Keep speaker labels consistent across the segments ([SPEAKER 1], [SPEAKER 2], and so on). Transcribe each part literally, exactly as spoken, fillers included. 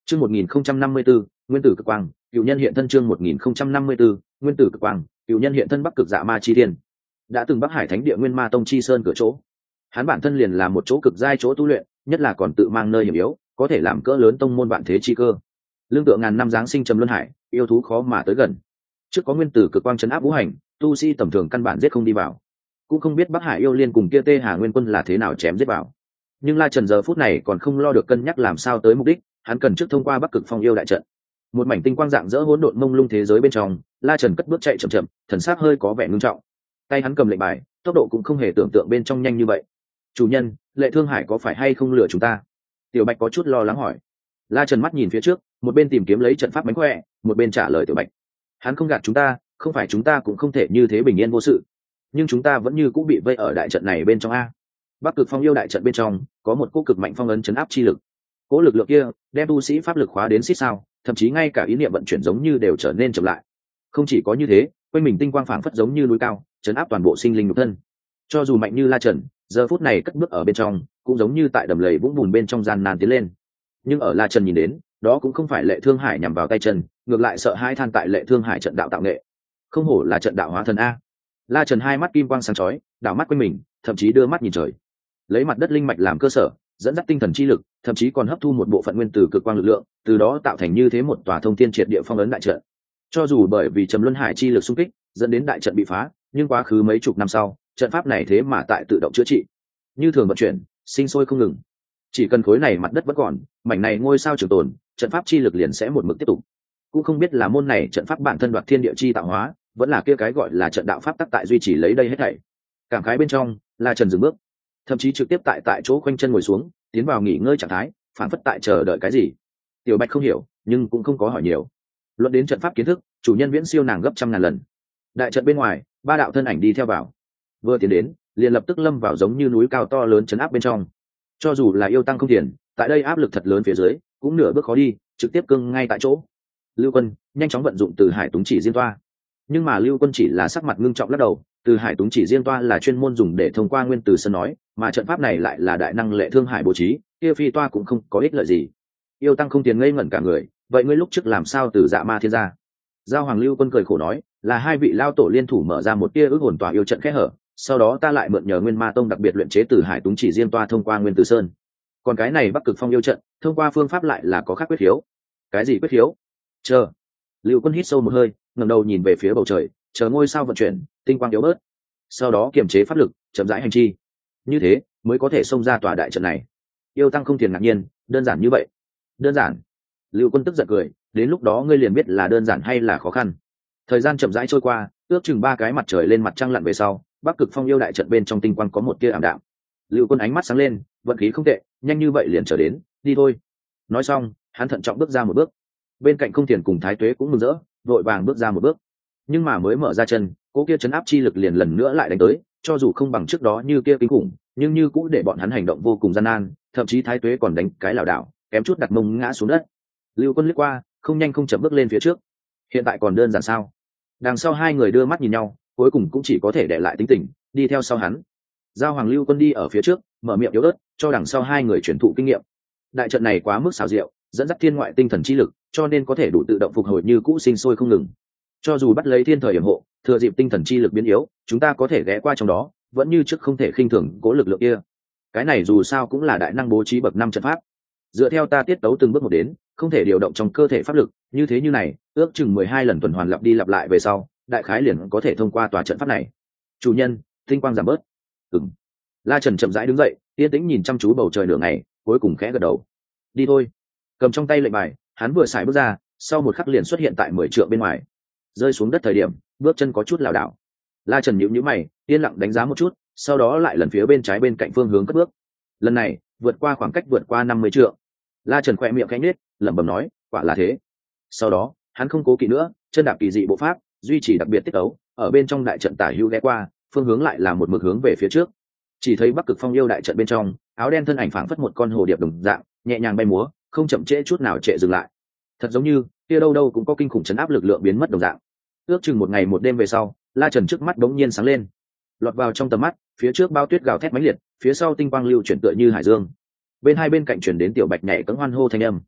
[SPEAKER 1] Chương một nghìn không trăm năm mươi tư, nguyên tử cực quang, cựu nhân hiện thân. Chương một nghìn không trăm năm mươi tư, nguyên tử cực quang, cựu nhân hiện thân. Bắc Cực Dạ Ma Chi Thiên, đã từng Bắc Hải Thánh Địa Nguyên Ma Tông chi sơn cửa chỗ. Hắn bản thân liền là một chỗ cực giai chỗ tu luyện, nhất là còn tự mang nơi hiểm yếu, có thể làm cỡ lớn tông môn vạn thế chi cơ. Lương tựa ngàn năm giáng sinh trầm luân hải, yêu thú khó mà tới gần. Trước có nguyên tử cực quang trấn áp vũ hành, tu sĩ tầm thường căn bản giết không đi vào. Cũng không biết Bắc Hải yêu liên cùng kia Tê Hà Nguyên Quân là thế nào chém giết vào. Nhưng La Trần giờ phút này còn không lo được cân nhắc làm sao tới mục đích, hắn cần trước thông qua Bắc Cực Phong yêu đại trận. Một mảnh tinh quang dạng dỡ hỗn độn mông lung thế giới bên trong, La Trần cất bước chạy chậm chậm, thần sắc hơi có vẻ ngưng trọng. Tay hắn cầm lệnh bài, tốc độ cũng không hề tưởng tượng bên trong nhanh như vậy. Chủ nhân, Lệ Thương Hải có phải hay không lừa chúng ta? Tiểu Bạch có chút lo lắng hỏi. La Trần mắt nhìn phía trước, một bên tìm kiếm lấy trận pháp mánh khỏe, một bên trả lời Tiểu Bạch. Hắn không gạt chúng ta, không phải chúng ta cũng không thể như thế bình yên vô sự, nhưng chúng ta vẫn như cũng bị vây ở đại trận này bên trong a. Bắc Cực Phong yêu đại trận bên trong có một cỗ cực mạnh phong ấn chấn áp chi lực. Cỗ lực lượng kia đem tu sĩ pháp lực khóa đến xít sao, thậm chí ngay cả ý niệm vận chuyển giống như đều trở nên chậm lại. Không chỉ có như thế, quanh mình tinh quang phảng phất giống như núi cao, chấn áp toàn bộ sinh linh nhục thân. Cho dù mạnh như La Trần, giờ phút này cất bước ở bên trong, cũng giống như tại đầm lầy vũng bùn bên trong gian nan tiến lên. Nhưng ở La Trần nhìn đến, đó cũng không phải Lệ Thương Hải nhằm vào tay chân, ngược lại sợ hai than tại Lệ Thương Hải trận đạo tạo nghệ. Không hổ là trận đạo hóa thần a. La Trần hai mắt kim quang sáng chói, đảo mắt quanh mình, thậm chí đưa mắt nhìn trời. Lấy mặt đất linh mạch làm cơ sở, dẫn dắt tinh thần chi lực, thậm chí còn hấp thu một bộ phận nguyên tử cực quang lực lượng, từ đó tạo thành như thế một tòa thông thiên triệt địa phong ấn đại trận. Cho dù bởi vì trầm luân hải chi lực xung kích, dẫn đến đại trận bị phá, nhưng quá khứ mấy chục năm sau, trận pháp này thế mà tại tự động chữa trị, như thường vận chuyển, sinh sôi không ngừng. Chỉ cần khối này mặt đất vẫn còn, mảnh này ngôi sao trường tồn, trận pháp chi lực liền sẽ một mực tiếp tục. Cũng không biết là môn này trận pháp bản thân đoạt thiên địa chi tạo hóa, vẫn là kia cái gọi là trận đạo pháp tắc tại duy trì lấy đây hết thảy. Cảm khái bên trong, La Trần dừng bước, thậm chí trực tiếp tại tại chỗ khoanh chân ngồi xuống, tiến vào nghỉ ngơi trạng thái, phản phất tại chờ đợi cái gì. Tiểu Bạch không hiểu, nhưng cũng không có hỏi nhiều. Luận đến trận pháp kiến thức, chủ nhân viễn siêu nàng gấp trăm ngàn lần. Đại trận bên ngoài, ba đạo thân ảnh đi theo vào. Vừa tiến đến, liền lập tức lâm vào giống như núi cao to lớn chấn áp bên trong. Cho dù là yêu tăng không tiền, tại đây áp lực thật lớn phía dưới, cũng nửa bước khó đi, trực tiếp cưng ngay tại chỗ. Lưu Quân nhanh chóng vận dụng Từ Hải Túng Chỉ Diên Toa. Nhưng mà Lưu Quân chỉ là sắc mặt ngưng trọng lắc đầu, Từ Hải Túng Chỉ Diên Toa là chuyên môn dùng để thông qua nguyên từ sân nói, mà trận pháp này lại là đại năng Lệ Thương Hải bố trí, kia phi toa cũng không có ích lợi gì. Yêu tăng không tiền ngây ngẩn cả người, vậy ngươi lúc trước làm sao từ Dạ Ma Thiên ra? Giao Hoàng Lưu Quân cười khổ nói, là hai vị lao tổ liên thủ mở ra một tia ước hồn tòa yêu trận khẽ hở, sau đó ta lại mượn nhờ Nguyên Ma Tông đặc biệt luyện chế Từ Hải Túng Chỉ Diên Toa thông qua nguyên từ sơn. Còn cái này Bắc Cực Phong yêu trận, thông qua phương pháp lại là có khác quyết khiếu. Cái gì quyết khiếu? Chờ. Lưu Quân hít sâu một hơi, ngẩng đầu nhìn về phía bầu trời, chờ ngôi sao vận chuyển, tinh quang yếu bớt, sau đó kiềm chế pháp lực, chậm rãi hành chi. Như thế mới có thể xông ra tòa đại trận này. Yêu tăng không tiền ngạc nhiên, đơn giản như vậy? Đơn giản? Lưu Quân tức giận cười, đến lúc đó ngươi liền biết là đơn giản hay là khó khăn. Thời gian chậm rãi trôi qua, ước chừng ba cái mặt trời lên mặt trăng lặn về sau, Bắc Cực Phong yêu đại trận bên trong tinh quang có một tia ảm đạm. Lưu Quân ánh mắt sáng lên, vận khí không tệ, nhanh như vậy liền trở đến, đi thôi. Nói xong, hắn thận trọng bước ra một bước. Bên cạnh Không Tiền cùng Thái Tuế cũng mừng rỡ, vội vàng bước ra một bước. Nhưng mà mới mở ra chân, cỗ kia chấn áp chi lực liền lần nữa lại đánh tới, cho dù không bằng trước đó như kia kinh khủng, nhưng như cũng để bọn hắn hành động vô cùng gian nan, thậm chí Thái Tuế còn đánh cái lảo đảo, kém chút đặt mông ngã xuống đất. Lưu Quân liếc qua, không nhanh không chậm bước lên phía trước. Hiện tại còn đơn giản sao? Đằng sau hai người đưa mắt nhìn nhau, cuối cùng cũng chỉ có thể để lại tính tình, đi theo sau hắn. Giao Hoàng Lưu Quân đi ở phía trước, mở miệng yếu ớt, cho đằng sau hai người truyền thụ kinh nghiệm. Đại trận này quá mức xảo diệu, dẫn dắt thiên ngoại tinh thần chi lực, cho nên có thể đủ tự động phục hồi như cũ sinh sôi không ngừng. Cho dù bắt lấy thiên thời điểm hộ, thừa dịp tinh thần chi lực biến yếu, chúng ta có thể ghé qua trong đó, vẫn như trước không thể khinh thường cố lực lượng kia. Cái này dù sao cũng là đại năng bố trí bậc năm trận pháp. Dựa theo ta tiết tấu từng bước một đến, không thể điều động trong cơ thể pháp lực, như thế như này, ước chừng mười hai lần tuần hoàn lặp đi lặp lại về sau, đại khái liền có thể thông qua tòa trận pháp này. Chủ nhân, tinh quang giảm bớt. Ừm. La Trần chậm rãi đứng dậy, yên tĩnh nhìn chăm chú bầu trời nửa ngày, cuối cùng khẽ gật đầu. Đi thôi. Cầm trong tay lệnh bài, hắn vừa xài bước ra, sau một khắc liền xuất hiện tại mười trượng bên ngoài. Rơi xuống đất thời điểm, bước chân có chút lảo đảo. La Trần nhíu nhíu mày, yên lặng đánh giá một chút, sau đó lại lần phía bên trái bên cạnh phương hướng cất bước. Lần này, vượt qua khoảng cách vượt qua năm mươi trượng. La Trần khẽ miệng khẽ nhếch, lẩm bẩm nói, quả là thế. Sau đó, hắn không cố kỵ nữa, chân đạp kỳ dị bộ pháp, duy trì đặc biệt tiết tấu, ở bên trong đại trận tả hữu ghé qua, phương hướng lại là một mực hướng về phía trước. Chỉ thấy Bắc Cực Phong yêu đại trận bên trong, áo đen thân ảnh phảng phất một con hồ điệp đồng dạng, nhẹ nhàng bay múa, không chậm trễ chút nào trệ dừng lại. Thật giống như, kia đâu đâu cũng có kinh khủng chấn áp lực lượng biến mất đồng dạng. Ước chừng một ngày một đêm về sau, La Trần trước mắt bỗng nhiên sáng lên, lọt vào trong tầm mắt, phía trước bao tuyết gào thét mãnh liệt, phía sau tinh quang lưu chuyển tựa như hải dương. Bên hai bên cạnh chuyển đến Tiểu Bạch nhảy cẫng hoan hô thanh âm.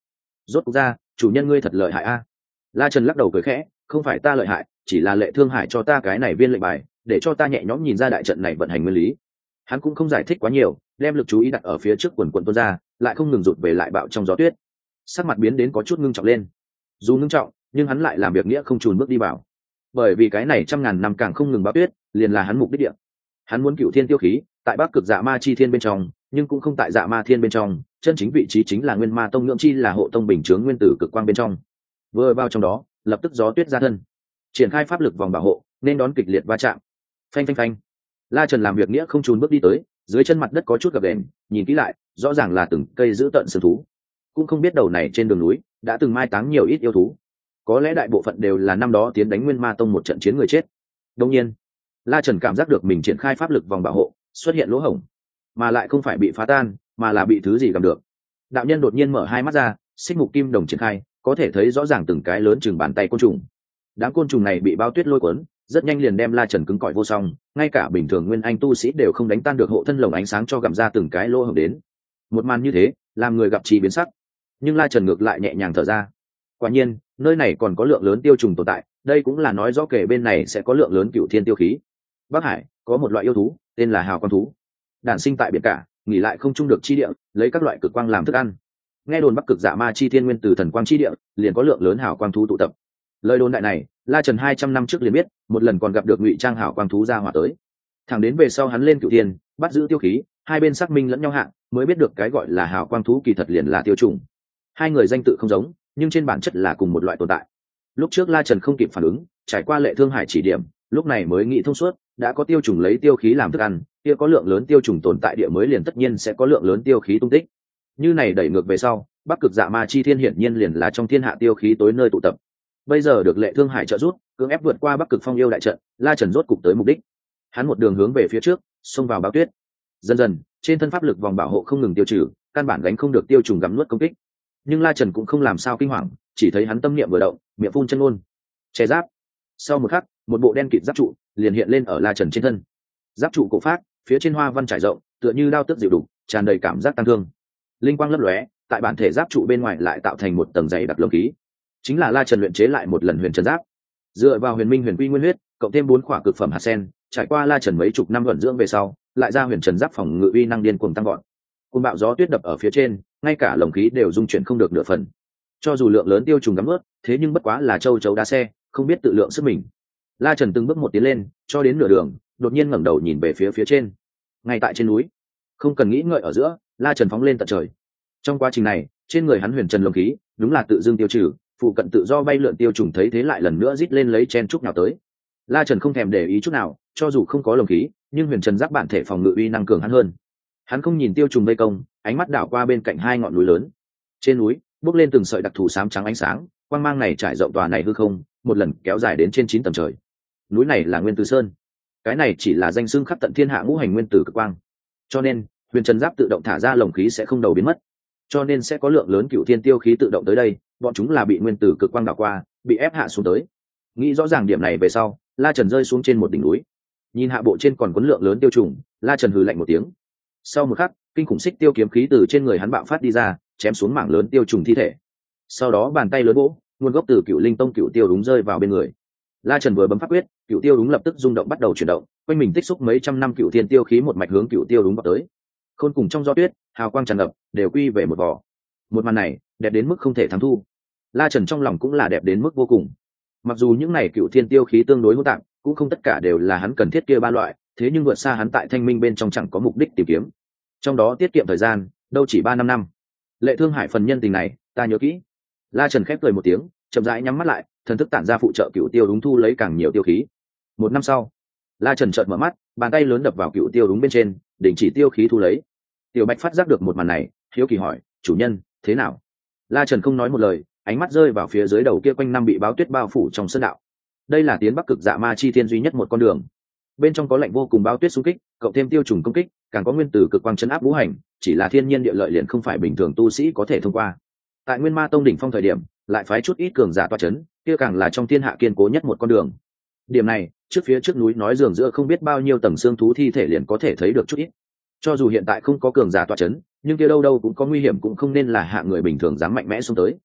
[SPEAKER 1] rốt cuộc ra, chủ nhân ngươi thật lợi hại a. La Trần lắc đầu cười khẽ, không phải ta lợi hại, chỉ là Lệ Thương Hải cho ta cái này viên lệnh bài, để cho ta nhẹ nhõm nhìn ra đại trận này vận hành nguyên lý. Hắn cũng không giải thích quá nhiều, đem lực chú ý đặt ở phía trước quần quần tuôn ra, lại không ngừng rụt về lại bạo trong gió tuyết. Sắc mặt biến đến có chút ngưng trọng lên. Dù ngưng trọng, nhưng hắn lại làm việc nghĩa không chùn bước đi vào. Bởi vì cái này trăm ngàn năm càng không ngừng bão tuyết, liền là hắn mục đích địa. Hắn muốn cựu thiên tiêu khí, tại Bắc Cực Dạ Ma Chi Thiên bên trong, nhưng cũng không tại Dạ Ma Thiên bên trong, chân chính vị trí chính là Nguyên Ma Tông Ngưỡng Chi là hộ tông bình chướng nguyên tử cực quang bên trong. Vừa vào trong đó, lập tức gió tuyết ra thân, triển khai pháp lực vòng bảo hộ, nên đón kịch liệt va chạm. Phanh phanh phanh. La Trần làm việc nghĩa không chùn bước đi tới, dưới chân mặt đất có chút gập ghềnh, nhìn kỹ lại, rõ ràng là từng cây giữ tận sương thú. Cũng không biết đầu này trên đường núi đã từng mai táng nhiều ít yêu thú, có lẽ đại bộ phận đều là năm đó tiến đánh Nguyên Ma Tông một trận chiến người chết. Đương nhiên, La Trần cảm giác được mình triển khai pháp lực vòng bảo hộ xuất hiện lỗ hổng, mà lại không phải bị phá tan, mà là bị thứ gì cầm được. Đạo nhân đột nhiên mở hai mắt ra, xích mục kim đồng triển khai, có thể thấy rõ ràng từng cái lớn chừng bàn tay côn trùng. Đám côn trùng này bị bao tuyết lôi cuốn, rất nhanh liền đem La Trần cứng cỏi vô song, ngay cả bình thường nguyên anh tu sĩ đều không đánh tan được hộ thân lồng ánh sáng cho gặm ra từng cái lỗ hổng đến. Một màn như thế, làm người gặp chi biến sắc. Nhưng La Trần ngược lại nhẹ nhàng thở ra. Quả nhiên, nơi này còn có lượng lớn tiêu trùng tồn tại, đây cũng là nói rõ kể bên này sẽ có lượng lớn cựu thiên tiêu khí. Bắc Hải có một loại yêu thú, tên là hào quang thú, đản sinh tại biển cả, nghỉ lại không trung được chi địa, lấy các loại cực quang làm thức ăn. Nghe đồn Bắc Cực Dạ Ma Chi Thiên nguyên từ thần quang chi địa, liền có lượng lớn hào quang thú tụ tập. Lời đồn đại này, La Trần hai trăm năm trước liền biết, một lần còn gặp được ngụy trang hào quang thú ra hỏa tới. Thẳng đến về sau hắn lên cựu thiên, bắt giữ tiêu khí, hai bên xác minh lẫn nhau hạng, mới biết được cái gọi là hào quang thú kỳ thật liền là tiêu trùng. Hai người danh tự không giống, nhưng trên bản chất là cùng một loại tồn tại. Lúc trước La Trần không kịp phản ứng, trải qua Lệ Thương Hải chỉ điểm, lúc này mới nghĩ thông suốt, đã có tiêu trùng lấy tiêu khí làm thức ăn, kia có lượng lớn tiêu trùng tồn tại địa mới liền tất nhiên sẽ có lượng lớn tiêu khí tung tích. Như này đẩy ngược về sau, Bắc Cực Dạ Ma Chi Thiên hiển nhiên liền là trong thiên hạ tiêu khí tối nơi tụ tập. Bây giờ được Lệ Thương Hải trợ giúp, cưỡng ép vượt qua Bắc Cực Phong yêu đại trận, La Trần rốt cục tới mục đích. Hắn một đường hướng về phía trước, xông vào bão tuyết. Dần dần, trên thân pháp lực vòng bảo hộ không ngừng tiêu trừ, căn bản gánh không được tiêu trùng gặm nuốt công kích. Nhưng La Trần cũng không làm sao kinh hoàng, chỉ thấy hắn tâm niệm vừa động, miệng phun chân ngôn, che giáp. Sau một khắc, một bộ đen kịt giáp trụ liền hiện lên ở La Trần trên thân. Giáp trụ cổ phát, phía trên hoa văn trải rộng, tựa như đao tước dịu đục, tràn đầy cảm giác tăng thương. Linh quang lấp lóe, tại bản thể giáp trụ bên ngoài lại tạo thành một tầng dày đặc lồng khí. Chính là La Trần luyện chế lại một lần huyền trần giáp. Dựa vào huyền minh huyền quy nguyên huyết, cộng thêm bốn khỏa cực phẩm hạt sen, trải qua La Trần mấy chục năm vận dưỡng về sau, lại ra huyền trần giáp phòng ngự uy năng điên cuồng tăng gọn. Cơn bão gió tuyết đập ở phía trên, ngay cả lồng khí đều dung chuyển không được nửa phần. Cho dù lượng lớn tiêu trùng gắm ướt, thế nhưng bất quá là châu chấu đá xe, không biết tự lượng sức mình. La Trần từng bước một tiến lên, cho đến nửa đường, đột nhiên ngẩng đầu nhìn về phía phía trên. Ngay tại trên núi, không cần nghĩ ngợi ở giữa, La Trần phóng lên tận trời. Trong quá trình này, trên người hắn huyền trần lồng khí, đúng là tự dưng tiêu trừ, phụ cận tự do bay lượn tiêu trùng thấy thế lại lần nữa rít lên lấy chen trúc nào tới. La Trần không thèm để ý chút nào, cho dù không có lồng khí, nhưng huyền trần giáp bản thể phòng ngự uy năng cường hắn hơn. Hắn không nhìn tiêu trùng vây công, ánh mắt đảo qua bên cạnh hai ngọn núi lớn. Trên núi, bốc lên từng sợi đặc thù xám trắng ánh sáng, quang mang này trải rộng tòa này hư không, một lần kéo dài đến trên chín tầng trời. Núi này là Nguyên Tử Sơn. Cái này chỉ là danh xưng khắp tận thiên hạ ngũ hành nguyên tử cực quang. Cho nên, huyền trần giáp tự động thả ra lồng khí sẽ không đầu biến mất. Cho nên sẽ có lượng lớn cựu thiên tiêu khí tự động tới đây, bọn chúng là bị nguyên tử cực quang đảo qua, bị ép hạ xuống tới. Nghĩ rõ ràng điểm này về sau, La Trần rơi xuống trên một đỉnh núi. Nhìn hạ bộ trên còn quấn lượng lớn tiêu trùng, La Trần hừ lạnh một tiếng. Sau một khắc, kinh khủng xích tiêu kiếm khí từ trên người hắn bạo phát đi ra, chém xuống mảng lớn tiêu trùng thi thể. Sau đó bàn tay lớn vỗ, nguồn gốc từ Cựu Linh Tông Cựu Tiêu đúng rơi vào bên người. La Trần vừa bấm pháp quyết, Cựu Tiêu đúng lập tức rung động bắt đầu chuyển động, quanh mình tích xúc mấy trăm năm cựu thiên tiêu khí một mạch hướng Cựu Tiêu đúng vào tới. Khôn cùng trong gió tuyết, hào quang tràn ngập, đều quy về một vỏ. Một màn này, đẹp đến mức không thể thắng thu. La Trần trong lòng cũng là đẹp đến mức vô cùng. Mặc dù những này cựu thiên tiêu khí tương đối hỗn tạp, cũng không tất cả đều là hắn cần thiết kia ba loại, thế nhưng vượt xa hắn tại Thanh Minh bên trong chẳng có mục đích tìm kiếm. Trong đó tiết kiệm thời gian, đâu chỉ ba năm năm. Lệ Thương Hải phần nhân tình này, ta nhớ kỹ. La Trần khép cười một tiếng, chậm rãi nhắm mắt lại, thần thức tản ra phụ trợ Cựu Tiêu đúng thu lấy càng nhiều tiêu khí. Một năm sau, La Trần chợt mở mắt, bàn tay lớn đập vào Cựu Tiêu đúng bên trên, đình chỉ tiêu khí thu lấy. Tiểu Bạch phát giác được một màn này, hiếu kỳ hỏi, chủ nhân, thế nào? La Trần không nói một lời, ánh mắt rơi vào phía dưới đầu kia quanh năm bị báo tuyết bao phủ trong sơn đạo. Đây là tiến Bắc Cực Dạ Ma Chi Thiên duy nhất một con đường. Bên trong có lạnh vô cùng báo tuyết xung kích, cộng thêm tiêu trùng công kích, càng có nguyên tử cực quang chấn áp ngũ hành, chỉ là thiên nhiên địa lợi liền không phải bình thường tu sĩ có thể thông qua. Tại Nguyên Ma Tông đỉnh phong thời điểm, lại phái chút ít cường giả toa chấn, kia càng là trong thiên hạ kiên cố nhất một con đường. Điểm này, trước phía trước núi nói giường giữa không biết bao nhiêu tầng xương thú thi thể liền có thể thấy được chút ít. Cho dù hiện tại không có cường giả toa chấn, nhưng kia đâu đâu cũng có nguy hiểm, cũng không nên là hạ người bình thường dám mạnh mẽ xông tới.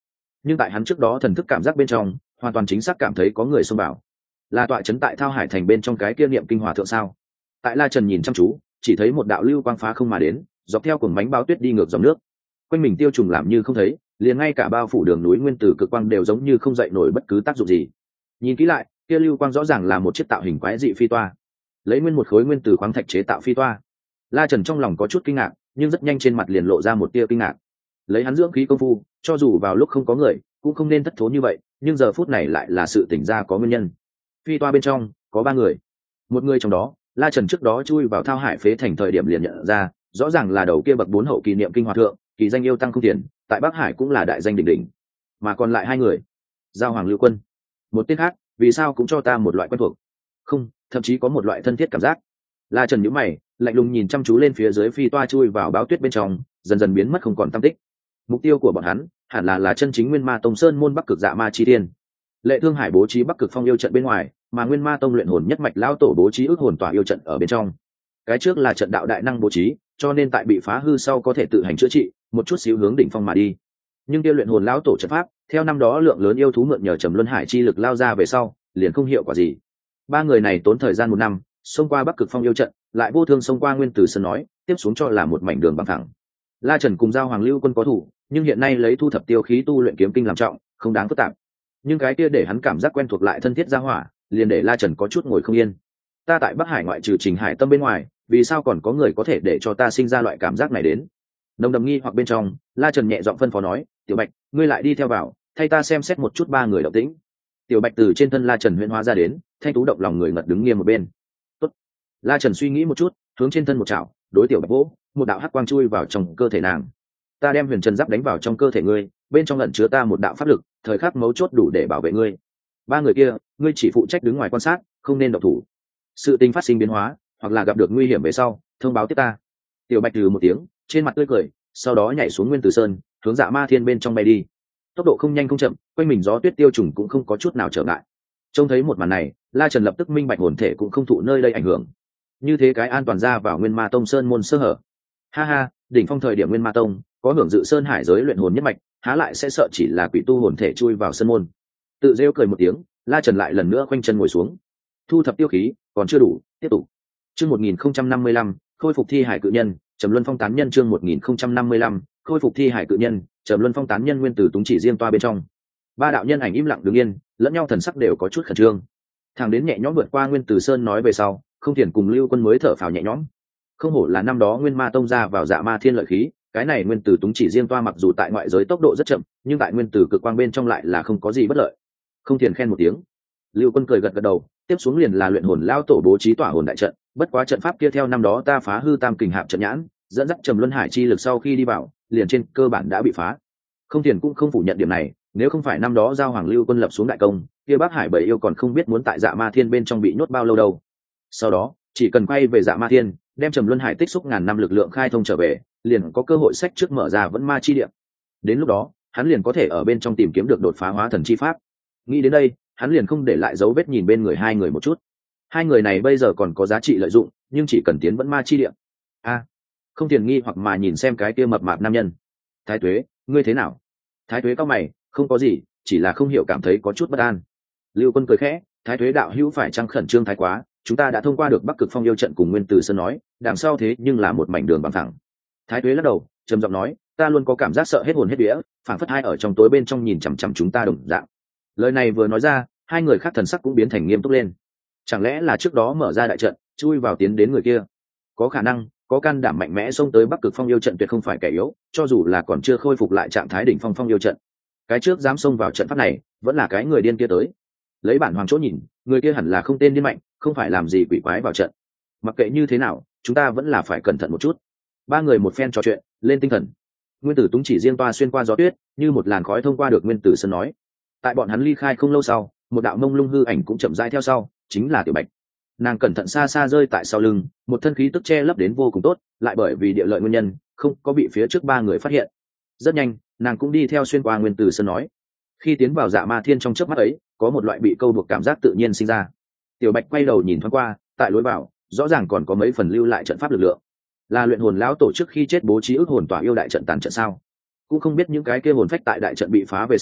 [SPEAKER 1] nhưng tại hắn trước đó thần thức cảm giác bên trong hoàn toàn chính xác cảm thấy có người xông vào. Là tọa chấn tại Thao Hải thành bên trong cái kia niệm kinh hòa thượng sao? Tại La Trần nhìn chăm chú, chỉ thấy một đạo lưu quang phá không mà đến, dọc theo cuồng bánh bao tuyết đi ngược dòng nước. Quanh mình tiêu trùng làm như không thấy, liền ngay cả bao phủ đường núi nguyên tử cực quang đều giống như không dậy nổi bất cứ tác dụng gì. Nhìn kỹ lại, kia lưu quang rõ ràng là một chiếc tạo hình quái dị phi toa, lấy nguyên một khối nguyên tử khoáng thạch chế tạo phi toa. La Trần trong lòng có chút kinh ngạc, nhưng rất nhanh trên mặt liền lộ ra một tia kinh ngạc. Lấy hắn dưỡng khí công phu, cho dù vào lúc không có người, cũng không nên thất thố như vậy, nhưng giờ phút này lại là sự tỉnh ra có nguyên nhân. Phi toa bên trong có ba người, một người trong đó La Trần trước đó chui vào Thao Hải phế thành thời điểm liền nhận ra, rõ ràng là đầu kia bậc bốn hậu kỳ niệm kinh hòa thượng, kỳ danh yêu tăng không tiền, tại Bắc Hải cũng là đại danh đỉnh đỉnh. Mà còn lại hai người, Giao Hoàng Lưu Quân, một tên khác, vì sao cũng cho ta một loại quen thuộc, không, thậm chí có một loại thân thiết cảm giác. La Trần nhíu mày, lạnh lùng nhìn chăm chú lên phía dưới phi toa chui vào báo tuyết bên trong, dần dần biến mất không còn tăm tích. Mục tiêu của bọn hắn hẳn là là chân chính Nguyên Ma Tông Sơn môn Bắc Cực Dạ Ma Chi Tiên. Lệ Thương Hải bố trí Bắc Cực Phong yêu trận bên ngoài, mà Nguyên Ma Tông luyện hồn nhất mạch lão tổ bố trí ức hồn tỏa yêu trận ở bên trong. Cái trước là trận đạo đại năng bố trí, cho nên tại bị phá hư sau có thể tự hành chữa trị, một chút xíu hướng đỉnh phong mà đi. Nhưng kia luyện hồn lão tổ trận pháp, theo năm đó lượng lớn yêu thú mượn nhờ Trầm Luân Hải chi lực lao ra về sau, liền không hiệu quả gì. Ba người này tốn thời gian một năm, xông qua Bắc Cực Phong yêu trận, lại vô thương xông qua Nguyên Tử Sơn nói, tiếp xuống cho là một mảnh đường bằng phẳng. La Trần cùng Giao Hoàng Lưu Quân có thủ, nhưng hiện nay lấy thu thập tiêu khí tu luyện kiếm kinh làm trọng, không đáng phức tạp. Nhưng cái kia để hắn cảm giác quen thuộc lại thân thiết ra hỏa, liền để La Trần có chút ngồi không yên. Ta tại Bắc Hải ngoại trừ Trình Hải Tâm bên ngoài, vì sao còn có người có thể để cho ta sinh ra loại cảm giác này đến? Nồng đậm nghi hoặc bên trong, La Trần nhẹ giọng phân phó nói, "Tiểu Bạch, ngươi lại đi theo vào, thay ta xem xét một chút ba người động tĩnh." Tiểu Bạch từ trên thân La Trần huyễn hóa ra đến, thanh tú động lòng người ngật đứng nghiêm một bên. Tốt. La Trần suy nghĩ một chút, hướng trên thân một chảo, đối Tiểu Bạch vỗ, một đạo hắc quang chui vào trong cơ thể nàng. Ta đem huyền trần giáp đánh vào trong cơ thể ngươi, bên trong ẩn chứa ta một đạo pháp lực, thời khắc mấu chốt đủ để bảo vệ ngươi. Ba người kia, ngươi chỉ phụ trách đứng ngoài quan sát, không nên động thủ. Sự tình phát sinh biến hóa, hoặc là gặp được nguy hiểm về sau, thông báo tiếp ta. Tiểu Bạch từ một tiếng, trên mặt tươi cười, sau đó nhảy xuống Nguyên Tử Sơn, hướng Dạ Ma Thiên bên trong bay đi. Tốc độ không nhanh không chậm, quanh mình gió tuyết tiêu trùng cũng không có chút nào trở ngại. Trông thấy một màn này, La Trần lập tức minh bạch hồn thể cũng không thụ nơi đây ảnh hưởng. Như thế cái an toàn ra vào Nguyên Ma Tông Sơn môn sơ hở. Ha ha, đỉnh phong thời điểm Nguyên Ma Tông có hưởng dự Sơn Hải giới luyện hồn nhất mạch, há lại sẽ sợ chỉ là quỷ tu hồn thể chui vào sơn môn. Tự rêu cười một tiếng, La Trần lại lần nữa khoanh chân ngồi xuống. Thu thập tiêu khí, còn chưa đủ, tiếp tục. Chương một nghìn không trăm năm mươi lăm, khôi phục thi hải cự nhân, Trầm Luân Phong tán nhân chương một nghìn không trăm năm mươi lăm, khôi phục thi hải cự nhân, Trầm Luân Phong tán nhân nguyên tử túng chỉ riêng toa bên trong. Ba đạo nhân ảnh im lặng đứng yên, lẫn nhau thần sắc đều có chút khẩn trương. Thằng đến nhẹ nhõm vượt qua Nguyên Tử Sơn nói về sau, Không Thiền cùng Lưu Quân mới thở phào nhẹ nhõm. Không hổ là năm đó Nguyên Ma Tông ra vào Dạ Ma Thiên lợi khí, cái này Nguyên Tử túng chỉ riêng toa mặc dù tại ngoại giới tốc độ rất chậm, nhưng tại Nguyên Tử cực quang bên trong lại là không có gì bất lợi. Không Thiền khen một tiếng. Lưu Quân cười gật gật đầu, tiếp xuống liền là luyện hồn lao tổ bố trí tỏa hồn đại trận, bất quá trận pháp kia theo năm đó ta phá hư Tam Kình Hạp trận nhãn, dẫn dắt Trầm Luân Hải chi lực sau khi đi vào, liền trên cơ bản đã bị phá. Không Thiền cũng không phủ nhận điểm này, nếu không phải năm đó giao Hoàng Lưu Quân lập xuống đại công, kia Bắc Hải bảy yêu còn không biết muốn tại Dạ Ma Thiên bên trong bị nhốt bao lâu đâu. Sau đó, chỉ cần quay về Dạ Ma Thiên, đem Trầm Luân Hải tích xúc ngàn năm lực lượng khai thông trở về, liền có cơ hội sách trước mở ra vẫn ma chi địa. Đến lúc đó, hắn liền có thể ở bên trong tìm kiếm được đột phá hóa thần chi pháp. Nghĩ đến đây, hắn liền không để lại dấu vết nhìn bên người hai người một chút. Hai người này bây giờ còn có giá trị lợi dụng, nhưng chỉ cần tiến vẫn ma chi địa. A, Không Thiền nghi hoặc mà nhìn xem cái kia mập mạp nam nhân. Thái Tuế, ngươi thế nào? Thái Tuế cao mày, không có gì, chỉ là không hiểu cảm thấy có chút bất an. Lưu Quân cười khẽ, Thái Tuế đạo hữu phải chăng khẩn trương thái quá, chúng ta đã thông qua được Bắc Cực Phong yêu trận cùng Nguyên Tử Sơn nói, đằng sau thế nhưng là một mảnh đường bằng thẳng. Thái Tuế lắc đầu, trầm giọng nói, ta luôn có cảm giác sợ hết hồn hết vía, phảng phất hai ở trong tối bên trong nhìn chằm chằm chúng ta đồng dạng. Lời này vừa nói ra, hai người khác thần sắc cũng biến thành nghiêm túc lên. Chẳng lẽ là trước đó mở ra đại trận, chui vào tiến đến người kia? Có khả năng, có can đảm mạnh mẽ xông tới Bắc Cực Phong yêu trận tuyệt không phải kẻ yếu, cho dù là còn chưa khôi phục lại trạng thái đỉnh phong phong yêu trận. Cái trước dám xông vào trận pháp này, vẫn là cái người điên kia tới. Lấy bản hoàng chỗ nhìn, người kia hẳn là không tên điên mạnh, không phải làm gì quỷ quái vào trận. Mặc kệ như thế nào, chúng ta vẫn là phải cẩn thận một chút. Ba người một phen trò chuyện, lên tinh thần. Nguyên Tử Túng chỉ riêng toa xuyên qua gió tuyết, như một làn khói thông qua được Nguyên Tử Sơn nói. Tại bọn hắn ly khai không lâu sau, một đạo mông lung hư ảnh cũng chậm rãi theo sau, chính là Tiểu Bạch. Nàng cẩn thận xa xa rơi tại sau lưng, một thân khí tức che lấp đến vô cùng tốt, lại bởi vì địa lợi nguyên nhân, không có bị phía trước ba người phát hiện. Rất nhanh, nàng cũng đi theo xuyên qua Nguyên Tử Sơn nói. Khi tiến vào Dạ Ma Thiên trong chớp mắt ấy, có một loại bị câu buộc cảm giác tự nhiên sinh ra. Tiểu Bạch quay đầu nhìn thoáng qua, tại lối vào, rõ ràng còn có mấy phần lưu lại trận pháp lực lượng. Là luyện hồn lão tổ chức khi chết bố trí ức hồn tỏa yêu đại trận tàn trận sao? Cũng không biết những cái kia hồn phách tại đại trận bị phá về sau,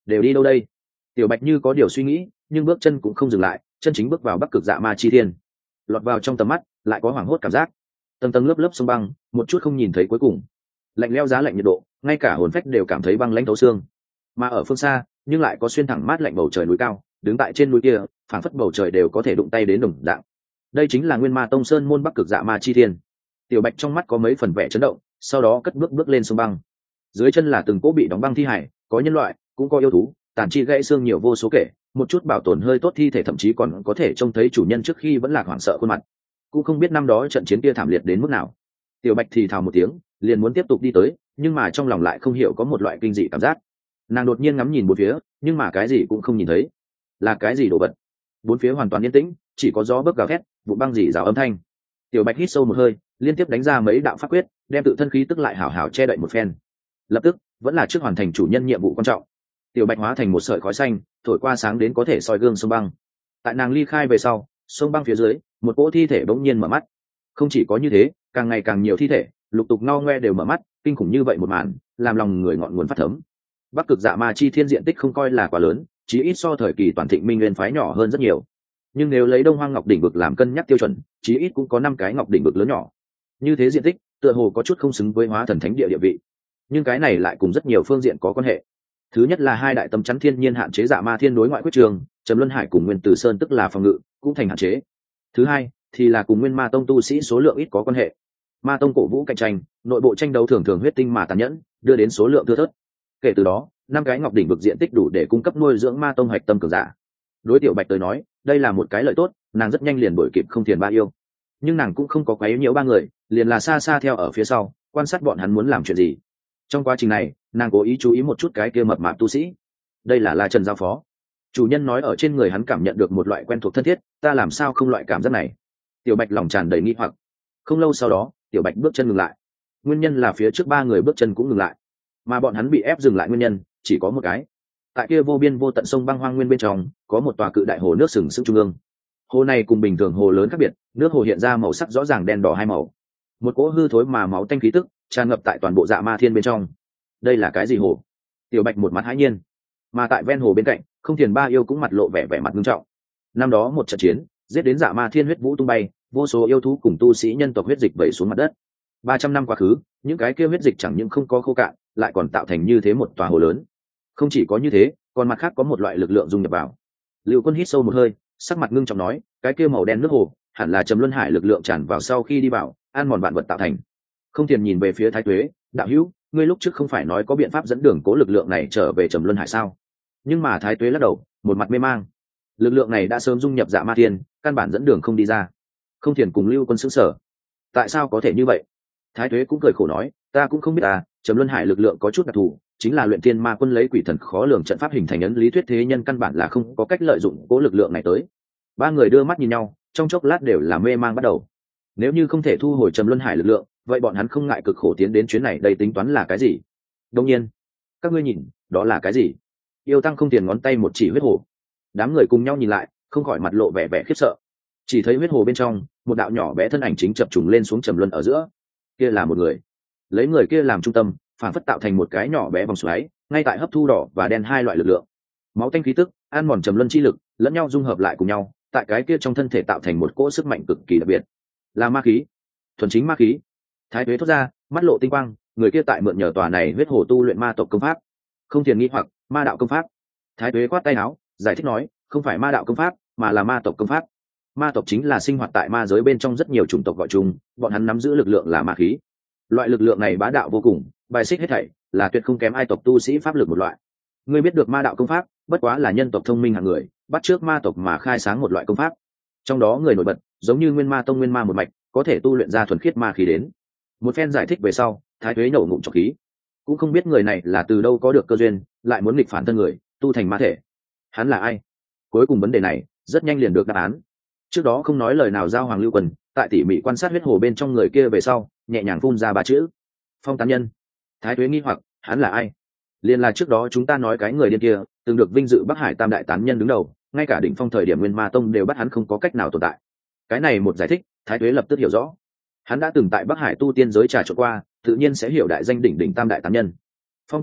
[SPEAKER 1] đều đi đâu đây? Tiểu Bạch như có điều suy nghĩ, nhưng bước chân cũng không dừng lại, chân chính bước vào Bắc Cực Dạ Ma Chi Thiên. Lọt vào trong tầm mắt, lại có hoảng hốt cảm giác. Tầng tầng lớp lớp sông băng, một chút không nhìn thấy cuối cùng. Lạnh lẽo giá lạnh nhiệt độ, ngay cả hồn phách đều cảm thấy băng lãnh thấu xương. Mà ở phương xa, nhưng lại có xuyên thẳng mát lạnh bầu trời núi cao, đứng tại trên núi kia, phảng phất bầu trời đều có thể đụng tay đến đồng dạng. Đây chính là Nguyên Ma Tông Sơn môn Bắc Cực Dạ Ma Chi Thiên. Tiểu Bạch trong mắt có mấy phần vẻ chấn động, sau đó cất bước bước lên sông băng. Dưới chân là từng cỗ bị đóng băng thi hải, có nhân loại, cũng có yêu thú, tàn chi gãy xương nhiều vô số kể, một chút bảo tồn hơi tốt thi thể thậm chí còn có thể trông thấy chủ nhân trước khi vẫn lạc hoảng sợ khuôn mặt. Cũng không biết năm đó trận chiến kia thảm liệt đến mức nào. Tiểu Bạch thì thào một tiếng, liền muốn tiếp tục đi tới, nhưng mà trong lòng lại không hiểu có một loại kinh dị cảm giác. Nàng đột nhiên ngắm nhìn bốn phía, nhưng mà cái gì cũng không nhìn thấy. Là cái gì đồ vật? Bốn phía hoàn toàn yên tĩnh, chỉ có gió bấc gào thét, vụ băng rỉ rào âm thanh. Tiểu Bạch hít sâu một hơi, liên tiếp đánh ra mấy đạo pháp quyết, đem tự thân khí tức lại hảo hảo che đậy một phen. Lập tức, vẫn là trước hoàn thành chủ nhân nhiệm vụ quan trọng. Tiểu Bạch hóa thành một sợi khói xanh, thổi qua sáng đến có thể soi gương sông băng. Tại nàng ly khai về sau, sông băng phía dưới, một cỗ thi thể bỗng nhiên mở mắt. Không chỉ có như thế, càng ngày càng nhiều thi thể, lục tục ngao ngoe đều mở mắt, kinh khủng như vậy một màn, làm lòng người ngọn nguồn phát thấm. Bắc Cực Dạ Ma Chi Thiên diện tích không coi là quá lớn, chỉ ít so thời kỳ toàn thịnh Minh Nguyên phái nhỏ hơn rất nhiều. Nhưng nếu lấy Đông Hoang Ngọc đỉnh vực làm cân nhắc tiêu chuẩn, chỉ ít cũng có năm cái Ngọc đỉnh vực lớn nhỏ. Như thế diện tích, tựa hồ có chút không xứng với Hóa Thần Thánh địa địa vị. Nhưng cái này lại cùng rất nhiều phương diện có quan hệ. Thứ nhất là hai đại tâm chắn thiên nhiên hạn chế Dạ Ma Thiên đối ngoại quyết trường, Trầm Luân Hải cùng Nguyên Tử Sơn tức là phòng ngự, cũng thành hạn chế. Thứ hai thì là cùng Nguyên Ma Tông tu sĩ số lượng ít có quan hệ. Ma Tông cổ vũ cạnh tranh, nội bộ tranh đấu thường thường huyết tinh mà tàn nhẫn, đưa đến số lượng thưa thớt. Kể từ đó, năm cái Ngọc đỉnh vực diện tích đủ để cung cấp nuôi dưỡng Ma Tông hạch tâm cường giả. Đối Tiểu Bạch tới nói, đây là một cái lợi tốt, nàng rất nhanh liền đuổi kịp Không Thiền Ba Yêu. Nhưng nàng cũng không có quá yếu nhiễu ba người, liền là xa xa theo ở phía sau, quan sát bọn hắn muốn làm chuyện gì. Trong quá trình này, nàng cố ý chú ý một chút cái kia mập mạp tu sĩ. Đây là La Trần giao phó. Chủ nhân nói ở trên người hắn cảm nhận được một loại quen thuộc thân thiết, ta làm sao không loại cảm giác này? Tiểu Bạch lòng tràn đầy nghi hoặc. Không lâu sau đó, Tiểu Bạch bước chân ngừng lại. Nguyên nhân là phía trước ba người bước chân cũng ngừng lại, mà bọn hắn bị ép dừng lại nguyên nhân chỉ có một cái. Tại kia vô biên vô tận sông băng hoang nguyên bên trong, có một tòa cự đại hồ nước sừng sững trung ương. Hồ này cùng bình thường hồ lớn khác biệt, nước hồ hiện ra màu sắc rõ ràng đen đỏ hai màu. Một cỗ hư thối mà máu tanh khí tức tràn ngập tại toàn bộ Dạ Ma Thiên bên trong. Đây là cái gì hồ? Tiểu Bạch một mặt hãi nhiên. Mà tại ven hồ bên cạnh, Không Thiền Ba Yêu cũng mặt lộ vẻ vẻ mặt nghiêm trọng. Năm đó một trận chiến, giết đến Dạ Ma Thiên huyết vũ tung bay, vô số yêu thú cùng tu sĩ nhân tộc huyết dịch vẩy xuống mặt đất. Ba trăm năm quá khứ, những cái kia huyết dịch chẳng những không có khô cạn, lại còn tạo thành như thế một tòa hồ lớn. Không chỉ có như thế, còn mặt khác có một loại lực lượng dung nhập vào. Lưu Quân hít sâu một hơi, sắc mặt ngưng trọng nói, cái kia màu đen nước hồ, hẳn là Trầm Luân Hải lực lượng tràn vào sau khi đi vào, ăn mòn vạn vật tạo thành. Không Thiền nhìn về phía Thái Tuế, đạo hữu, ngươi lúc trước không phải nói có biện pháp dẫn đường cố lực lượng này trở về Trầm Luân Hải sao? Nhưng mà Thái Tuế lắc đầu, một mặt mê mang. Lực lượng này đã sớm dung nhập Dạ Ma Thiên, căn bản dẫn đường không đi ra. Không Thiền cùng Lưu Quân sững sờ. Tại sao có thể như vậy? Thái Tuế cũng cười khổ nói, ta cũng không biết à, Trầm Luân Hải lực lượng có chút đặc thù, chính là luyện thiên ma quân lấy quỷ thần khó lường trận pháp hình thành ấn lý thuyết thế nhân căn bản là không có cách lợi dụng cố lực lượng này tới. Ba người đưa mắt nhìn nhau, trong chốc lát đều là mê mang bắt đầu. Nếu như không thể thu hồi Trầm Luân Hải lực lượng, vậy bọn hắn không ngại cực khổ tiến đến chuyến này, đây tính toán là cái gì? Đương nhiên, các ngươi nhìn, đó là cái gì? Yêu Tăng Không Tiền ngón tay một chỉ huyết hồ. Đám người cùng nhau nhìn lại, không khỏi mặt lộ vẻ vẻ khiếp sợ. Chỉ thấy huyết hồ bên trong, một đạo nhỏ bé thân ảnh chính chập trùng lên xuống trầm luân ở giữa. Kia là một người. Lấy người kia làm trung tâm, phản phất tạo thành một cái nhỏ bé vòng xoáy, ngay tại hấp thu đỏ và đen hai loại lực lượng. Máu tanh khí tức, ăn mòn trầm luân chi lực, lẫn nhau dung hợp lại cùng nhau, tại cái kia trong thân thể tạo thành một cỗ sức mạnh cực kỳ đặc biệt. Là ma khí, thuần chính ma khí. Thái Tuế thốt ra, mắt lộ tinh quang, người kia tại mượn nhờ tòa này huyết hồ tu luyện ma tộc công pháp. Không Tiền nghi hoặc, ma đạo công pháp. Thái Tuế quát tay áo, giải thích nói, không phải ma đạo công pháp, mà là ma tộc công pháp. Ma tộc chính là sinh hoạt tại ma giới bên trong rất nhiều chủng tộc gọi chung, bọn hắn nắm giữ lực lượng là ma khí. Loại lực lượng này bá đạo vô cùng, bài xích hết thảy, là tuyệt không kém ai tộc tu sĩ pháp lực một loại. Ngươi biết được ma đạo công pháp, bất quá là nhân tộc thông minh hạng người, bắt chước ma tộc mà khai sáng một loại công pháp. Trong đó người nổi bật, giống như Nguyên Ma Tông Nguyên Ma một mạch, có thể tu luyện ra thuần khiết ma khí đến. Một phen giải thích về sau, Thái Tuế nổ ngụm trọc khí. Cũng không biết người này là từ đâu có được cơ duyên, lại muốn nghịch phản thân người, tu thành ma thể. Hắn là ai? Cuối cùng vấn đề này rất nhanh liền được đáp án. Trước đó không nói lời nào giao Hoàng Lưu Quân, tại tỉ mỉ quan sát huyết hồ bên trong người kia về sau, nhẹ nhàng phun ra ba chữ: Phong Tán Nhân. Thái Tuế nghi hoặc, hắn là ai? Liên là trước đó chúng ta nói cái người điên kia, từng được vinh dự Bắc Hải Tam đại tán nhân đứng đầu, ngay cả đỉnh phong thời điểm Nguyên Ma Tông đều bắt hắn không có cách nào tồn tại. Cái này một giải thích, Thái Tuế lập tức hiểu rõ. Hắn đã từng tại Bắc Hải tu tiên giới trà trộn qua, tự nhiên sẽ hiểu đại danh đỉnh đỉnh Tam đại tán nhân. Phong Tán Nhân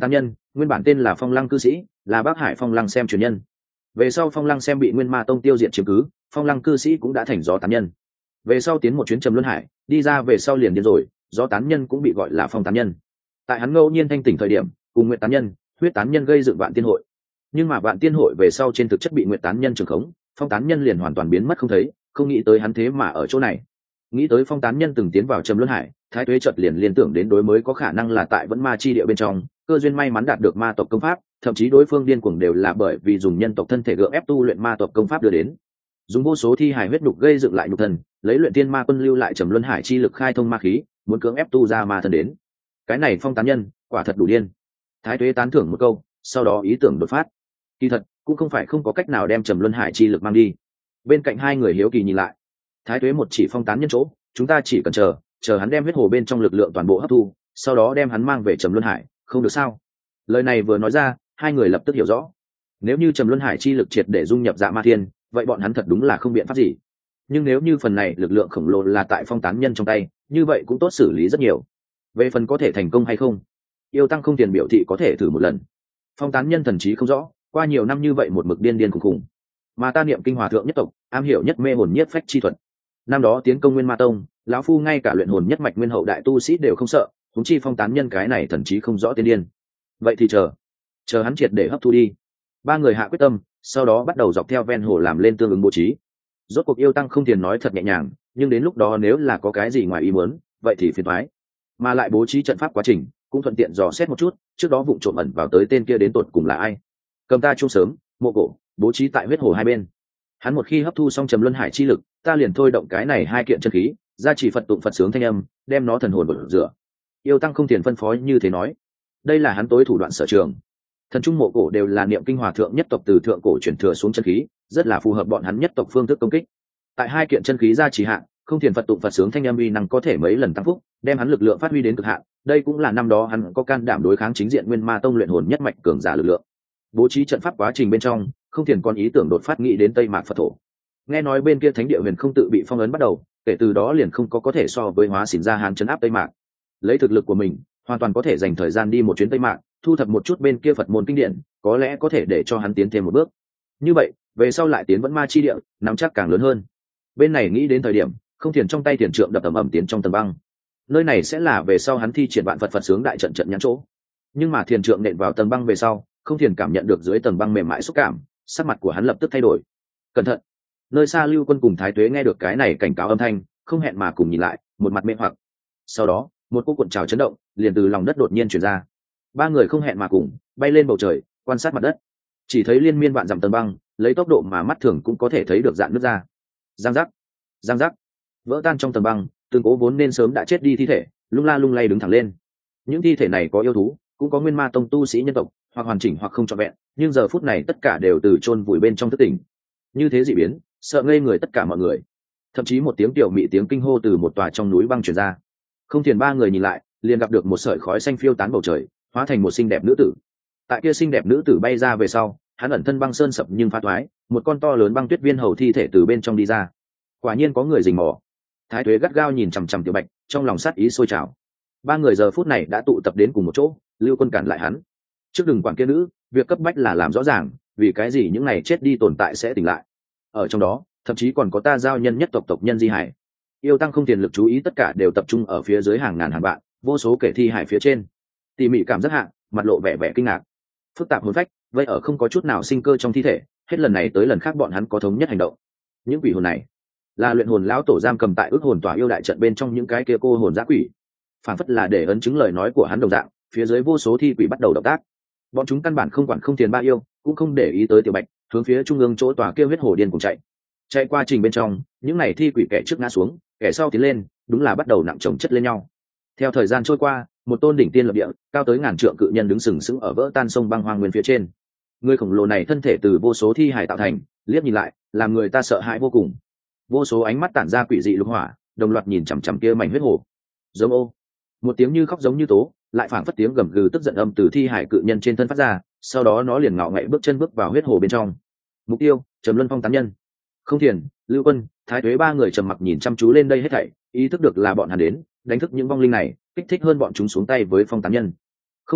[SPEAKER 1] nguyên bản tên là Phong Lăng cư sĩ, là Bắc Hải Phong Lăng xem truyền nhân. Về sau Phong Lăng xem bị Nguyên Ma Tông tiêu diệt chiếm cứ, Phong Lăng cư sĩ cũng đã thành gió tán nhân. Về sau tiến một chuyến trầm luân hải, đi ra về sau liền điên rồi, gió tán nhân cũng bị gọi là Phong tán nhân. Tại hắn ngẫu nhiên thanh tỉnh thời điểm, cùng Nguyệt tán nhân, Huyết tán nhân gây dựng Vạn Tiên hội. Nhưng mà Vạn Tiên hội về sau trên thực chất bị Nguyệt tán nhân trường khống, Phong tán nhân liền hoàn toàn biến mất không thấy, không nghĩ tới hắn thế mà ở chỗ này. Nghĩ tới Phong tán nhân từng tiến vào trầm luân hải, Thái Tuế chợt liền liên tưởng đến đối mới có khả năng là tại vẫn ma chi địa bên trong, cơ duyên may mắn đạt được ma tộc công pháp, thậm chí đối phương điên cuồng đều là bởi vì dùng nhân tộc thân thể gượng ép tu luyện ma tộc công pháp đưa đến. Dùng vô số thi hài huyết nhục gây dựng lại nhục thân, lấy luyện tiên ma quân lưu lại trầm luân hải chi lực khai thông ma khí, muốn cưỡng ép tu ra ma thân đến. Cái này Phong tán nhân, quả thật đủ điên. Thái Tuế tán thưởng một câu, sau đó ý tưởng đột phát. Kỳ thật, cũng không phải không có cách nào đem trầm luân hải chi lực mang đi. Bên cạnh hai người hiếu kỳ nhìn lại. Thái Tuế một chỉ Phong tán nhân chỗ, chúng ta chỉ cần chờ, chờ hắn đem huyết hồ bên trong lực lượng toàn bộ hấp thu, sau đó đem hắn mang về trầm luân hải, không được sao? Lời này vừa nói ra, hai người lập tức hiểu rõ. Nếu như trầm luân hải chi lực triệt để dung nhập Dạ Ma Thiên, vậy bọn hắn thật đúng là không biện pháp gì. Nhưng nếu như phần này lực lượng khổng lồ là tại Phong tán nhân trong tay, như vậy cũng tốt xử lý rất nhiều. Về phần có thể thành công hay không, Yêu Tăng không tiền biểu thị có thể thử một lần. Phong tán nhân thần trí không rõ, qua nhiều năm như vậy một mực điên điên khủng khủng, mà ta niệm kinh hòa thượng nhất tộc, am hiểu nhất mê hồn nhất phách chi thuật. Năm đó tiến công Nguyên Ma Tông, lão phu ngay cả luyện hồn nhất mạch nguyên hậu đại tu sĩ đều không sợ, huống chi Phong tán nhân cái này thần trí không rõ tiên điên. Vậy thì chờ, chờ hắn triệt để hấp thu đi. Ba người hạ quyết tâm, sau đó bắt đầu dọc theo ven hồ làm lên tương ứng bố trí. Rốt cuộc Yêu Tăng không tiền nói thật nhẹ nhàng, nhưng đến lúc đó nếu là có cái gì ngoài ý muốn, vậy thì phiền toái. Mà lại bố trí trận pháp quá trình, cũng thuận tiện dò xét một chút, trước đó vụng trộm ẩn vào tới tên kia đến tột cùng là ai. Cầm ta chung sớm, mộ cổ, bố trí tại huyết hồ hai bên. Hắn một khi hấp thu xong trầm luân hải chi lực, ta liền thôi động cái này hai kiện chân khí, gia trì Phật tụng Phật sướng thanh âm, đem nó thần hồn bổ rửa. Yêu Tăng không tiền phân phó như thế nói. Đây là hắn tối thủ đoạn sở trường. Thần trung mộ cổ đều là niệm kinh hòa thượng nhất tộc từ thượng cổ truyền thừa xuống chân khí, rất là phù hợp bọn hắn nhất tộc phương thức công kích. Tại hai kiện chân khí gia trì hạn, không thiền Phật tụng Phật sướng thanh âm uy năng có thể mấy lần tăng phúc, đem hắn lực lượng phát huy đến cực hạn. Đây cũng là năm đó hắn có can đảm đối kháng chính diện Nguyên Ma Tông luyện hồn nhất mạch cường giả lực lượng. Bố trí trận pháp quá trình bên trong, không thiền còn ý tưởng đột phát nghĩ đến Tây Mạc Phật thổ. Nghe nói bên kia thánh địa huyền không tự bị phong ấn bắt đầu, kể từ đó liền không có có thể so với hóa xỉn ra hán chấn áp Tây Mạc. Lấy thực lực của mình, hoàn toàn có thể dành thời gian đi một chuyến Tây Mạc, thu thập một chút bên kia Phật môn kinh điển, có lẽ có thể để cho hắn tiến thêm một bước. Như vậy, về sau lại tiến vẫn ma chi địa, nắm chắc càng lớn hơn. Bên này nghĩ đến thời điểm, không thiền trong tay tiền trượng đập ầm ầm tiến trong tầng băng. Nơi này sẽ là về sau hắn thi triển vạn Phật Phật sướng đại trận trận nhãn chỗ. Nhưng mà thiền trượng nện vào tầng băng về sau, không thiền cảm nhận được dưới tầng băng mềm mại xúc cảm, sắc mặt của hắn lập tức thay đổi. Cẩn thận! Nơi xa Lưu Quân cùng Thái Tuế nghe được cái này cảnh cáo âm thanh, không hẹn mà cùng nhìn lại, một mặt mê hoặc. Sau đó, một cỗ cuộn trào chấn động, liền từ lòng đất đột nhiên truyền ra. Ba người không hẹn mà cùng bay lên bầu trời, quan sát mặt đất. Chỉ thấy liên miên vạn dặm tầng băng, lấy tốc độ mà mắt thường cũng có thể thấy được dạn nứt ra. Giang giác, giang giác, vỡ tan trong tầng băng, từng cố vốn nên sớm đã chết đi thi thể, lung la lung lay đứng thẳng lên. Những thi thể này có yêu thú, cũng có Nguyên Ma Tông tu sĩ nhân tộc, hoặc hoàn chỉnh hoặc không trọn vẹn, nhưng giờ phút này tất cả đều từ chôn vùi bên trong thức tỉnh. Như thế dị biến, sợ ngây người tất cả mọi người. Thậm chí một tiếng tiểu mị tiếng kinh hô từ một tòa trong núi băng truyền ra. Không thiền ba người nhìn lại, liền gặp được một sợi khói xanh phiêu tán bầu trời, hóa thành một xinh đẹp nữ tử. Tại kia xinh đẹp nữ tử bay ra về sau, hắn ẩn thân băng sơn sập nhưng phá thoái, một con to lớn băng tuyết viên hầu thi thể từ bên trong đi ra. Quả nhiên có người rình mò. Thái Tuế gắt gao nhìn chằm chằm Tiểu Bạch, trong lòng sát ý sôi trào. Ba người giờ phút này đã tụ tập đến cùng một chỗ, Lưu Quân cản lại hắn. Trước đừng quản kia nữ, việc cấp bách là làm rõ ràng, vì cái gì những này chết đi tồn tại sẽ tỉnh lại. Ở trong đó, thậm chí còn có ta giao nhân nhất tộc tộc nhân di hải. Yêu Tăng không tiền lực chú ý tất cả đều tập trung ở phía dưới hàng ngàn hàng vạn, vô số kẻ thi hải phía trên. Tỉ mỉ cảm giác hạ, mặt lộ vẻ vẻ kinh ngạc, phức tạp hồn phách, vậy ở không có chút nào sinh cơ trong thi thể, hết lần này tới lần khác bọn hắn có thống nhất hành động. Những quỷ hồn này là luyện hồn lão tổ giam cầm tại ước hồn tỏa yêu đại trận bên trong những cái kia cô hồn dã quỷ, phản phất là để ấn chứng lời nói của hắn đồng dạng. Phía dưới vô số thi quỷ bắt đầu động tác, bọn chúng căn bản không quản không tiền ba yêu, cũng không để ý tới Tiểu Bạch, hướng phía trung ương chỗ tòa kia huyết hồ điên cùng chạy. Chạy qua trình bên trong, những này thi quỷ kẻ trước ngã xuống, kẻ sau tiến lên, đúng là bắt đầu nặng chồng chất lên nhau. Theo thời gian trôi qua, một tôn đỉnh tiên lập địa, cao tới ngàn trượng cự nhân đứng sừng sững ở vỡ tan sông băng hoang nguyên phía trên. Người khổng lồ này thân thể từ vô số thi hải tạo thành, liếc nhìn lại, làm người ta sợ hãi vô cùng. Vô số ánh mắt tản ra quỷ dị lục hỏa, đồng loạt nhìn chằm chằm kia mảnh huyết hồ. Giống ô, một tiếng như khóc giống như tố, lại phảng phất tiếng gầm gừ tức giận âm từ thi hải cự nhân trên thân phát ra, sau đó nó liền ngạo nghễ bước chân bước vào huyết hồ bên trong. Mục tiêu, Trầm Luân Phong tán nhân. Không Thiền, Lưu Quân, Thái Tuế ba người trầm mặc nhìn chăm chú lên đây hết thảy, ý thức được là bọn hắn đến đánh thức những vong linh này, kích thích hơn bọn chúng xuống tay với Phong tán nhân. Không được,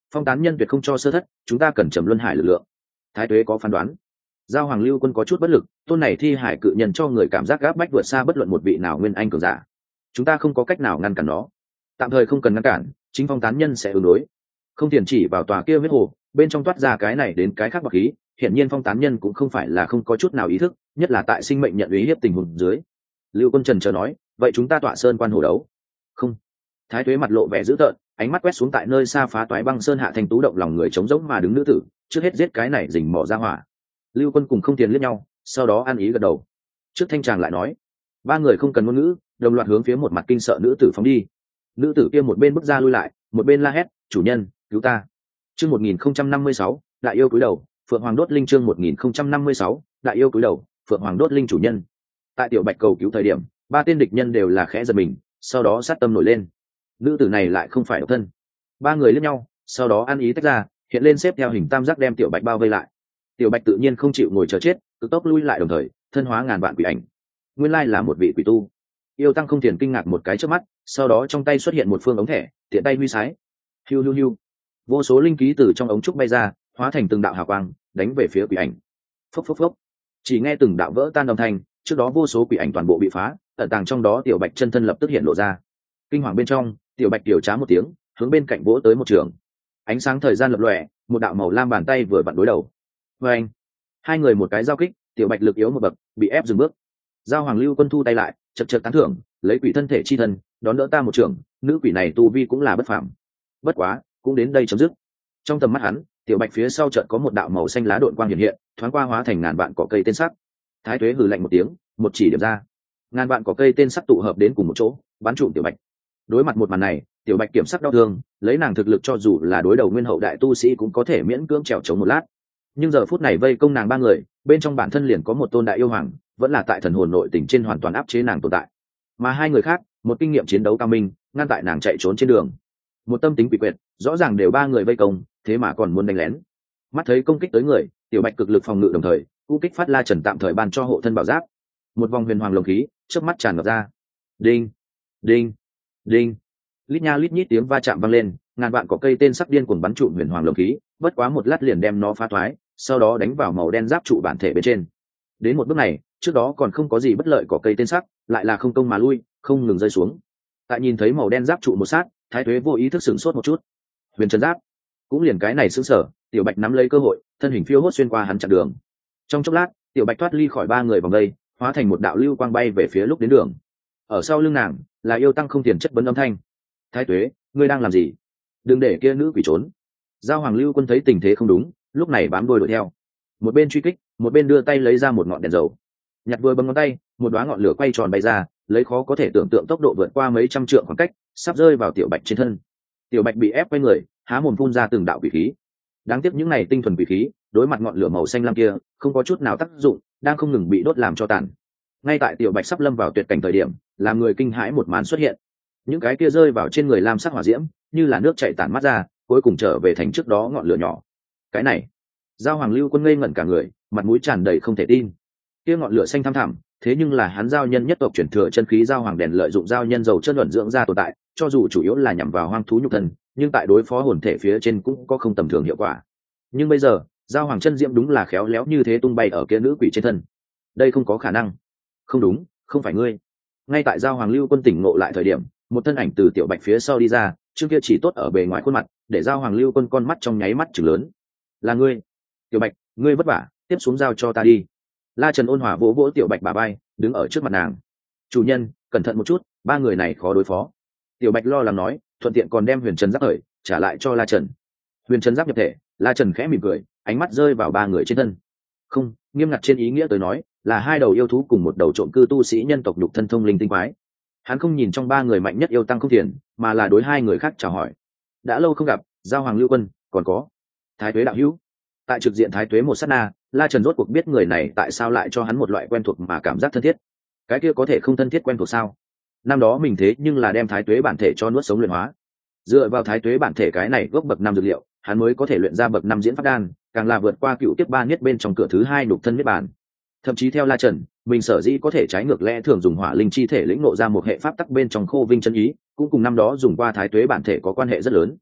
[SPEAKER 1] Phong tán nhân tuyệt không cho sơ thất, chúng ta cần trầm luân hải lực lượng. Thái tuế có phán đoán. Giao Hoàng Lưu Quân có chút bất lực, tôn này thi hải cự nhân cho người cảm giác gáp bách vượt xa bất luận một vị nào nguyên anh cường giả. Chúng ta không có cách nào ngăn cản nó. Tạm thời không cần ngăn cản, chính phong tán nhân sẽ ứng đối. Không tiền chỉ vào tòa kia huyết hồ, bên trong toát ra cái này đến cái khác bạc khí, hiển nhiên phong tán nhân cũng không phải là không có chút nào ý thức, nhất là tại sinh mệnh nhận uy hiếp tình huống dưới. Lưu Quân trần chờ nói, vậy chúng ta tọa sơn quan hồ đấu. Không. Thái tuế mặt lộ vẻ dữ tợn, ánh mắt quét xuống tại nơi xa phá toái băng sơn hạ thành tú động lòng người trống rỗng mà đứng nữ tử, trước hết giết cái này rình mỏ ra hỏa. Lưu Quân cùng không tiền liếc nhau, sau đó ăn ý gật đầu. Trước thanh tràng lại nói, ba người không cần ngôn ngữ, đồng loạt hướng phía một mặt kinh sợ nữ tử phóng đi. Nữ tử kia một bên bước ra lui lại, một bên la hét, chủ nhân, cứu ta. Chương một nghìn không trăm năm mươi sáu, đại yêu cúi đầu, Phượng Hoàng đốt linh chương một nghìn không trăm năm mươi sáu, đại yêu cúi đầu, Phượng Hoàng đốt linh chủ nhân. Tại tiểu bạch cầu cứu thời điểm, ba tên địch nhân đều là khẽ giật mình, sau đó sát tâm nổi lên. Nữ tử này lại không phải độc thân. Ba người liếc nhau, sau đó ăn ý tách ra, hiện lên xếp theo hình tam giác đem tiểu bạch bao vây lại. Tiểu bạch tự nhiên không chịu ngồi chờ chết, cực tốc lui lại đồng thời thân hóa ngàn vạn quỷ ảnh. Nguyên lai là một vị quỷ tu. Yêu tăng không tiền kinh ngạc một cái trước mắt, sau đó trong tay xuất hiện một phương ống thẻ, tiện tay huy sái. Hiu hiu hiu. Vô số linh khí từ trong ống trúc bay ra, hóa thành từng đạo hào quang, đánh về phía quỷ ảnh. Phốc phốc phốc. Chỉ nghe từng đạo vỡ tan âm thanh, trước đó vô số quỷ ảnh toàn bộ bị phá, ẩn tàng trong đó tiểu bạch chân thân lập tức hiện lộ ra. Kinh hoàng bên trong, tiểu bạch điều trá một tiếng, hướng bên cạnh vỗ tới một trường. Ánh sáng thời gian lập lòe, một đạo màu lam bàn tay vừa vặn đối đầu. Và anh, hai người một cái giao kích, tiểu bạch lực yếu một bậc, bị ép dừng bước. Giao Hoàng Lưu Quân thu tay lại, chật chật tán thưởng, lấy quỷ thân thể chi thân, đón đỡ ta một trường, nữ quỷ này tu vi cũng là bất phàm. Bất quá, cũng đến đây chấm dứt. Trong tầm mắt hắn, tiểu bạch phía sau chợt có một đạo màu xanh lá độn quang hiện hiện, thoáng qua hóa thành ngàn vạn cỏ cây tên sắc. Thái tuế hừ lạnh một tiếng, một chỉ điểm ra, ngàn vạn cỏ cây tên sắc tụ hợp đến cùng một chỗ, bắn trụm tiểu bạch. Đối mặt một màn này, tiểu bạch kiểm sắc đau thương, lấy nàng thực lực cho dù là đối đầu nguyên hậu đại tu sĩ cũng có thể miễn cưỡng trèo chống một lát. Nhưng giờ phút này vây công nàng ba người, bên trong bản thân liền có một tôn đại yêu hoàng, vẫn là tại thần hồn nội tình trên hoàn toàn áp chế nàng tồn tại. Mà hai người khác, một kinh nghiệm chiến đấu cao minh, ngăn tại nàng chạy trốn trên đường. Một tâm tính quỷ quyệt, rõ ràng đều ba người vây công, thế mà còn muốn đánh lén. Mắt thấy công kích tới người, tiểu bạch cực lực phòng ngự đồng thời, cú kích phát la trần tạm thời ban cho hộ thân bảo giáp. Một vòng huyền hoàng lồng khí, chớp mắt tràn ngập ra. Đinh, đinh, đinh. Lít nha lít nhít tiếng va chạm vang lên, ngàn vạn cỏ cây tên sắc điên cuồng bắn trụm huyền hoàng lồng khí, bất quá một lát liền đem nó phá thoái, sau đó đánh vào màu đen giáp trụ bản thể bên trên. Đến một bước này, trước đó còn không có gì bất lợi cỏ cây tên sắc, lại là không công mà lui, không ngừng rơi xuống. Tại nhìn thấy màu đen giáp trụ một sát, thái tuế vô ý thức sửng sốt một chút. Huyền trần giáp, cũng liền cái này sững sờ, tiểu bạch nắm lấy cơ hội, thân hình phiêu hốt xuyên qua hắn chặn đường. Trong chốc lát, tiểu bạch thoát ly khỏi ba người vòng đây, hóa thành một đạo lưu quang bay về phía lúc đến đường. Ở sau lưng nàng là yêu tăng không tiền chất vấn âm thanh. Thái tuế, ngươi đang làm gì? Đừng để kia nữ quỷ trốn. Giao Hoàng Lưu Quân thấy tình thế không đúng, lúc này bám đuôi đuổi theo, một bên truy kích, một bên đưa tay lấy ra một ngọn đèn dầu, nhặt vừa bấm ngón tay, một đóa ngọn lửa quay tròn bay ra, lấy khó có thể tưởng tượng tốc độ vượt qua mấy trăm trượng khoảng cách, sắp rơi vào tiểu bạch trên thân. Tiểu bạch bị ép quay người, há mồm phun ra từng đạo quỷ khí. Đáng tiếc những này tinh thuần quỷ khí, đối mặt ngọn lửa màu xanh lam kia, không có chút nào tác dụng, đang không ngừng bị đốt làm cho tàn. Ngay tại tiểu bạch sắp lâm vào tuyệt cảnh thời điểm, làm người kinh hãi một màn xuất hiện. Những cái kia rơi vào trên người lam sắc hỏa diễm, như là nước chảy tản mắt ra, cuối cùng trở về thành trước đó ngọn lửa nhỏ. Cái này, Giao Hoàng Lưu Quân ngây ngẩn cả người, mặt mũi tràn đầy không thể tin. Kia ngọn lửa xanh thăm thẳm, thế nhưng là hắn giao nhân nhất tộc chuyển thừa chân khí giao hoàng đèn lợi dụng giao nhân dầu chất luận dưỡng ra tồn tại, cho dù chủ yếu là nhằm vào hoang thú nhục thân, nhưng tại đối phó hồn thể phía trên cũng có không tầm thường hiệu quả. Nhưng bây giờ, giao hoàng chân diễm đúng là khéo léo như thế tung bay ở kia nữ quỷ trên thân. Đây không có khả năng. Không đúng, không phải ngươi. Ngay tại Giao Hoàng Lưu Quân tỉnh ngộ lại thời điểm, một thân ảnh từ tiểu bạch phía sau đi ra, chương kia chỉ tốt ở bề ngoài khuôn mặt, để Giao Hoàng Lưu Quân con mắt trong nháy mắt trừng lớn. Là ngươi, tiểu bạch, ngươi vất vả, tiếp xuống giao cho ta đi. La Trần ôn hòa vỗ vỗ tiểu bạch bà bay, đứng ở trước mặt nàng. Chủ nhân, cẩn thận một chút, ba người này khó đối phó. Tiểu bạch lo lắng nói, thuận tiện còn đem huyền trần giáp khởi trả lại cho La Trần. Huyền trần giáp nhập thể, La Trần khẽ mỉm cười, ánh mắt rơi vào ba người trên thân. Không, nghiêm ngặt trên ý nghĩa tới nói, là hai đầu yêu thú cùng một đầu trộm cư tu sĩ nhân tộc nhục thân thông linh tinh quái. Hắn không nhìn trong ba người mạnh nhất yêu tăng không tiền, mà là đối hai người khác chào hỏi. Đã lâu không gặp, Giao Hoàng Lưu Quân, còn có Thái Tuế đạo hữu. Tại trực diện Thái Tuế một sát na, La Trần rốt cuộc biết người này tại sao lại cho hắn một loại quen thuộc mà cảm giác thân thiết. Cái kia có thể không thân thiết quen thuộc sao? Năm đó mình thế nhưng là đem Thái Tuế bản thể cho nuốt sống luyện hóa. Dựa vào Thái Tuế bản thể cái này gốc bậc năm dược liệu, hắn mới có thể luyện ra bậc năm diễn pháp đan, càng là vượt qua cựu kiếp ba nhất bên trong cửa thứ hai đục thân niết bàn. Thậm chí theo La Trần, mình sở dĩ có thể trái ngược lẽ thường dùng hỏa linh chi thể lĩnh ngộ ra một hệ pháp tắc bên trong khô vinh chân ý, cũng cùng năm đó dùng qua Thái Tuế bản thể có quan hệ rất lớn.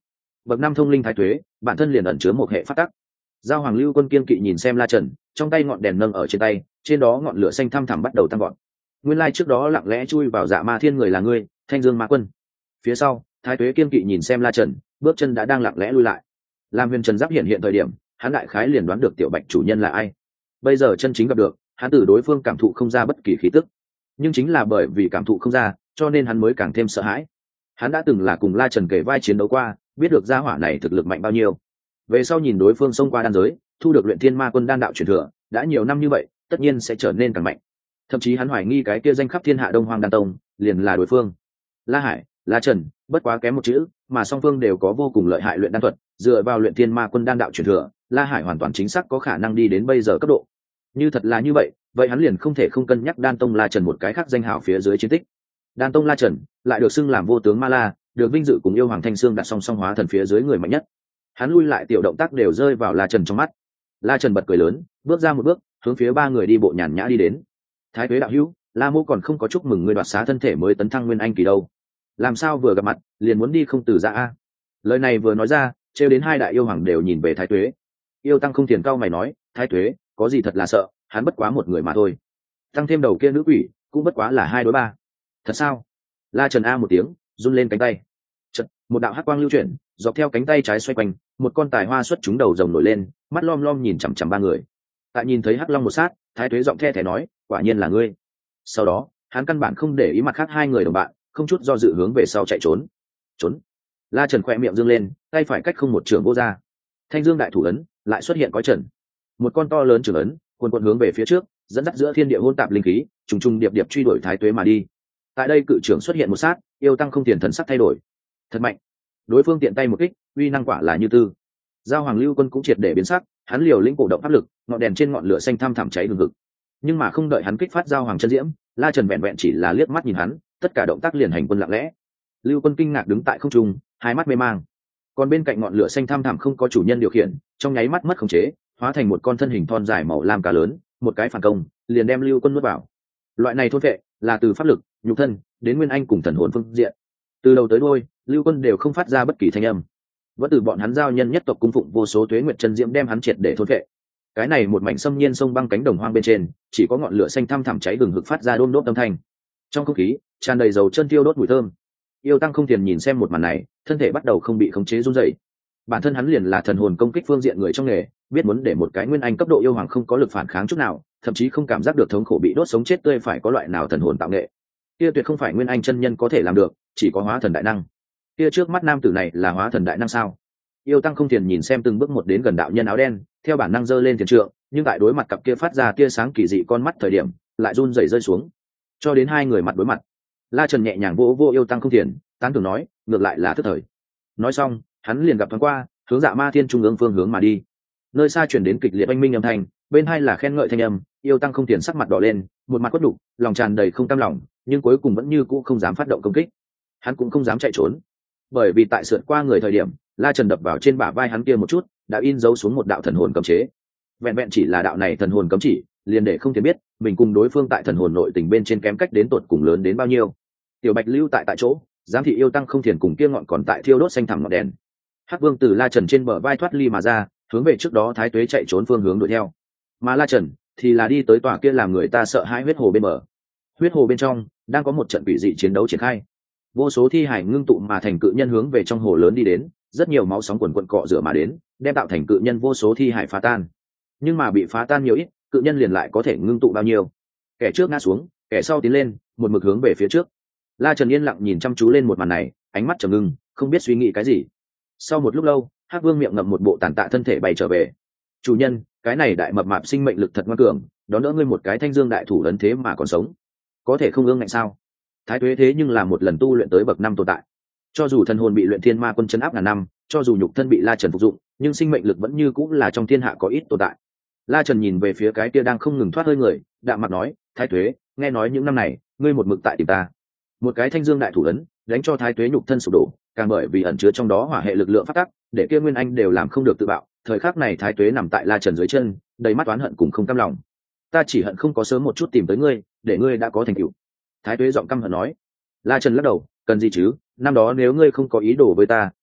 [SPEAKER 1] bậc năm thông linh thái tuế, bản thân liền ẩn chứa một hệ phát tắc. Giao Hoàng Lưu Quân kiên kỵ nhìn xem La Trần, trong tay ngọn đèn nâng ở trên tay, trên đó ngọn lửa xanh thăm thẳm bắt đầu tăng gọn. Nguyên lai trước đó lặng lẽ chui vào Dạ Ma Thiên người là ngươi, Thanh Dương Ma Quân. Phía sau, thái tuế kiên kỵ nhìn xem La Trần, bước chân đã đang lặng lẽ lui lại. Lam Huyền Trần giáp hiện hiện thời điểm, hắn đại khái liền đoán được tiểu bạch chủ nhân là ai. Bây giờ chân chính gặp được, hắn từ đối phương cảm thụ không ra bất kỳ khí tức, nhưng chính là bởi vì cảm thụ không ra, cho nên hắn mới càng thêm sợ hãi. Hắn đã từng là cùng La Trần kể vai chiến đấu qua, biết được gia hỏa này thực lực mạnh bao nhiêu. Về sau nhìn đối phương xông qua đan giới, thu được luyện thiên ma quân đan đạo truyền thừa, đã nhiều năm như vậy, tất nhiên sẽ trở nên càng mạnh. Thậm chí hắn hoài nghi cái kia danh khắp thiên hạ Đông Hoang đan tông liền là đối phương. La Hải, La Trần, bất quá kém một chữ, mà song phương đều có vô cùng lợi hại luyện đan thuật, dựa vào luyện thiên ma quân đan đạo truyền thừa, La Hải hoàn toàn chính xác có khả năng đi đến bây giờ cấp độ. Như thật là như vậy, vậy hắn liền không thể không cân nhắc đan tông La Trần một cái khác danh hào phía dưới chiến tích. Đan tông La Trần lại được xưng làm vô tướng ma la, được vinh dự cùng yêu hoàng thanh xương đặt song song hóa thần phía dưới người mạnh nhất. Hắn lui lại tiểu động tác đều rơi vào La Trần trong mắt. La Trần bật cười lớn, bước ra một bước, hướng phía ba người đi bộ nhàn nhã đi đến. Thái tuế đạo hữu, La mô còn không có chúc mừng ngươi đoạt xá thân thể mới tấn thăng nguyên anh kỳ đâu, làm sao vừa gặp mặt liền muốn đi không từ ra a? Lời này vừa nói ra, trêu đến hai đại yêu hoàng đều nhìn về thái tuế. Yêu tăng không tiền cao mày nói, thái tuế có gì thật là sợ, hắn bất quá một người mà thôi, tăng thêm đầu kia nữ quỷ cũng bất quá là hai đối ba. Thật sao? La Trần a một tiếng, run lên cánh tay. Chật, một đạo hắc quang lưu chuyển, dọc theo cánh tay trái xoay quanh, một con tài hoa xuất trúng đầu rồng nổi lên, mắt lom lom nhìn chằm chằm ba người. Tại nhìn thấy hắc long một sát, thái tuế giọng the thé nói, quả nhiên là ngươi. Sau đó, hắn căn bản không để ý mặt khác hai người đồng bạn, không chút do dự hướng về sau chạy trốn. Trốn. La Trần khỏe miệng dương lên, tay phải cách không một trường vô ra. Thanh Dương đại thủ ấn lại xuất hiện cõi trần. Một con to lớn trường ấn, cuồn cuộn hướng về phía trước, dẫn dắt giữa thiên địa hỗn tạp linh khí, trùng trùng điệp điệp truy đuổi thái tuế mà đi. Tại đây cự trưởng xuất hiện một sát, yêu tăng không tiền thần sắc thay đổi. Thật mạnh. Đối phương tiện tay một kích, uy năng quả là như tư. Giao Hoàng Lưu Quân cũng triệt để biến sắc, hắn liều lĩnh cổ động áp lực, ngọn đèn trên ngọn lửa xanh thăm thẳm cháy hừng hực. Nhưng mà không đợi hắn kích phát Giao Hoàng chân diễm, La Trần vẹn vẹn chỉ là liếc mắt nhìn hắn, tất cả động tác liền hành quân lặng lẽ. Lưu Quân kinh ngạc đứng tại không trung, hai mắt mê mang. Còn bên cạnh ngọn lửa xanh thăm thẳm không có chủ nhân điều khiển, trong nháy mắt mất khống chế, hóa thành một con thân hình thon dài màu lam cá lớn, một cái phản công, liền đem Lưu Quân nuốt vào. Loại này thôn vệ là từ pháp lực, nhục thân đến nguyên anh cùng thần hồn phương diện. Từ đầu tới đuôi, Lưu Quân đều không phát ra bất kỳ thanh âm. Vẫn từ bọn hắn giao nhân nhất tộc cung phụng vô số tuế nguyệt chân diễm đem hắn triệt để thôn vệ. Cái này một mảnh xâm nhiên sông băng cánh đồng hoang bên trên, chỉ có ngọn lửa xanh thăm thẳm cháy gừng hực phát ra đôm đốt âm thanh. Trong không khí tràn đầy dầu chân tiêu đốt mùi thơm. Yêu tăng không tiền nhìn xem một màn này, thân thể bắt đầu không bị khống chế run rẩy. Bản thân hắn liền là thần hồn công kích phương diện người trong nghề, biết muốn để một cái nguyên anh cấp độ yêu hoàng không có lực phản kháng chút nào, thậm chí không cảm giác được thống khổ bị đốt sống chết tươi phải có loại nào thần hồn tạo nghệ. Kia tuyệt không phải nguyên anh chân nhân có thể làm được, chỉ có hóa thần đại năng. Kia trước mắt nam tử này là hóa thần đại năng sao? Yêu tăng không tiền nhìn xem từng bước một đến gần đạo nhân áo đen, theo bản năng giơ lên tiền trượng, nhưng tại đối mặt cặp kia phát ra tia sáng kỳ dị con mắt thời điểm, lại run rẩy rơi xuống. Cho đến hai người mặt đối mặt, La Trần nhẹ nhàng vỗ vỗ yêu tăng không tiền, tán thưởng nói, ngược lại là thức thời. Nói xong, hắn liền gặp thoáng qua, hướng Dạ Ma Thiên trung ương phương hướng mà đi. Nơi xa chuyển đến kịch liệt oanh minh âm thanh, bên hai là khen ngợi thanh âm, yêu tăng không tiền sắc mặt đỏ lên, một mặt quất đục, lòng tràn đầy không cam lòng, nhưng cuối cùng vẫn như cũ không dám phát động công kích. Hắn cũng không dám chạy trốn, bởi vì tại sượt qua người thời điểm, La Trần đập vào trên bả vai hắn kia một chút, đã in dấu xuống một đạo thần hồn cấm chế. Vẹn vẹn chỉ là đạo này thần hồn cấm chỉ, liền để không thể biết mình cùng đối phương tại thần hồn nội tình bên trên kém cách đến tột cùng lớn đến bao nhiêu. Tiểu Bạch lưu tại tại chỗ, giám thị yêu tăng không thiền cùng kia ngọn còn tại thiêu đốt xanh thẳm ngọn đèn. Hắc Vương từ La Trần trên bờ vai thoát ly mà ra, hướng về trước đó Thái Tuế chạy trốn phương hướng đuổi theo. Mà La Trần thì là đi tới tòa kia làm người ta sợ hãi huyết hồ bên bờ. Huyết hồ bên trong đang có một trận quỷ dị chiến đấu triển khai. Vô số thi hải ngưng tụ mà thành cự nhân hướng về trong hồ lớn đi đến, rất nhiều máu sóng quần quần cọ rửa mà đến, đem tạo thành cự nhân vô số thi hải phá tan. Nhưng mà bị phá tan nhiều ít, cự nhân liền lại có thể ngưng tụ bao nhiêu. Kẻ trước ngã xuống, kẻ sau tiến lên, một mực hướng về phía trước. La Trần yên lặng nhìn chăm chú lên một màn này, ánh mắt trầm ngưng, không biết suy nghĩ cái gì. Sau một lúc lâu, Hắc Vương miệng ngậm một bộ tàn tạ thân thể bay trở về. Chủ nhân, cái này đại mập mạp sinh mệnh lực thật ngoan cường, đón đỡ ngươi một cái thanh dương đại thủ lớn thế mà còn sống, có thể không ương ngạnh sao? Thái Tuế thế nhưng là một lần tu luyện tới bậc năm tồn tại, cho dù thần hồn bị luyện thiên ma quân chấn áp ngàn năm, cho dù nhục thân bị La Trần phục dụng, nhưng sinh mệnh lực vẫn như cũng là trong thiên hạ có ít tồn tại. La Trần nhìn về phía cái kia đang không ngừng thoát hơi người, đạm mặt nói, Thái Tuế, nghe nói những năm này ngươi một mực tại tìm ta. Một cái thanh dương đại thủ ấn đánh cho Thái Tuế nhục thân sụp đổ, càng bởi vì ẩn chứa trong đó hỏa hệ lực lượng phát tác, để kia nguyên anh đều làm không được tự bạo. Thời khắc này Thái Tuế nằm tại La Trần dưới chân, đầy mắt oán hận cùng không cam lòng. Ta chỉ hận không có sớm một chút tìm tới ngươi, để ngươi đã có thành tựu. Thái Tuế giọng căm hận nói. La Trần lắc đầu, cần gì chứ, năm đó nếu ngươi không có ý đồ với ta,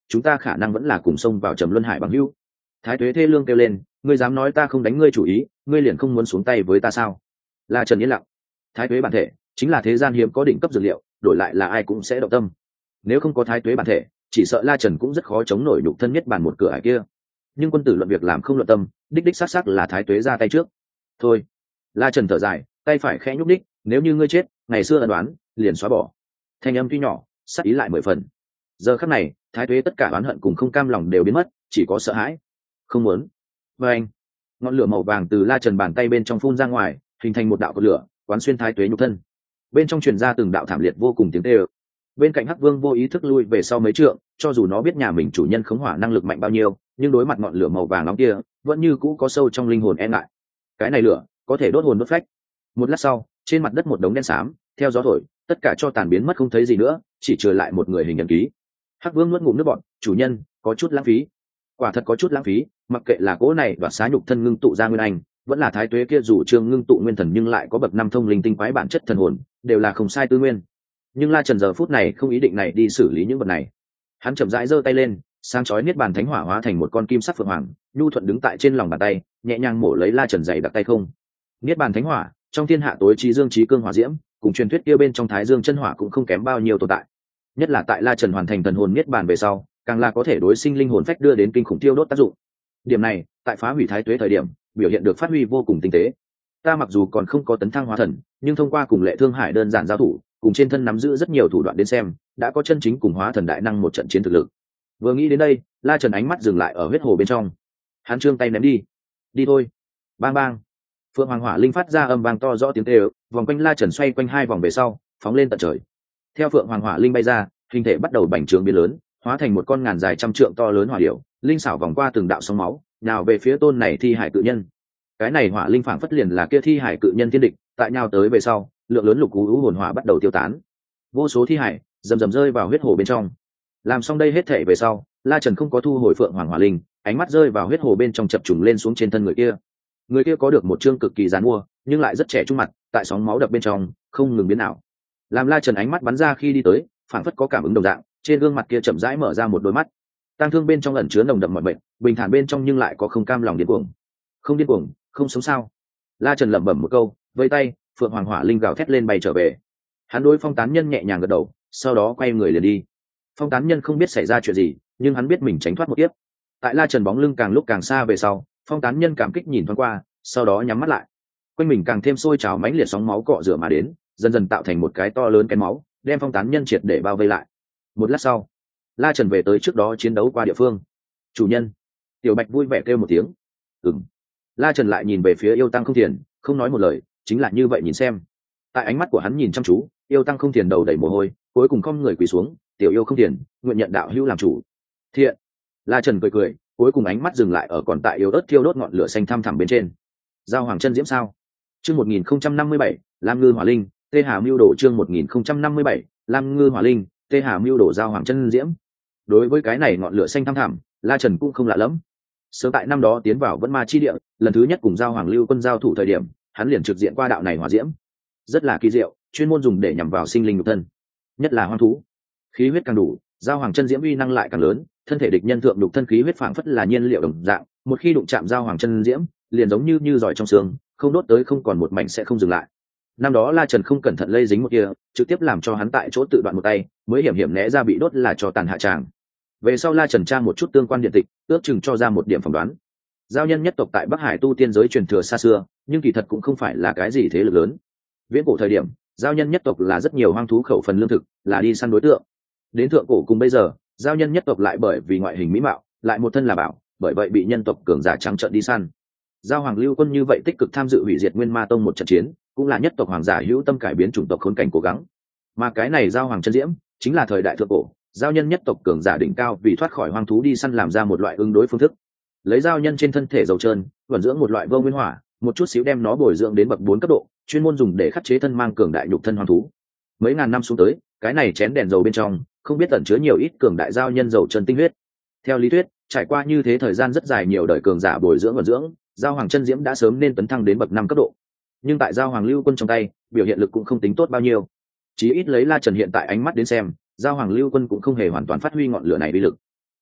[SPEAKER 1] chúng ta khả năng vẫn là cùng xông vào trầm luân hải bằng hữu. Thái tuế thê lương kêu lên, ngươi dám nói ta không đánh ngươi chủ ý, ngươi liền không muốn xuống tay với ta sao? La Trần yên lặng. Thái tuế bản thể chính là thế gian hiếm có đỉnh cấp dược liệu, đổi lại là ai cũng sẽ động tâm. Nếu không có thái tuế bản thể, chỉ sợ La Trần cũng rất khó chống nổi nhục thân nhất bản một cửa ải kia. Nhưng quân tử luận việc làm không luận tâm, đích đích xác xác là thái tuế ra tay trước. Thôi. La Trần thở dài, tay phải khẽ nhúc đích, nếu như ngươi chết, ngày xưa ân đoán liền xóa bỏ. Thanh âm tuy nhỏ, sắc ý lại mười phần. Giờ khắc này, thái tuế tất cả oán hận cùng không cam lòng đều biến mất, chỉ có sợ hãi. Không muốn. Và anh, ngọn lửa màu vàng từ La Trần bàn tay bên trong phun ra ngoài, hình thành một đạo cột lửa, quán xuyên thái tuế nhục thân. Bên trong truyền ra từng đạo thảm liệt vô cùng tiếng kêu. Bên cạnh Hắc Vương vô ý thức lui về sau mấy trượng, cho dù nó biết nhà mình chủ nhân khống hỏa năng lực mạnh bao nhiêu, nhưng đối mặt ngọn lửa màu vàng nóng kia, vẫn như cũ có sâu trong linh hồn e ngại. Cái này lửa, có thể đốt hồn đốt phách. Một lát sau, trên mặt đất một đống đen xám, theo gió thổi, tất cả cho tàn biến mất không thấy gì nữa, chỉ trừ lại một người hình nhân ký. Hắc Vương nuốt ngụm nước bọt, chủ nhân, có chút lãng phí. Quả thật có chút lãng phí, mặc kệ là cỗ này đoạt xá nhục thân ngưng tụ ra nguyên anh, vẫn là thái tuế kia dù trương ngưng tụ nguyên thần nhưng lại có bậc năm thông linh tinh quái bản chất thần hồn, đều là không sai tư nguyên. Nhưng La Trần giờ phút này không ý định này đi xử lý những vật này. Hắn chậm rãi giơ tay lên, sáng chói niết bàn thánh hỏa hóa thành một con kim sắc phượng hoàng, nhu thuận đứng tại trên lòng bàn tay, nhẹ nhàng mổ lấy La Trần dày đặc tay không. Niết bàn thánh hỏa, trong thiên hạ tối trí dương trí cương hỏa diễm, cùng truyền thuyết kia bên trong thái dương chân hỏa cũng không kém bao nhiêu tồn tại. Nhất là tại La Trần hoàn thành thần hồn niết bàn về sau, càng là có thể đối sinh linh hồn phách đưa đến kinh khủng tiêu đốt tác dụng. Điểm này, tại phá hủy thái tuế thời điểm, biểu hiện được phát huy vô cùng tinh tế. Ta mặc dù còn không có tấn thăng hóa thần, nhưng thông qua cùng Lệ Thương Hải đơn giản giao thủ, cùng trên thân nắm giữ rất nhiều thủ đoạn đến xem, đã có chân chính cùng hóa thần đại năng một trận chiến thực lực. Vừa nghĩ đến đây, La Trần ánh mắt dừng lại ở huyết hồ bên trong. Hắn trương tay ném đi. Đi thôi. Bang bang. Phượng Hoàng Hỏa Linh phát ra âm vang to rõ tiếng kêu, vòng quanh La Trần xoay quanh hai vòng về sau, phóng lên tận trời. Theo Phượng Hoàng Hỏa Linh bay ra, hình thể bắt đầu bành trướng biến lớn, hóa thành một con ngàn dài trăm trượng to lớn hỏa điểu, linh xảo vòng qua từng đạo sóng máu, nào về phía tôn này thi hải cự nhân. Cái này hỏa linh phảng phất liền là kia thi hải cự nhân thiên địch, tại nhào tới về sau, lượng lớn lục u u hồn hỏa bắt đầu tiêu tán. Vô số thi hải rầm rầm rơi vào huyết hồ bên trong. Làm xong đây hết thể về sau, La Trần không có thu hồi Phượng Hoàng Hỏa Linh, ánh mắt rơi vào huyết hồ bên trong chập trùng lên xuống trên thân người kia. Người kia có được một trương cực kỳ giàn mua, nhưng lại rất trẻ trung mặt, tại sóng máu đập bên trong, không ngừng biến ảo. Làm La Trần ánh mắt bắn ra khi đi tới, phảng phất có cảm ứng đồng dạng, trên gương mặt kia chậm rãi mở ra một đôi mắt. Tang thương bên trong ẩn chứa nồng đậm mọi bệnh, bình thản bên trong nhưng lại có không cam lòng điên cuồng. Không điên cuồng, không sống sao? La Trần lẩm bẩm một câu, vây tay, Phượng Hoàng Hỏa Linh gào thét lên bay trở về. Hắn đối Phong Tán Nhân nhẹ nhàng gật đầu, sau đó quay người liền đi. Phong Tán Nhân không biết xảy ra chuyện gì, nhưng hắn biết mình tránh thoát một kiếp. Tại La Trần bóng lưng càng lúc càng xa về sau, Phong Tán Nhân cảm kích nhìn thoáng qua, sau đó nhắm mắt lại. Quanh mình càng thêm sôi trào mãnh liệt sóng máu cọ rửa mà đến, dần dần tạo thành một cái to lớn cái máu, đem Phong Tán Nhân triệt để bao vây lại. Một lát sau, La Trần về tới trước đó chiến đấu qua địa phương. Chủ nhân. Tiểu Bạch vui vẻ kêu một tiếng. Ừm. La Trần lại nhìn về phía Yêu Tăng Không Thiền, không nói một lời, chính là như vậy nhìn xem. Tại ánh mắt của hắn nhìn chăm chú, Yêu Tăng Không Thiền đầu đầy mồ hôi, cuối cùng không người quỳ xuống, tiểu yêu Không Thiền, nguyện nhận đạo hữu làm chủ. Thiện. La Trần cười cười, cuối cùng ánh mắt dừng lại ở còn tại yếu ớt thiêu đốt ngọn lửa xanh thăm thẳm bên trên. Giao Hoàng chân diễm sao? Chương một nghìn không trăm năm mươi bảy, Lam Ngư Hỏa Linh, Tê Hà Mưu Đồ chương một nghìn không trăm năm mươi bảy, Lam Ngư Hỏa Linh, Tê Hà Mưu Đồ Giao Hoàng chân diễm. Đối với cái này ngọn lửa xanh thăm thẳm, La Trần cũng không lạ lắm. Sớm tại năm đó tiến vào Vẫn Ma chi địa, lần thứ nhất cùng Giao Hoàng Lưu Quân giao thủ thời điểm, hắn liền trực diện qua đạo này hỏa diễm. Rất là kỳ diệu, chuyên môn dùng để nhằm vào sinh linh nhục thân, nhất là hoang thú. Khí huyết càng đủ, Giao Hoàng chân diễm uy năng lại càng lớn, thân thể địch nhân thượng nhục thân khí huyết phảng phất là nhiên liệu đồng dạng, một khi đụng chạm Giao Hoàng chân diễm, liền giống như như giỏi trong xương, không đốt tới không còn một mảnh sẽ không dừng lại. Năm đó La Trần không cẩn thận lây dính một kia, trực tiếp làm cho hắn tại chỗ tự đoạn một tay, mới hiểm hiểm né ra bị đốt là cho tàn hạ tràng. Về sau La Trần tra một chút tương quan điện tịch, ước chừng cho ra một điểm phỏng đoán. Giao nhân nhất tộc tại Bắc Hải tu tiên giới truyền thừa xa xưa, nhưng kỳ thật cũng không phải là cái gì thế lực lớn. Viễn cổ thời điểm, giao nhân nhất tộc là rất nhiều hoang thú khẩu phần lương thực, là đi săn đối tượng. Đến thượng cổ cùng bây giờ, giao nhân nhất tộc lại bởi vì ngoại hình mỹ mạo, lại một thân là bảo, bởi vậy bị nhân tộc cường giả trắng trợn đi săn. Giao Hoàng Lưu Quân như vậy tích cực tham dự hủy diệt Nguyên Ma Tông một trận chiến, cũng là nhất tộc hoàng giả hữu tâm cải biến chủng tộc khốn cảnh cố gắng. Mà cái này Giao Hoàng chân diễm, chính là thời đại thượng cổ, giao nhân nhất tộc cường giả đỉnh cao vì thoát khỏi hoang thú đi săn làm ra một loại ứng đối phương thức. Lấy giao nhân trên thân thể dầu trơn, vận dưỡng một loại vô nguyên hỏa, một chút xíu đem nó bồi dưỡng đến bậc bốn cấp độ, chuyên môn dùng để khắc chế thân mang cường đại nhục thân hoang thú. Mấy ngàn năm xuống tới, cái này chén đèn dầu bên trong, không biết ẩn chứa nhiều ít cường đại giao nhân dầu chân tinh huyết. Theo lý thuyết, trải qua như thế thời gian rất dài nhiều đời cường giả bồi dưỡng vận dưỡng, giao hoàng chân diễm đã sớm nên tấn thăng đến bậc năm cấp độ. Nhưng tại giao hoàng lưu quân trong tay, biểu hiện lực cũng không tính tốt bao nhiêu. Chí ít lấy La Trần hiện tại ánh mắt đến xem, giao hoàng lưu quân cũng không hề hoàn toàn phát huy ngọn lửa này uy lực.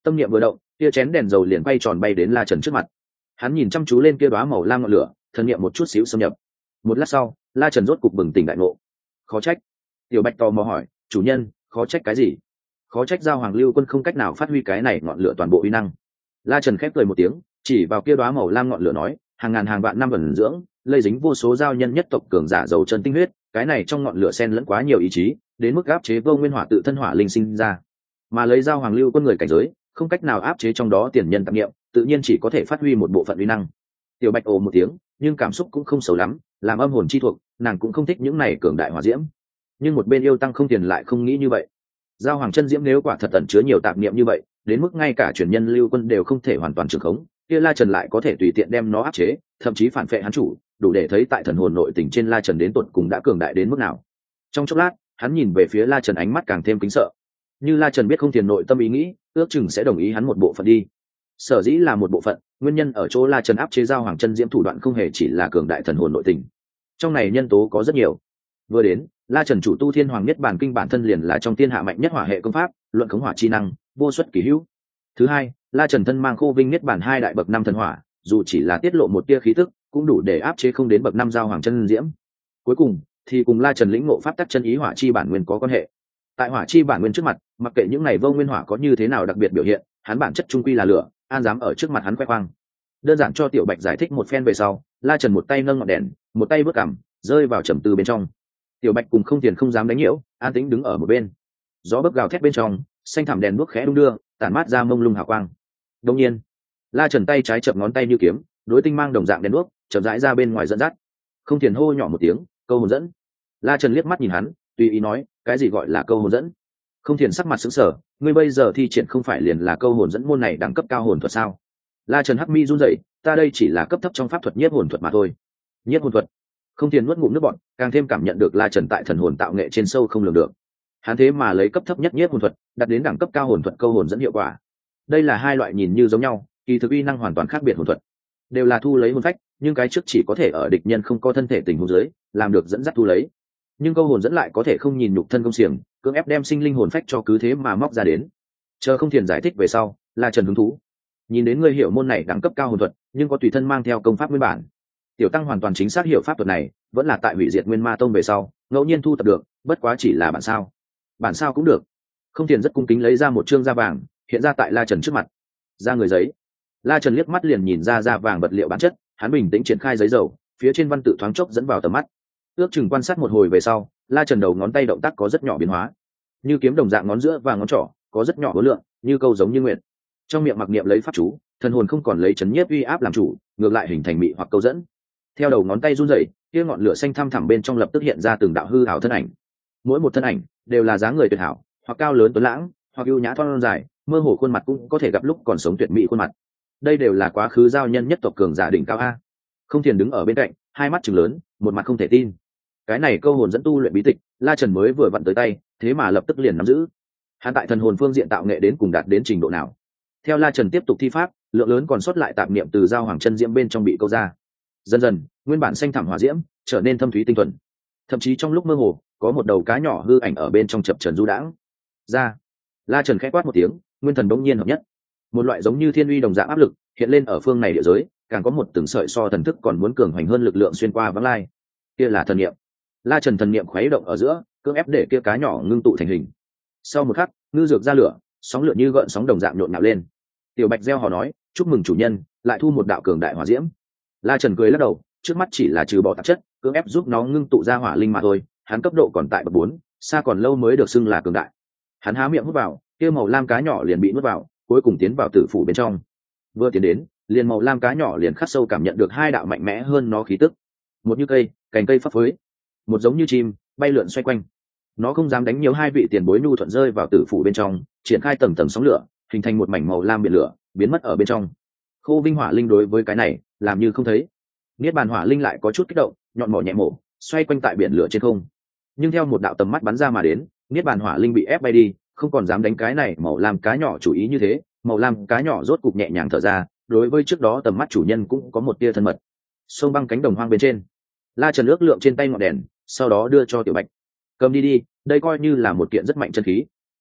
[SPEAKER 1] Tâm niệm vừa động, kia chén đèn dầu liền quay tròn bay đến La Trần trước mặt. Hắn nhìn chăm chú lên kia đóa màu lam ngọn lửa, thần niệm một chút xíu xâm nhập. Một lát sau, La Trần rốt cục bừng tỉnh đại ngộ. Khó trách. Tiểu Bạch tò mò hỏi, chủ nhân, khó trách cái gì? Khó trách Giao Hoàng Lưu Quân không cách nào phát huy cái này ngọn lửa toàn bộ uy năng. La Trần khép cười một tiếng, chỉ vào kia đóa màu lam ngọn lửa nói, hàng ngàn hàng vạn năm ẩn dưỡng, lây dính vô số giao nhân nhất tộc cường giả dầu chân tinh huyết, cái này trong ngọn lửa xen lẫn quá nhiều ý chí, đến mức áp chế vô nguyên hỏa tự thân hỏa linh sinh ra. Mà lấy Giao Hoàng Lưu Quân người cảnh giới, không cách nào áp chế trong đó tiền nhân tạp niệm, tự nhiên chỉ có thể phát huy một bộ phận uy năng. Tiểu Bạch ồ một tiếng, nhưng cảm xúc cũng không xấu lắm, làm âm hồn chi thuộc, nàng cũng không thích những này cường đại hỏa diễm. Nhưng một bên yêu tăng không tiền lại không nghĩ như vậy. Giao Hoàng chân diễm nếu quả thật ẩn chứa nhiều tạp niệm như vậy, đến mức ngay cả truyền nhân Lưu Quân đều không thể hoàn toàn trường khống, kia La Trần lại có thể tùy tiện đem nó áp chế, thậm chí phản phệ hắn chủ, đủ để thấy tại thần hồn nội tình trên La Trần đến tột cùng đã cường đại đến mức nào. Trong chốc lát, hắn nhìn về phía La Trần ánh mắt càng thêm kính sợ. Như La Trần biết không tiền nội tâm ý nghĩ, ước chừng sẽ đồng ý hắn một bộ phận đi. Sở dĩ là một bộ phận, nguyên nhân ở chỗ La Trần áp chế Giao Hoàng chân diễm thủ đoạn không hề chỉ là cường đại thần hồn nội tình. Trong này nhân tố có rất nhiều. Vừa đến, La Trần chủ tu Thiên Hoàng Niết Bàn Kinh bản thân liền là trong thiên hạ mạnh nhất hỏa hệ công pháp, luận khống hỏa chi năng, vô xuất kỳ hữu. Thứ hai, La Trần thân mang Khô Vinh Niết Bàn hai đại bậc năm thần hỏa, dù chỉ là tiết lộ một tia khí tức, cũng đủ để áp chế không đến bậc năm Giao Hoàng chân diễm. Cuối cùng, thì cùng La Trần lĩnh ngộ pháp tắc chân ý hỏa chi bản nguyên có quan hệ. Tại hỏa chi bản nguyên trước mặt, mặc kệ những này vô nguyên hỏa có như thế nào đặc biệt biểu hiện, hắn bản chất trung quy là lửa, an dám ở trước mặt hắn khoe khoang. Đơn giản cho Tiểu Bạch giải thích một phen về sau, La Trần một tay nâng ngọn đèn, một tay vớt cằm, rơi vào trầm tư bên trong. Tiểu Bạch cùng không tiền không dám đánh nhiễu, an tĩnh đứng ở một bên. Gió bấc gào thét bên trong, xanh thảm đèn đuốc khẽ đung đưa, tản mát ra mông lung hào quang. Đột nhiên, La Trần tay trái chập ngón tay như kiếm, đối tinh mang đồng dạng đèn đuốc, chậm rãi ra bên ngoài dẫn dắt. Không tiền hô nhỏ một tiếng, câu hồn dẫn. La Trần liếc mắt nhìn hắn, tùy ý nói, cái gì gọi là câu hồn dẫn? Không thiền sắc mặt sững sờ, ngươi bây giờ thi triển không phải liền là câu hồn dẫn môn này đẳng cấp cao hồn thuật sao? La Trần hắc mi run rẩy, ta đây chỉ là cấp thấp trong pháp thuật nhiếp hồn thuật mà thôi. Nhiếp hồn thuật? Không thiền nuốt ngụm nước bọt, càng thêm cảm nhận được La Trần tại thần hồn tạo nghệ trên sâu không lường được. Hắn thế mà lấy cấp thấp nhất nhiếp hồn thuật, đặt đến đẳng cấp cao hồn thuật câu hồn dẫn hiệu quả. Đây là hai loại nhìn như giống nhau, kỳ thực uy năng hoàn toàn khác biệt hồn thuật. Đều là thu lấy hồn phách, nhưng cái trước chỉ có thể ở địch nhân không có thân thể tình huống dưới, làm được dẫn dắt thu lấy. Nhưng câu hồn dẫn lại có thể không nhìn nhục thân công xiềng, cưỡng ép đem sinh linh hồn phách cho cứ thế mà móc ra đến. Chờ không thiền giải thích về sau, La Trần hứng thú. Nhìn đến ngươi hiểu môn này đẳng cấp cao hồn thuật, nhưng có tùy thân mang theo công pháp nguyên bản. Tiểu tăng hoàn toàn chính xác hiểu pháp thuật này, vẫn là tại hủy diệt Nguyên Ma Tông về sau, ngẫu nhiên thu tập được, bất quá chỉ là bản sao. Bản sao cũng được. Không thiền rất cung kính lấy ra một trương da vàng, hiện ra tại La Trần trước mặt. Ra người giấy. La Trần liếc mắt liền nhìn ra da vàng vật liệu bản chất, hắn bình tĩnh triển khai giấy dầu, phía trên văn tự thoáng chốc dẫn vào tầm mắt. Ước chừng quan sát một hồi về sau, La Trần đầu ngón tay động tác có rất nhỏ biến hóa, như kiếm đồng dạng ngón giữa và ngón trỏ có rất nhỏ khối lượng, như câu giống như nguyện. Trong miệng mặc niệm lấy pháp chú, thần hồn không còn lấy chấn nhiếp uy áp làm chủ, ngược lại hình thành mị hoặc câu dẫn. Theo đầu ngón tay run rẩy, kia ngọn lửa xanh thăm thẳm bên trong lập tức hiện ra từng đạo hư ảo thân ảnh. Mỗi một thân ảnh đều là dáng người tuyệt hảo, hoặc cao lớn tuấn lãng, hoặc ưu nhã thon dài, mơ hồ khuôn mặt cũng có thể gặp lúc còn sống tuyệt mỹ khuôn mặt. Đây đều là quá khứ giao nhân nhất tộc cường giả đỉnh cao a. Không Thiền đứng ở bên cạnh, hai mắt trừng lớn, một mặt không thể tin. Cái này câu hồn dẫn tu luyện bí tịch, La Trần mới vừa vặn tới tay, thế mà lập tức liền nắm giữ. Hắn tại thần hồn phương diện tạo nghệ đến cùng đạt đến trình độ nào? Theo La Trần tiếp tục thi pháp, lượng lớn còn sót lại tạp niệm từ Giao Hoàng chân diễm bên trong bị câu ra. Dần dần, nguyên bản xanh thẳm hỏa diễm trở nên thâm thúy tinh thuần. Thậm chí trong lúc mơ hồ, có một đầu cá nhỏ hư ảnh ở bên trong chập chờn du đãng. Ra. La Trần khẽ quát một tiếng, nguyên thần đống nhiên hợp nhất. Một loại giống như thiên uy đồng dạng áp lực hiện lên ở phương này địa giới, càng có một từng sợi so thần thức còn muốn cường hoành hơn lực lượng xuyên qua vắng lai. Kia là thần niệm. La Trần thần niệm khuấy động ở giữa, cưỡng ép để kia cá nhỏ ngưng tụ thành hình. Sau một khắc, ngư dược ra lửa, sóng lửa như gợn sóng đồng dạng nhộn nhạo lên. Tiểu Bạch reo hò nói, chúc mừng chủ nhân, lại thu một đạo cường đại hỏa diễm. La Trần cười lắc đầu, trước mắt chỉ là trừ bỏ tạp chất, cưỡng ép giúp nó ngưng tụ ra hỏa linh mà thôi, hắn cấp độ còn tại bậc bốn, xa còn lâu mới được xưng là cường đại. Hắn há miệng hút vào, kia màu lam cá nhỏ liền bị nuốt vào, cuối cùng tiến vào tử phủ bên trong. Vừa tiến đến, liền màu lam cá nhỏ liền khắc sâu cảm nhận được hai đạo mạnh mẽ hơn nó khí tức. Một như cây, cành cây phấp phới, một giống như chim, bay lượn xoay quanh. Nó không dám đánh nhiều hai vị tiền bối nhu thuận rơi vào tử phủ bên trong, triển khai tầng tầng sóng lửa, hình thành một mảnh màu lam biển lửa, biến mất ở bên trong. Khô Vinh Hỏa Linh đối với cái này, làm như không thấy. Niết Bàn Hỏa Linh lại có chút kích động, nhọn mỏ nhẹ mổ, xoay quanh tại biển lửa trên không. Nhưng theo một đạo tầm mắt bắn ra mà đến, Niết Bàn Hỏa Linh bị ép bay đi, không còn dám đánh cái này màu lam cá nhỏ chủ ý như thế, màu lam cá nhỏ rốt cục nhẹ nhàng thở ra, đối với trước đó tầm mắt chủ nhân cũng có một tia thân mật. Sông băng cánh đồng hoang bên trên, La Trần ước lượng trên tay ngọn đèn, sau đó đưa cho Tiểu Bạch. Cầm đi đi, đây coi như là một kiện rất mạnh chân khí.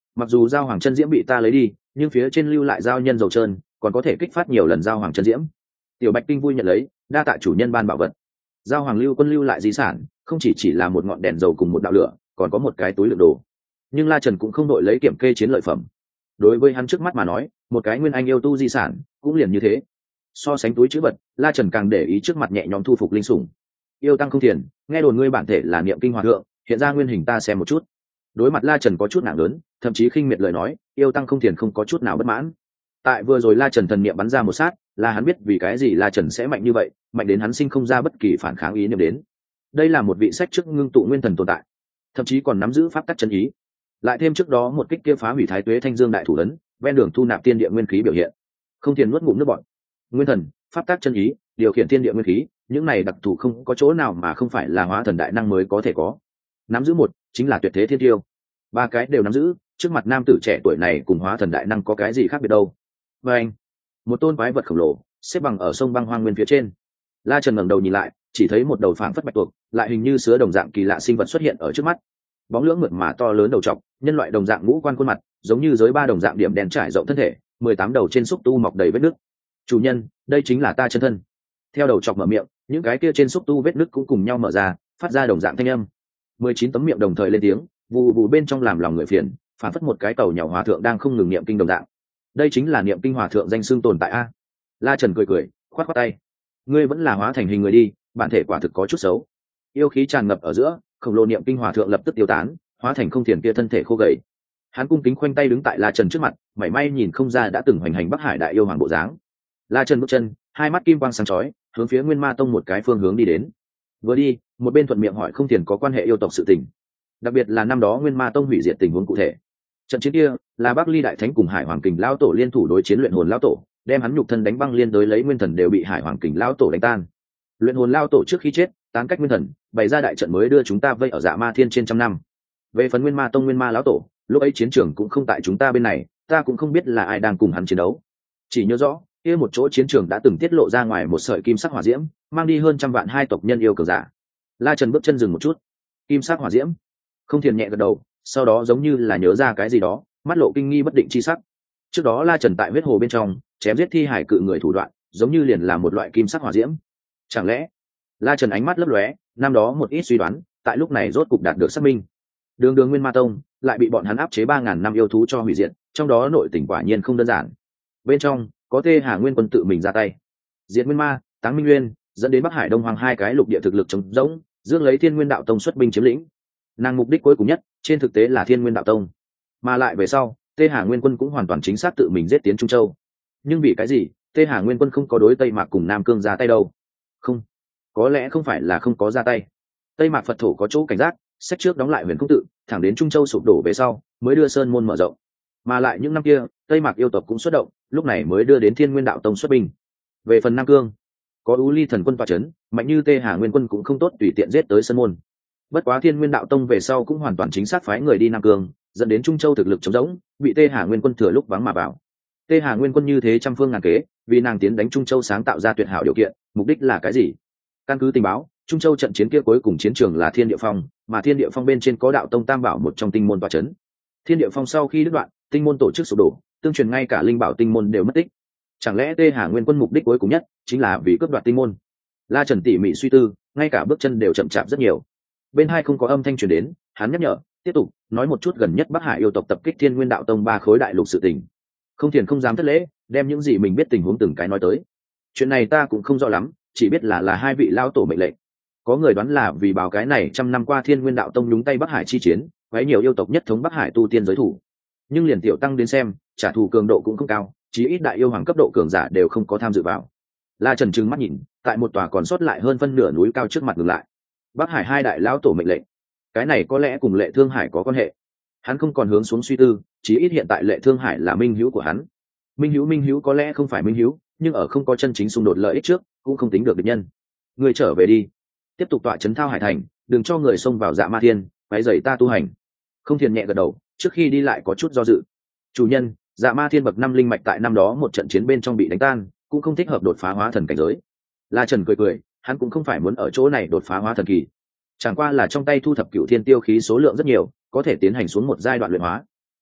[SPEAKER 1] mặc dù giao hoàng chân diễm bị ta lấy đi, nhưng phía trên lưu lại giao nhân dầu trơn, còn có thể kích phát nhiều lần giao hoàng chân diễm. Tiểu bạch kinh vui nhận lấy, đa tạ chủ nhân ban bảo vật. Giao hoàng lưu quân lưu lại di sản không chỉ chỉ là một ngọn đèn dầu cùng một đạo lửa, còn có một cái túi lượng đồ. Nhưng La Trần cũng không đội lấy kiểm kê chiến lợi phẩm. Đối với hắn trước mắt mà nói, một cái nguyên anh yêu tu di sản cũng liền như thế. So sánh túi chữ vật, La Trần càng để ý trước mặt nhẹ nhõm thu phục linh sủng. Yêu tăng không thiền, nghe đồn ngươi bản thể là niệm kinh hòa thượng, hiện ra nguyên hình ta xem một chút. Đối mặt La Trần có chút nặng lớn, thậm chí khinh miệt lời nói, yêu tăng không thiền không có chút nào bất mãn. Tại vừa rồi La Trần thần niệm bắn ra một sát, là hắn biết vì cái gì La Trần sẽ mạnh như vậy, mạnh đến hắn sinh không ra bất kỳ phản kháng ý niệm đến. Đây là một vị sách trước ngưng tụ nguyên thần tồn tại, thậm chí còn nắm giữ pháp tắc chân ý. Lại thêm trước đó một kích kia phá hủy thái tuế thanh dương đại thủ ấn, ven đường thu nạp tiên địa nguyên khí biểu hiện. Không thiền nuốt ngụm nước bọt. Nguyên thần, pháp tắc chân ý, điều khiển tiên địa nguyên khí, những này đặc thù không có chỗ nào mà không phải là hóa thần đại năng mới có thể có. Nắm giữ một, chính là tuyệt thế thiên tiêu. Ba cái đều nắm giữ, trước mặt nam tử trẻ tuổi này cùng hóa thần đại năng có cái gì khác biệt đâu. Và anh, một tôn quái vật khổng lồ xếp bằng ở sông băng hoang nguyên phía trên. La Trần ngẩng đầu nhìn lại, chỉ thấy một đầu phảng phất bạch tuộc, lại hình như sứa đồng dạng kỳ lạ sinh vật xuất hiện ở trước mắt. Bóng lưỡng mượt mà to lớn đầu trọc, nhân loại đồng dạng ngũ quan khuôn mặt, giống như giới ba đồng dạng điểm đen trải rộng thân thể, mười tám đầu trên xúc tu mọc đầy vết nứt. Chủ nhân, đây chính là ta chân thân. Theo đầu trọc mở miệng, những cái kia trên xúc tu vết nứt cũng cùng nhau mở ra, phát ra đồng dạng thanh âm. mười chín tấm miệng đồng thời lên tiếng, vù vù bên trong làm lòng người phiền, phản phất một cái tàu nhỏ hòa thượng đang không ngừng niệm kinh đồng dạng. Đây chính là niệm kinh hòa thượng danh xưng tồn tại a. La Trần cười cười, khoát khoát tay. Ngươi vẫn là hóa thành hình người đi, bản thể quả thực có chút xấu. Yêu khí tràn ngập ở giữa, khổng lồ niệm kinh hòa thượng lập tức tiêu tán, hóa thành không thiền kia thân thể khô gầy. Hắn cung kính khoanh tay đứng tại La Trần trước mặt, mảy may nhìn không ra đã từng hoành hành Bắc Hải đại yêu hoàng bộ dáng. La Trần bước chân, hai mắt kim quang sáng chói, hướng phía Nguyên Ma Tông một cái phương hướng đi đến. Vừa đi, một bên thuận miệng hỏi không thiền có quan hệ yêu tộc sự tình, đặc biệt là năm đó Nguyên Ma Tông hủy diệt tình huống cụ thể. Trận chiến kia là Bắc Ly đại thánh cùng Hải Hoàng Kình lão tổ liên thủ đối chiến luyện hồn lão tổ, đem hắn nhục thân đánh băng liên đối lấy nguyên thần đều bị Hải Hoàng Kình lão tổ đánh tan. Luyện hồn lão tổ trước khi chết, tán cách nguyên thần, bày ra đại trận mới đưa chúng ta vây ở Dạ Ma Thiên trên trăm năm. Về phần Nguyên Ma Tông Nguyên Ma lão tổ, lúc ấy chiến trường cũng không tại chúng ta bên này, ta cũng không biết là ai đang cùng hắn chiến đấu. Chỉ nhớ rõ, kia một chỗ chiến trường đã từng tiết lộ ra ngoài một sợi kim sắc hỏa diễm, mang đi hơn trăm vạn hai tộc nhân yêu cường giả. La Trần bước chân dừng một chút. Kim sắc hỏa diễm? Không thiền nhẹ gật đầu, sau đó giống như là nhớ ra cái gì đó, mắt lộ kinh nghi bất định chi sắc. Trước đó La Trần tại huyết hồ bên trong chém giết thi hải cự người thủ đoạn, giống như liền là một loại kim sắc hỏa diễm. Chẳng lẽ? La Trần ánh mắt lấp lóe, năm đó một ít suy đoán, tại lúc này rốt cục đạt được xác minh. Đường Đường Nguyên Ma Tông lại bị bọn hắn áp chế ba ngàn năm yêu thú cho hủy diệt, trong đó nội tình quả nhiên không đơn giản. Bên trong có Tê Hà Nguyên Quân tự mình ra tay, diệt Nguyên Ma, Táng Minh Nguyên, dẫn đến Bắc Hải Đông Hoàng hai cái lục địa thực lực trống rỗng, dương lấy Thiên Nguyên Đạo Tông xuất binh chiếm lĩnh. Nàng mục đích cuối cùng nhất, trên thực tế là Thiên Nguyên Đạo Tông, mà lại về sau, Tê Hà Nguyên Quân cũng hoàn toàn chính xác tự mình giết tiến Trung Châu. Nhưng vì cái gì, Tê Hà Nguyên Quân không có đối Tây Mạc cùng Nam Cương ra tay đâu? Không, có lẽ không phải là không có ra tay. Tây Mạc Phật thổ có chỗ cảnh giác, sách trước đóng lại Huyền Không Tự, thẳng đến Trung Châu sụp đổ về sau, mới đưa sơn môn mở rộng. Mà lại những năm kia, Tây Mạc yêu tộc cũng xuất động, lúc này mới đưa đến Thiên Nguyên Đạo Tông xuất binh. Về phần Nam Cương, có U Ly Thần Quân tọa chấn, mạnh như Tê Hà Nguyên Quân cũng không tốt tùy tiện giết tới sơn môn. Bất quá Thiên Nguyên Đạo Tông về sau cũng hoàn toàn chính xác phái người đi Nam Cương, dẫn đến Trung Châu thực lực trống rỗng, bị Tê Hà Nguyên Quân thừa lúc vắng mà vào. Tê Hà Nguyên Quân như thế trăm phương ngàn kế, vì nàng tiến đánh Trung Châu sáng tạo ra tuyệt hảo điều kiện, mục đích là cái gì? Căn cứ tình báo, Trung Châu trận chiến kia cuối cùng chiến trường là Thiên Địa Phong, mà Thiên Địa Phong bên trên có Đạo Tông Tam Bảo một trong tinh môn tọa chấn. Thiên Địa Phong sau khi đứt đoạn, tinh môn tổ chức sụp đổ, tương truyền ngay cả linh bảo tinh môn đều mất tích. Chẳng lẽ Tê Hà Nguyên Quân mục đích cuối cùng nhất chính là vì cướp đoạt tinh môn? La Trần tỉ mỉ suy tư, ngay cả bước chân đều chậm chạp rất nhiều. Bên hai không có âm thanh truyền đến, hắn nhắc nhở, tiếp tục nói một chút gần nhất Bắc Hải yêu tộc tập kích Thiên Nguyên Đạo Tông ba khối đại lục sự tình. Không Thiền không dám thất lễ, đem những gì mình biết tình huống từng cái nói tới. Chuyện này ta cũng không rõ lắm, chỉ biết là là hai vị lão tổ mệnh lệnh. Có người đoán là vì báo cái này trăm năm qua Thiên Nguyên Đạo Tông nhúng tay Bắc Hải chi chiến, quấy nhiều yêu tộc nhất thống Bắc Hải tu tiên giới thủ. Nhưng liền tiểu tăng đến xem, trả thù cường độ cũng không cao, chí ít đại yêu hoàng cấp độ cường giả đều không có tham dự vào. La Trần trừng mắt nhìn, tại một tòa còn sót lại hơn phân nửa núi cao trước mặt ngừng lại. Bắc Hải hai đại lão tổ mệnh lệnh, cái này có lẽ cùng Lệ Thương Hải có quan hệ. Hắn không còn hướng xuống suy tư, chí ít hiện tại Lệ Thương Hải là minh hữu của hắn. Minh hữu minh hữu có lẽ không phải minh hữu, nhưng ở không có chân chính xung đột lợi ích trước, cũng không tính được địch nhân. Người trở về đi, tiếp tục tọa trấn Thao Hải thành, đừng cho người xông vào Dạ Ma Thiên, quấy rầy ta tu hành. Không Thiền nhẹ gật đầu, trước khi đi lại có chút do dự. Chủ nhân, Dạ Ma Thiên bậc năm linh mạch tại năm đó một trận chiến bên trong bị đánh tan, cũng không thích hợp đột phá hóa thần cảnh giới. La Trần cười cười, hắn cũng không phải muốn ở chỗ này đột phá hóa thần kỳ, chẳng qua là trong tay thu thập cửu thiên tiêu khí số lượng rất nhiều, có thể tiến hành xuống một giai đoạn luyện hóa.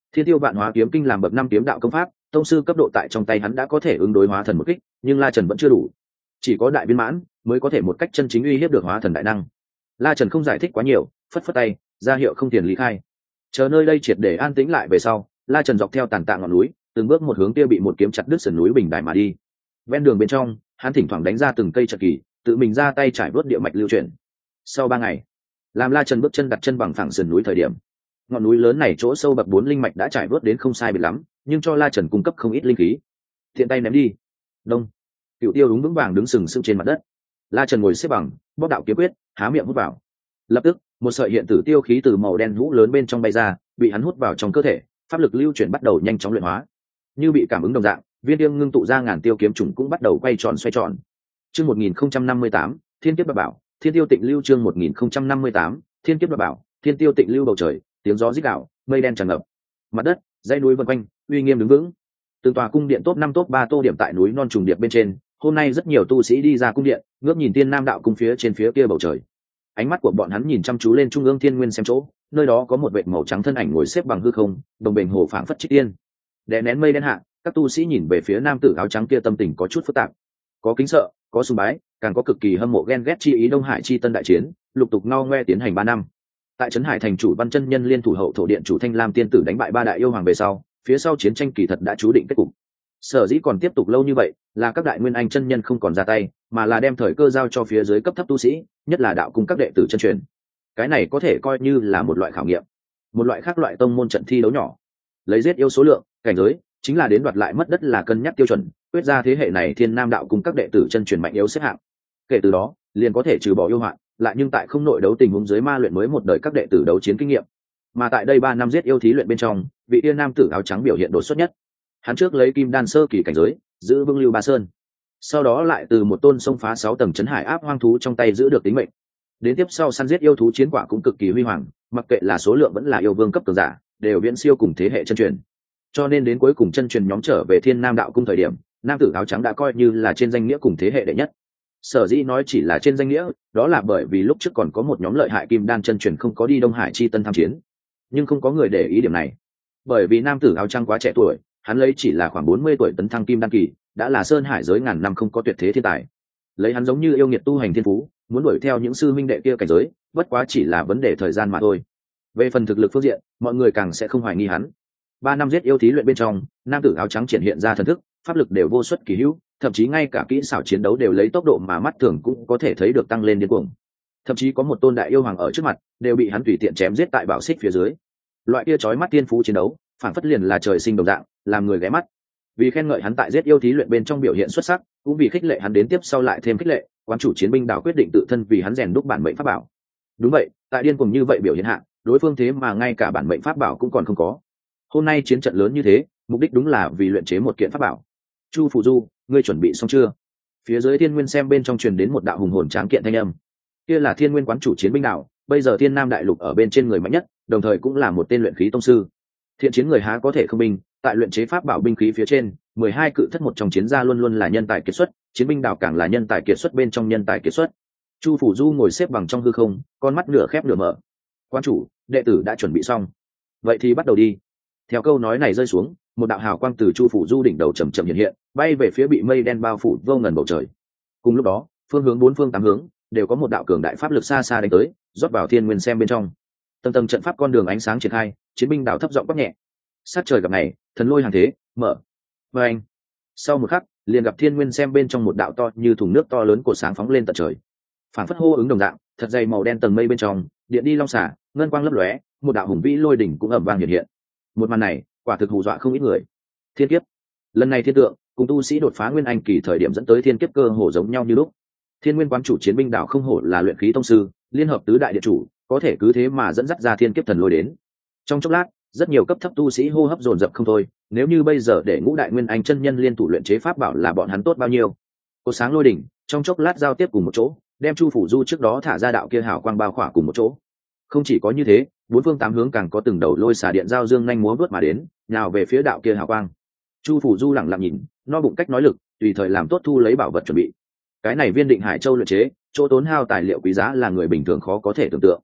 [SPEAKER 1] Thiên tiêu vạn hóa kiếm kinh làm bậc năm kiếm đạo công pháp, tông sư cấp độ tại trong tay hắn đã có thể ứng đối hóa thần một kích, nhưng La Trần vẫn chưa đủ, chỉ có đại viên mãn mới có thể một cách chân chính uy hiếp được hóa thần đại năng. La Trần không giải thích quá nhiều, phất phất tay ra hiệu không tiền lý khai. Chờ nơi đây triệt để an tĩnh lại về sau, La Trần dọc theo tàn tạ ngọn núi, từng bước một hướng kia bị một kiếm chặt đứt sườn núi bình đài mà đi. Ven đường bên trong, hắn thỉnh thoảng đánh ra từng cây trận kỳ, tự mình ra tay trải vớt địa mạch lưu chuyển. Sau ba ngày, làm La Trần bước chân đặt chân bằng phẳng sườn núi thời điểm, ngọn núi lớn này chỗ sâu bậc bốn linh mạch đã trải vớt đến không sai biệt lắm, nhưng cho La Trần cung cấp không ít linh khí. Thiện tay ném đi. Đông. Cựu tiêu đúng vững vàng đứng sừng sững trên mặt đất. La Trần ngồi xếp bằng, bóp đạo kiếm quyết, há miệng hút vào. Lập tức, một sợi hiện tử tiêu khí từ màu đen hũ lớn bên trong bay ra, bị hắn hút vào trong cơ thể, pháp lực lưu chuyển bắt đầu nhanh chóng luyện hóa. Như bị cảm ứng đồng dạng, viên điêu ngưng tụ ra ngàn tiêu kiếm trùng cũng bắt đầu quay tròn xoay tròn. Chương một nghìn không trăm năm mươi tám, Thiên kiếp bảo, Thiên tiêu tịnh lưu chương một nghìn không trăm năm mươi tám, Thiên kiếp bảo, Thiên tiêu tịnh lưu bầu trời, tiếng gió rít gào, mây đen tràn ngập. Mặt đất, dãy núi vần quanh, uy nghiêm đứng vững. Từng tòa cung điện top năm top ba tô điểm tại núi non trùng điệp bên trên, hôm nay rất nhiều tu sĩ đi ra cung điện, ngước nhìn Tiên Nam đạo cung phía trên phía kia bầu trời. Ánh mắt của bọn hắn nhìn chăm chú lên trung ương thiên nguyên xem chỗ, nơi đó có một vệt màu trắng thân ảnh ngồi xếp bằng hư không, đồng bình hồ phảng phất trích tiên. Đè nén mây đen hạ, các tu sĩ nhìn về phía nam tử áo trắng kia tâm tình có chút phức tạp, có kính sợ, có sùng bái, càng có cực kỳ hâm mộ ghen ghét chi ý. Đông Hải chi tân đại chiến, lục tục ngao ngoe tiến hành ba năm. Tại trấn Hải thành chủ Văn Chân Nhân liên thủ hậu thổ điện chủ Thanh Lam tiên tử đánh bại ba đại yêu hoàng về sau, phía sau chiến tranh kỳ thật đã chú định kết cục. Sở dĩ còn tiếp tục lâu như vậy, là các đại nguyên anh chân nhân không còn ra tay, mà là đem thời cơ giao cho phía dưới cấp thấp tu sĩ, nhất là đạo cung các đệ tử chân truyền. Cái này có thể coi như là một loại khảo nghiệm, một loại khác loại tông môn trận thi đấu nhỏ. Lấy giết yêu số lượng, cảnh giới, chính là đến đoạt lại mất đất là cân nhắc tiêu chuẩn, quyết ra thế hệ này Thiên Nam đạo cung các đệ tử chân truyền mạnh yếu xếp hạng. Kể từ đó, liền có thể trừ bỏ yêu hoạn, lại nhưng tại không nội đấu tình huống dưới ma luyện mới một đời các đệ tử đấu chiến kinh nghiệm. Mà tại đây ba năm giết yêu thí luyện bên trong, vị tiên nam tử áo trắng biểu hiện đột xuất nhất. Hắn trước lấy kim đan sơ kỳ cảnh giới, giữ vững lưu ba sơn, sau đó lại từ một tôn xông phá sáu tầng trấn hải áp hoang thú trong tay giữ được tính mệnh. Đến tiếp sau săn giết yêu thú chiến quả cũng cực kỳ huy hoàng, mặc kệ là số lượng vẫn là yêu vương cấp cường giả, đều viễn siêu cùng thế hệ chân truyền. Cho nên đến cuối cùng chân truyền nhóm trở về Thiên Nam đạo cung thời điểm, nam tử áo trắng đã coi như là trên danh nghĩa cùng thế hệ đệ nhất. Sở dĩ nói chỉ là trên danh nghĩa, đó là bởi vì lúc trước còn có một nhóm lợi hại kim đan chân truyền không có đi Đông Hải chi tân tham chiến, nhưng không có người để ý điểm này, bởi vì nam tử áo trắng quá trẻ tuổi, hắn lấy chỉ là khoảng bốn mươi tuổi tấn thăng kim đan kỳ, đã là sơn hải giới ngàn năm không có tuyệt thế thiên tài. Lấy hắn giống như yêu nghiệt tu hành thiên phú, muốn đuổi theo những sư minh đệ kia cảnh giới, bất quá chỉ là vấn đề thời gian mà thôi. Về phần thực lực phương diện, mọi người càng sẽ không hoài nghi hắn. Ba năm giết yêu thí luyện bên trong, nam tử áo trắng triển hiện ra thần thức, pháp lực đều vô suất kỳ hữu, thậm chí ngay cả kỹ xảo chiến đấu đều lấy tốc độ mà mắt thường cũng có thể thấy được tăng lên điên cuồng. Thậm chí có một tôn đại yêu hoàng ở trước mặt, đều bị hắn tùy tiện chém giết tại bảo xích phía dưới. Loại kia chói mắt tiên phú chiến đấu, phản phất liền là trời sinh đồng dạng, làm người ghé mắt. Vì khen ngợi hắn tại giết yêu thí luyện bên trong biểu hiện xuất sắc, cũng vì khích lệ hắn đến tiếp sau lại thêm khích lệ, quán chủ chiến binh đảo quyết định tự thân vì hắn rèn đúc bản mệnh pháp bảo. Đúng vậy, tại điên cuồng như vậy biểu hiện hạ, đối phương thế mà ngay cả bản mệnh pháp bảo cũng còn không có. Hôm nay chiến trận lớn như thế, mục đích đúng là vì luyện chế một kiện pháp bảo. Chu Phủ Du, ngươi chuẩn bị xong chưa? Phía dưới Thiên Nguyên xem bên trong truyền đến một đạo hùng hồn tráng kiện thanh âm. Kia là Thiên Nguyên quán chủ chiến binh đảo, bây giờ Thiên Nam đại lục ở bên trên người mạnh nhất, đồng thời cũng là một tên luyện khí tông sư. Thiện chiến người há có thể không binh, tại luyện chế pháp bảo binh khí phía trên, mười hai cự thất một trong chiến gia luôn luôn là nhân tài kiệt xuất, chiến binh đảo càng là nhân tài kiệt xuất bên trong nhân tài kiệt xuất. Chu Phủ Du ngồi xếp bằng trong hư không, con mắt nửa khép nửa mở. Quan chủ, đệ tử đã chuẩn bị xong, vậy thì bắt đầu đi. Theo câu nói này rơi xuống, một đạo hào quang từ Chu Phủ Du đỉnh đầu chậm chậm hiện hiện, bay về phía bị mây đen bao phủ vô ngần bầu trời. Cùng lúc đó, phương hướng bốn phương tám hướng đều có một đạo cường đại pháp lực xa xa đánh tới, rót vào Thiên Nguyên xem bên trong. Tầng tầng trận pháp con đường ánh sáng triển khai, chiến binh đảo thấp giọng quát nhẹ. Sát trời gặp này, thần lôi hàng thế, mở. Và anh. Sau một khắc, liền gặp Thiên Nguyên xem bên trong một đạo to như thùng nước to lớn cột sáng phóng lên tận trời. Phản phất hô ứng đồng dạng, thật dày màu đen tầng mây bên trong, điện đi long xả, ngân quang lấp lóe, một đạo hùng vĩ lôi đỉnh cũng ầm vang hiện hiện. Một màn này, quả thực hù dọa không ít người. Thiên kiếp. Lần này thiên tượng, cùng tu sĩ đột phá nguyên anh kỳ thời điểm dẫn tới thiên kiếp cơ hồ giống nhau như lúc. Thiên Nguyên quán chủ chiến binh đảo không hổ là luyện khí tông sư, liên hợp tứ đại địa chủ, có thể cứ thế mà dẫn dắt ra thiên kiếp thần lôi đến. Trong chốc lát, rất nhiều cấp thấp tu sĩ hô hấp dồn dập không thôi, nếu như bây giờ để ngũ đại nguyên anh chân nhân liên thủ luyện chế pháp bảo là bọn hắn tốt bao nhiêu. Cột sáng lôi đỉnh, trong chốc lát giao tiếp cùng một chỗ, đem Chu Phủ Du trước đó thả ra đạo kia hào quang bao khỏa cùng một chỗ. Không chỉ có như thế, bốn phương tám hướng càng có từng đầu lôi xả điện giao dương nhanh múa vớt mà đến, nhào về phía đạo kia hào quang. Chu Phủ Du lẳng lặng nhìn, no bụng cách nói lực, tùy thời làm tốt thu lấy bảo vật chuẩn bị. Cái này viên định hải châu luyện chế, chỗ tốn hao tài liệu quý giá là người bình thường khó có thể tưởng tượng.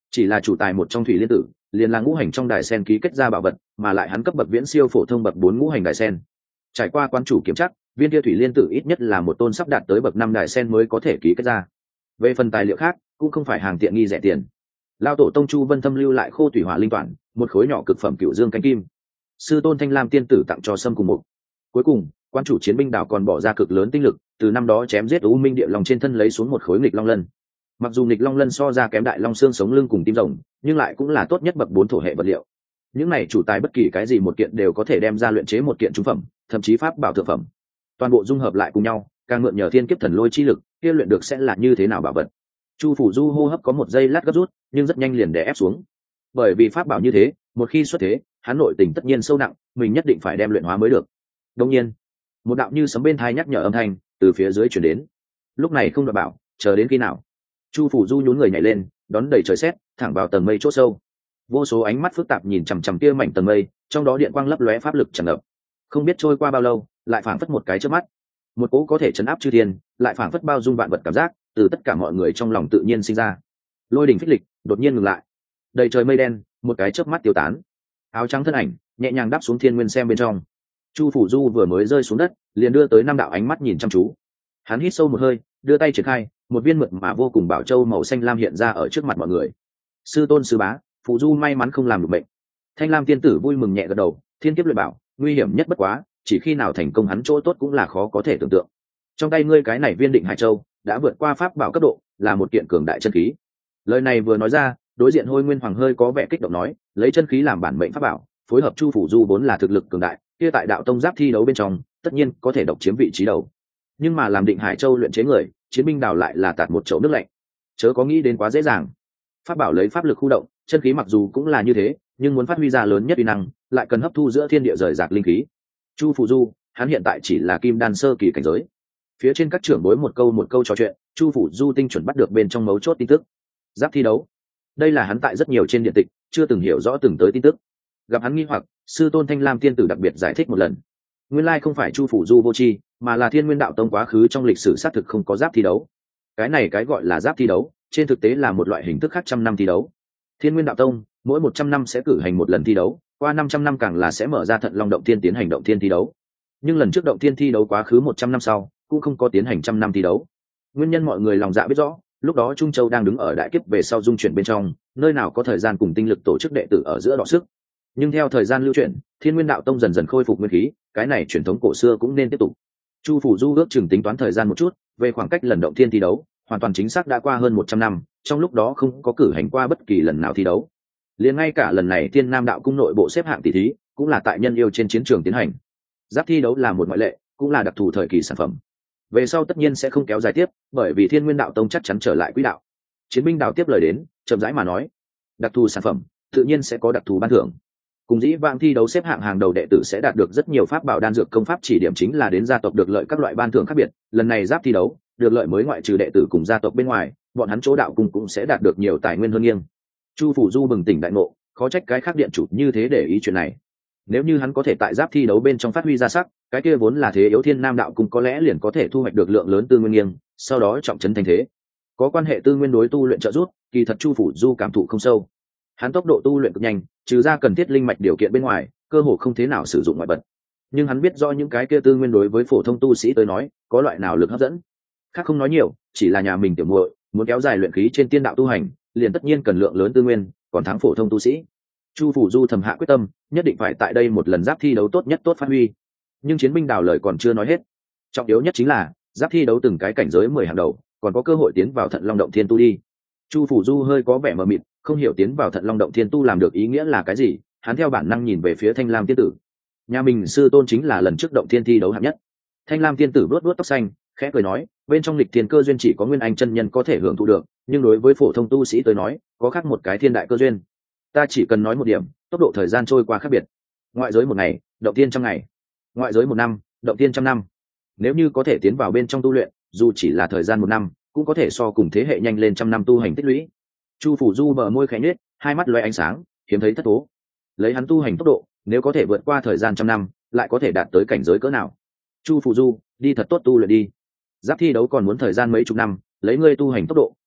[SPEAKER 1] chỉ là chủ tài một trong thủy liên tử liền là ngũ hành trong đài sen ký kết ra bảo vật, mà lại hắn cấp bậc viễn siêu phổ thông bậc bốn ngũ hành đài sen. Trải qua quan chủ kiểm tra, viên kia thủy liên tử ít nhất là một tôn sắp đạt tới bậc năm đài sen mới có thể ký kết ra. Về phần tài liệu khác cũng không phải hàng tiện nghi rẻ tiền. Lao tổ tông Chu Vân Thâm lưu lại khô thủy hỏa linh toản, một khối nhỏ cực phẩm cựu dương cánh kim. Sư tôn Thanh Lam tiên tử tặng cho Sâm cùng một. Cuối cùng, quan chủ chiến binh đảo còn bỏ ra cực lớn tinh lực, từ năm đó chém giết U Minh Địa Long trên thân lấy xuống một khối nghịch long lân. Mặc dù nghịch long lân so ra kém đại long xương sống lưng cùng tim rồng, nhưng lại cũng là tốt nhất bậc bốn thổ hệ vật liệu. Những này chủ tài bất kỳ cái gì một kiện đều có thể đem ra luyện chế một kiện trung phẩm, thậm chí pháp bảo thượng phẩm. Toàn bộ dung hợp lại cùng nhau, càng mượn nhờ thiên kiếp thần lôi chi lực, kia luyện được sẽ là như thế nào bảo vật. Chu Phủ Du hô hấp có một giây lát gấp rút, nhưng rất nhanh liền đè ép xuống. Bởi vì pháp bảo như thế, một khi xuất thế, hắn nội tình tất nhiên sâu nặng, mình nhất định phải đem luyện hóa mới được. Đương nhiên, một đạo như sấm bên tai nhắc nhở âm thanh từ phía dưới truyền đến. Lúc này không đợi bảo, chờ đến khi nào? Chu Phủ Du nhún người nhảy lên, đón đầy trời sét, thẳng vào tầng mây chỗ sâu. Vô số ánh mắt phức tạp nhìn chằm chằm kia mảnh tầng mây, trong đó điện quang lấp lóe pháp lực tràn ngập. Không biết trôi qua bao lâu, lại phảng phất một cái chớp mắt, một cỗ có thể chấn áp chư thiên, lại phảng phất bao dung vạn vật cảm giác, từ tất cả mọi người trong lòng tự nhiên sinh ra. Lôi đỉnh phích lịch, đột nhiên ngừng lại. Đầy trời mây đen, một cái chớp mắt tiêu tán. Áo trắng thân ảnh nhẹ nhàng đáp xuống thiên nguyên xem bên trong. Chu Phủ Du vừa mới rơi xuống đất, liền đưa tới năm đạo ánh mắt nhìn chăm chú. Hắn hít sâu một hơi, đưa tay triển khai, một viên mượt mà vô cùng bảo châu màu xanh lam hiện ra ở trước mặt mọi người. Sư tôn sư bá, Phủ Du may mắn không làm được bệnh. Thanh Lam tiên tử vui mừng nhẹ gật đầu, thiên kiếp luyện bảo, nguy hiểm nhất bất quá, chỉ khi nào thành công hắn chỗ tốt cũng là khó có thể tưởng tượng. Trong tay ngươi cái này viên định hải châu đã vượt qua pháp bảo cấp độ, là một kiện cường đại chân khí. Lời này vừa nói ra, đối diện Hôi Nguyên Hoàng hơi có vẻ kích động nói, lấy chân khí làm bản mệnh pháp bảo, phối hợp Chu Phủ Du vốn là thực lực cường đại, kia tại đạo tông giáp thi đấu bên trong, tất nhiên có thể độc chiếm vị trí đầu. Nhưng mà làm định hải châu luyện chế người, chiến binh đào lại là tạt một chậu nước lạnh, chớ có nghĩ đến quá dễ dàng. Pháp bảo lấy pháp lực khu động, chân khí mặc dù cũng là như thế, nhưng muốn phát huy ra lớn nhất uy năng, lại cần hấp thu giữa thiên địa rời rạc linh khí. Chu Phủ Du, hắn hiện tại chỉ là kim đan sơ kỳ cảnh giới. Phía trên các trưởng bối một câu một câu trò chuyện, Chu Phủ Du tinh chuẩn bắt được bên trong mấu chốt tin tức. Giáp thi đấu, đây là hắn tại rất nhiều trên điện tịch chưa từng hiểu rõ từng tới tin tức. Gặp hắn nghi hoặc, sư tôn Thanh Lam tiên tử đặc biệt giải thích một lần. Nguyên lai không phải Chu Phủ Du vô tri, mà là Thiên Nguyên đạo tông quá khứ trong lịch sử xác thực không có giáp thi đấu. Cái này cái gọi là giáp thi đấu, trên thực tế là một loại hình thức khác trăm năm thi đấu. Thiên Nguyên đạo tông mỗi một trăm năm sẽ cử hành một lần thi đấu, qua năm trăm năm càng là sẽ mở ra Thận Long động thiên tiến hành động thiên thi đấu. Nhưng lần trước động thiên thi đấu quá khứ một trăm năm sau, cũng không có tiến hành trăm năm thi đấu. Nguyên nhân mọi người lòng dạ biết rõ, lúc đó Trung Châu đang đứng ở đại kiếp về sau dung chuyển bên trong, nơi nào có thời gian cùng tinh lực tổ chức đệ tử ở giữa đọ sức. Nhưng theo thời gian lưu chuyển, Thiên Nguyên đạo tông dần dần khôi phục nguyên khí, cái này truyền thống cổ xưa cũng nên tiếp tục. Chu Phủ Du ước chừng tính toán thời gian một chút, về khoảng cách lần động thiên thi đấu, hoàn toàn chính xác đã qua hơn một trăm năm, trong lúc đó không có cử hành qua bất kỳ lần nào thi đấu. Liền ngay cả lần này Thiên Nam đạo cung nội bộ xếp hạng tỷ thí, cũng là tại nhân yêu trên chiến trường tiến hành. Giáp thi đấu là một ngoại lệ, cũng là đặc thù thời kỳ sản phẩm. Về sau tất nhiên sẽ không kéo dài tiếp, bởi vì Thiên Nguyên đạo tông chắc chắn trở lại quỹ đạo. Chiến binh đào tiếp lời đến, chậm rãi mà nói, đặc thù sản phẩm, tự nhiên sẽ có đặc thù ban thưởng. Cùng dĩ vãng thi đấu xếp hạng hàng đầu đệ tử sẽ đạt được rất nhiều pháp bảo đan dược công pháp chỉ điểm chính là đến gia tộc được lợi các loại ban thưởng khác biệt. Lần này giáp thi đấu, được lợi mới ngoại trừ đệ tử cùng gia tộc bên ngoài, bọn hắn chỗ đạo cung cũng sẽ đạt được nhiều tài nguyên hơn nghiêng. Chu Phủ Du bừng tỉnh đại ngộ, khó trách cái khác điện chủ như thế để ý chuyện này. Nếu như hắn có thể tại giáp thi đấu bên trong phát huy ra sắc, cái kia vốn là thế yếu Thiên Nam đạo cung có lẽ liền có thể thu hoạch được lượng lớn tư nguyên nghiêng, sau đó trọng trấn thành thế. Có quan hệ tư nguyên đối tu luyện trợ giúp, kỳ thật Chu Phủ Du cảm thụ không sâu. Hắn tốc độ tu luyện cực nhanh, trừ ra cần thiết linh mạch điều kiện bên ngoài, cơ hồ không thế nào sử dụng ngoại vật. Nhưng hắn biết rõ những cái kia tư nguyên đối với phổ thông tu sĩ tới nói, có loại nào lực hấp dẫn. Khác không nói nhiều, chỉ là nhà mình tiểu muội muốn kéo dài luyện khí trên tiên đạo tu hành, liền tất nhiên cần lượng lớn tư nguyên, còn thắng phổ thông tu sĩ. Chu Phủ Du thầm hạ quyết tâm, nhất định phải tại đây một lần giáp thi đấu tốt nhất tốt phát huy. Nhưng chiến binh đào lời còn chưa nói hết. Trọng yếu nhất chính là giáp thi đấu từng cái cảnh giới mười hàng đầu, còn có cơ hội tiến vào Thận Long động thiên tu đi. Chu Phủ Du hơi có vẻ mờ mịt, không hiểu tiến vào Thận Long động thiên tu làm được ý nghĩa là cái gì. Hắn theo bản năng nhìn về phía Thanh Lam tiên tử. Nhà mình sư tôn chính là lần trước động thiên thi đấu hạng nhất. Thanh Lam tiên tử vuốt vuốt tóc xanh, khẽ cười nói, bên trong lịch thiên cơ duyên chỉ có nguyên anh chân nhân có thể hưởng thụ được, nhưng đối với phổ thông tu sĩ tới nói, có khác một cái thiên đại cơ duyên. Ta chỉ cần nói một điểm, tốc độ thời gian trôi qua khác biệt. Ngoại giới một ngày, động tiên trăm ngày; ngoại giới một năm, động tiên trăm năm. Nếu như có thể tiến vào bên trong tu luyện, dù chỉ là thời gian một năm, cũng có thể so cùng thế hệ nhanh lên trăm năm tu hành tích lũy. Chu Phủ Du bờ môi khẽ nhếch, hai mắt lóe ánh sáng, hiếm thấy thất thố. Lấy hắn tu hành tốc độ, nếu có thể vượt qua thời gian trăm năm, lại có thể đạt tới cảnh giới cỡ nào? Chu Phủ Du, đi thật tốt tu luyện đi. Giáp thi đấu còn muốn thời gian mấy chục năm, lấy ngươi tu hành tốc độ,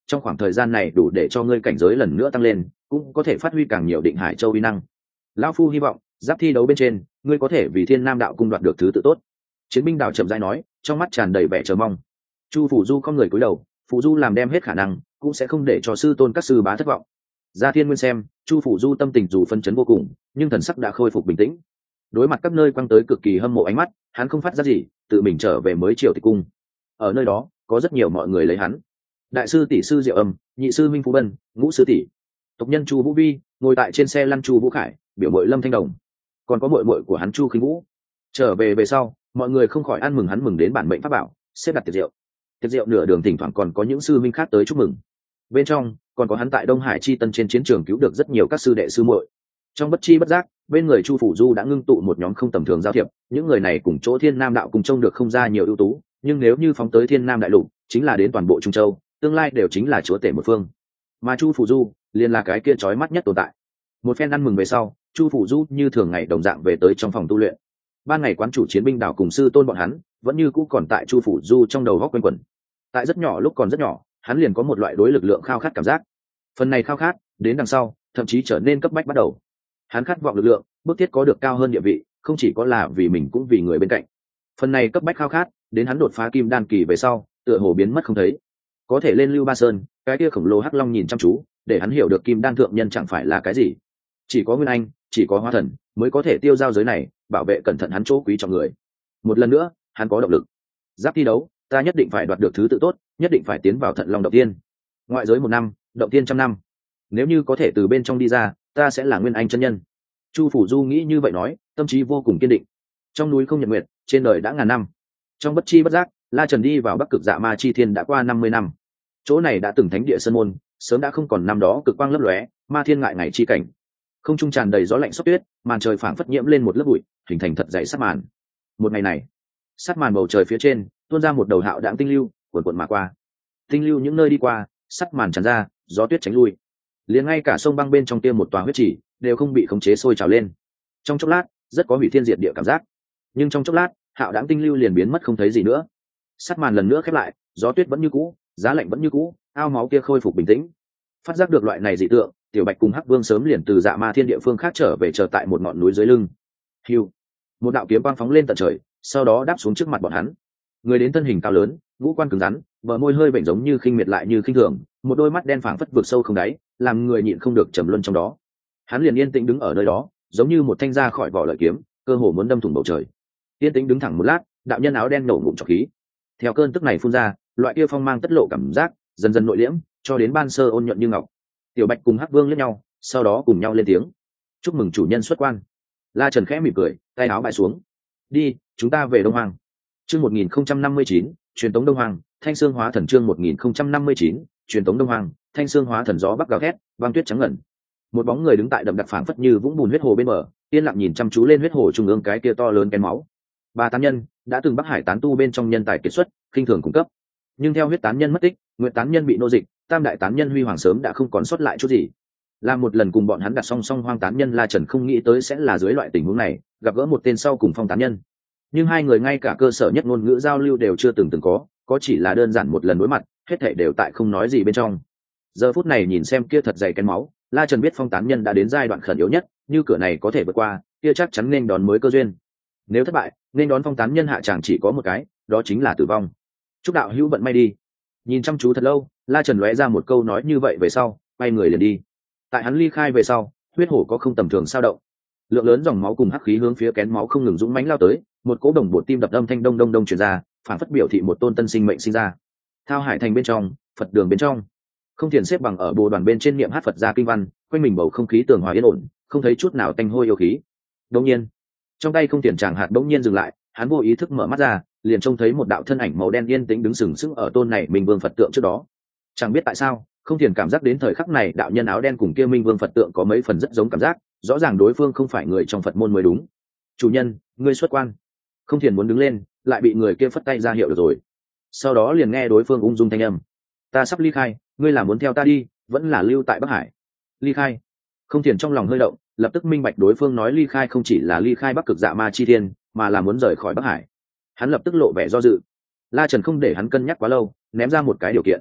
[SPEAKER 1] trong khoảng thời gian này đủ để cho ngươi cảnh giới lần nữa tăng lên, cũng có thể phát huy càng nhiều định hải châu uy năng. Lão phu hy vọng giáp thi đấu bên trên ngươi có thể vì Thiên Nam đạo cung đoạt được thứ tự tốt. Chiến binh đào chậm rãi nói, trong mắt tràn đầy vẻ chờ mong. Chu phủ du không người cúi đầu, phụ du làm đem hết khả năng, cũng sẽ không để cho sư tôn các sư bá thất vọng. Gia Thiên Nguyên xem, Chu phủ du tâm tình dù phân chấn vô cùng, nhưng thần sắc đã khôi phục bình tĩnh. Đối mặt các nơi quăng tới cực kỳ hâm mộ ánh mắt, hắn không phát ra gì, tự mình trở về mới triều tịch cung. Ở nơi đó có rất nhiều mọi người lấy hắn. Đại sư tỷ sư Diệu Âm, nhị sư Minh Phú Bân, ngũ sư tỷ tộc nhân Chu Vũ Vi ngồi tại trên xe lăn Chu Vũ Khải, biểu muội Lâm Thanh Đồng, còn có muội muội của hắn Chu Khinh Vũ. Trở về về sau, mọi người không khỏi ăn mừng hắn mừng đến bản mệnh pháp bảo, xếp đặt tiệc rượu. Tiệc rượu nửa đường thỉnh thoảng còn có những sư minh khác tới chúc mừng. Bên trong còn có hắn tại Đông Hải chi tân trên chiến trường cứu được rất nhiều các sư đệ sư muội. Trong bất chi bất giác, bên người Chu phủ du đã ngưng tụ một nhóm không tầm thường giao thiệp, những người này cùng chỗ Thiên Nam đạo cùng trông được không ra nhiều ưu tú, nhưng nếu như phóng tới Thiên Nam đại lục, chính là đến toàn bộ Trung Châu, tương lai đều chính là chúa tể một phương. Mà Chu phủ du liền là cái kia chói mắt nhất tồn tại. Một phen ăn mừng về sau, Chu phủ du như thường ngày đồng dạng về tới trong phòng tu luyện. Ban ngày quán chủ chiến binh đảo cùng sư tôn bọn hắn vẫn như cũ còn tại Chu phủ du trong đầu góc quanh quẩn. Tại rất nhỏ lúc còn rất nhỏ, hắn liền có một loại đối lực lượng khao khát cảm giác. Phần này khao khát đến đằng sau thậm chí trở nên cấp bách bắt đầu. Hắn khát vọng lực lượng, bước thiết có được cao hơn địa vị, không chỉ có là vì mình cũng vì người bên cạnh. Phần này cấp bách khao khát đến hắn đột phá kim đan kỳ về sau, tựa hồ biến mất không thấy. Có thể lên Lưu Ba Sơn, cái kia khổng lồ hắc long nhìn chăm chú, để hắn hiểu được kim đan thượng nhân chẳng phải là cái gì. Chỉ có Nguyên Anh, chỉ có Hóa Thần mới có thể tiêu giao giới này, bảo vệ cẩn thận hắn chỗ quý trọng người. Một lần nữa, hắn có động lực. Giáp thi đấu, ta nhất định phải đoạt được thứ tự tốt, nhất định phải tiến vào Thận Long động tiên. Ngoại giới một năm, động tiên trăm năm. Nếu như có thể từ bên trong đi ra, ta sẽ là Nguyên Anh chân nhân. Chu phủ du nghĩ như vậy nói, tâm trí vô cùng kiên định. Trong núi không nhật nguyệt, trên đời đã ngàn năm. Trong bất chi bất giác, La Trần đi vào Bắc Cực Dạ Ma Chi Thiên đã qua năm mươi năm. Chỗ này đã từng thánh địa sơn môn, sớm đã không còn năm đó cực quang lấp lóe, ma thiên ngại ngày chi cảnh. Không trung tràn đầy gió lạnh xốc tuyết, màn trời phảng phất nhiễm lên một lớp bụi, hình thành thật dày sát màn. Một ngày này, sát màn bầu trời phía trên tuôn ra một đầu hạo đãng tinh lưu, cuồn cuộn mà qua. Tinh lưu những nơi đi qua, sát màn tràn ra, gió tuyết tránh lui. Liền ngay cả sông băng bên trong tiêm một tòa huyết chỉ đều không bị khống chế sôi trào lên. Trong chốc lát, rất có hủy thiên diệt địa cảm giác. Nhưng trong chốc lát, hạo đãng tinh lưu liền biến mất không thấy gì nữa. Sát màn lần nữa khép lại, gió tuyết vẫn như cũ, giá lạnh vẫn như cũ, ao máu kia khôi phục bình tĩnh. Phát giác được loại này dị tượng, Tiểu Bạch cùng Hắc Vương sớm liền từ Dạ Ma Thiên địa phương khác trở về, chờ tại một ngọn núi dưới lưng. Hưu, một đạo kiếm quang phóng lên tận trời, sau đó đáp xuống trước mặt bọn hắn. Người đến thân hình cao lớn, ngũ quan cứng rắn, bờ môi hơi bệnh giống như khinh miệt lại như khinh thường, một đôi mắt đen phảng phất vực sâu không đáy, làm người nhịn không được trầm luân trong đó. Hắn liền yên tĩnh đứng ở nơi đó, giống như một thanh ra khỏi vỏ lợi kiếm, cơ hồ muốn đâm thủng bầu trời. Yên tĩnh đứng thẳng một lát, đạo nhân áo đen nổ ngụm trọc khí. Theo cơn tức này phun ra, loại kia phong mang tất lộ cảm giác, dần dần nội liễm, cho đến ban sơ ôn nhuận như ngọc. Tiểu Bạch cùng Hắc Vương liếc nhau, sau đó cùng nhau lên tiếng: "Chúc mừng chủ nhân xuất quan." La Trần khẽ mỉm cười, tay áo bãi xuống: "Đi, chúng ta về Đông Hoàng." Chương một nghìn không trăm năm mươi chín, truyền tống Đông Hoàng, Thanh Xương Hóa Thần chương một nghìn không trăm năm mươi chín, truyền tống Đông Hoàng, Thanh Xương Hóa Thần gió bắc gào thét, băng tuyết trắng ngần. Một bóng người đứng tại đậm đặc phảng phất như vũng bùn huyết hồ bên bờ, yên lặng nhìn chăm chú lên huyết hồ trung ương cái kia to lớn kén máu. Ba tán nhân đã từng Bắc Hải tán tu bên trong nhân tài kiệt xuất, khinh thường cung cấp. Nhưng theo huyết tán nhân mất tích, nguyệt tán nhân bị nô dịch, tam đại tán nhân huy hoàng sớm đã không còn sót lại chút gì. Làm một lần cùng bọn hắn đặt song song hoang tán nhân, La Trần không nghĩ tới sẽ là dưới loại tình huống này, gặp gỡ một tên sau cùng phong tán nhân. Nhưng hai người ngay cả cơ sở nhất ngôn ngữ giao lưu đều chưa từng từng có, có chỉ là đơn giản một lần đối mặt, hết thảy đều tại không nói gì bên trong. Giờ phút này nhìn xem kia thật dày kén máu, La Trần biết phong tán nhân đã đến giai đoạn khẩn yếu nhất, như cửa này có thể vượt qua, kia chắc chắn nên đón mới cơ duyên. Nếu thất bại, nên đón phong tán nhân hạ tràng chỉ có một cái, đó chính là tử vong. Chúc đạo hữu vận may đi. Nhìn chăm chú thật lâu, La Trần lóe ra một câu nói như vậy về sau, quay người liền đi. Tại hắn ly khai về sau, huyết hổ có không tầm thường sao động. Lượng lớn dòng máu cùng hắc khí hướng phía kén máu không ngừng dũng mãnh lao tới, một cỗ đồng bột tim đập âm thanh đông đông đông truyền ra, phản phất biểu thị một tôn tân sinh mệnh sinh ra. Thao Hải thành bên trong, Phật đường bên trong, Không Thiền xếp bằng ở bồ đoàn bên trên niệm hát Phật gia kinh văn, quanh mình bầu không khí tường hòa yên ổn, không thấy chút nào tanh hôi yêu khí. Đột nhiên, trong tay Không Thiền tràng hạt bỗng nhiên dừng lại, hắn vô ý thức mở mắt ra, liền trông thấy một đạo thân ảnh màu đen yên tĩnh đứng sừng sững ở tôn này Minh Vương Phật tượng trước đó. Chẳng biết tại sao, Không Thiền cảm giác đến thời khắc này đạo nhân áo đen cùng kia Minh Vương Phật tượng có mấy phần rất giống cảm giác, rõ ràng đối phương không phải người trong Phật môn mới đúng. "Chủ nhân, ngươi xuất quan." Không Thiền muốn đứng lên, lại bị người kia phất tay ra hiệu được rồi. Sau đó liền nghe đối phương ung dung thanh âm: "Ta sắp ly khai, ngươi là muốn theo ta đi, vẫn là lưu tại Bắc Hải?" "Ly khai." Không Thiền trong lòng hơi động, lập tức minh bạch đối phương nói ly khai không chỉ là ly khai Bắc Cực Dạ Ma Chi Thiên, mà là muốn rời khỏi Bắc Hải. Hắn lập tức lộ vẻ do dự. La Trần không để hắn cân nhắc quá lâu, ném ra một cái điều kiện: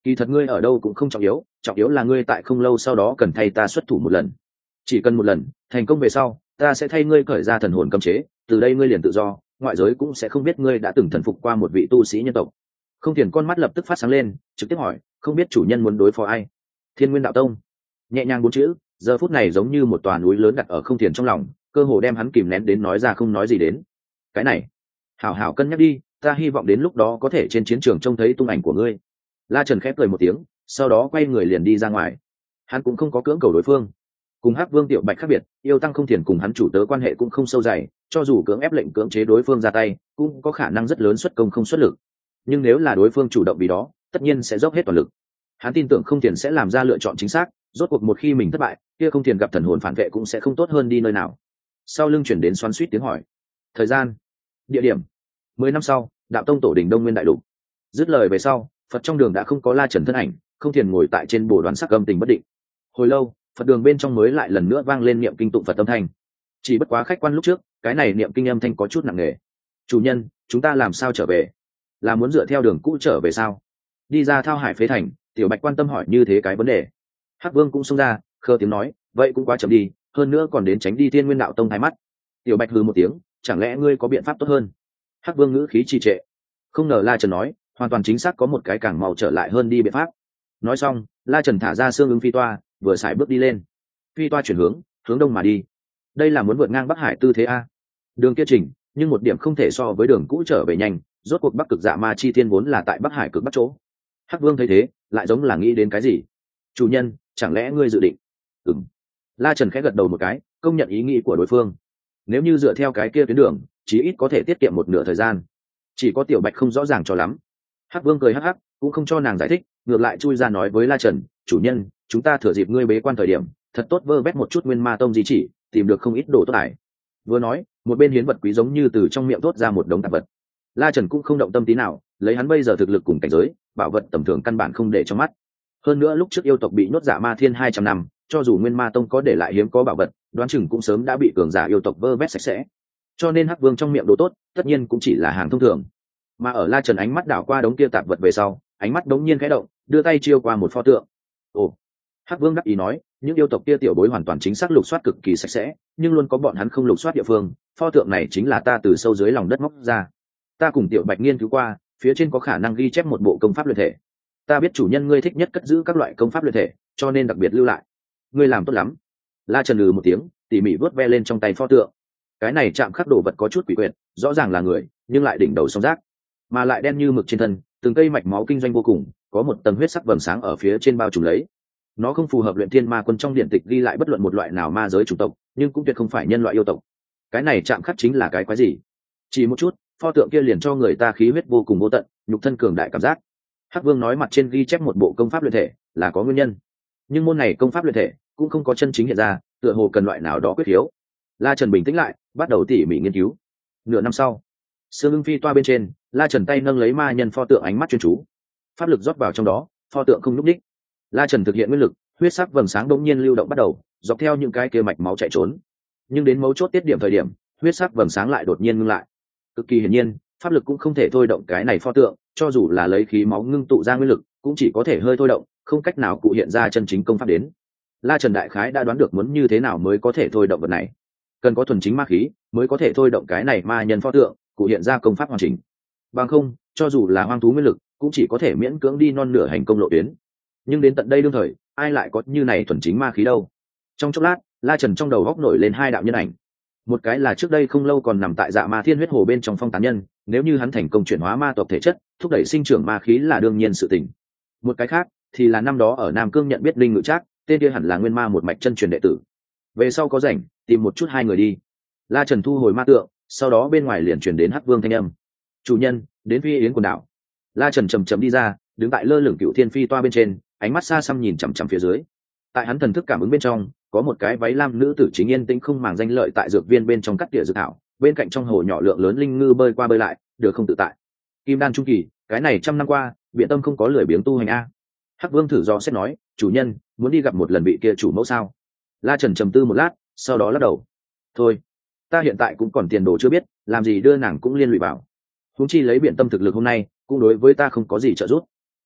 [SPEAKER 1] kỳ thật ngươi ở đâu cũng không trọng yếu, trọng yếu là ngươi tại không lâu sau đó cần thay ta xuất thủ một lần. Chỉ cần một lần thành công về sau, ta sẽ thay ngươi cởi ra thần hồn cấm chế, từ đây ngươi liền tự do, ngoại giới cũng sẽ không biết ngươi đã từng thần phục qua một vị tu sĩ nhân tộc. Không Thiền con mắt lập tức phát sáng lên, trực tiếp hỏi, không biết chủ nhân muốn đối phó ai? Thiên Nguyên Đạo Tông. Nhẹ nhàng bốn chữ, giờ phút này giống như một tòa núi lớn đặt ở Không Thiền trong lòng, cơ hồ đem hắn kìm nén đến nói ra không nói gì đến. Cái này, hảo hảo cân nhắc đi, ta hy vọng đến lúc đó có thể trên chiến trường trông thấy tung ảnh của ngươi. La Trần khép cười một tiếng, sau đó quay người liền đi ra ngoài. Hắn cũng không có cưỡng cầu đối phương. Cùng Hắc Vương Tiểu Bạch khác biệt, yêu tăng Không Thiền cùng hắn chủ tớ quan hệ cũng không sâu dày, cho dù cưỡng ép lệnh cưỡng chế đối phương ra tay, cũng có khả năng rất lớn xuất công không xuất lực. Nhưng nếu là đối phương chủ động vì đó, tất nhiên sẽ dốc hết toàn lực. Hắn tin tưởng Không Thiền sẽ làm ra lựa chọn chính xác, rốt cuộc một khi mình thất bại, kia Không Thiền gặp thần hồn phản vệ cũng sẽ không tốt hơn đi nơi nào. Sau lưng chuyển đến xoắn xuýt tiếng hỏi. Thời gian, địa điểm. Mười năm sau, Đạo Tông tổ đình Đông Nguyên đại lục. Dứt lời về sau, Phật trong đường đã không có La Trần thân ảnh, Không Thiền ngồi tại trên bồ đoán sắc âm tình bất định. Hồi lâu, Phật đường bên trong mới lại lần nữa vang lên niệm kinh tụng Phật âm thanh. Chỉ bất quá khách quan lúc trước, cái này niệm kinh âm thanh có chút nặng nề. Chủ nhân, chúng ta làm sao trở về? Là muốn dựa theo đường cũ trở về sao? Đi ra Thao Hải phế thành, Tiểu Bạch quan tâm hỏi như thế cái vấn đề. Hắc Vương cũng xông ra, khơ tiếng nói, vậy cũng quá chậm đi, hơn nữa còn đến tránh đi Thiên Nguyên Đạo Tông thái mắt. Tiểu Bạch hừ một tiếng, chẳng lẽ ngươi có biện pháp tốt hơn? Hắc Vương ngữ khí trì trệ. Không ngờ La Trần nói, hoàn toàn chính xác có một cái càng mau trở lại hơn đi biện pháp. Nói xong, La Trần thả ra xương ứng phi toa, vừa xài bước đi lên. Phi toa chuyển hướng, hướng đông mà đi. Đây là muốn vượt ngang Bắc Hải tư thế a. Đường kia chỉnh, nhưng một điểm không thể so với đường cũ trở về nhanh, rốt cuộc Bắc Cực Dạ Ma Chi Thiên vốn là tại Bắc Hải cực bắc chỗ. Hắc Vương thấy thế, lại giống là nghĩ đến cái gì. Chủ nhân, chẳng lẽ ngươi dự định? Ừm. La Trần khẽ gật đầu một cái, công nhận ý nghĩ của đối phương. Nếu như dựa theo cái kia tuyến đường, chí ít có thể tiết kiệm một nửa thời gian. Chỉ có Tiểu Bạch không rõ ràng cho lắm. Hắc Vương cười hắc hắc, cũng không cho nàng giải thích, ngược lại chui ra nói với La Trần, chủ nhân, chúng ta thừa dịp ngươi bế quan thời điểm, thật tốt vơ vét một chút Nguyên Ma Tông di chỉ, tìm được không ít đồ tốt ải. Vừa nói, một bên hiến vật quý giống như từ trong miệng thốt ra một đống tạp vật. La Trần cũng không động tâm tí nào, lấy hắn bây giờ thực lực cùng cảnh giới, bảo vật tầm thường căn bản không để trong mắt. Hơn nữa lúc trước yêu tộc bị nhốt Dạ Ma Thiên hai trăm năm, cho dù Nguyên Ma Tông có để lại hiếm có bảo vật, đoán chừng cũng sớm đã bị cường giả yêu tộc vơ vét sạch sẽ. Cho nên Hắc Vương trong miệng đồ tốt, tất nhiên cũng chỉ là hàng thông thường. Mà ở La Trần ánh mắt đảo qua đống kia tạp vật về sau, ánh mắt đống nhiên khẽ động, đưa tay chiêu qua một pho tượng. Ồ, Hắc Vương đắc ý nói, những yêu tộc kia tiểu bối hoàn toàn chính xác lục soát cực kỳ sạch sẽ, nhưng luôn có bọn hắn không lục soát địa phương. Pho tượng này chính là ta từ sâu dưới lòng đất móc ra. Ta cùng Tiểu Bạch nghiên cứu qua, phía trên có khả năng ghi chép một bộ công pháp luyện thể. Ta biết chủ nhân ngươi thích nhất cất giữ các loại công pháp luyện thể, cho nên đặc biệt lưu lại. Ngươi làm tốt lắm. La Trần lừ một tiếng, tỉ mỉ vớt ve lên trong tay pho tượng. Cái này chạm khắc đồ vật có chút quỷ quyệt, rõ ràng là người, nhưng lại đỉnh đầu song rác, mà lại đen như mực trên thân, từng cây mạch máu kinh doanh vô cùng, có một tầng huyết sắc vầng sáng ở phía trên bao trùm lấy. Nó không phù hợp luyện thiên ma quân trong điển tịch ghi lại bất luận một loại nào ma giới chủng tộc, nhưng cũng tuyệt không phải nhân loại yêu tộc. Cái này chạm khắc chính là cái quái gì? Chỉ một chút, pho tượng kia liền cho người ta khí huyết vô cùng vô tận, nhục thân cường đại cảm giác. Hắc Vương nói mặt trên ghi chép một bộ công pháp luyện thể, là có nguyên nhân. Nhưng môn này công pháp luyện thể cũng không có chân chính hiện ra, tựa hồ cần loại nào đó quyết khiếu. La Trần bình tĩnh lại, bắt đầu tỉ mỉ nghiên cứu. Nửa năm sau, Sương Ưng phi toa bên trên, La Trần tay nâng lấy ma nhân pho tượng, ánh mắt chuyên chú, pháp lực rót vào trong đó, pho tượng không nhúc nhích. La Trần thực hiện nguyên lực, huyết sắc vầng sáng đống nhiên lưu động bắt đầu, dọc theo những cái kia mạch máu chạy trốn. Nhưng đến mấu chốt tiết điểm thời điểm, huyết sắc vầng sáng lại đột nhiên ngưng lại. Cực kỳ hiển nhiên, pháp lực cũng không thể thôi động cái này pho tượng, cho dù là lấy khí máu ngưng tụ ra nguyên lực, cũng chỉ có thể hơi thôi động, không cách nào cụ hiện ra chân chính công pháp đến. La Trần đại khái đã đoán được muốn như thế nào mới có thể thôi động vật này. Cần có thuần chính ma khí mới có thể thôi động cái này ma nhân pho tượng, cụ hiện ra công pháp hoàn chỉnh. Bằng không, cho dù là hoang thú nguyên lực, cũng chỉ có thể miễn cưỡng đi non nửa hành công lộ tuyến. Nhưng đến tận đây đương thời, ai lại có như này thuần chính ma khí đâu? Trong chốc lát, La Trần trong đầu góc nổi lên hai đạo nhân ảnh. Một cái là trước đây không lâu còn nằm tại Dạ Ma Thiên huyết hồ bên trong phong tán nhân, nếu như hắn thành công chuyển hóa ma tộc thể chất, thúc đẩy sinh trưởng ma khí là đương nhiên sự tình. Một cái khác thì là năm đó ở Nam Cương nhận biết Linh Ngự Trác, tên kia hẳn là nguyên ma một mạch chân truyền đệ tử. Về sau có rảnh, tìm một chút hai người đi. La Trần thu hồi ma tượng, sau đó bên ngoài liền truyền đến Hắc Vương thanh âm. Chủ nhân, đến Phi Yến quần đảo. La Trần chầm chậm đi ra, đứng tại lơ lửng Cựu Thiên phi toa bên trên, ánh mắt xa xăm nhìn chằm chằm phía dưới. Tại hắn thần thức cảm ứng bên trong, có một cái váy lam nữ tử chính yên tĩnh không màng danh lợi tại dược viên bên trong cắt tỉa dược thảo, bên cạnh trong hồ nhỏ lượng lớn linh ngư bơi qua bơi lại, được không tự tại. Kim đan trung kỳ, cái này trăm năm qua, Biện Tâm không có lười biếng tu hành a. Hắc Vương thử do xét nói, chủ nhân, muốn đi gặp một lần vị kia chủ mẫu sao? La Trần trầm tư một lát, sau đó lắc đầu. Thôi, ta hiện tại cũng còn tiền đồ chưa biết, làm gì đưa nàng cũng liên lụy vào. Huống chi lấy Biện Tâm thực lực hôm nay, cũng đối với ta không có gì trợ giúp.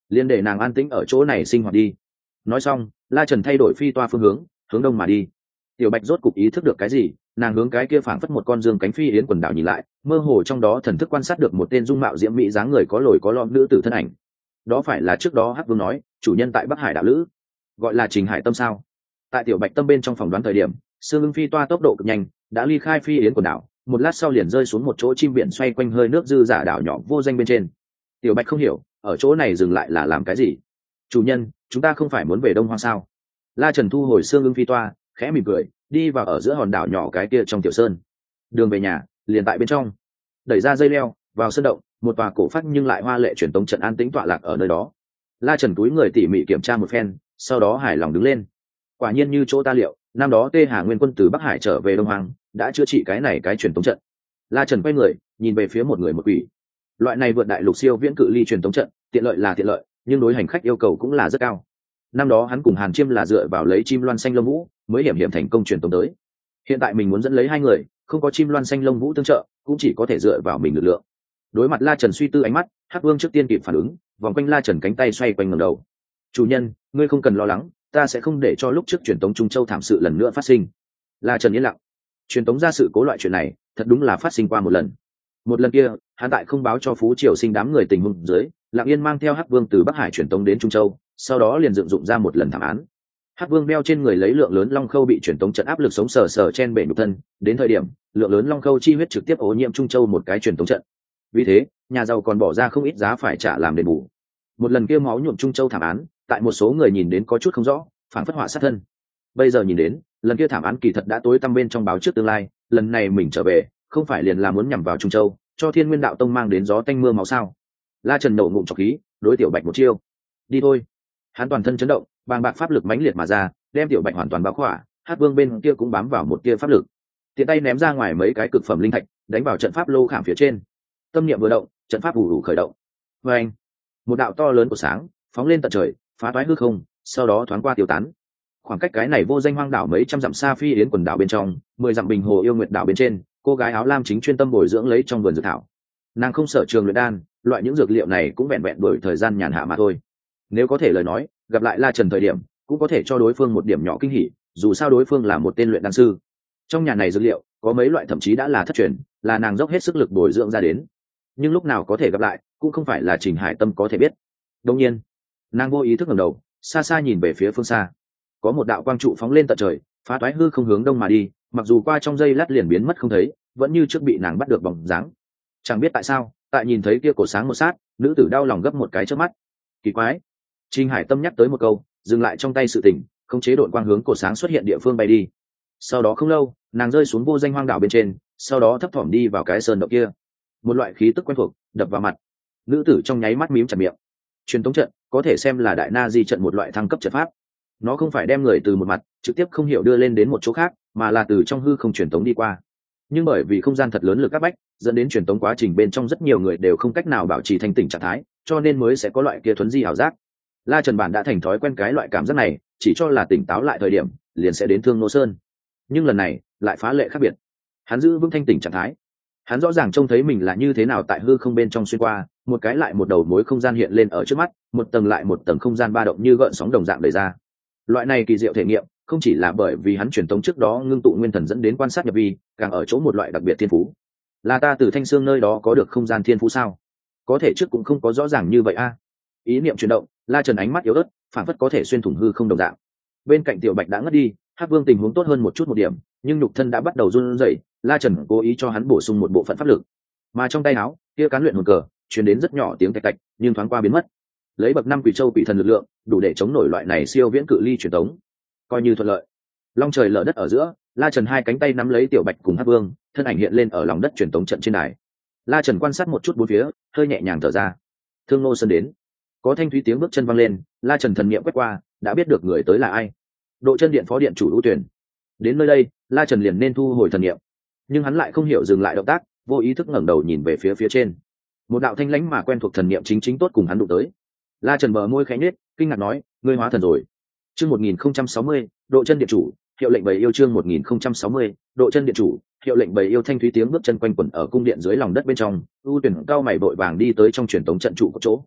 [SPEAKER 1] liền để nàng an tĩnh ở chỗ này sinh hoạt đi. Nói xong, La Trần thay đổi phi toa phương hướng, hướng đông mà đi. Tiểu Bạch rốt cục ý thức được cái gì, nàng hướng cái kia phảng phất một con dương cánh phi yến quần đảo nhìn lại, mơ hồ trong đó thần thức quan sát được một tên dung mạo diễm mỹ dáng người có lồi có lõm nữ tử thân ảnh. Đó phải là trước đó Hắc Vương nói, chủ nhân tại Bắc Hải đạo lữ, gọi là Trình Hải Tâm sao? Tại Tiểu Bạch tâm bên trong phòng đoán thời điểm, Sương Ưng phi toa tốc độ cực nhanh, đã ly khai phi yến quần đảo, một lát sau liền rơi xuống một chỗ chim biển xoay quanh hơi nước dư giả đảo nhỏ vô danh bên trên. Tiểu Bạch không hiểu, ở chỗ này dừng lại là làm cái gì? Chủ nhân, chúng ta không phải muốn về Đông Hoang sao? La Trần thu hồi Sương Ưng phi toa, khẽ mỉm cười, đi vào ở giữa hòn đảo nhỏ cái kia trong tiểu sơn. Đường về nhà liền tại bên trong. Đẩy ra dây leo, vào sân động, một tòa cổ phát nhưng lại hoa lệ truyền tống trận an tĩnh tọa lạc ở nơi đó. La Trần túi người tỉ mỉ kiểm tra một phen, sau đó hài lòng đứng lên. Quả nhiên như chỗ ta liệu, năm đó Tê Hà Nguyên quân từ Bắc Hải trở về Đông Hoang, đã chữa trị cái này cái truyền tống trận. La Trần quay người, nhìn về phía một người một quỷ. Loại này vượt đại lục siêu viễn cự ly truyền tống trận, tiện lợi là tiện lợi, nhưng đối hành khách yêu cầu cũng là rất cao. Năm đó hắn cùng Hàn Chiêm là dựa vào lấy chim loan xanh lông vũ, mới hiểm hiểm thành công truyền tống tới. Hiện tại mình muốn dẫn lấy hai người, không có chim loan xanh lông vũ tương trợ, cũng chỉ có thể dựa vào mình lực lượng. Đối mặt La Trần suy tư ánh mắt, Hắc Vương trước tiên kịp phản ứng, vòng quanh La Trần cánh tay xoay quanh ngẩng đầu. "Chủ nhân, ngươi không cần lo lắng, ta sẽ không để cho lúc trước truyền tống Trung Châu thảm sự lần nữa phát sinh." La Trần yên lặng. Truyền tống ra sự cố loại chuyện này, thật đúng là phát sinh qua một lần. Một lần kia, hắn tại không báo cho Phú Triều Sinh đám người tình huống dưới, Lặng Yên mang theo Hắc Vương từ Bắc Hải truyền tống đến Trung Châu, sau đó liền dựng dụng ra một lần thảm án. Hắc Vương đeo trên người lấy lượng lớn long khâu bị truyền tống trận áp lực sống sờ sờ chen bể nhục thân, đến thời điểm, lượng lớn long khâu chi huyết trực tiếp ô nhiễm Trung Châu một cái truyền tống trận. Vì thế, nhà giàu còn bỏ ra không ít giá phải trả làm đền bù. Một lần kia máu nhuộm Trung Châu thảm án, tại một số người nhìn đến có chút không rõ, phản phất họa sát thân. Bây giờ nhìn đến, lần kia thảm án kỳ thật đã tối tăm bên trong báo trước tương lai, lần này mình trở về, không phải liền là muốn nhằm vào Trung Châu, cho Thiên Nguyên Đạo Tông mang đến gió tanh mưa máu sao? La Trần nổ ngụm trọc khí, đối Tiểu Bạch một chiêu. Đi thôi. Hắn toàn thân chấn động, bàng bạc pháp lực mãnh liệt mà ra, đem Tiểu Bạch hoàn toàn bao khỏa. Hắc Vương bên kia cũng bám vào một tia pháp lực. Tiện tay ném ra ngoài mấy cái cực phẩm linh thạch, đánh vào trận pháp lô khảm phía trên. Tâm niệm vừa động, trận pháp ù ù khởi động. Và anh, một đạo to lớn của sáng phóng lên tận trời, phá toái hư không, sau đó thoáng qua tiêu tán. Khoảng cách cái này vô danh hoang đảo mấy trăm dặm xa phi yến quần đảo bên trong, mười dặm bình hồ yêu nguyệt đảo bên trên, cô gái áo lam chính chuyên tâm bồi dưỡng lấy trong vườn dược thảo. Nàng không sở trường luyện đan, loại những dược liệu này cũng vẹn vẹn đổi thời gian nhàn hạ mà thôi. Nếu có thể lời nói, gặp lại La Trần thời điểm, cũng có thể cho đối phương một điểm nhỏ kinh hỉ, dù sao đối phương là một tên luyện đan sư. Trong nhà này dược liệu, có mấy loại thậm chí đã là thất truyền, là nàng dốc hết sức lực bồi dưỡng ra đến. Nhưng lúc nào có thể gặp lại, cũng không phải là Trình Hải Tâm có thể biết. Đương nhiên, nàng vô ý thức ngẩng đầu, xa xa nhìn về phía phương xa. Có một đạo quang trụ phóng lên tận trời, phá toái hư không hướng đông mà đi, mặc dù qua trong giây lát liền biến mất không thấy, vẫn như trước bị nàng bắt được bóng dáng. Chẳng biết tại sao, tại nhìn thấy kia cổ sáng một sát, nữ tử đau lòng gấp một cái trước mắt. Kỳ quái. Trình Hải Tâm nhắc tới một câu, dừng lại trong tay sự tình, không chế đội quang hướng cổ sáng xuất hiện địa phương bay đi. Sau đó không lâu, nàng rơi xuống vô danh hoang đảo bên trên, sau đó thấp thỏm đi vào cái sơn động kia. Một loại khí tức quen thuộc đập vào mặt. Nữ tử trong nháy mắt mím chặt miệng. Truyền tống trận có thể xem là đại na di trận một loại thăng cấp trận pháp. Nó không phải đem người từ một mặt trực tiếp không hiểu đưa lên đến một chỗ khác, mà là từ trong hư không truyền tống đi qua. Nhưng bởi vì không gian thật lớn lực áp bách, dẫn đến truyền tống quá trình bên trong rất nhiều người đều không cách nào bảo trì thanh tỉnh trạng thái, cho nên mới sẽ có loại kia thuấn di ảo giác. La Trần bản đã thành thói quen cái loại cảm giác này, chỉ cho là tỉnh táo lại thời điểm, liền sẽ đến Thương Nô Sơn. Nhưng lần này, lại phá lệ khác biệt. Hắn giữ vững thanh tỉnh trạng thái. Hắn rõ ràng trông thấy mình là như thế nào tại hư không bên trong xuyên qua, một cái lại một đầu mối không gian hiện lên ở trước mắt, một tầng lại một tầng không gian ba động như gợn sóng đồng dạng đẩy ra. Loại này kỳ diệu thể nghiệm, không chỉ là bởi vì hắn truyền tống trước đó ngưng tụ nguyên thần dẫn đến quan sát nhập vi, càng ở chỗ một loại đặc biệt thiên phú. Là ta từ Thanh Xương nơi đó có được không gian thiên phú sao? Có thể trước cũng không có rõ ràng như vậy a. Ý niệm chuyển động, La Trần ánh mắt yếu ớt, phản phất có thể xuyên thủng hư không đồng dạng. Bên cạnh Tiểu Bạch đã ngất đi, Hắc Vương tình huống tốt hơn một chút một điểm, nhưng nhục thân đã bắt đầu run rẩy, La Trần cố ý cho hắn bổ sung một bộ phận pháp lực. Mà trong tay áo, kia cán luyện hồn cờ, truyền đến rất nhỏ tiếng tạch tạch, nhưng thoáng qua biến mất. Lấy bậc năm quỷ châu quỷ thần lực lượng, đủ để chống nổi loại này siêu viễn cự ly truyền tống, coi như thuận lợi. Long trời lở đất ở giữa, La Trần hai cánh tay nắm lấy Tiểu Bạch cùng Hắc Vương, thân ảnh hiện lên ở lòng đất truyền tống trận trên đài. La Trần quan sát một chút bốn phía, hơi nhẹ nhàng thở ra. Thương Nô Sơn đến. Có thanh thúy tiếng bước chân vang lên, La Trần thần niệm quét qua, đã biết được người tới là ai. Độ Chân Điện phó điện chủ Ưu Tuyển. Đến nơi đây, La Trần liền nên thu hồi thần niệm, nhưng hắn lại không hiểu dừng lại động tác, vô ý thức ngẩng đầu nhìn về phía phía trên. Một đạo thanh lãnh mà quen thuộc thần niệm chính chính tốt cùng hắn đụng tới. La Trần bờ môi khẽ nhếch, kinh ngạc nói, ngươi hóa thần rồi. Chương một nghìn không trăm sáu mươi, Độ Chân Điện chủ, hiệu lệnh bầy yêu chương một nghìn không trăm sáu mươi, Độ Chân Điện chủ, hiệu lệnh bầy yêu thanh thúy tiếng bước chân quanh quẩn ở cung điện dưới lòng đất bên trong, Ưu Tuyển cao mày vội vàng đi tới trong truyền tống trận trụ của chỗ.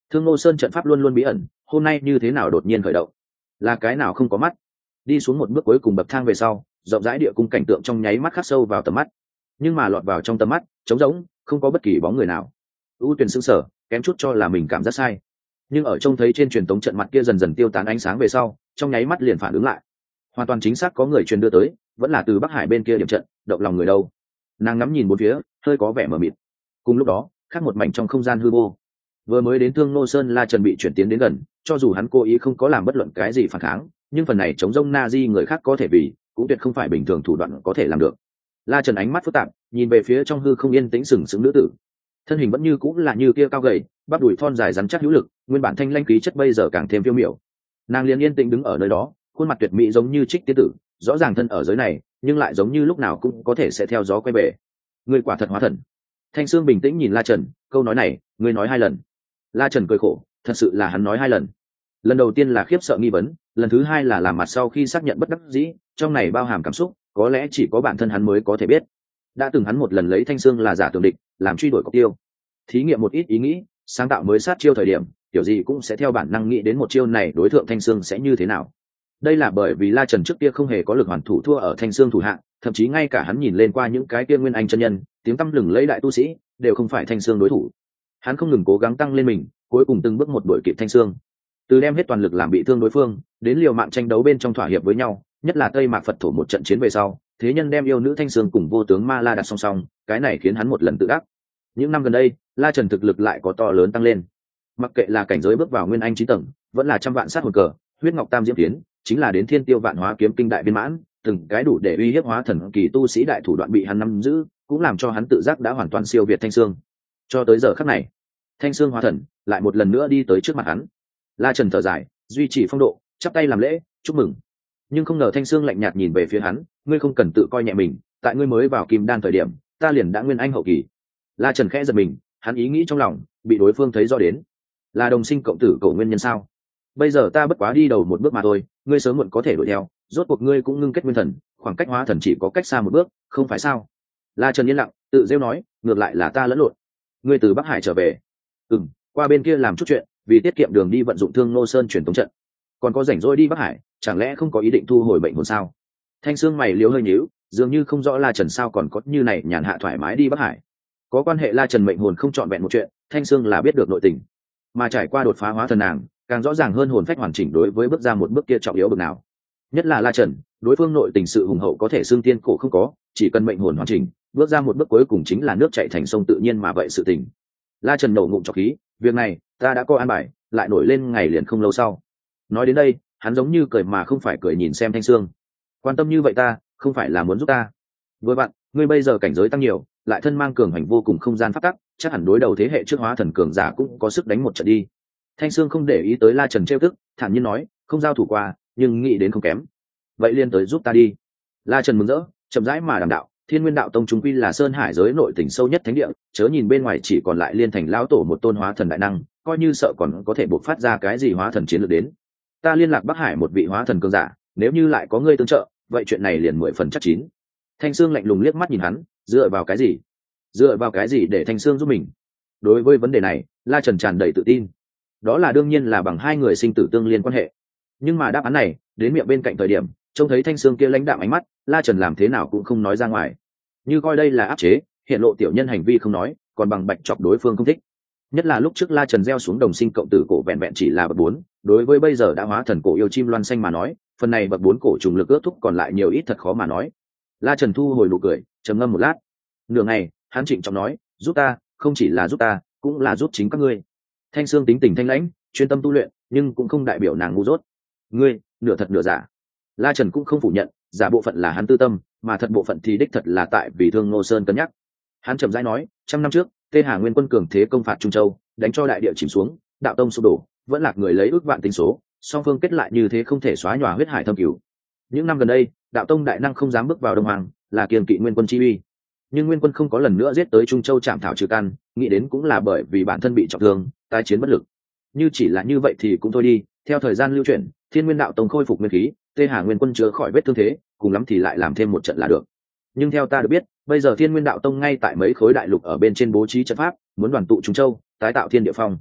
[SPEAKER 1] Thương Ngô Sơn trận pháp luôn luôn bí ẩn, hôm nay như thế nào đột nhiên khởi động? Là cái nào không có mắt? Đi xuống một bước cuối cùng bậc thang về sau, rộng rãi địa cung cảnh tượng trong nháy mắt khắc sâu vào tầm mắt. Nhưng mà lọt vào trong tầm mắt, trống rỗng, không có bất kỳ bóng người nào. U Tuyền sững sờ, kém chút cho là mình cảm giác sai. Nhưng ở trông thấy trên truyền tống trận mặt kia dần dần tiêu tán ánh sáng về sau, trong nháy mắt liền phản ứng lại. Hoàn toàn chính xác có người truyền đưa tới, vẫn là từ Bắc Hải bên kia điểm trận, động lòng người đâu. Nàng ngắm nhìn bốn phía, hơi có vẻ mờ mịt. Cùng lúc đó, khác một mảnh trong không gian hư vô, vừa mới đến Thương Nô Sơn La Trần bị chuyển tiến đến gần, cho dù hắn cố ý không có làm bất luận cái gì phản kháng, nhưng phần này chống rông na di người khác có thể vì cũng tuyệt không phải bình thường thủ đoạn có thể làm được. La Trần ánh mắt phức tạp, nhìn về phía trong hư không yên tĩnh sừng sững nữ tử, thân hình vẫn như cũng là như kia cao gầy, bắp đùi thon dài rắn chắc hữu lực, nguyên bản thanh lanh khí chất bây giờ càng thêm phiêu miểu. Nàng liền yên tĩnh đứng ở nơi đó, khuôn mặt tuyệt mỹ giống như trích tiên tử, rõ ràng thân ở giới này, nhưng lại giống như lúc nào cũng có thể sẽ theo gió quay về. Người quả thật hóa thần. Thanh Sương bình tĩnh nhìn La Trần, câu nói này, ngươi nói hai lần. La Trần cười khổ, thật sự là hắn nói hai lần. Lần đầu tiên là khiếp sợ nghi vấn, lần thứ hai là làm mặt sau khi xác nhận bất đắc dĩ, trong này bao hàm cảm xúc, có lẽ chỉ có bản thân hắn mới có thể biết. Đã từng hắn một lần lấy Thanh Sương là giả tưởng địch, làm truy đuổi cọc tiêu, thí nghiệm một ít ý nghĩ, sáng tạo mới sát chiêu thời điểm, kiểu gì cũng sẽ theo bản năng nghĩ đến một chiêu này đối tượng Thanh Sương sẽ như thế nào. Đây là bởi vì La Trần trước kia không hề có lực hoàn thủ thua ở Thanh Sương thủ hạng, thậm chí ngay cả hắn nhìn lên qua những cái kia nguyên anh chân nhân, tiếng tăm lừng lẫy đại tu sĩ, đều không phải Thanh Sương đối thủ. Hắn không ngừng cố gắng tăng lên mình, cuối cùng từng bước một đuổi kịp Thanh Sương. Từ đem hết toàn lực làm bị thương đối phương, đến liều mạng tranh đấu bên trong thỏa hiệp với nhau, nhất là Tây Mạc Phật thổ một trận chiến về sau, thế nhân đem yêu nữ Thanh Sương cùng vô tướng Ma La đặt song song, cái này khiến hắn một lần tự đắc. Những năm gần đây, La Trần thực lực lại có to lớn tăng lên. Mặc kệ là cảnh giới bước vào nguyên anh chín tầng, vẫn là trăm vạn sát hồn cờ, huyết ngọc tam diễm tiến, chính là đến thiên tiêu vạn hóa kiếm kinh đại viên mãn, từng cái đủ để uy hiếp hóa thần kỳ tu sĩ đại thủ đoạn bị hắn nắm giữ, cũng làm cho hắn tự giác đã hoàn toàn siêu việt Thanh Sương. Cho tới giờ khắc này, Thanh Sương hóa thần lại một lần nữa đi tới trước mặt hắn. La Trần thở dài, duy trì phong độ, chắp tay làm lễ, chúc mừng. Nhưng không ngờ Thanh Sương lạnh nhạt nhìn về phía hắn, ngươi không cần tự coi nhẹ mình, tại ngươi mới vào kim đan thời điểm, ta liền đã nguyên anh hậu kỳ. La Trần khẽ giật mình, hắn ý nghĩ trong lòng bị đối phương thấy rõ đến, là đồng sinh cộng tử cổ nguyên nhân sao? Bây giờ ta bất quá đi đầu một bước mà thôi, ngươi sớm muộn có thể đuổi theo, rốt cuộc ngươi cũng ngưng kết nguyên thần, khoảng cách hóa thần chỉ có cách xa một bước, không phải sao? La Trần yên lặng, tự rêu nói, ngược lại là ta lẫn lộn. Ngươi từ Bắc Hải trở về? Ừm, qua bên kia làm chút chuyện, vì tiết kiệm đường đi vận dụng Thương Nô Sơn truyền tống trận. Còn có rảnh rỗi đi Bắc Hải, chẳng lẽ không có ý định thu hồi bệnh hồn sao? Thanh Sương mày liếu hơi nhíu, dường như không rõ La Trần sao còn có như này nhàn hạ thoải mái đi Bắc Hải. Có quan hệ La Trần mệnh hồn không trọn vẹn một chuyện, Thanh Sương là biết được nội tình, mà trải qua đột phá hóa thần nàng, càng rõ ràng hơn hồn phách hoàn chỉnh đối với bước ra một bước kia trọng yếu bậc nào. Nhất là La Trần, đối phương nội tình sự hùng hậu có thể xương tiên cổ không có, chỉ cần mệnh hồn hoàn chỉnh, bước ra một bước cuối cùng chính là nước chảy thành sông tự nhiên mà vậy sự tình. La Trần nổ ngụm trọc khí, việc này ta đã có an bài, lại nổi lên ngày liền không lâu sau. Nói đến đây, hắn giống như cười mà không phải cười nhìn xem Thanh Sương. Quan tâm như vậy ta, không phải là muốn giúp ta. Với bạn, ngươi bây giờ cảnh giới tăng nhiều, lại thân mang cường hành vô cùng không gian pháp tắc, chắc hẳn đối đầu thế hệ trước hóa thần cường giả cũng có sức đánh một trận đi. Thanh Sương không để ý tới La Trần trêu tức, thản nhiên nói, không giao thủ qua, nhưng nghĩ đến không kém. Vậy liên tới giúp ta đi. La Trần mừng rỡ, chậm rãi mà đàm đạo, Thiên Nguyên Đạo Tông chúng quy là sơn hải giới nội tỉnh sâu nhất thánh địa, chớ nhìn bên ngoài chỉ còn lại Liên Thành lão tổ một tôn hóa thần đại năng, coi như sợ còn có thể bộc phát ra cái gì hóa thần chiến lược đến. Ta liên lạc Bắc Hải một vị hóa thần cường giả, nếu như lại có ngươi tương trợ, vậy chuyện này liền mười phần chắc chín. Thanh Sương lạnh lùng liếc mắt nhìn hắn, dựa vào cái gì? Dựa vào cái gì để Thanh Sương giúp mình? Đối với vấn đề này, La Trần tràn đầy tự tin. Đó là đương nhiên là bằng hai người sinh tử tương liên quan hệ. Nhưng mà đáp án này, đến miệng bên cạnh thời điểm, trông thấy Thanh Sương kia lãnh đạm ánh mắt, La Trần làm thế nào cũng không nói ra ngoài. Như coi đây là áp chế, hiện lộ tiểu nhân hành vi không nói, còn bằng bạch chọc đối phương không thích. Nhất là lúc trước La Trần gieo xuống đồng sinh cộng tử cổ vẹn vẹn chỉ là bậc bốn, đối với bây giờ đã hóa thần cổ yêu chim loan xanh mà nói, phần này bậc bốn cổ trùng lực ước thúc còn lại nhiều ít thật khó mà nói. La Trần thu hồi nụ cười, trầm ngâm một lát. Nửa ngày, hắn trịnh trọng nói, giúp ta, không chỉ là giúp ta, cũng là giúp chính các ngươi. Thanh Sương tính tình thanh lãnh, chuyên tâm tu luyện, nhưng cũng không đại biểu nàng ngu dốt. Ngươi, nửa thật nửa giả. La Trần cũng không phủ nhận, giả bộ phận là hắn tư tâm, mà thật bộ phận thì đích thật là tại vì Thương Ngô Sơn cân nhắc. Hắn chậm rãi nói, trăm năm trước, Tê Hà Nguyên quân cường thế công phạt Trung Châu, đánh cho đại địa chìm xuống, đạo tông sụp đổ, vẫn lạc người lấy ước vạn tính số, song phương kết lại như thế không thể xóa nhòa huyết hải thâm cửu. Những năm gần đây, đạo tông đại năng không dám bước vào Đông Hoàng, là kiêng kỵ Nguyên quân chi uy. Nhưng Nguyên quân không có lần nữa giết tới Trung Châu chạm thảo trừ căn, nghĩ đến cũng là bởi vì bản thân bị trọng thương, tái chiến bất lực. Như chỉ là như vậy thì cũng thôi đi, theo thời gian lưu chuyển, Thiên Nguyên đạo tông khôi phục nguyên khí, Tê Hà Nguyên quân chữa khỏi vết thương thế, cùng lắm thì lại làm thêm một trận là được. Nhưng theo ta được biết, bây giờ Thiên Nguyên đạo tông ngay tại mấy khối đại lục ở bên trên bố trí trận pháp, muốn đoàn tụ Trung Châu, tái tạo thiên địa phong.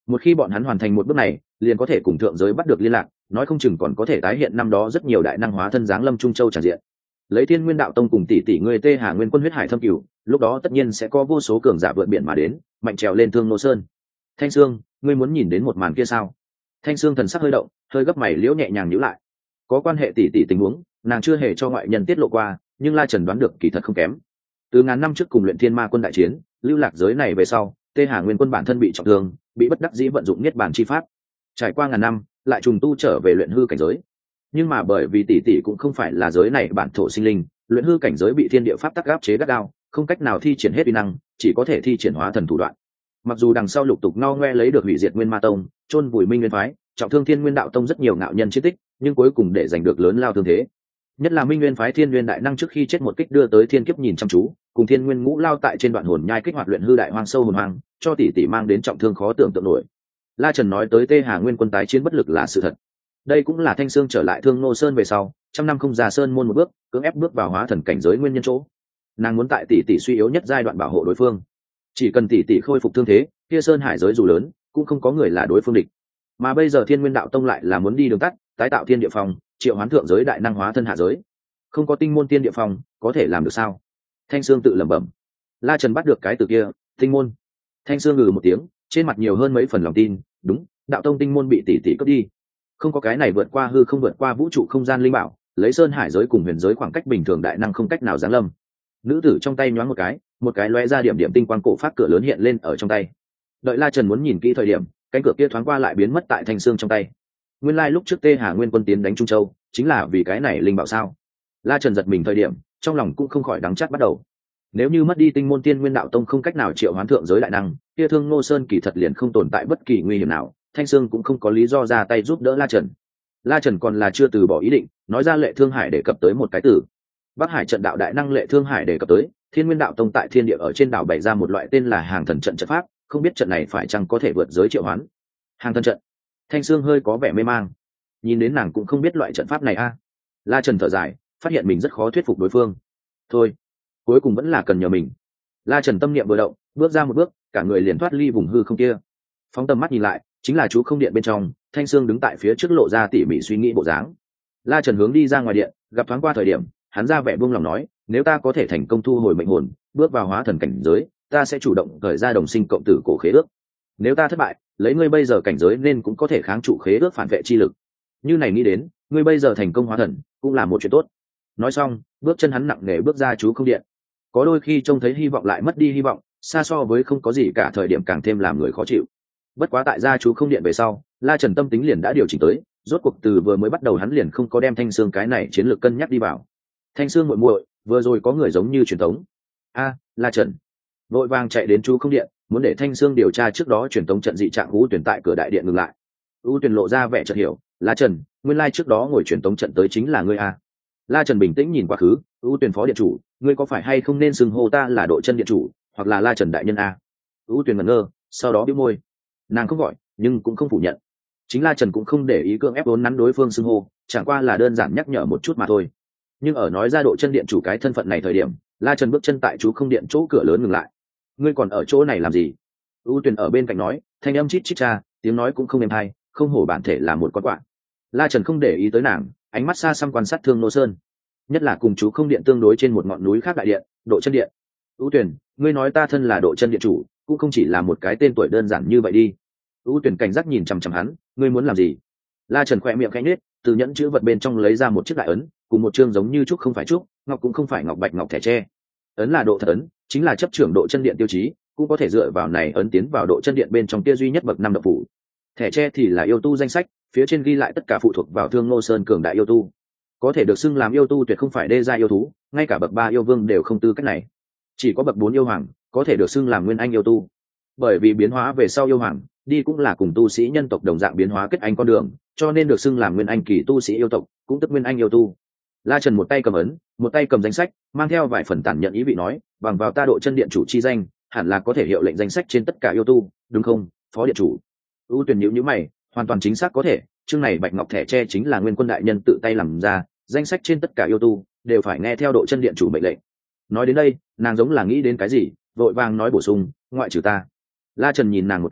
[SPEAKER 1] Một khi bọn hắn hoàn thành một bước này, liền có thể cùng thượng giới bắt được liên lạc, nói không chừng còn có thể tái hiện năm đó rất nhiều đại năng hóa thân dáng lâm Trung Châu tràn diện. Lấy Thiên Nguyên đạo tông cùng tỷ tỷ người Tê Hà Nguyên quân huyết hải thâm cửu, lúc đó tất nhiên sẽ có vô số cường giả vượt biển mà đến, mạnh trèo lên Thương Nô Sơn. Thanh Sương, ngươi muốn nhìn đến một màn kia sao? Thanh Sương thần sắc hơi động, hơi gấp mày liễu nhẹ nhàng nhíu lại. Có quan hệ tỷ tỷ tình huống, nàng chưa hề cho ngoại nhân tiết lộ qua, nhưng La Trần đoán được kỳ thật không kém. Từ ngàn năm trước cùng luyện thiên ma quân đại chiến, lưu lạc giới này về sau, Tê Hà Nguyên quân bản thân bị trọng thương, bị bất đắc dĩ vận dụng niết bàn chi pháp. Trải qua ngàn năm, lại trùng tu trở về luyện hư cảnh giới. Nhưng mà bởi vì tỷ tỷ cũng không phải là giới này bản thổ sinh linh, luyện hư cảnh giới bị thiên địa pháp tắc áp chế gắt gao, không cách nào thi triển hết uy năng, chỉ có thể thi triển hóa thần thủ đoạn. Mặc dù đằng sau lục tục no ngoe lấy được hủy diệt Nguyên Ma Tông, chôn vùi Minh Nguyên phái, trọng thương Thiên Nguyên đạo tông rất nhiều ngạo nhân chiến tích, nhưng cuối cùng để giành được lớn lao thương thế. Nhất là Minh Nguyên phái Thiên Nguyên đại năng trước khi chết một kích đưa tới thiên kiếp nhìn chăm chú, cùng Thiên Nguyên ngũ lao tại trên đoạn hồn nhai kích hoạt luyện hư đại hoang sâu hồn hoang, cho tỷ tỷ mang đến trọng thương khó tưởng tượng nổi. La Trần nói tới Tê Hà Nguyên quân tái chiến bất lực là sự thật. Đây cũng là Thanh Sương trở lại Thương Nô Sơn về sau, trăm năm không ra sơn môn một bước, cưỡng ép bước vào hóa thần cảnh giới nguyên nhân chỗ. Nàng muốn tại tỷ tỷ suy yếu nhất giai đoạn bảo hộ đối phương. Chỉ cần tỷ tỷ khôi phục thương thế, kia sơn hải giới dù lớn, cũng không có người là đối phương địch. Mà bây giờ Thiên Nguyên đạo tông lại là muốn đi đường tắt, tái tạo thiên địa phong, triệu hoán thượng giới đại năng hóa thân hạ giới. Không có tinh môn tiên địa phong, có thể làm được sao? Thanh Sương tự lẩm bẩm. La Trần bắt được cái từ kia, tinh môn. Thanh Sương ngừ một tiếng, trên mặt nhiều hơn mấy phần lòng tin, đúng, đạo tông tinh môn bị tỷ tỷ cướp đi. Không có cái này vượt qua hư không vượt qua vũ trụ không gian linh bảo, lấy sơn hải giới cùng huyền giới khoảng cách bình thường đại năng không cách nào giáng lâm. Nữ tử trong tay nhoáng một cái, một cái lóe ra điểm điểm tinh quang cổ phát cửa lớn hiện lên ở trong tay. Đợi La Trần muốn nhìn kỹ thời điểm, cánh cửa kia thoáng qua lại biến mất tại Thanh Sương trong tay. Nguyên lai like lúc trước Tê Hà Nguyên quân tiến đánh Trung Châu, chính là vì cái này linh bảo sao? La Trần giật mình thời điểm, trong lòng cũng không khỏi đắng chát bắt đầu. Nếu như mất đi tinh môn Tiên Nguyên đạo tông không cách nào triệu hoán thượng giới đại năng, kia Thương Ngô Sơn kỳ thật liền không tồn tại bất kỳ nguy hiểm nào, Thanh Sương cũng không có lý do ra tay giúp đỡ La Trần. La Trần còn là chưa từ bỏ ý định, nói ra Lệ Thương Hải đề cập tới một cái từ. Bắc Hải trận đạo đại năng Lệ Thương Hải đề cập tới, Thiên Nguyên đạo tông tại thiên địa ở trên đảo bày ra một loại tên là Hàng Thần trận trận pháp, không biết trận này phải chăng có thể vượt giới triệu hoán. Hàng Thần trận. Thanh Sương hơi có vẻ mê mang. Nhìn đến nàng cũng không biết loại trận pháp này a. À. La Trần thở dài, phát hiện mình rất khó thuyết phục đối phương. Thôi, cuối cùng vẫn là cần nhờ mình. La Trần tâm niệm vừa động, bước ra một bước, cả người liền thoát ly vùng hư không kia. Phóng tầm mắt nhìn lại, chính là chú không điện bên trong, Thanh Sương đứng tại phía trước lộ ra tỉ mỉ suy nghĩ bộ dáng. La Trần hướng đi ra ngoài điện, gặp thoáng qua thời điểm, hắn ra vẻ buông lòng nói, nếu ta có thể thành công thu hồi mệnh hồn, bước vào hóa thần cảnh giới, ta sẽ chủ động khởi ra đồng sinh cộng tử cổ khế ước. Nếu ta thất bại, lấy ngươi bây giờ cảnh giới nên cũng có thể kháng trụ khế ước phản vệ chi lực. Như này nghĩ đến, ngươi bây giờ thành công hóa thần, cũng là một chuyện tốt. Nói xong, bước chân hắn nặng nề bước ra chú không điện. Có đôi khi trông thấy hy vọng lại mất đi hy vọng, xa so với không có gì cả thời điểm càng thêm làm người khó chịu. Bất quá tại gia chú không điện về sau, La Trần tâm tính liền đã điều chỉnh tới, rốt cuộc từ vừa mới bắt đầu hắn liền không có đem Thanh Sương cái này chiến lược cân nhắc đi vào. Thanh Sương muội muội, vừa rồi có người giống như truyền tống. A, La Trần vội vàng chạy đến chú không điện, muốn để Thanh Sương điều tra trước đó truyền tống trận dị trạng U Tuyển tại cửa đại điện ngừng lại. U Tuyển lộ ra vẻ chợt hiểu, La Trần, nguyên lai trước đó ngồi truyền tống trận tới chính là ngươi a. La Trần bình tĩnh nhìn quá khứ, U Tuyển phó điện chủ, ngươi có phải hay không nên xưng hô ta là Độ Chân điện chủ, hoặc là La Trần đại nhân a? U Tuyển ngẩn ngơ, sau đó bĩu môi. Nàng không gọi, nhưng cũng không phủ nhận. Chính La Trần cũng không để ý cưỡng ép vốn nắn đối phương xưng hô, chẳng qua là đơn giản nhắc nhở một chút mà thôi. Nhưng ở nói ra Độ Chân điện chủ cái thân phận này thời điểm, La Trần bước chân tại chú không điện chỗ cửa lớn ngừng lại. Ngươi còn ở chỗ này làm gì? U Tuyền ở bên cạnh nói, thanh âm chít chít cha, tiếng nói cũng không êm hay, không hổ bản thể là một con quạ. La Trần không để ý tới nàng, ánh mắt xa xăm quan sát Thương Nô Sơn, nhất là cùng chú không điện tương đối trên một ngọn núi khác đại điện, Độ Chân điện. U Tuyền, ngươi nói ta thân là Độ Chân điện chủ, cũng không chỉ là một cái tên tuổi đơn giản như vậy đi. U Tuyền cảnh giác nhìn chằm chằm hắn, ngươi muốn làm gì? La Trần khẽ miệng khẽ nhếch, từ nhẫn chữ vật bên trong lấy ra một chiếc đại ấn, cùng một chương giống như trúc không phải trúc, ngọc cũng không phải ngọc bạch ngọc thẻ tre. Ấn là độ thật ấn, chính là chấp trưởng Độ Chân điện tiêu chí, cũng có thể dựa vào này ấn tiến vào Độ Chân điện bên trong kia duy nhất bậc năm động phủ. Thẻ tre thì là yêu tu danh sách, phía trên ghi lại tất cả phụ thuộc vào Thương Ngô Sơn cường đại yêu tu. Có thể được xưng làm yêu tu tuyệt không phải đê gia yêu thú, ngay cả bậc ba yêu vương đều không tư cách này. Chỉ có bậc bốn yêu hoàng có thể được xưng làm nguyên anh yêu tu. Bởi vì biến hóa về sau yêu hoàng đi cũng là cùng tu sĩ nhân tộc đồng dạng biến hóa kết anh con đường, cho nên được xưng làm nguyên anh kỳ tu sĩ yêu tộc, cũng tức nguyên anh yêu tu. La Trần một tay cầm ấn, một tay cầm danh sách, mang theo vài phần tản nhận ý vị nói, bằng vào ta Độ Chân điện chủ chi danh, hẳn là có thể hiệu lệnh danh sách trên tất cả yêu tu, đúng không, phó điện chủ? U Tuyền nhíu nhíu mày, hoàn toàn chính xác có thể, chương này bạch ngọc thẻ tre chính là Nguyên Quân đại nhân tự tay làm ra, danh sách trên tất cả yêu tu đều phải nghe theo Độ Chân điện chủ mệnh lệnh. Nói đến đây, nàng giống là nghĩ đến cái gì, vội vàng nói bổ sung, ngoại trừ ta. La Trần nhìn nàng một cái,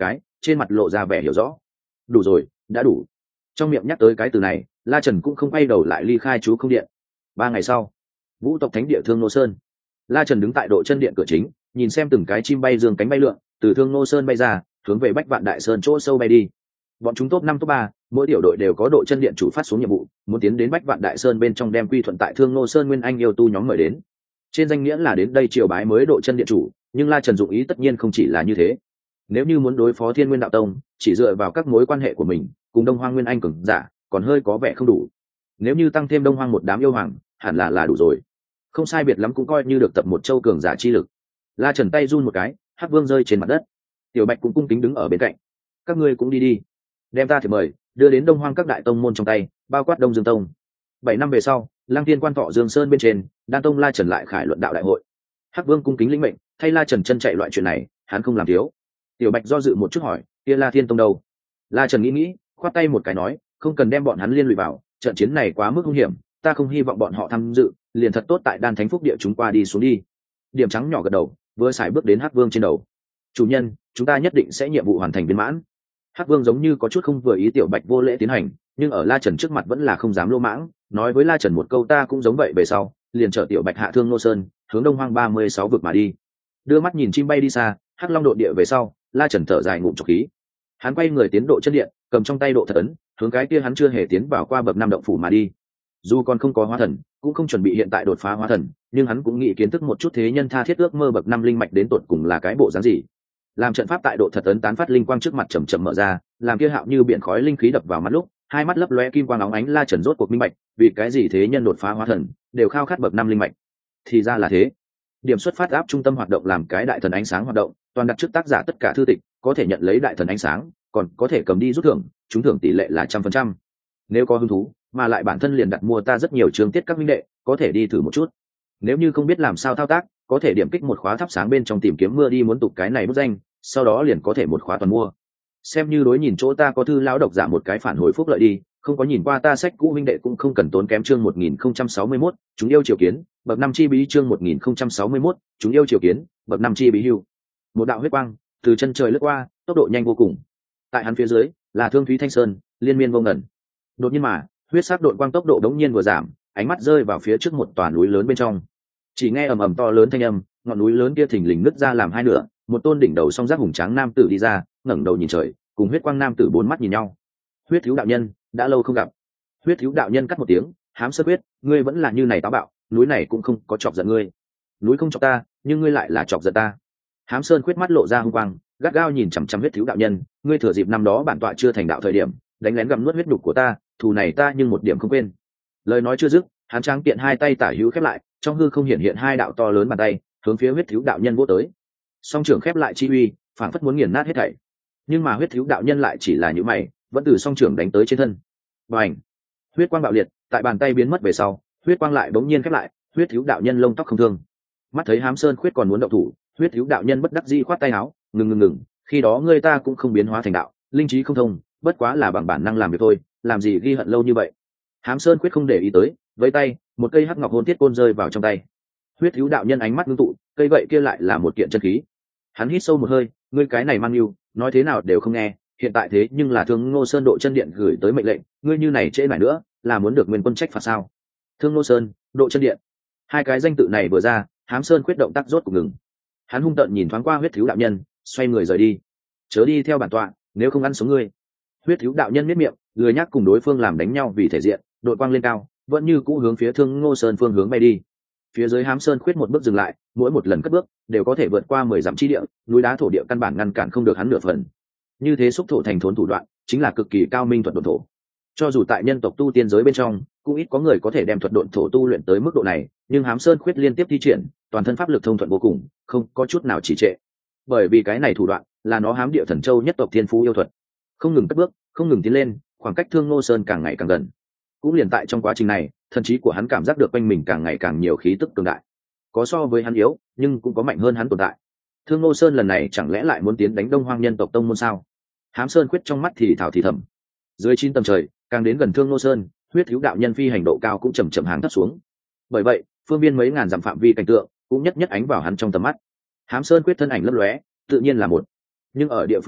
[SPEAKER 1] trên mặt lộ ra vẻ hiểu rõ. Đủ rồi, đã đủ. Trong miệng nhắc tới cái từ này, La Trần cũng không quay đầu lại ly khai chú không điện. Ba ngày sau, Vũ tộc thánh địa Thương Nô Sơn, La Trần đứng tại độ chân điện cửa chính, nhìn xem từng cái chim bay dương cánh bay lượn từ Thương Nô Sơn bay ra, hướng về Bách Vạn Đại Sơn chỗ sâu bay đi. Bọn chúng top năm top ba, mỗi tiểu đội đều có độ chân điện chủ phát xuống nhiệm vụ, muốn tiến đến Bách Vạn Đại Sơn bên trong đem quy thuận tại Thương Nô Sơn Nguyên Anh yêu tu nhóm mời đến. Trên danh nghĩa là đến đây triều bái mới độ chân điện chủ, nhưng La Trần dụng ý tất nhiên không chỉ là như thế. Nếu như muốn đối phó Thiên Nguyên Đạo Tông, chỉ dựa vào các mối quan hệ của mình, cùng Đông Hoang Nguyên Anh cường giả, còn hơi có vẻ không đủ. Nếu như tăng thêm Đông Hoang một đám yêu hoàng, hẳn là là đủ rồi. Không sai biệt lắm cũng coi như được tập một châu cường giả chi lực. La Trần tay run một cái, Hắc Vương rơi trên mặt đất. Tiểu Bạch cũng cung kính đứng ở bên cạnh. Các ngươi cũng đi đi, đem ta thì mời đưa đến Đông Hoang các đại tông môn trong tay, bao quát Đông Dương Tông. Bảy năm về sau, Lăng Tiên quan thọ Dương Sơn bên trên, Đan Tông La Trần lại khải luận đạo đại hội. Hắc Vương cung kính lĩnh mệnh, thay La Trần chân chạy loại chuyện này, hắn không làm thiếu. Tiểu Bạch do dự một chút hỏi, kia La Thiên Tông đâu? La Trần nghĩ nghĩ, khoát tay một cái nói, không cần đem bọn hắn liên lụy vào, trận chiến này quá mức nguy hiểm, ta không hy vọng bọn họ tham dự, liền thật tốt tại Đan Thánh Phúc địa chúng qua đi xuống đi. Điểm trắng nhỏ gật đầu, vừa xài bước đến Hắc Vương trên đầu. Chủ nhân, chúng ta nhất định sẽ nhiệm vụ hoàn thành viên mãn. Hắc Vương giống như có chút không vừa ý Tiểu Bạch vô lễ tiến hành, nhưng ở La Trần trước mặt vẫn là không dám lô mãng, nói với La Trần một câu ta cũng giống vậy về sau, liền chở Tiểu Bạch hạ Thương Nô Sơn, hướng Đông Hoang ba mươi sáu vực mà đi. Đưa mắt nhìn chim bay đi xa, Hắc Long độn địa về sau, La Trần thở dài ngụm trọc khí. Hắn quay người tiến độ chân điện, cầm trong tay độ thật ấn, hướng cái kia hắn chưa hề tiến vào qua bậc năm động phủ mà đi. Dù còn không có hóa thần, cũng không chuẩn bị hiện tại đột phá hóa thần, nhưng hắn cũng nghĩ kiến thức một chút thế nhân tha thiết ước mơ bậc năm linh mạch đến tột cùng là cái bộ dáng gì. Làm trận pháp tại độ thật ấn tán phát linh quang trước mặt chậm chậm mở ra, làm kia hạo như biển khói linh khí đập vào mắt lúc, hai mắt lấp lóe kim quang óng ánh. La Trần rốt cuộc minh bạch, vì cái gì thế nhân đột phá hóa thần đều khao khát bậc năm linh mạch. Thì ra là thế. Điểm xuất phát áp trung tâm hoạt động làm cái đại thần ánh sáng hoạt động, toàn đặt trước tác giả tất cả thư tịch, có thể nhận lấy đại thần ánh sáng, còn có thể cầm đi rút thưởng, trúng thưởng tỷ lệ là trăm phần trăm. Nếu có hứng thú, mà lại bản thân liền đặt mua ta rất nhiều chương tiết các minh đệ, có thể đi thử một chút. Nếu như không biết làm sao thao tác, có thể điểm kích một khóa thắp sáng bên trong tìm kiếm mưa đi muốn tục cái này bút danh, sau đó liền có thể một khóa toàn mua. Xem như đối nhìn chỗ ta có thư lão độc giả một cái phản hồi phúc lợi đi, không có nhìn qua ta sách cũ minh đệ cũng không cần tốn kém. Chương một nghìn không trăm sáu mươi mốt, chúng yêu triều kiến, bậc năm chi bí. Chương một nghìn không trăm sáu mươi mốt, chúng yêu triều kiến, bậc năm chi bí hưu. Một đạo huyết quang từ chân trời lướt qua, tốc độ nhanh vô cùng. Tại hắn phía dưới là Thương Thúy Thanh Sơn, liên miên vô ngần. Đột nhiên mà, huyết sắc độn quang tốc độ đống nhiên vừa giảm, ánh mắt rơi vào phía trước một tòa núi lớn bên trong. Chỉ nghe ầm ầm to lớn thanh âm, ngọn núi lớn kia thình lình nứt ra làm hai nửa, một tôn đỉnh đầu song giác hùng tráng nam tử đi ra, ngẩng đầu nhìn trời, cùng huyết quang nam tử bốn mắt nhìn nhau. Huyết thiếu đạo nhân, đã lâu không gặp. Huyết thiếu đạo nhân cắt một tiếng, hám sơ huyết, ngươi vẫn là như này táo bạo, núi này cũng không có chọc giận ngươi. Núi không chọc ta, nhưng ngươi lại là chọc giận ta. Hám sơn khuyết mắt lộ ra hung quang, gắt gao nhìn chằm chằm huyết thiếu đạo nhân, ngươi thừa dịp năm đó bản tọa chưa thành đạo thời điểm, đánh lén gặm nuốt huyết nhục của ta, thù này ta nhưng một điểm không quên. Lời nói chưa dứt, hắn tráng kiện hai tay tả hữu khép lại, trong hư không hiện hiện hai đạo to lớn bàn tay, hướng phía huyết thiếu đạo nhân vỗ tới. Song trưởng khép lại chi uy, phảng phất muốn nghiền nát hết thảy. Nhưng mà huyết thiếu đạo nhân lại chỉ là những mày, vẫn từ song trưởng đánh tới trên thân. Bành! Huyết quang bạo liệt, tại bàn tay biến mất về sau, huyết quang lại bỗng nhiên khép lại, huyết thiếu đạo nhân lông tóc không thương. Mắt thấy Hám Sơn Khuyết còn muốn động thủ, huyết thiếu đạo nhân bất đắc dĩ khoát tay áo, ngừng ngừng ngừng, khi đó ngươi ta cũng không biến hóa thành đạo, linh trí không thông, bất quá là bằng bản năng làm việc thôi, làm gì ghi hận lâu như vậy. Hám Sơn Khuyết không để ý tới, với tay, một cây hắc ngọc hồn thiết côn rơi vào trong tay. Huyết thiếu đạo nhân ánh mắt ngưng tụ, cây vậy kia lại là một kiện chân khí. Hắn hít sâu một hơi, ngươi cái này mang yêu, nói thế nào đều không nghe, hiện tại thế nhưng là Thương Ngô Sơn độ chân điện gửi tới mệnh lệnh, ngươi như này trễ nải nữa, là muốn được nguyên quân trách phạt sao? Thương Ngô Sơn, độ chân điện, hai cái danh tự này vừa ra, Hám Sơn Khuyết động tác rốt cuộc ngừng. Hắn hung tợn nhìn thoáng qua huyết thiếu đạo nhân, xoay người rời đi. Chớ đi theo bản tọa, nếu không ăn sống ngươi. Huyết thiếu đạo nhân miết miệng, lười nhắc cùng đối phương làm đánh nhau vì thể diện, đội quang lên cao, vẫn như cũ hướng phía Thương Ngô Sơn phương hướng bay đi. Phía dưới Hám Sơn Khuyết một bước dừng lại, mỗi một lần cất bước đều có thể vượt qua mười dặm chi địa, núi đá thổ địa căn bản ngăn cản không được hắn nửa phần. Như thế xúc thổ thành thốn thủ đoạn, chính là cực kỳ cao minh thuật độn thổ. Cho dù tại nhân tộc tu tiên giới bên trong, cũng ít có người có thể đem thuật độn thổ tu luyện tới mức độ này, nhưng Hám Sơn Khuyết liên tiếp thi triển, toàn thân pháp lực thông thuận vô cùng, không có chút nào trì trệ. Bởi vì cái này thủ đoạn là nó Hám Địa Thần Châu nhất tộc thiên phú yêu thuật, không ngừng cất bước, không ngừng tiến lên, khoảng cách Thương Ngô Sơn càng ngày càng gần. Cũng liền tại trong quá trình này, thần trí của hắn cảm giác được quanh mình càng ngày càng nhiều khí tức cường đại. Có so với hắn yếu, nhưng cũng có mạnh hơn hắn tồn tại. Thương Ngô Sơn lần này chẳng lẽ lại muốn tiến đánh Đông Hoang nhân tộc tông môn sao? Hám Sơn Khuyết trong mắt thì thào thì thầm. Dưới chín tầng trời, càng đến gần Thương Ngô Sơn, huyết thiếu đạo nhân phi hành độ cao cũng chậm chậm hàng thấp xuống. Bởi vậy, phương viên mấy ngàn dặm phạm vi cảnh tượng cũng nhất nhất ánh vào hắn trong tầm mắt. Hám Sơn Khuyết thân ảnh lấp lóe, tự nhiên là một. Nhưng ở địa phương khác,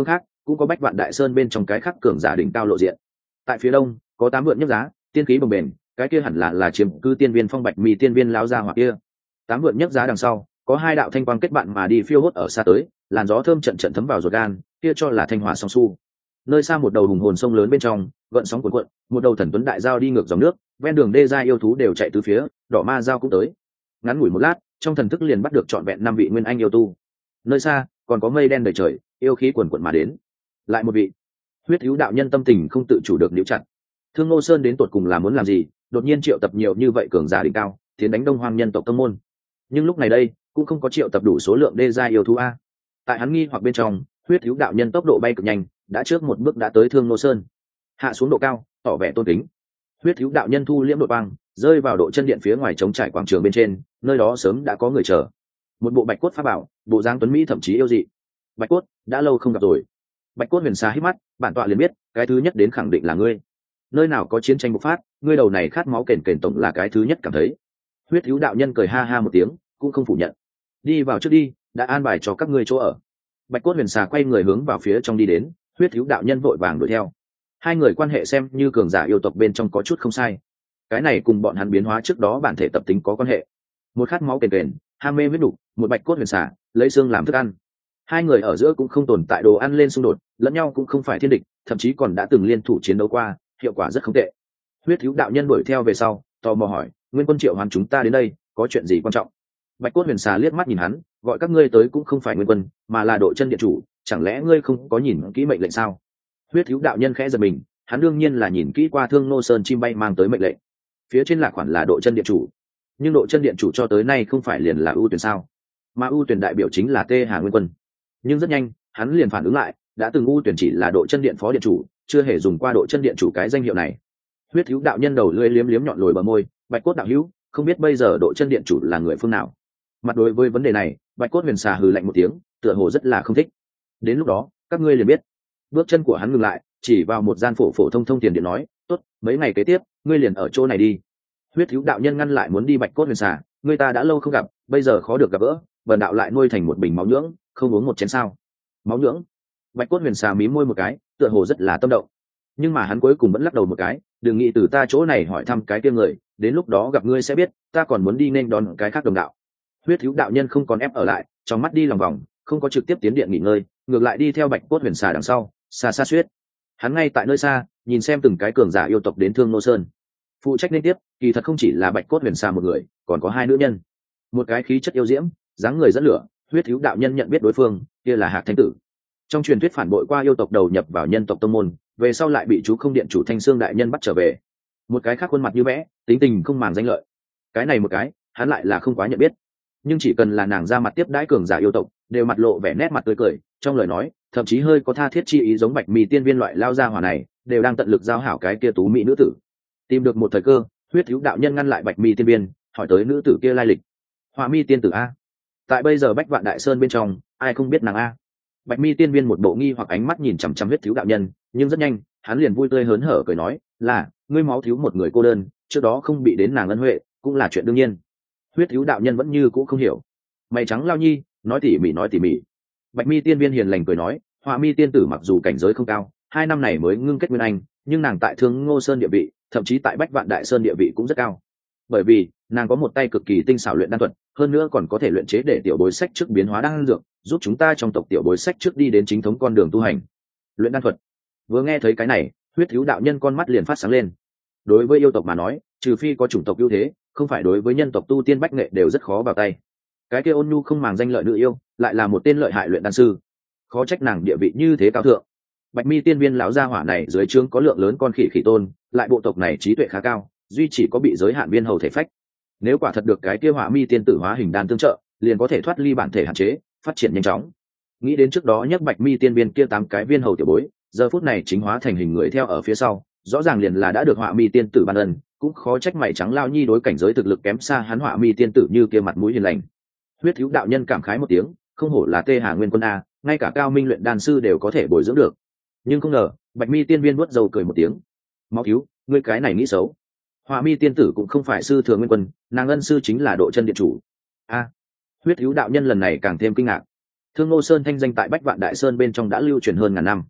[SPEAKER 1] cũng có bách vạn đại sơn bên trong cái khắc cường giả đỉnh cao lộ diện. Tại phía đông có tám vượn nhất giá, tiên khí bồng bềnh, cái kia hẳn là là chiếm cư tiên viên phong bạch mì tiên viên lão gia hỏa kia. Tám vượn nhất giá đằng sau có hai đạo thanh quang kết bạn mà đi phiêu hốt ở xa tới, làn gió thơm trận trận thấm vào ruột gan, kia cho là thanh hỏa song su. Nơi xa một đầu hùng hồn sông lớn bên trong gợn sóng cuộn cuộn, một đầu thần tuấn đại giao đi ngược dòng nước, ven đường đê gia yêu thú đều chạy tứ phía, đỏ ma giao cũng tới. Ngắn ngủi một lát, trong thần thức liền bắt được trọn vẹn năm vị nguyên anh yêu tu. Nơi xa còn có mây đen đầy trời, yêu khí cuồn cuộn mà đến. Lại một vị. Huyết Hữu đạo nhân tâm tình không tự chủ được níu chặt. Thương Ngô Sơn đến tột cùng là muốn làm gì, đột nhiên triệu tập nhiều như vậy cường giả đỉnh cao, tiến đánh Đông Hoang nhân tộc tông môn. Nhưng lúc này đây, cũng không có triệu tập đủ số lượng đê gia yêu thú a. Tại hắn nghi hoặc bên trong, Huyết Hữu đạo nhân tốc độ bay cực nhanh, đã trước một bước đã tới Thương Ngô Sơn. Hạ xuống độ cao, tỏ vẻ tôn kính. Huyết Hữu đạo nhân thu liễm đội băng, rơi vào độ chân điện phía ngoài trống trải quảng trường bên trên, nơi đó sớm đã có người chờ. Một bộ bạch cốt pháp bảo, bộ dáng tuấn mỹ thậm chí yêu dị. Bạch cốt, đã lâu không gặp rồi. Bạch cốt huyền xà hít mắt, bản tọa liền biết, cái thứ nhất đến khẳng định là ngươi. Nơi nào có chiến tranh bộc phát, ngươi đầu này khát máu kền kền tổng là cái thứ nhất cảm thấy. Huyết Hữu đạo nhân cười ha ha một tiếng, cũng không phủ nhận. Đi vào trước đi, đã an bài cho các ngươi chỗ ở. Bạch cốt huyền xà quay người hướng vào phía trong đi đến, Huyết Hữu đạo nhân vội vàng đuổi theo. Hai người quan hệ xem như cường giả yêu tộc bên trong có chút không sai. Cái này cùng bọn hắn biến hóa trước đó bản thể tập tính có quan hệ. Một khát máu kền kền, ham mê huyết đủ, một bạch cốt huyền xà, lấy xương làm thức ăn. Hai người ở giữa cũng không tồn tại đồ ăn lên xung đột, lẫn nhau cũng không phải thiên địch, thậm chí còn đã từng liên thủ chiến đấu qua, hiệu quả rất không tệ. Huyết Hữu đạo nhân đuổi theo về sau, tò mò hỏi, nguyên quân triệu hoàn chúng ta đến đây, có chuyện gì quan trọng? Bạch cốt huyền xà liếc mắt nhìn hắn, gọi các ngươi tới cũng không phải nguyên quân, mà là độ chân điện chủ, chẳng lẽ ngươi không có nhìn kỹ mệnh lệnh sao? Huyết Hữu đạo nhân khẽ giật mình, hắn đương nhiên là nhìn kỹ qua Thương Nô Sơn chim bay mang tới mệnh lệnh. Phía trên là khoản là độ chân điện chủ, nhưng độ chân điện chủ cho tới nay không phải liền là ưu tuyển sao? Mà ưu tuyển đại biểu chính là Tê Hà Nguyên Quân. Nhưng rất nhanh, hắn liền phản ứng lại, đã từng ưu tuyển chỉ là độ chân điện phó điện chủ, chưa hề dùng qua độ chân điện chủ cái danh hiệu này. Huyết Hữu đạo nhân đầu lưỡi liếm liếm nhọn lồi bờ môi, Bạch cốt đạo hữu, không biết bây giờ độ chân điện chủ là người phương nào? Mặt đối với vấn đề này, Bạch cốt huyền xà hừ lạnh một tiếng, tựa hồ rất là không thích. Đến lúc đó, các ngươi liền biết. Bước chân của hắn ngừng lại, chỉ vào một gian phổ phổ thông thông tiền điện nói, tốt, mấy ngày kế tiếp, ngươi liền ở chỗ này đi. Huyết Hữu đạo nhân ngăn lại muốn đi Bạch cốt huyền xà, người ta đã lâu không gặp, bây giờ khó được gặp gỡ, bần đạo lại nuôi thành một bình máu nhưỡng, không uống một chén sao? Máu nhưỡng? Bạch cốt huyền xà mí môi một cái, tựa hồ rất là tâm động. Nhưng mà hắn cuối cùng vẫn lắc đầu một cái, đừng nghĩ từ ta chỗ này hỏi thăm cái kia người, đến lúc đó gặp ngươi sẽ biết, ta còn muốn đi nên đón cái khác đồng đạo. Huyết Hữu đạo nhân không còn ép ở lại, trong mắt đi lòng vòng, không có trực tiếp tiến điện nghỉ ngơi, ngược lại đi theo Bạch cốt huyền xà đằng sau, xa xa xuyết. Hắn ngay tại nơi xa, nhìn xem từng cái cường giả yêu tộc đến Thương Nô Sơn. Phụ trách liên tiếp, kỳ thật không chỉ là Bạch cốt huyền xà một người, còn có hai nữ nhân. Một cái khí chất yêu diễm, dáng người dẫn lửa, Huyết Hữu đạo nhân nhận biết đối phương, kia là Hạc Thánh Tử. Trong truyền thuyết phản bội qua yêu tộc đầu nhập vào nhân tộc tông môn, về sau lại bị chú không điện chủ Thanh Xương đại nhân bắt trở về. Một cái khác khuôn mặt như vẽ, tính tình không màng danh lợi. Cái này một cái, hắn lại là không quá nhận biết. Nhưng chỉ cần là nàng ra mặt tiếp đãi cường giả yêu tộc, đều mặt lộ vẻ nét mặt tươi cười, trong lời nói, thậm chí hơi có tha thiết chi ý giống Bạch Mì tiên viên loại lao ra hỏa này, đều đang tận lực giao hảo cái kia tú mỹ nữ tử. Tìm được một thời cơ, Huyết Hữu đạo nhân ngăn lại Bạch Mì tiên viên, hỏi tới nữ tử kia lai lịch. Hỏa Mi tiên tử a? Tại bây giờ Bách Vạn Đại Sơn bên trong, ai không biết nàng a? Bạch Mi tiên viên một bộ nghi hoặc ánh mắt nhìn chằm chằm Huyết Hữu đạo nhân, nhưng rất nhanh, hắn liền vui tươi hớn hở cười nói, là, ngươi máu thiếu một người cô đơn, trước đó không bị đến nàng ân huệ, cũng là chuyện đương nhiên. Huyết Hữu đạo nhân vẫn như cũ không hiểu. Mày trắng lao nhi, nói tỉ mỉ nói tỉ mỉ. Bạch Mi tiên viên hiền lành cười nói, Hỏa Mi tiên tử mặc dù cảnh giới không cao, hai năm này mới ngưng kết nguyên anh, nhưng nàng tại Thương Ngô Sơn địa vị, thậm chí tại Bách Vạn Đại Sơn địa vị cũng rất cao. Bởi vì, nàng có một tay cực kỳ tinh xảo luyện đan thuật, hơn nữa còn có thể luyện chế để tiểu bối sách trước biến hóa đan dược, giúp chúng ta trong tộc tiểu bối sách trước đi đến chính thống con đường tu hành. Luyện đan thuật. Vừa nghe thấy cái này, Huyết Hữu đạo nhân con mắt liền phát sáng lên. Đối với yêu tộc mà nói, trừ phi có chủng tộc ưu thế, không phải đối với nhân tộc tu tiên bách nghệ đều rất khó vào tay. Cái kia ôn nhu không màng danh lợi nữ yêu, lại là một tên lợi hại luyện đan sư, khó trách nàng địa vị như thế cao thượng. Bạch Mi tiên viên lão gia hỏa này dưới trướng có lượng lớn con khỉ khỉ tôn, lại bộ tộc này trí tuệ khá cao, duy chỉ có bị giới hạn viên hầu thể phách. Nếu quả thật được cái kia Hỏa Mi tiên tử hóa hình đan tương trợ, liền có thể thoát ly bản thể hạn chế, phát triển nhanh chóng. Nghĩ đến trước đó nhắc Bạch Mi tiên viên kia tám cái viên hầu tiểu bối, giờ phút này chính hóa thành hình người theo ở phía sau, rõ ràng liền là đã được Hỏa Mi tiên tử ban ân, cũng khó trách mày trắng lao nhi đối cảnh giới thực lực kém xa hắn Hỏa Mi tiên tử như kia mặt mũi hiền lành. Huyết Hữu đạo nhân cảm khái một tiếng, không hổ là Tê Hà Nguyên Quân a, ngay cả cao minh luyện đan sư đều có thể bồi dưỡng được. Nhưng không ngờ, Bạch Mi tiên viên vuốt râu cười một tiếng. Máu thiếu, ngươi cái này nghĩ xấu. Hỏa Mi tiên tử cũng không phải sư thừa Nguyên Quân, nàng ân sư chính là độ chân điện chủ. A. Huyết Hữu đạo nhân lần này càng thêm kinh ngạc. Thương Ngô Sơn thanh danh tại Bách Vạn Đại Sơn bên trong đã lưu truyền hơn ngàn năm.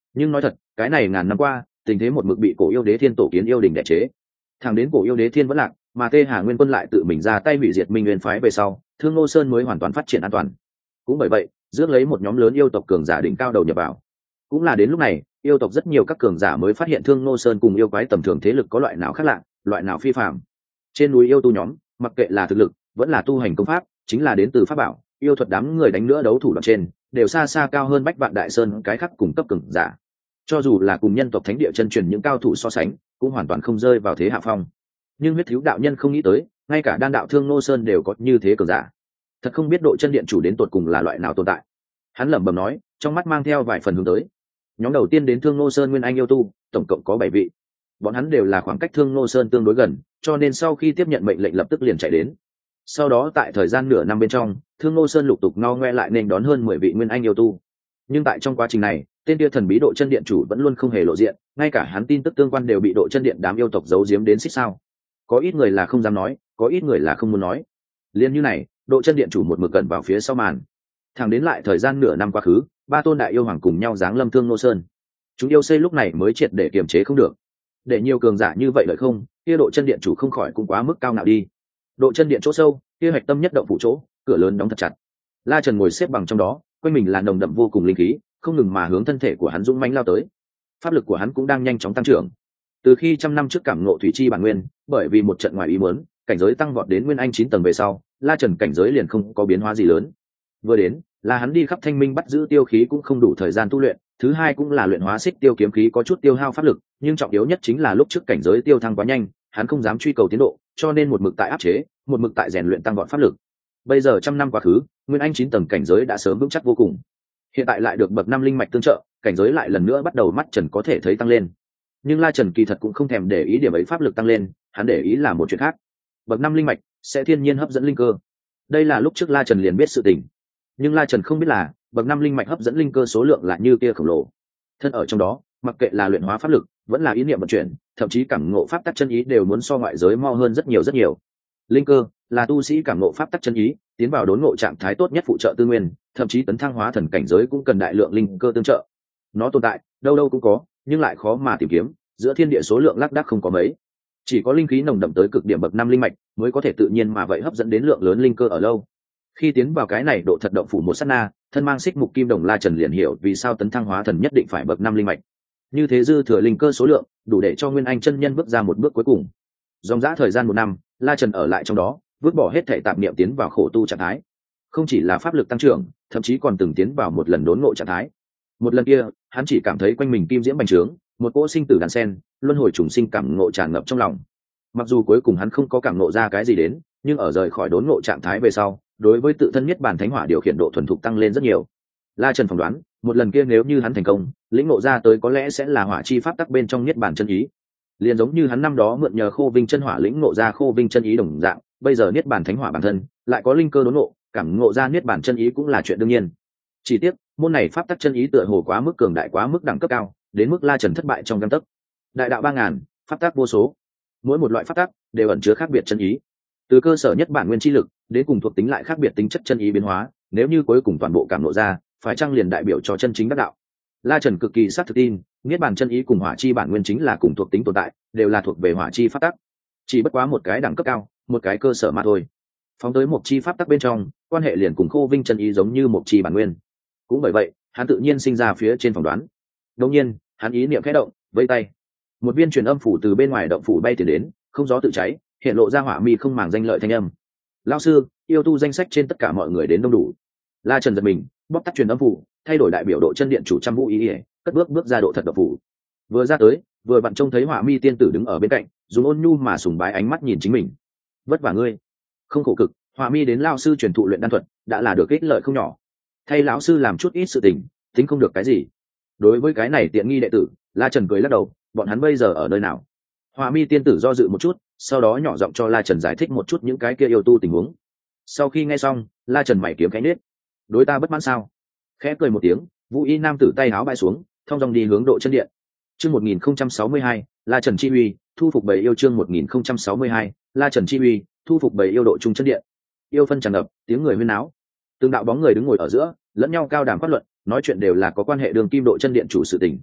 [SPEAKER 1] Nhưng nói thật, cái này ngàn năm qua tình thế một mực bị cổ yêu đế thiên tổ kiến yêu đình đẻ chế. Thẳng đến cổ yêu đế thiên vẫn lạc, mà tê hà nguyên quân lại tự mình ra tay hủy diệt minh nguyên phái về sau, Thương Ngô Sơn mới hoàn toàn phát triển an toàn. Cũng bởi vậy, rước lấy một nhóm lớn yêu tộc cường giả đỉnh cao đầu nhập vào. Cũng là đến lúc này, yêu tộc rất nhiều các cường giả mới phát hiện Thương Ngô Sơn cùng yêu quái tầm thường thế lực có loại nào khác lạ, loại nào phi phàm. Trên núi yêu tu nhóm, mặc kệ là thực lực, vẫn là tu hành công pháp, chính là đến từ pháp bảo, yêu thuật đám người đánh nữa đấu thủ đoạn trên, đều xa xa cao hơn Bách Vạn Đại Sơn cái khác cùng cấp cường giả. Cho dù là cùng nhân tộc thánh địa chân truyền những cao thủ so sánh, cũng hoàn toàn không rơi vào thế hạ phong. Nhưng huyết thiếu đạo nhân không nghĩ tới, ngay cả đan đạo Thương Ngô Sơn đều có như thế cường giả. Thật không biết độ chân điện chủ đến tột cùng là loại nào tồn tại. Hắn lẩm bẩm nói, trong mắt mang theo vài phần hướng tới. Nhóm đầu tiên đến Thương Ngô Sơn nguyên anh yêu tu, tổng cộng có bảy vị. Bọn hắn đều là khoảng cách Thương Ngô Sơn tương đối gần, cho nên sau khi tiếp nhận mệnh lệnh lập tức liền chạy đến. Sau đó tại thời gian nửa năm bên trong, Thương Ngô Sơn lục tục ngao ngoe lại nên đón hơn mười vị nguyên anh yêu tu. Nhưng tại trong quá trình này, tên kia thần bí độ chân điện chủ vẫn luôn không hề lộ diện, ngay cả hắn tin tức tương quan đều bị độ chân điện đám yêu tộc giấu giếm đến xích sao. Có ít người là không dám nói, có ít người là không muốn nói. Liên như này, độ chân điện chủ một mực cận vào phía sau màn. Thẳng đến lại thời gian nửa năm quá khứ, ba tôn đại yêu hoàng cùng nhau giáng lâm Thương Ngô Sơn. Chúng yêu xây lúc này mới triệt để kiềm chế không được. Để nhiều cường giả như vậy lợi không, kia độ chân điện chủ không khỏi cũng quá mức cao ngạo đi. Độ chân điện chỗ sâu, kia hạch tâm nhất động phủ chỗ, cửa lớn đóng thật chặt. La Trần ngồi xếp bằng trong đó, quanh mình là nồng đậm vô cùng linh khí, không ngừng mà hướng thân thể của hắn dũng mãnh lao tới. Pháp lực của hắn cũng đang nhanh chóng tăng trưởng. Từ khi trăm năm trước cảm ngộ thủy chi bản nguyên, bởi vì một trận ngoài ý muốn, cảnh giới tăng vọt đến nguyên anh chín tầng về sau, La Trần cảnh giới liền không có biến hóa gì lớn. Vừa đến, là hắn đi khắp thanh minh bắt giữ tiêu khí cũng không đủ thời gian tu luyện, thứ hai cũng là luyện hóa xích tiêu kiếm khí có chút tiêu hao pháp lực, nhưng trọng yếu nhất chính là lúc trước cảnh giới tiêu thăng quá nhanh, hắn không dám truy cầu tiến độ, cho nên một mực tại áp chế, một mực tại rèn luyện tăng vọt pháp lực. Bây giờ trăm năm quá khứ, nguyên anh chín tầng cảnh giới đã sớm vững chắc vô cùng. Hiện tại lại được bậc năm linh mạch tương trợ, cảnh giới lại lần nữa bắt đầu mắt Trần có thể thấy tăng lên. Nhưng La Trần kỳ thật cũng không thèm để ý điểm ấy pháp lực tăng lên, hắn để ý là một chuyện khác. Bậc năm linh mạch sẽ thiên nhiên hấp dẫn linh cơ. Đây là lúc trước La Trần liền biết sự tình. Nhưng La Trần không biết là, bậc năm linh mạch hấp dẫn linh cơ số lượng là như kia khổng lồ. Thân ở trong đó, mặc kệ là luyện hóa pháp lực, vẫn là ý niệm vận chuyển, thậm chí cảm ngộ pháp tắc chân ý đều muốn so ngoại giới mo hơn rất nhiều rất nhiều. Linh cơ là tu sĩ cảm ngộ pháp tắc chân ý, tiến vào đốn ngộ trạng thái tốt nhất phụ trợ tư nguyên, thậm chí tấn thăng hóa thần cảnh giới cũng cần đại lượng linh cơ tương trợ. Nó tồn tại, đâu đâu cũng có, nhưng lại khó mà tìm kiếm, giữa thiên địa số lượng lác đác không có mấy. Chỉ có linh khí nồng đậm tới cực điểm bậc năm linh mạch mới có thể tự nhiên mà vậy hấp dẫn đến lượng lớn linh cơ ở lâu. Khi tiến vào cái này độ thật động phủ một sát na, thân mang xích mục kim đồng La Trần liền hiểu vì sao tấn thăng hóa thần nhất định phải bậc năm linh mạch. Như thế dư thừa linh cơ số lượng, đủ để cho Nguyên Anh chân nhân bước ra một bước cuối cùng. Dòng dã thời gian một năm, La Trần ở lại trong đó, vứt bỏ hết thể tạp niệm tiến vào khổ tu trạng thái. Không chỉ là pháp lực tăng trưởng, thậm chí còn từng tiến vào một lần đốn ngộ trạng thái. Một lần kia, hắn chỉ cảm thấy quanh mình kim diễm bành trướng, một cỗ sinh tử đan sen, luân hồi trùng sinh cảm ngộ tràn ngập trong lòng. Mặc dù cuối cùng hắn không có cảm ngộ ra cái gì đến, nhưng ở rời khỏi đốn ngộ trạng thái về sau, đối với tự thân niết bàn thánh hỏa điều khiển độ thuần thục tăng lên rất nhiều. La Trần phỏng đoán, một lần kia nếu như hắn thành công, lĩnh ngộ ra tới có lẽ sẽ là hỏa chi pháp tắc bên trong niết bàn chân ý. Liền giống như hắn năm đó mượn nhờ Khô Vinh chân hỏa lĩnh ngộ ra Khô Vinh chân ý đồng dạng, bây giờ niết bàn thánh hỏa bản thân lại có linh cơ đốn ngộ, cảm ngộ ra niết bàn chân ý cũng là chuyện đương nhiên. Chỉ tiếc, môn này pháp tắc chân ý tựa hồ quá mức cường đại, quá mức đẳng cấp cao, đến mức La Trần thất bại trong gang tấc. Đại đạo ba ngàn, pháp tắc vô số, mỗi một loại pháp tắc đều ẩn chứa khác biệt chân ý. Từ cơ sở nhất bản nguyên chi lực đến cùng thuộc tính lại khác biệt tính chất chân ý biến hóa, nếu như cuối cùng toàn bộ cảm ngộ ra, phải chăng liền đại biểu cho chân chính đắc đạo. La Trần cực kỳ xác thực tin, niết bàn chân ý cùng hỏa chi bản nguyên chính là cùng thuộc tính tồn tại, đều là thuộc về hỏa chi pháp tắc, chỉ bất quá một cái đẳng cấp cao, một cái cơ sở mà thôi. Phóng tới một chi pháp tắc bên trong, quan hệ liền cùng Khô Vinh chân ý giống như một chi bản nguyên. Cũng bởi vậy, hắn tự nhiên sinh ra phía trên phỏng đoán. Đương nhiên, hắn ý niệm khẽ động, vẫy tay, một viên truyền âm phủ từ bên ngoài động phủ bay tiền đến, không gió tự cháy, hiện lộ ra hỏa mi không màng danh lợi thanh âm. Lão sư, yêu tu danh sách trên tất cả mọi người đến đông đủ. La Trần giật mình, bóc tắt truyền âm phủ, thay đổi đại biểu độ chân điện chủ trăm vũ ý ỉa, cất bước bước ra độ thật động phủ. Vừa ra tới, vừa vặn trông thấy hỏa mi tiên tử đứng ở bên cạnh, dùng ôn nhu mà sùng bái ánh mắt nhìn chính mình. Vất vả ngươi, không khổ cực, hỏa mi đến lão sư truyền thụ luyện đan thuật, đã là được ích lợi không nhỏ. Thay lão sư làm chút ít sự tình, tính không được cái gì. Đối với cái này tiện nghi đệ tử, La Trần cười lắc đầu, bọn hắn bây giờ ở nơi nào? Hỏa mi tiên tử do dự một chút, sau đó nhỏ giọng cho La Trần giải thích một chút những cái kia yêu tu tình huống. Sau khi nghe xong, La Trần mày kiếm cái nết, đối ta bất mãn sao? Khẽ cười một tiếng, Vũ Y nam tử tay áo bay xuống, thong dong đi hướng độ chân điện. Chương một nghìn không trăm sáu mươi hai, La Trần chi uy, thu phục bầy yêu. Chương một nghìn không trăm sáu mươi hai, La Trần chi uy, thu phục bầy yêu độ trung chân điện. Yêu phân tràn ngập, tiếng người huyên náo. Từng đạo bóng người đứng ngồi ở giữa, lẫn nhau cao đàm phát luận, nói chuyện đều là có quan hệ đường kim độ chân điện chủ sự tình.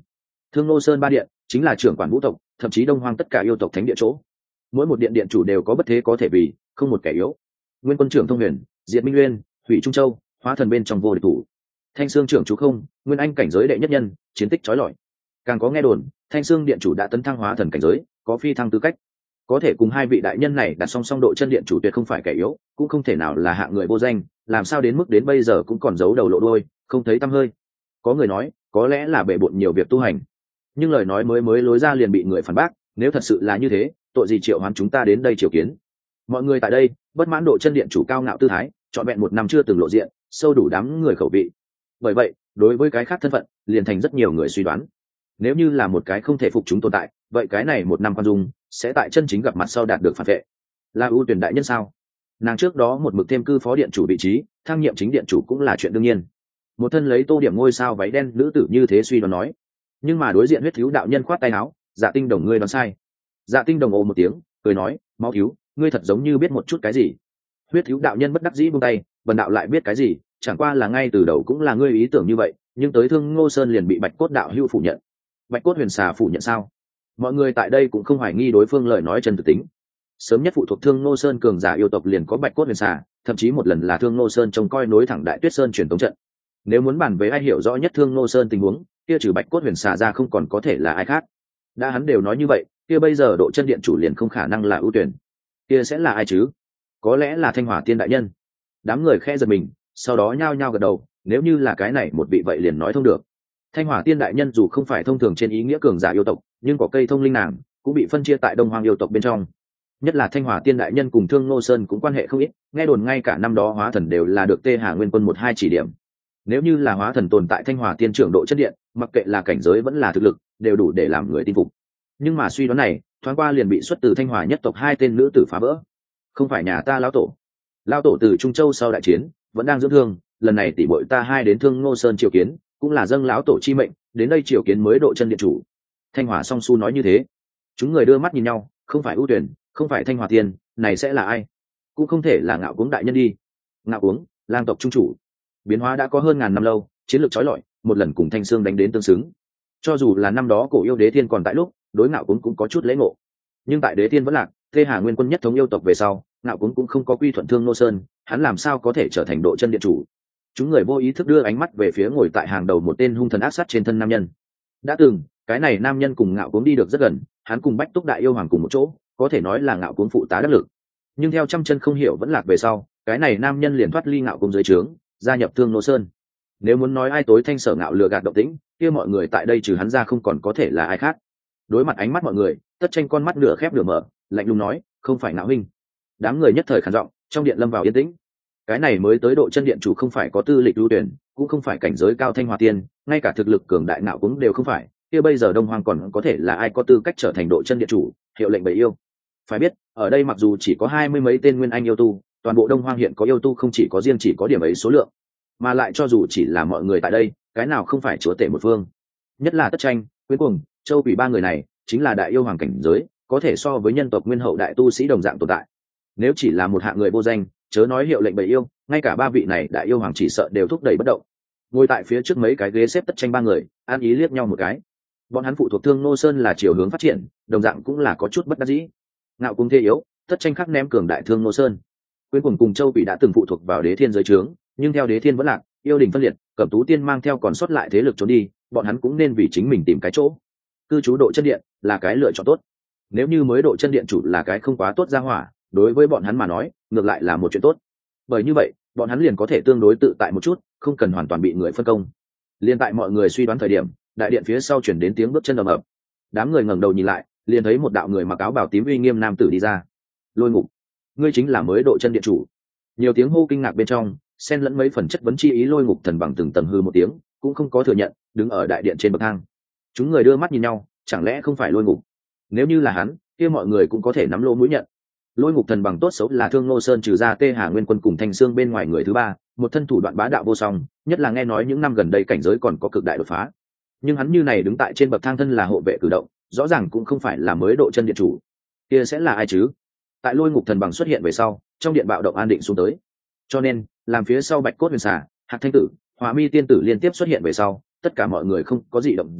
[SPEAKER 1] Thương Nô Sơn ba điện chính là trưởng quản vũ tộc, thậm chí đông hoang tất cả yêu tộc thánh địa chỗ. Mỗi một điện điện chủ đều có bất thế có thể vì, không một kẻ yếu. Nguyên quân trưởng Thông Huyền, Diệt Minh Nguyên, Hủy Trung Châu, hóa thần bên trong vô địch thủ. Thanh Xương trưởng chú không, Nguyên Anh cảnh giới đệ nhất nhân, chiến tích chói lọi. Càng có nghe đồn, Thanh Xương điện chủ đã tấn thăng hóa thần cảnh giới, có phi thăng tư cách. Có thể cùng hai vị đại nhân này đặt song song độ chân điện chủ tuyệt không phải kẻ yếu, cũng không thể nào là hạng người vô danh, làm sao đến mức đến bây giờ cũng còn giấu đầu lộ đuôi, không thấy tăm hơi. Có người nói, có lẽ là bệ bội nhiều việc tu hành. Nhưng lời nói mới mới lối ra liền bị người phản bác, nếu thật sự là như thế, tội gì triệu hoán chúng ta đến đây triều kiến. Mọi người tại đây, bất mãn độ chân điện chủ cao ngạo tư thái, trọn vẹn một năm chưa từng lộ diện, sâu đủ đám người khẩu vị. Bởi vậy, đối với cái khác thân phận, liền thành rất nhiều người suy đoán. Nếu như là một cái không thể phục chúng tồn tại, vậy cái này một năm quan dung sẽ tại chân chính gặp mặt sau đạt được phản vệ. Là ưu tuyển đại nhân sao? Nàng trước đó một mực thêm cư phó điện chủ vị trí, thăng nhiệm chính điện chủ cũng là chuyện đương nhiên. Một thân lấy tô điểm ngôi sao váy đen nữ tử như thế suy đoán nói. Nhưng mà đối diện huyết thiếu đạo nhân khoát tay áo, Dạ Tinh Đồng ngươi đoán sai. Dạ Tinh Đồng ồ một tiếng, cười nói, máu thiếu, ngươi thật giống như biết một chút cái gì. Huyết thiếu đạo nhân bất đắc dĩ buông tay, bần đạo lại biết cái gì, chẳng qua là ngay từ đầu cũng là ngươi ý tưởng như vậy, nhưng tới Thương Ngô Sơn liền bị Bạch Cốt đạo hữu phủ nhận. Bạch Cốt huyền xà phủ nhận sao? Mọi người tại đây cũng không hoài nghi đối phương lời nói chân thực tính. Sớm nhất phụ thuộc Thương Ngô Sơn cường giả yêu tộc liền có Bạch Cốt huyền xà, thậm chí một lần là Thương Ngô Sơn trông coi nối thẳng Đại Tuyết Sơn truyền tống trận. Nếu muốn bàn về ai hiểu rõ nhất Thương Ngô Sơn tình huống, kia trừ Bạch Cốt huyền xà ra không còn có thể là ai khác. Đã hắn đều nói như vậy, kia bây giờ độ chân điện chủ liền không khả năng là ưu tuyển. Kia sẽ là ai chứ? Có lẽ là Thanh Hỏa Tiên đại nhân. Đám người khe giật mình, sau đó nhao nhao gật đầu, nếu như là cái này một vị vậy liền nói thông được. Thanh Hỏa Tiên đại nhân dù không phải thông thường trên ý nghĩa cường giả yêu tộc, nhưng có cây thông linh nàng cũng bị phân chia tại Đông Hoang yêu tộc bên trong. Nhất là Thanh Hỏa Tiên đại nhân cùng Thương Ngô Sơn cũng quan hệ không ít, nghe đồn ngay cả năm đó hóa thần đều là được Tê Hà Nguyên Quân một hai chỉ điểm. Nếu như là hóa thần tồn tại Thanh Hỏa Tiên trưởng độ chất điện, mặc kệ là cảnh giới vẫn là thực lực, đều đủ để làm người tin phục. Nhưng mà suy đoán này, thoáng qua liền bị xuất từ Thanh Hỏa nhất tộc hai tên nữ tử phá vỡ. Không phải nhà ta lão tổ. Lão tổ từ Trung Châu sau đại chiến, vẫn đang dưỡng thương, lần này tỷ muội ta hai đến Thương Ngô Sơn triều kiến, cũng là dâng lão tổ chi mệnh, đến đây triều kiến mới độ chân điện chủ. Thanh Hỏa Song Su nói như thế. Chúng người đưa mắt nhìn nhau, không phải ưu tuyển, không phải Thanh Hỏa Tiên, này sẽ là ai? Cũng không thể là Ngạo Cuống đại nhân đi. Ngạo Cuống, lang tộc trung chủ, biến hóa đã có hơn ngàn năm lâu, chiến lược chói lọi, một lần cùng Thanh Xương đánh đến tương xứng. Cho dù là năm đó cổ yêu đế thiên còn tại lúc, đối Ngạo Cuống cũng có chút lễ ngộ. Nhưng tại đế thiên vẫn lạc, Tê Hà Nguyên Quân nhất thống yêu tộc về sau, Ngạo Cuống cũng không có quy thuận Thương Nô Sơn, hắn làm sao có thể trở thành độ chân điện chủ? Chúng người vô ý thức đưa ánh mắt về phía ngồi tại hàng đầu một tên hung thần ác sát trên thân nam nhân. Đã từng, cái này nam nhân cùng Ngạo Cuống đi được rất gần, hắn cùng Bách Túc Đại yêu hoàng cùng một chỗ, có thể nói là Ngạo Cuống phụ tá đắc lực. Nhưng theo trăm chân không hiểu vẫn lạc về sau, cái này nam nhân liền thoát ly Ngạo Cuống dưới trướng, gia nhập Thương Nô Sơn. Nếu muốn nói ai tối thanh sở ngạo lừa gạt động tĩnh, kia mọi người tại đây trừ hắn ra không còn có thể là ai khác. Đối mặt ánh mắt mọi người, Tất Tranh con mắt nửa khép nửa mở, lạnh lùng nói, không phải Ngạo huynh. Đám người nhất thời khản giọng, trong điện lâm vào yên tĩnh. Cái này mới tới độ chân điện chủ không phải có tư lịch ưu tuyển, cũng không phải cảnh giới cao Thanh Hỏa Tiên, ngay cả thực lực cường đại Ngạo Cuống đều không phải, kia bây giờ Đông Hoang còn có thể là ai có tư cách trở thành độ chân điện chủ, hiệu lệnh bầy yêu. Phải biết, ở đây mặc dù chỉ có hai mươi mấy tên nguyên anh yêu tu, toàn bộ Đông Hoang hiện có yêu tu không chỉ có riêng chỉ có điểm ấy số lượng, mà lại cho dù chỉ là mọi người tại đây, cái nào không phải chúa tể một phương. Nhất là Tất Tranh, Quyến Cuồng, Châu Quỷ ba người này, chính là đại yêu hoàng cảnh giới, có thể so với nhân tộc nguyên hậu đại tu sĩ đồng dạng tồn tại. Nếu chỉ là một hạng người vô danh, chớ nói hiệu lệnh bầy yêu, ngay cả ba vị này đại yêu hoàng chỉ sợ đều thúc đẩy bất động. Ngồi tại phía trước mấy cái ghế xếp Tất Tranh ba người, an ý liếc nhau một cái. Bọn hắn phụ thuộc Thương Nô Sơn là chiều hướng phát triển, đồng dạng cũng là có chút bất đắc dĩ. Ngạo Cuống thế yếu, Tất Tranh khắc ném cường đại Thương Nô Sơn. Quyến Cuồng cùng Châu Quỷ đã từng phụ thuộc vào đế thiên giới trướng, nhưng theo đế thiên vẫn lạc, yêu đình phân liệt, Cẩm Tú Tiên mang theo còn sót lại thế lực trốn đi, bọn hắn cũng nên vì chính mình tìm cái chỗ cư trú. Độ chân điện là cái lựa chọn tốt. Nếu như mới độ chân điện chủ là cái không quá tốt ra hỏa, đối với bọn hắn mà nói ngược lại là một chuyện tốt, bởi như vậy bọn hắn liền có thể tương đối tự tại một chút, không cần hoàn toàn bị người phân công. Liên tại mọi người suy đoán thời điểm, đại điện phía sau chuyển đến tiếng bước chân ầm ầm. Đám người ngẩng đầu nhìn lại, liền thấy một đạo người mặc áo bào tím uy nghiêm nam tử đi ra. Lôi Ngục, ngươi chính là mới độ chân điện chủ? Nhiều tiếng hô kinh ngạc bên trong, xen lẫn mấy phần chất vấn chi ý. Lôi Ngục thần bằng từng tầng hư một tiếng, cũng không có thừa nhận, đứng ở đại điện trên bậc thang. Chúng người đưa mắt nhìn nhau, chẳng lẽ không phải Lôi Ngục? Nếu như là hắn, kia mọi người cũng có thể nắm lỗ mũi nhận. Lôi Ngục thần bằng tốt xấu là Thương Nô Sơn trừ ra Tê Hà Nguyên Quân cùng Thanh Xương bên ngoài người thứ ba, một thân thủ đoạn bá đạo vô song, nhất là nghe nói những năm gần đây cảnh giới còn có cực đại đột phá. Nhưng hắn như này đứng tại trên bậc thang thân là hộ vệ cử động, rõ ràng cũng không phải là mới độ chân điện chủ. Kia sẽ là ai chứ? Tại Lôi Ngục thần bằng xuất hiện về sau, trong điện bạo động an định xuống tới. Cho nên, làm phía sau Bạch Cốt huyền xà, Hạc Thanh tử, Hỏa Mi tiên tử liên tiếp xuất hiện về sau, tất cả mọi người không có dị động gì,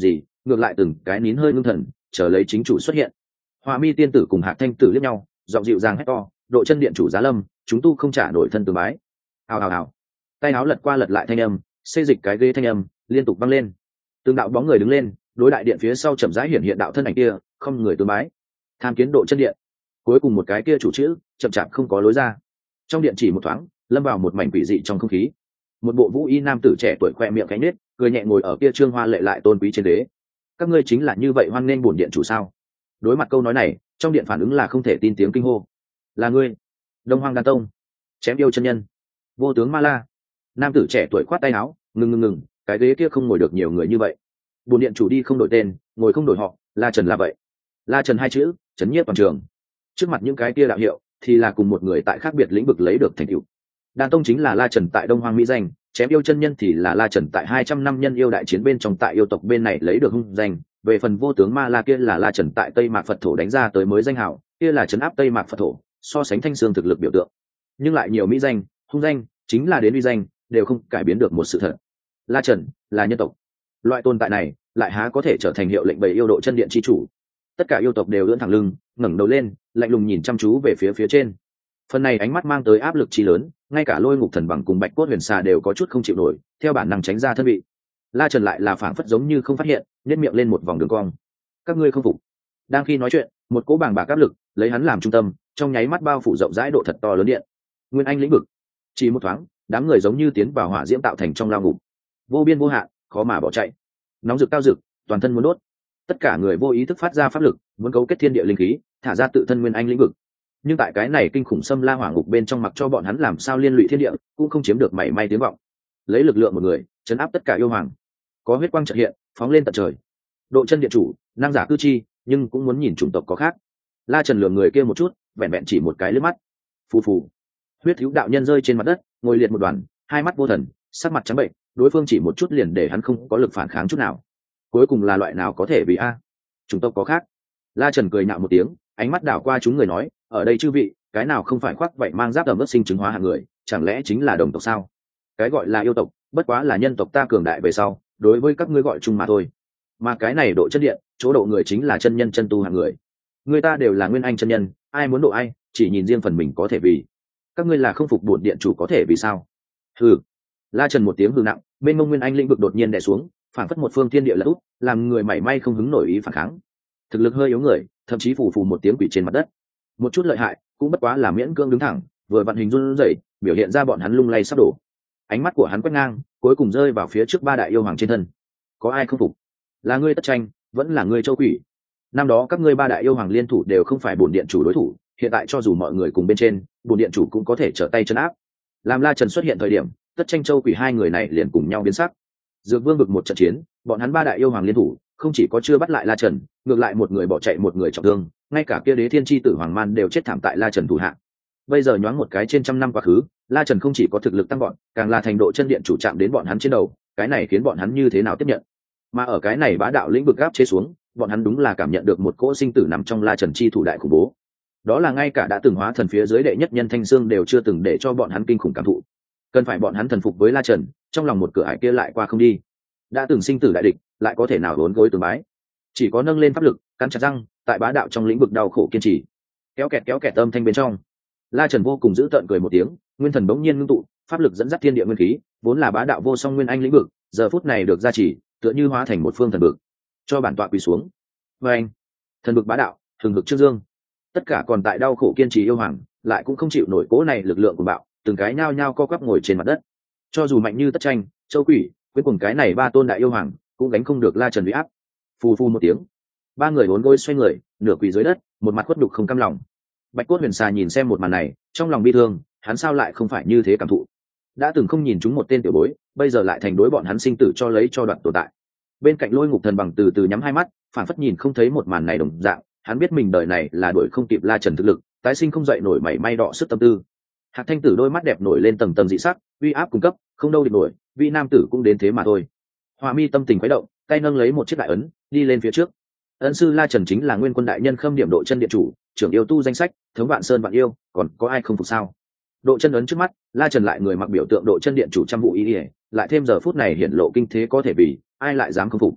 [SPEAKER 1] ngược lại từng cái nín hơi ngưng thần chờ lấy chính chủ xuất hiện. Hoa Mi tiên tử cùng Hạc Thanh tử liếc nhau, giọng dịu dàng hét to, độ chân điện chủ giá lâm, chúng tu không trả nổi thân từ bái. Hào hào hào, tay áo lật qua lật lại thanh âm, xê dịch cái ghế thanh âm liên tục vang lên. Từng đạo bóng người đứng lên, đối đại điện phía sau chậm rãi hiện hiện đạo thân ảnh kia, không người tương bái. Tham kiến độ chân điện. Cuối cùng một cái kia chủ chữ chậm chạp không có lối ra. Trong điện chỉ một thoáng lâm vào một mảnh quỷ dị trong không khí. Một bộ vũ y nam tử trẻ tuổi khoe miệng cánh nết, cười nhẹ ngồi ở kia trương hoa lệ lại tôn quý trên đế. Các ngươi chính là như vậy hoan nghênh bổn điện chủ sao? Đối mặt câu nói này, trong điện phản ứng là không thể tin tiếng kinh hô. Là ngươi, Đông Hoang Đan Tông, chém yêu chân nhân, vô tướng Ma La. Nam tử trẻ tuổi khoát tay áo, ngừng ngừng ngừng, cái ghế kia không ngồi được nhiều người như vậy. Bổn điện chủ đi không đổi tên, ngồi không đổi họ, La Trần là vậy. La Trần hai chữ, chấn nhiếp toàn trường. Trước mặt những cái kia đạo hiệu, thì là cùng một người tại khác biệt lĩnh vực lấy được thành tựu. Đan Tông chính là La Trần tại Đông Hoang mỹ danh, chém yêu chân nhân thì là La Trần tại hai trăm năm nhân yêu đại chiến bên trong tại yêu tộc bên này lấy được hung danh. Về phần vô tướng Ma La kia là La Trần tại Tây Mạc Phật thổ đánh ra tới mới danh hào, kia là trấn áp Tây Mạc Phật thổ, so sánh thanh xương thực lực biểu tượng. Nhưng lại nhiều mỹ danh, hung danh, chính là đến uy danh, đều không cải biến được một sự thật. La Trần là nhân tộc. Loại tồn tại này, lại há có thể trở thành hiệu lệnh bầy yêu độ chân điện chi chủ. Tất cả yêu tộc đều ưỡn thẳng lưng, ngẩng đầu lên, lạnh lùng nhìn chăm chú về phía phía trên. Phần này ánh mắt mang tới áp lực chi lớn, ngay cả Lôi Ngục Thần Bằng cùng Bạch Cốt Huyền Xà đều có chút không chịu nổi, theo bản năng tránh ra thân vị. La Trần lại là phảng phất giống như không phát hiện, nhếch miệng lên một vòng đường cong. Các ngươi không phục? Đang khi nói chuyện, một cỗ bàng bạc áp lực lấy hắn làm trung tâm, trong nháy mắt bao phủ rộng rãi độ thật to lớn điện. Nguyên Anh lĩnh vực, chỉ một thoáng, đám người giống như tiến vào hỏa diễm tạo thành trong lao ngục, vô biên vô hạn, khó mà bỏ chạy. Nóng rực cao rực, toàn thân muốn đốt. Tất cả người vô ý thức phát ra pháp lực, muốn cấu kết thiên địa linh khí, thả ra tự thân Nguyên Anh lĩnh vực. Nhưng tại cái này kinh khủng xâm la hỏa ngục bên trong, mặc cho bọn hắn làm sao liên lụy thiên địa, cũng không chiếm được mảy may tiếng vọng. Lấy lực lượng một người, chấn áp tất cả yêu hoàng. Có huyết quang chợt hiện, phóng lên tận trời. Độ chân điện chủ, năng giả cư chi, nhưng cũng muốn nhìn chủng tộc có khác. La Trần lườm người kia một chút, vẹn vẹn chỉ một cái lướt mắt. Phù phù. Huyết thiếu đạo nhân rơi trên mặt đất, ngồi liệt một đoàn, hai mắt vô thần, sắc mặt trắng bệnh, đối phương chỉ một chút liền để hắn không có lực phản kháng chút nào. Cuối cùng là loại nào có thể vì a? Chủng tộc có khác. La Trần cười nhạo một tiếng, ánh mắt đảo qua chúng người nói, ở đây chư vị, cái nào không phải khoác vậy mang giáp ẩm ướt sinh chứng hóa hạng người, chẳng lẽ chính là đồng tộc sao? Cái gọi là yêu tộc, bất quá là nhân tộc ta cường đại về sau, đối với các ngươi gọi chung mà thôi. Mà cái này độ chân điện, chỗ độ người chính là chân nhân chân tu hạng người. Người ta đều là nguyên anh chân nhân, ai muốn độ ai, chỉ nhìn riêng phần mình có thể vì. Các ngươi là không phục bổn điện chủ có thể vì sao? Hừ. La Trần một tiếng hừ nặng, bên mông nguyên anh lĩnh vực đột nhiên đè xuống, phản phất một phương thiên địa lật úp, làm người mảy may không hứng nổi ý phản kháng. Thực lực hơi yếu người, thậm chí phù phù một tiếng quỷ trên mặt đất. Một chút lợi hại, cũng bất quá là miễn cưỡng đứng thẳng, vừa vận hình run rẩy, biểu hiện ra bọn hắn lung lay sắp đổ. Ánh mắt của hắn quét ngang, cuối cùng rơi vào phía trước ba đại yêu hoàng trên thân. Có ai không phục? Là ngươi Tất Tranh, vẫn là ngươi Châu Quỷ. Năm đó các ngươi ba đại yêu hoàng liên thủ đều không phải bổn điện chủ đối thủ, hiện tại cho dù mọi người cùng bên trên, bổn điện chủ cũng có thể trở tay chân áp. Làm La Trần xuất hiện thời điểm, Tất Tranh Châu Quỷ hai người này liền cùng nhau biến sắc. Dược Vương vực một trận chiến, bọn hắn ba đại yêu hoàng liên thủ, không chỉ có chưa bắt lại La Trần, ngược lại một người bỏ chạy một người trọng thương, ngay cả kia Đế Thiên Chi tử Hoàng Man đều chết thảm tại La Trần thủ hạ. Bây giờ nhoáng một cái trên trăm năm quá khứ, La Trần không chỉ có thực lực tăng bọn, càng là thành độ chân điện chủ chạm đến bọn hắn trên đầu, cái này khiến bọn hắn như thế nào tiếp nhận? Mà ở cái này bá đạo lĩnh vực áp chế xuống, bọn hắn đúng là cảm nhận được một cỗ sinh tử nằm trong La Trần chi thủ đại khủng bố. Đó là ngay cả đã từng hóa thần phía dưới đệ nhất nhân Thanh Dương đều chưa từng để cho bọn hắn kinh khủng cảm thụ. Cần phải bọn hắn thần phục với La Trần, trong lòng một cửa ải kia lại qua không đi. Đã từng sinh tử đại địch, lại có thể nào uốn gối tường bái? Chỉ có nâng lên pháp lực, cắn chặt răng, tại bá đạo trong lĩnh vực đau khổ kiên trì. Kéo kẹt kéo kẹt âm thanh bên trong, La Trần vô cùng dữ tợn cười một tiếng, nguyên thần bỗng nhiên ngưng tụ, pháp lực dẫn dắt thiên địa nguyên khí, vốn là bá đạo vô song nguyên anh lĩnh vực, giờ phút này được gia trì, tựa như hóa thành một phương thần vực. Cho bản tọa quỳ xuống. Và anh, thần vực bá đạo, thường hực trước dương. Tất cả còn tại đau khổ kiên trì yêu hoàng, lại cũng không chịu nổi cố này lực lượng của bạo, từng cái nhao nhao co quắp ngồi trên mặt đất. Cho dù mạnh như Tất Tranh, Châu Quỷ, cuối cùng cái này ba tôn đại yêu hoàng, cũng đánh không được La Trần uy áp. Phù phù một tiếng, ba người uốn gối xoay người, nửa quỳ dưới đất, một mặt khuất đục không cam lòng. Bạch Cốt Huyền Xà nhìn xem một màn này, trong lòng bi thương, hắn sao lại không phải như thế cảm thụ? Đã từng không nhìn chúng một tên tiểu bối, bây giờ lại thành đối bọn hắn sinh tử cho lấy cho đoạn tồn tại. Bên cạnh Lôi Ngục Thần Bằng từ từ nhắm hai mắt, phản phất nhìn không thấy một màn này đồng dạng, hắn biết mình đời này là đuổi không kịp La Trần thực lực, tái sinh không dậy nổi mảy may đọ sức tâm tư. Hạc Thanh Tử đôi mắt đẹp nổi lên tầng tầng dị sắc, uy áp cung cấp, không đâu địch nổi, vị nam tử cũng đến thế mà thôi. Hoa Mi tâm tình khuấy động, tay nâng lấy một chiếc đại ấn, đi lên phía trước. Ấn sư La Trần chính là nguyên quân đại nhân Khâm Điểm Độ Chân điện chủ, trưởng yêu tu danh sách, thống vạn sơn vạn yêu, còn có ai không phục sao? Độ Chân ấn trước mắt, La Trần lại người mặc biểu tượng Độ Chân điện chủ trăm vụ ý ỉa, lại thêm giờ phút này hiển lộ kinh thế có thể vì, ai lại dám không phục?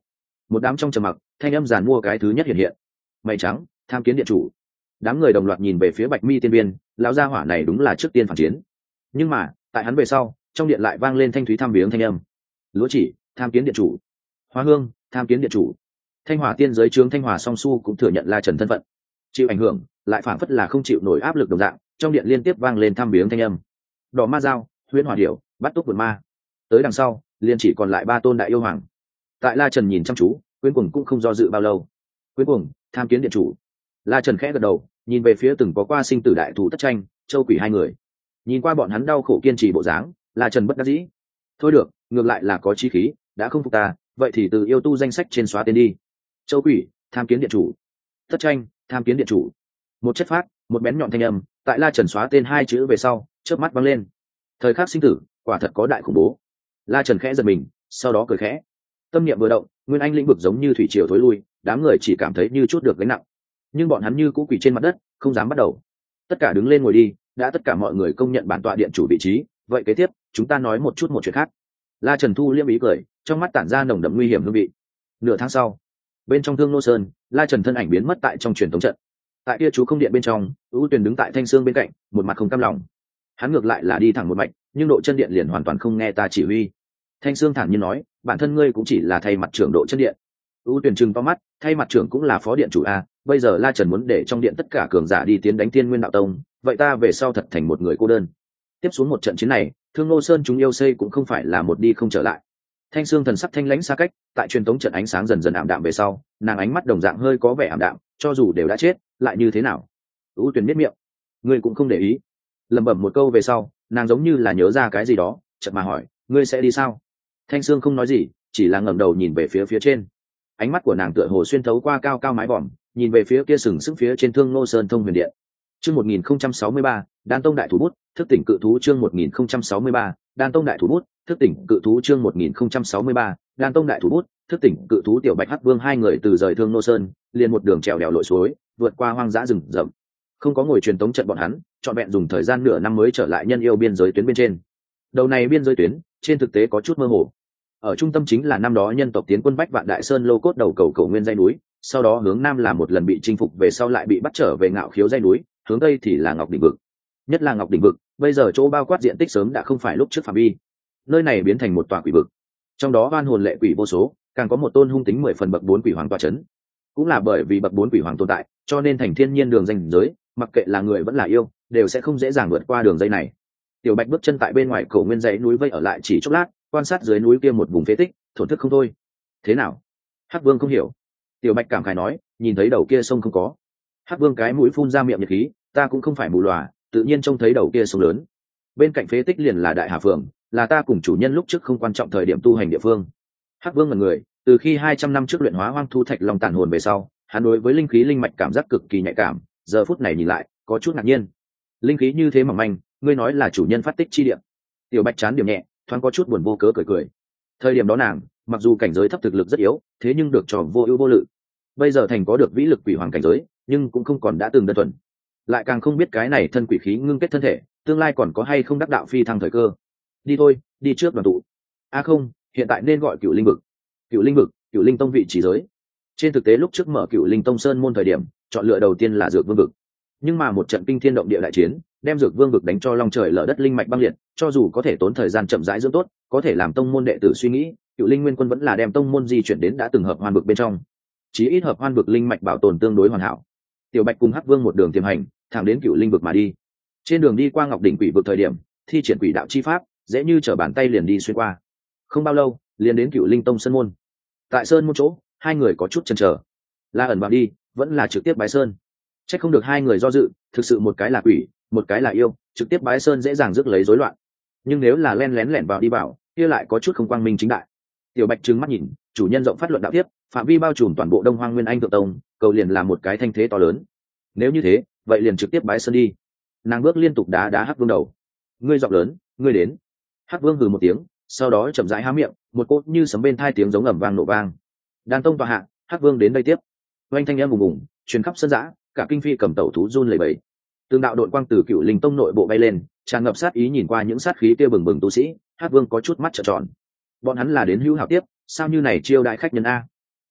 [SPEAKER 1] Một đám trong trầm mặc, thanh âm giàn mua cái thứ nhất hiện hiện. Mày trắng, tham kiến điện chủ. Đám người đồng loạt nhìn về phía Bạch Mi tiên viên, lão gia hỏa này đúng là trước tiên phản chiến. Nhưng mà, tại hắn về sau, trong điện lại vang lên thanh thúy thăm viếng thanh âm. Lúa Chỉ, tham kiến điện chủ. Hoa Hương, tham kiến điện chủ. Thanh Hòa tiên giới trướng Thanh Hòa Song Su cũng thừa nhận La Trần thân phận. Chịu ảnh hưởng, lại phản phất là không chịu nổi áp lực đồng dạng, trong điện liên tiếp vang lên thăm viếng thanh âm. Đỏ Ma Dao, Huyễn Hỏa Điểu, Bắt Túc Vượt Ma. Tới đằng sau, liền chỉ còn lại ba tôn đại yêu hoàng. Tại La Trần nhìn chăm chú, Quyến Cuồng cũng không do dự bao lâu. Quyến Cuồng, tham kiến điện chủ. La Trần khẽ gật đầu, nhìn về phía từng có qua sinh tử đại thủ Tất Tranh, Châu Quỷ hai người. Nhìn qua bọn hắn đau khổ kiên trì bộ dáng, La Trần bất đắc dĩ. Thôi được, ngược lại là có chí khí, đã không phục ta, vậy thì từ yêu tu danh sách trên xóa tên đi. Châu Quỷ, tham kiến điện chủ. Tất Tranh, tham kiến điện chủ. Một chất phát, một bén nhọn thanh âm, tại La Trần xóa tên hai chữ về sau, chớp mắt văng lên. Thời khắc sinh tử, quả thật có đại khủng bố. La Trần khẽ giật mình, sau đó cười khẽ. Tâm niệm vừa động, nguyên anh lĩnh vực giống như thủy triều thối lui, đám người chỉ cảm thấy như chút được gánh nặng. Nhưng bọn hắn như cũ quỳ trên mặt đất, không dám bắt đầu. Tất cả đứng lên ngồi đi, đã tất cả mọi người công nhận bản tọa điện chủ vị trí, vậy kế tiếp, chúng ta nói một chút một chuyện khác. La Trần thu liêm ý cười, trong mắt tản ra nồng đậm nguy hiểm hương vị. Nửa tháng sau, bên trong Thương Nô Sơn, La Trần thân ảnh biến mất tại trong truyền tống trận. Tại kia chú không điện bên trong, ưu tuyền đứng tại thanh xương bên cạnh, một mặt không cam lòng. Hắn ngược lại là đi thẳng một mạch, nhưng độ chân điện liền hoàn toàn không nghe ta chỉ huy. Thanh xương thản nhiên nói, bản thân ngươi cũng chỉ là thay mặt trưởng độ chân điện. ưu tuyền trừng to mắt, thay mặt trưởng cũng là phó điện chủ a, bây giờ La Trần muốn để trong điện tất cả cường giả đi tiến đánh Tiên Nguyên Đạo Tông, vậy ta về sau thật thành một người cô đơn. Tiếp xuống một trận chiến này, Thương Nô Sơn chúng yêu xây cũng không phải là một đi không trở lại. Thanh xương thần sắc thanh lãnh xa cách, tại truyền tống trận ánh sáng dần dần ảm đạm về sau, nàng ánh mắt đồng dạng hơi có vẻ ảm đạm, cho dù đều đã chết, lại như thế nào? ưu tuyền miết miệng, ngươi cũng không để ý. Lẩm bẩm một câu về sau, nàng giống như là nhớ ra cái gì đó, chợt mà hỏi, ngươi sẽ đi sao? Thanh xương không nói gì, chỉ là ngẩng đầu nhìn về phía phía trên. Ánh mắt của nàng tựa hồ xuyên thấu qua cao cao mái vòm, nhìn về phía kia sừng sững phía trên Thương Nô Sơn thông huyền điện. Chương một nghìn không trăm sáu mươi ba, Đan Tông đại thủ bút, thức tỉnh cự thú chương một nghìn không trăm sáu mươi ba, Đan Tông đại thủ bút, thức tỉnh cự thú chương một nghìn không trăm sáu mươi ba, Đan Tông đại thủ bút, thức tỉnh cự thú tiểu Bạch Hắc Vương hai người từ rời Thương Nô Sơn, liền một đường trèo đèo lội suối, vượt qua hoang dã rừng rậm. Không có ngồi truyền tống trận bọn hắn, trọn vẹn dùng thời gian nửa năm mới trở lại nhân yêu biên giới tuyến bên trên. Đầu này biên giới tuyến, trên thực tế có chút mơ hồ. Ở trung tâm chính là năm đó nhân tộc tiến quân Bách Vạn Đại Sơn lô cốt đầu cầu cầu nguyên dãy núi, sau đó hướng nam là một lần bị chinh phục về sau lại bị bắt trở về Ngạo Khiếu dãy núi, hướng tây thì là Ngọc Đỉnh vực. Nhất là Ngọc Đỉnh vực, bây giờ chỗ bao quát diện tích sớm đã không phải lúc trước phạm vi. Nơi này biến thành một tòa quỷ vực. Trong đó oan hồn lệ quỷ vô số, càng có một tôn hung tính mười phần bậc bốn quỷ hoàng tọa chấn. Cũng là bởi vì bậc bốn quỷ hoàng tồn tại, cho nên thành thiên nhiên đường danh giới, mặc kệ là người vẫn là yêu, đều sẽ không dễ dàng vượt qua đường dây này. Tiểu Bạch bước chân tại bên ngoài cổ nguyên dãy núi vây ở lại chỉ chốc lát, quan sát dưới núi kia một vùng phế tích, thổn thức không thôi. Thế nào? Hắc Vương không hiểu. Tiểu Bạch cảm khái nói, nhìn thấy đầu kia sông không có. Hắc Vương cái mũi phun ra miệng nhiệt khí, ta cũng không phải mù lòa, tự nhiên trông thấy đầu kia sông lớn. Bên cạnh phế tích liền là Đại Hà Phường, là ta cùng chủ nhân lúc trước không quan trọng thời điểm tu hành địa phương. Hắc Vương là người, từ khi hai trăm năm trước luyện hóa hoang thu thạch long tàn hồn về sau, hắn đối với linh khí linh mạch cảm giác cực kỳ nhạy cảm, giờ phút này nhìn lại, có chút ngạc nhiên. Linh khí như thế mỏng manh, ngươi nói là chủ nhân phát tích chi địa. Tiểu Bạch chán điểm nhẹ, thoáng có chút buồn vô cớ cười cười. Thời điểm đó nàng, mặc dù cảnh giới thấp thực lực rất yếu, thế nhưng được trò vô ưu vô lự. Bây giờ thành có được vĩ lực quỷ hoàng cảnh giới, nhưng cũng không còn đã từng đơn thuần. Lại càng không biết cái này thân quỷ khí ngưng kết thân thể, tương lai còn có hay không đắc đạo phi thăng thời cơ. Đi thôi, đi trước đoàn tụ. A à không, hiện tại nên gọi Cựu Linh vực. Cựu Linh vực, Cựu Linh tông vị trí giới. Trên thực tế lúc trước mở Cựu Linh tông sơn môn thời điểm, chọn lựa đầu tiên là Dược Vương vực. Nhưng mà một trận kinh thiên động địa đại chiến, đem Dược Vương vực đánh cho long trời lở đất linh mạch băng liệt, cho dù có thể tốn thời gian chậm rãi dưỡng tốt, có thể làm tông môn đệ tử suy nghĩ, Cựu Linh Nguyên Quân vẫn là đem tông môn di chuyển đến đã từng hợp hoan vực bên trong. Chí ít hợp hoan vực linh mạch bảo tồn tương đối hoàn hảo. Tiểu Bạch cùng Hắc Vương một đường tiềm hành, thẳng đến Cựu Linh vực mà đi. Trên đường đi qua Ngọc Đỉnh Quỷ vực thời điểm, thi triển quỷ đạo chi pháp, dễ như trở bàn tay liền đi xuyên qua. Không bao lâu, liền đến Cựu Linh tông sơn môn. Tại sơn môn chỗ, hai người có chút chần chờ, là ẩn vào đi, vẫn là trực tiếp bái sơn. Chắc không được hai người do dự, thực sự một cái là quỷ, một cái là yêu, trực tiếp bái sơn dễ dàng rước lấy rối loạn. Nhưng nếu là len lén lẻn vào đi vào, kia lại có chút không quang minh chính đại. Tiểu Bạch trừng mắt nhìn, chủ nhân rộng phát luận đạo tiếp, phạm vi bao trùm toàn bộ Đông Hoang Nguyên Anh Thượng Tông, cầu liền là một cái thanh thế to lớn. Nếu như thế, vậy liền trực tiếp bái sơn đi. Nàng bước liên tục đá đá Hắc Vương đầu. Ngươi giọng lớn, ngươi đến. Hắc Vương hừ một tiếng, sau đó chậm rãi há miệng, một cốt như sấm bên thai tiếng giống ầm vang nổ vang. Đan Tông tọa hạ, Hắc Vương đến đây tiếp. Oanh thanh âm bùng bùng, truyền khắp sân dã, cả kinh phi cầm tẩu thú run lẩy bẩy. Tương đạo đội quang từ Cựu Linh tông nội bộ bay lên, tràn ngập sát ý nhìn qua những sát khí kia bừng bừng tu sĩ, Hắc Vương có chút mắt trợn tròn. Bọn hắn là đến hữu hảo tiếp, sao như này chiêu đại khách nhân a?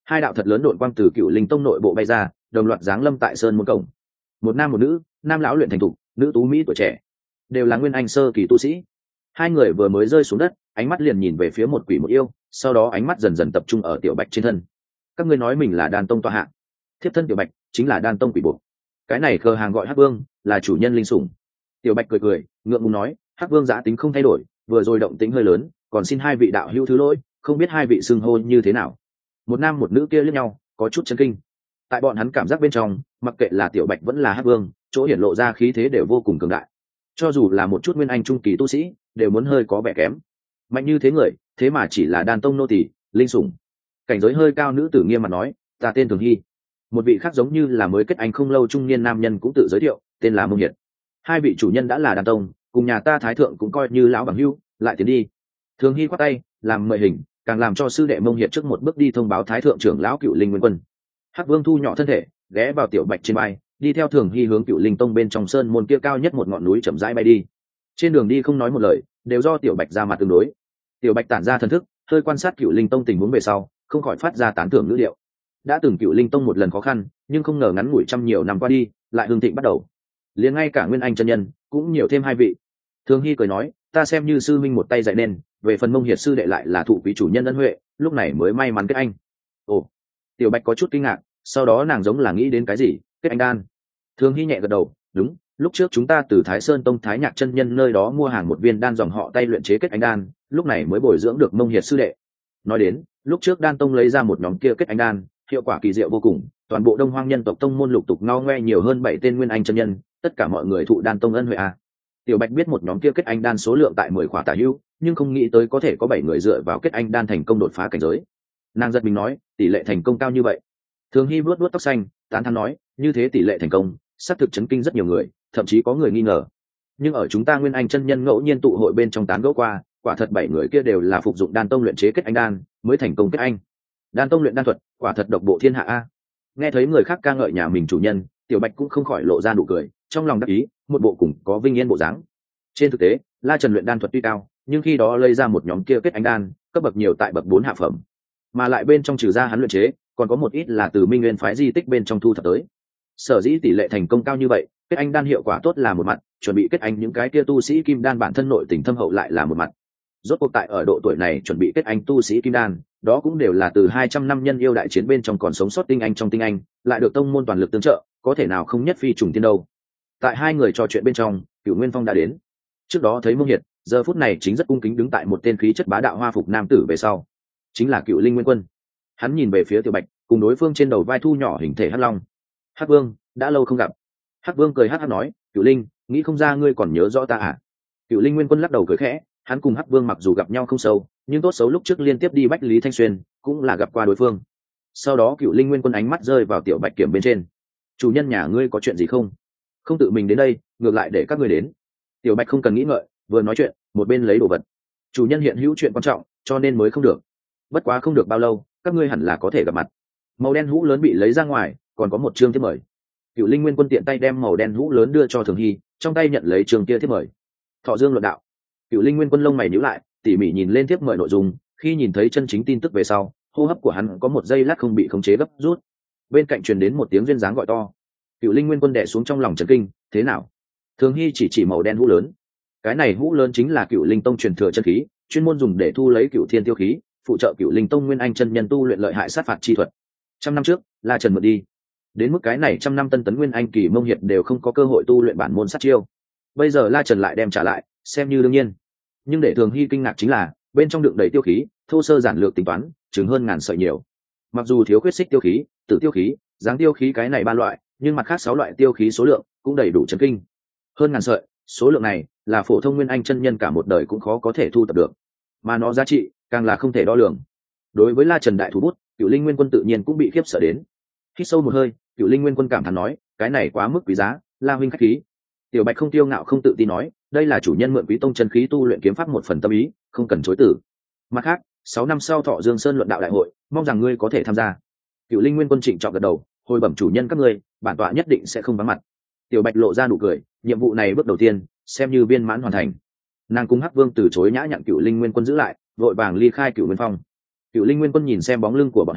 [SPEAKER 1] hai đạo thật lớn đội quang từ Cựu Linh Tông nội bộ bay ra, đồng loạt giáng lâm tại sơn môn cổng. Một nam một nữ, nam lão luyện thành thục, nữ tú mỹ tuổi trẻ, đều là nguyên anh sơ kỳ tu sĩ. Hai người vừa mới rơi xuống đất, ánh mắt liền nhìn về phía một quỷ một yêu, sau đó ánh mắt dần dần tập trung ở Tiểu Bạch trên thân. Các ngươi nói mình là Đan Tông tọa hạ, thiếp thân Tiểu Bạch chính là Đan Tông quỷ buộc. Cái này cờ hàng gọi Hắc Vương, là chủ nhân linh sủng. Tiểu Bạch cười cười, ngượng ngùng nói, Hắc Vương giá tính không thay đổi, vừa rồi động tính hơi lớn, còn xin hai vị đạo hữu thứ lỗi, không biết hai vị xưng hô như thế nào. Một nam một nữ kia liếc nhau, có chút chấn kinh. Tại bọn hắn cảm giác bên trong, mặc kệ là Tiểu Bạch vẫn là Hắc Vương, chỗ hiển lộ ra khí thế đều vô cùng cường đại. Cho dù là một chút nguyên anh trung kỳ tu sĩ, đều muốn hơi có vẻ kém. Mạnh như thế người, thế mà chỉ là Đan Tông nô tỳ, linh sủng. Cảnh giới hơi cao nữ tử nghiêm mặt nói, ta tên Thường Hy. Một vị khác giống như là mới kết anh không lâu trung niên nam nhân cũng tự giới thiệu, tên là Mông Hiệt. Hai vị chủ nhân đã là Đan Tông, cùng nhà ta thái thượng cũng coi như lão bằng hữu, lại tiến đi. Thường Hy quát tay, làm mời hình, càng làm cho sư đệ Mông Hiệt trước một bước đi thông báo thái thượng trưởng lão Cựu Linh Nguyên Quân. Hắc Vương thu nhỏ thân thể, ghé vào Tiểu Bạch trên vai, đi theo Thường Hy hướng Cựu Linh Tông bên trong sơn môn kia cao nhất một ngọn núi chậm rãi bay đi. Trên đường đi không nói một lời, đều do Tiểu Bạch ra mặt tương đối. Tiểu Bạch tản ra thần thức, hơi quan sát Cựu Linh Tông tình huống về sau, không khỏi phát ra tán thưởng ngữ điệu. Đã từng Cựu Linh Tông một lần khó khăn, nhưng không ngờ ngắn ngủi trăm nhiều năm qua đi, lại hưng thịnh bắt đầu. Liền ngay cả Nguyên Anh chân nhân cũng nhiều thêm hai vị. Thường Hy cười nói, ta xem như sư minh một tay dạy nên, về phần Mông Hiệt sư đệ lại là thụ quý chủ nhân ân huệ, lúc này mới may mắn kết anh. Ồ, Tiểu Bạch có chút kinh ngạc, sau đó nàng giống là nghĩ đến cái gì, kết anh đan. Thường Hy nhẹ gật đầu, đúng, lúc trước chúng ta từ Thái Sơn Tông Thái Nhạc chân nhân nơi đó mua hàng một viên đan dòng họ tay luyện chế kết anh đan, lúc này mới bồi dưỡng được Mông Hiệt sư đệ. Nói đến, lúc trước Đan Tông lấy ra một nhóm kia kết anh đan, hiệu quả kỳ diệu vô cùng, toàn bộ Đông Hoang nhân tộc tông môn lục tục ngao ngoe nhiều hơn bảy tên nguyên anh chân nhân, tất cả mọi người thụ Đan Tông ân huệ a. Tiểu Bạch biết một nhóm kia kết anh đan số lượng tại mười khỏa tả hữu, nhưng không nghĩ tới có thể có bảy người dựa vào kết anh đan thành công đột phá cảnh giới. Nàng giật mình nói, tỷ lệ thành công cao như vậy. Thường Hy vuốt vuốt tóc xanh, tán thán nói, như thế tỷ lệ thành công, xác thực chấn kinh rất nhiều người, thậm chí có người nghi ngờ. Nhưng ở chúng ta nguyên anh chân nhân ngẫu nhiên tụ hội bên trong tán gẫu qua, quả thật bảy người kia đều là phục dụng Đan Tông luyện chế kết anh đan, mới thành công kết anh. Đan Tông luyện đan thuật, quả thật độc bộ thiên hạ a. Nghe thấy người khác ca ngợi nhà mình chủ nhân, Tiểu Bạch cũng không khỏi lộ ra nụ cười, trong lòng đắc ý, một bộ cùng có vinh yên bộ dáng. Trên thực tế, La Trần luyện đan thuật tuy cao, nhưng khi đó lấy ra một nhóm kia kết anh đan, cấp bậc nhiều tại bậc bốn hạ phẩm, mà lại bên trong trừ ra hắn luyện chế, còn có một ít là từ Minh Nguyên phái di tích bên trong thu thập tới. Sở dĩ tỷ lệ thành công cao như vậy, kết anh đan hiệu quả tốt là một mặt, chuẩn bị kết anh những cái kia tu sĩ kim đan bản thân nội tình thâm hậu lại là một mặt. Rốt cuộc tại ở độ tuổi này chuẩn bị kết anh tu sĩ kim đan, đó cũng đều là từ hai trăm năm nhân yêu đại chiến bên trong còn sống sót tinh anh trong tinh anh, lại được tông môn toàn lực tương trợ, có thể nào không nhất phi trùng tiên đâu. Tại hai người trò chuyện bên trong, Cửu Nguyên Phong đã đến. Trước đó thấy Mông Hiệt, giờ phút này chính rất cung kính đứng tại một tên khí chất bá đạo hoa phục nam tử về sau, chính là Cựu Linh Nguyên Quân. Hắn nhìn về phía Tiểu Bạch, cùng đối phương trên đầu vai thu nhỏ hình thể hắc long. Hắc Vương, đã lâu không gặp. Hắc Vương cười hắc hắc nói, Cựu Linh, nghĩ không ra ngươi còn nhớ rõ ta à? Cựu Linh Nguyên Quân lắc đầu cười khẽ, hắn cùng Hắc Vương mặc dù gặp nhau không sâu, nhưng tốt xấu lúc trước liên tiếp đi Bách Lý Thanh Xuyên, cũng là gặp qua đối phương. Sau đó Cựu Linh Nguyên Quân ánh mắt rơi vào Tiểu Bạch kiểm bên trên. Chủ nhân nhà ngươi có chuyện gì không? Không tự mình đến đây, ngược lại để các ngươi đến. Tiểu Bạch không cần nghĩ ngợi, vừa nói chuyện, một bên lấy đồ vật. Chủ nhân hiện hữu chuyện quan trọng, cho nên mới không được. Bất quá không được bao lâu, các ngươi hẳn là có thể gặp mặt. Màu đen hũ lớn bị lấy ra ngoài, còn có một chương thiếp mời. Cựu Linh Nguyên Quân tiện tay đem màu đen hũ lớn đưa cho Thường Hy, trong tay nhận lấy chương kia thiếp mời. Thọ Dương luận đạo. Cựu Linh Nguyên Quân lông mày nhíu lại, tỉ mỉ nhìn lên thiếp mời nội dung, khi nhìn thấy chân chính tin tức về sau, hô hấp của hắn có một giây lát không bị khống chế gấp rút. Bên cạnh truyền đến một tiếng duyên dáng gọi to. Cựu Linh Nguyên Quân đè xuống trong lòng chấn kinh, thế nào? Thường Hy chỉ chỉ màu đen hũ lớn. Cái này hũ lớn chính là Cựu Linh Tông truyền thừa chân khí, chuyên môn dùng để thu lấy Cựu Thiên tiêu khí, phụ trợ Cựu Linh Tông nguyên anh chân nhân tu luyện lợi hại sát phạt chi thuật. Trăm năm trước, La Trần mượn đi. Đến mức cái này trăm năm tân tấn nguyên anh kỳ Mông Hiệt đều không có cơ hội tu luyện bản môn sát chiêu. Bây giờ La Trần lại đem trả lại, xem như đương nhiên. Nhưng để Thường Hy kinh ngạc chính là, bên trong đựng đầy tiêu khí, thô sơ giản lược tính toán, chứng hơn ngàn sợi nhiều. Mặc dù thiếu khuyết xích tiêu khí, tử tiêu khí, giáng tiêu khí cái này ba loại, nhưng mặt khác sáu loại tiêu khí số lượng cũng đầy đủ chấn kinh. Hơn ngàn sợi, số lượng này là phổ thông nguyên anh chân nhân cả một đời cũng khó có thể thu tập được, mà nó giá trị càng là không thể đo lường. Đối với La Trần đại thủ bút, Cựu Linh Nguyên Quân tự nhiên cũng bị khiếp sợ đến. Hít sâu một hơi, Cựu Linh Nguyên Quân cảm thán nói, cái này quá mức quý giá, La huynh khách khí. Tiểu Bạch không tiêu ngạo không tự tin nói, đây là chủ nhân mượn Quý Tông chân khí tu luyện kiếm pháp một phần tâm ý, không cần chối từ. Mặt khác, sáu năm sau Thọ Dương Sơn luận đạo đại hội, mong rằng ngươi có thể tham gia. Cựu Linh Nguyên Quân trịnh trọng gật đầu, hồi bẩm chủ nhân các ngươi, bản tọa nhất định sẽ không vắng mặt. Tiểu Bạch lộ ra nụ cười, nhiệm vụ này bước đầu tiên xem như viên mãn hoàn thành. Nàng cùng Hắc Vương từ chối nhã nhặn Cựu Linh Nguyên Quân giữ lại, vội vàng ly khai Cựu Nguyên Phong. Cựu Linh Nguyên Quân nhìn xem bóng lưng của bọn hắn,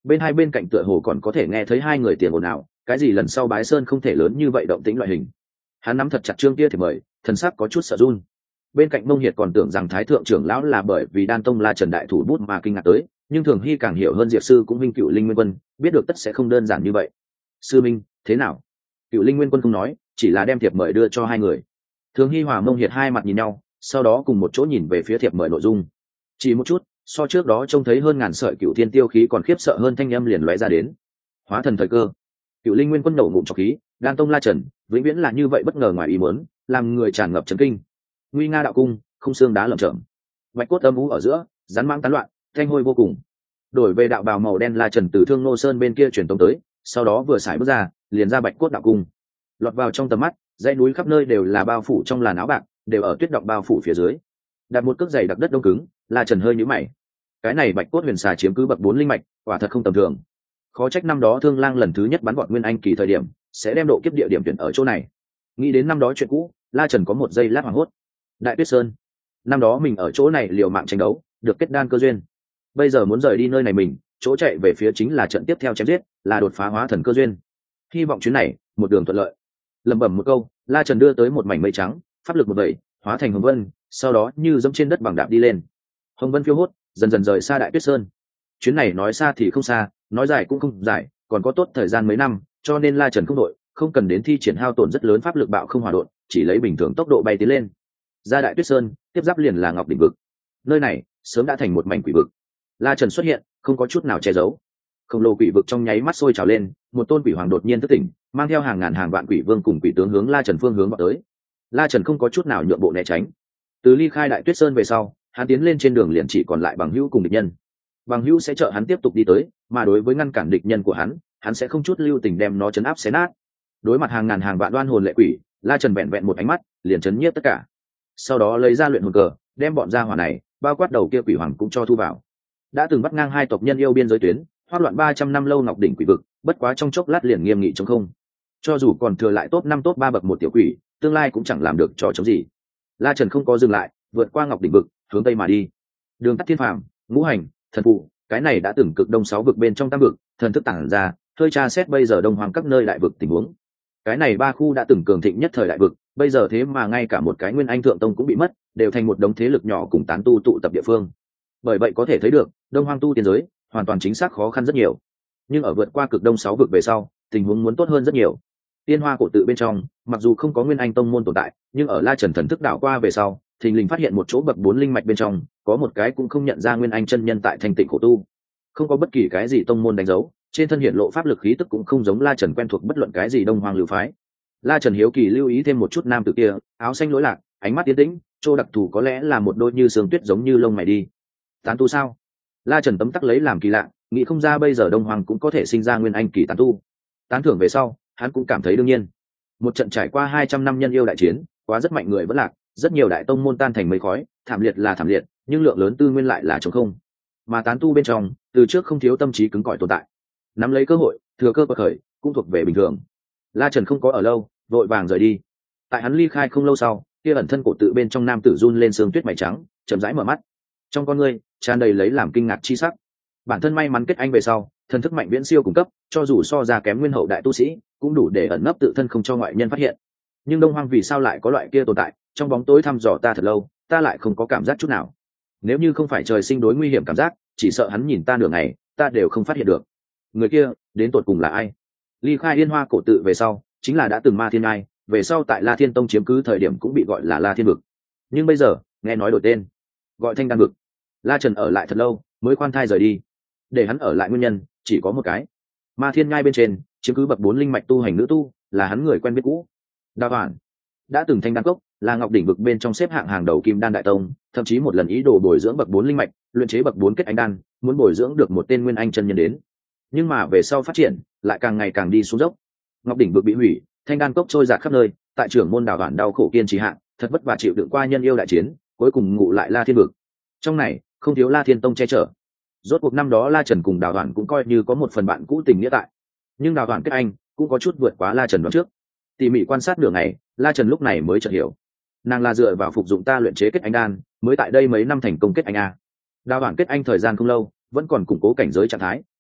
[SPEAKER 1] bên hai bên cạnh tựa hồ còn có thể nghe thấy hai người tiền ồn ào, cái gì lần sau bái sơn không thể lớn như vậy động tĩnh loại hình. Hắn nắm thật chặt trương kia thì mời, thần sắc có chút sợ run. Bên cạnh Mông Hiệt còn tưởng rằng thái thượng trưởng lão là bởi vì đan tông La Trần đại thủ bút mà kinh ngạc tới, nhưng Thường Hy càng hiểu hơn Diệp sư cũng vinh cựu linh nguyên quân, biết được tất sẽ không đơn giản như vậy. Sư minh, thế nào? Cựu linh nguyên quân không nói, chỉ là đem thiệp mời đưa cho hai người. Thường Hy hòa Mông Hiệt hai mặt nhìn nhau, sau đó cùng một chỗ nhìn về phía thiệp mời nội dung. Chỉ một chút, so trước đó trông thấy hơn ngàn sợi cựu thiên tiêu khí còn khiếp sợ hơn thanh âm liền lóe ra đến. Hóa thần thời cơ. Cựu linh nguyên quân nổ ngụm trọc khí, đan tông La Trần vĩnh viễn là như vậy bất ngờ ngoài ý muốn, làm người tràn ngập chấn kinh. Nguy nga đạo cung, không xương đá lởm chởm, bạch cốt âm u ở giữa, rắn mang tán loạn, thanh hôi vô cùng. Đổi về đạo bào màu đen La Trần từ Thương Nô Sơn bên kia truyền tống tới, sau đó vừa xài bước ra, liền ra bạch cốt đạo cung. Lọt vào trong tầm mắt, dãy núi khắp nơi đều là bao phủ trong làn áo bạc, đều ở tuyết động bao phủ phía dưới. Đặt một cước giày đặc đất đông cứng, La Trần hơi nhíu mày. Cái này bạch cốt huyền xà chiếm cứ bậc bốn linh mạch, quả thật không tầm thường. Khó trách năm đó Thương Lang lần thứ nhất bắn gọn Nguyên Anh kỳ thời điểm, sẽ đem độ kiếp địa điểm tuyển ở chỗ này. Nghĩ đến năm đó chuyện cũ, La Trần có một giây lát hoảng hốt. Đại Tuyết Sơn, năm đó mình ở chỗ này liều mạng tranh đấu, được kết đan cơ duyên. Bây giờ muốn rời đi nơi này mình, chỗ chạy về phía chính là trận tiếp theo chém giết, là đột phá hóa thần cơ duyên. Hy vọng chuyến này một đường thuận lợi. Lẩm bẩm một câu, La Trần đưa tới một mảnh mây trắng, pháp lực một vẩy, hóa thành hồng vân, sau đó như dẫm trên đất bằng đạp đi lên. Hồng vân phiêu hốt, dần dần rời xa Đại Tuyết Sơn. Chuyến này nói xa thì không xa, nói dài cũng không dài, còn có tốt thời gian mấy năm, cho nên La Trần không đội, không cần đến thi triển hao tổn rất lớn pháp lực bạo không hòa độn, chỉ lấy bình thường tốc độ bay tiến lên. Ra Đại Tuyết Sơn, tiếp giáp liền là Ngọc đỉnh vực. Nơi này sớm đã thành một mảnh quỷ vực. La Trần xuất hiện, không có chút nào che giấu. Khổng lồ quỷ vực trong nháy mắt sôi trào lên, một tôn quỷ hoàng đột nhiên thức tỉnh, mang theo hàng ngàn hàng vạn quỷ vương cùng quỷ tướng hướng La Trần phương hướng vào tới. La Trần không có chút nào nhượng bộ né tránh. Từ ly khai Đại Tuyết Sơn về sau, hắn tiến lên trên đường liền chỉ còn lại Bằng Hữu cùng địch nhân. Bằng Hữu sẽ trợ hắn tiếp tục đi tới, mà đối với ngăn cản địch nhân của hắn, hắn sẽ không chút lưu tình đem nó chấn áp xé nát. Đối mặt hàng ngàn hàng vạn đoan hồn lệ quỷ, La Trần vẹn vẹn một ánh mắt, liền chấn nhiếp tất cả. Sau đó lấy ra luyện hồn cờ, đem bọn gia hỏa này, bao quát đầu kia quỷ hoàng cũng cho thu vào. Đã từng bắt ngang hai tộc nhân yêu biên giới tuyến, hoắc loạn ba trăm năm lâu Ngọc đỉnh quỷ vực, bất quá trong chốc lát liền nghiêm nghị trống không. Cho dù còn thừa lại top năm top ba bậc một tiểu quỷ, tương lai cũng chẳng làm được trò chống gì. La Trần không có dừng lại, vượt qua Ngọc đỉnh vực, hướng tây mà đi. Đường tắt thiên phàm, ngũ hành, thần phụ, cái này đã từng cực đông sáu vực bên trong tam vực, thần thức tản ra, hơi tra xét bây giờ đông hoàng các nơi đại vực tình huống. Cái này ba khu đã từng cường thịnh nhất thời đại vực, bây giờ thế mà ngay cả một cái Nguyên Anh thượng tông cũng bị mất, đều thành một đống thế lực nhỏ cùng tán tu tụ tập địa phương. Bởi vậy có thể thấy được, đông hoang tu tiên giới hoàn toàn chính xác khó khăn rất nhiều. Nhưng ở vượt qua cực đông sáu vực về sau, tình huống muốn tốt hơn rất nhiều. Tiên Hoa cổ tự bên trong, mặc dù không có Nguyên Anh tông môn tồn tại, nhưng ở La Trần thần thức đảo qua về sau, thình lình phát hiện một chỗ bậc bốn linh mạch bên trong, có một cái cũng không nhận ra Nguyên Anh chân nhân tại thành tịnh khổ tu. Không có bất kỳ cái gì tông môn đánh dấu, trên thân hiện lộ pháp lực khí tức cũng không giống La Trần quen thuộc bất luận cái gì đông hoang lưu phái. La Trần hiếu kỳ lưu ý thêm một chút nam tử kia, áo xanh lỗi lạc, ánh mắt tiến tĩnh, chỗ đặc thù có lẽ là một đôi như sương tuyết giống như lông mày đi. Tán tu sao? La Trần tấm tắc lấy làm kỳ lạ, nghĩ không ra bây giờ đông hoàng cũng có thể sinh ra Nguyên Anh kỳ tán tu. Tán thưởng về sau, hắn cũng cảm thấy đương nhiên. Một trận trải qua hai trăm năm nhân yêu đại chiến, quá rất mạnh người vẫn lạc, rất nhiều đại tông môn tan thành mây khói, thảm liệt là thảm liệt, nhưng lượng lớn tư nguyên lại là trống không. Mà tán tu bên trong, từ trước không thiếu tâm trí cứng cỏi tồn tại. Nắm lấy cơ hội, thừa cơ bậc khởi, cũng thuộc về bình thường. La Trần không có ở lâu, vội vàng rời đi. Tại hắn ly khai không lâu sau, kia ẩn thân cổ tự bên trong nam tử run lên sương tuyết mày trắng, chậm rãi mở mắt. Trong con ngươi tràn đầy lấy làm kinh ngạc chi sắc. Bản thân may mắn kết anh về sau, thần thức mạnh viễn siêu cung cấp, cho dù so ra kém nguyên hậu đại tu sĩ, cũng đủ để ẩn nấp tự thân không cho ngoại nhân phát hiện. Nhưng đông hoang vì sao lại có loại kia tồn tại, trong bóng tối thăm dò ta thật lâu, ta lại không có cảm giác chút nào. Nếu như không phải trời sinh đối nguy hiểm cảm giác, chỉ sợ hắn nhìn ta nửa ngày, ta đều không phát hiện được. Người kia đến tột cùng là ai? Ly khai Yên Hoa cổ tự về sau, chính là đã từng Ma Thiên Ai, về sau tại La Thiên Tông chiếm cứ thời điểm cũng bị gọi là La Thiên vực. Nhưng bây giờ, nghe nói đổi tên, gọi Thanh Đan vực. La Trần ở lại thật lâu, mới khoan thai rời đi. Để hắn ở lại nguyên nhân chỉ có một cái. Ma Thiên Nhai bên trên, chiếm cứ bậc bốn linh mạch tu hành nữ tu, là hắn người quen biết cũ. Đào Toản đã từng Thanh Đan cốc, là Ngọc đỉnh vực bên trong xếp hạng hàng đầu Kim Đan đại tông, thậm chí một lần ý đồ bồi dưỡng bậc bốn linh mạch, luyện chế bậc bốn kết anh đan, muốn bồi dưỡng được một tên Nguyên Anh chân nhân đến. Nhưng mà về sau phát triển, lại càng ngày càng đi xuống dốc. Ngọc đỉnh vực bị hủy, Thanh Đan cốc trôi dạt khắp nơi, tại trưởng môn Đào Toản đau khổ kiên trì hạn, thật vất vả chịu đựng qua nhân yêu đại chiến, cuối cùng ngụ lại La Thiên vực. Trong này không thiếu La Thiên Tông che chở. Rốt cuộc năm đó La Trần cùng Đào Toản cũng coi như có một phần bạn cũ tình nghĩa tại. Nhưng Đào Toản kết anh cũng có chút vượt quá La Trần đoán trước. Tỉ mỉ quan sát nửa ngày, La Trần lúc này mới chợt hiểu. Nàng là dựa vào phục dụng ta luyện chế kết anh đan, mới tại đây mấy năm thành công kết anh a. Đào Toản kết anh thời gian không lâu, vẫn còn củng cố cảnh giới trạng thái,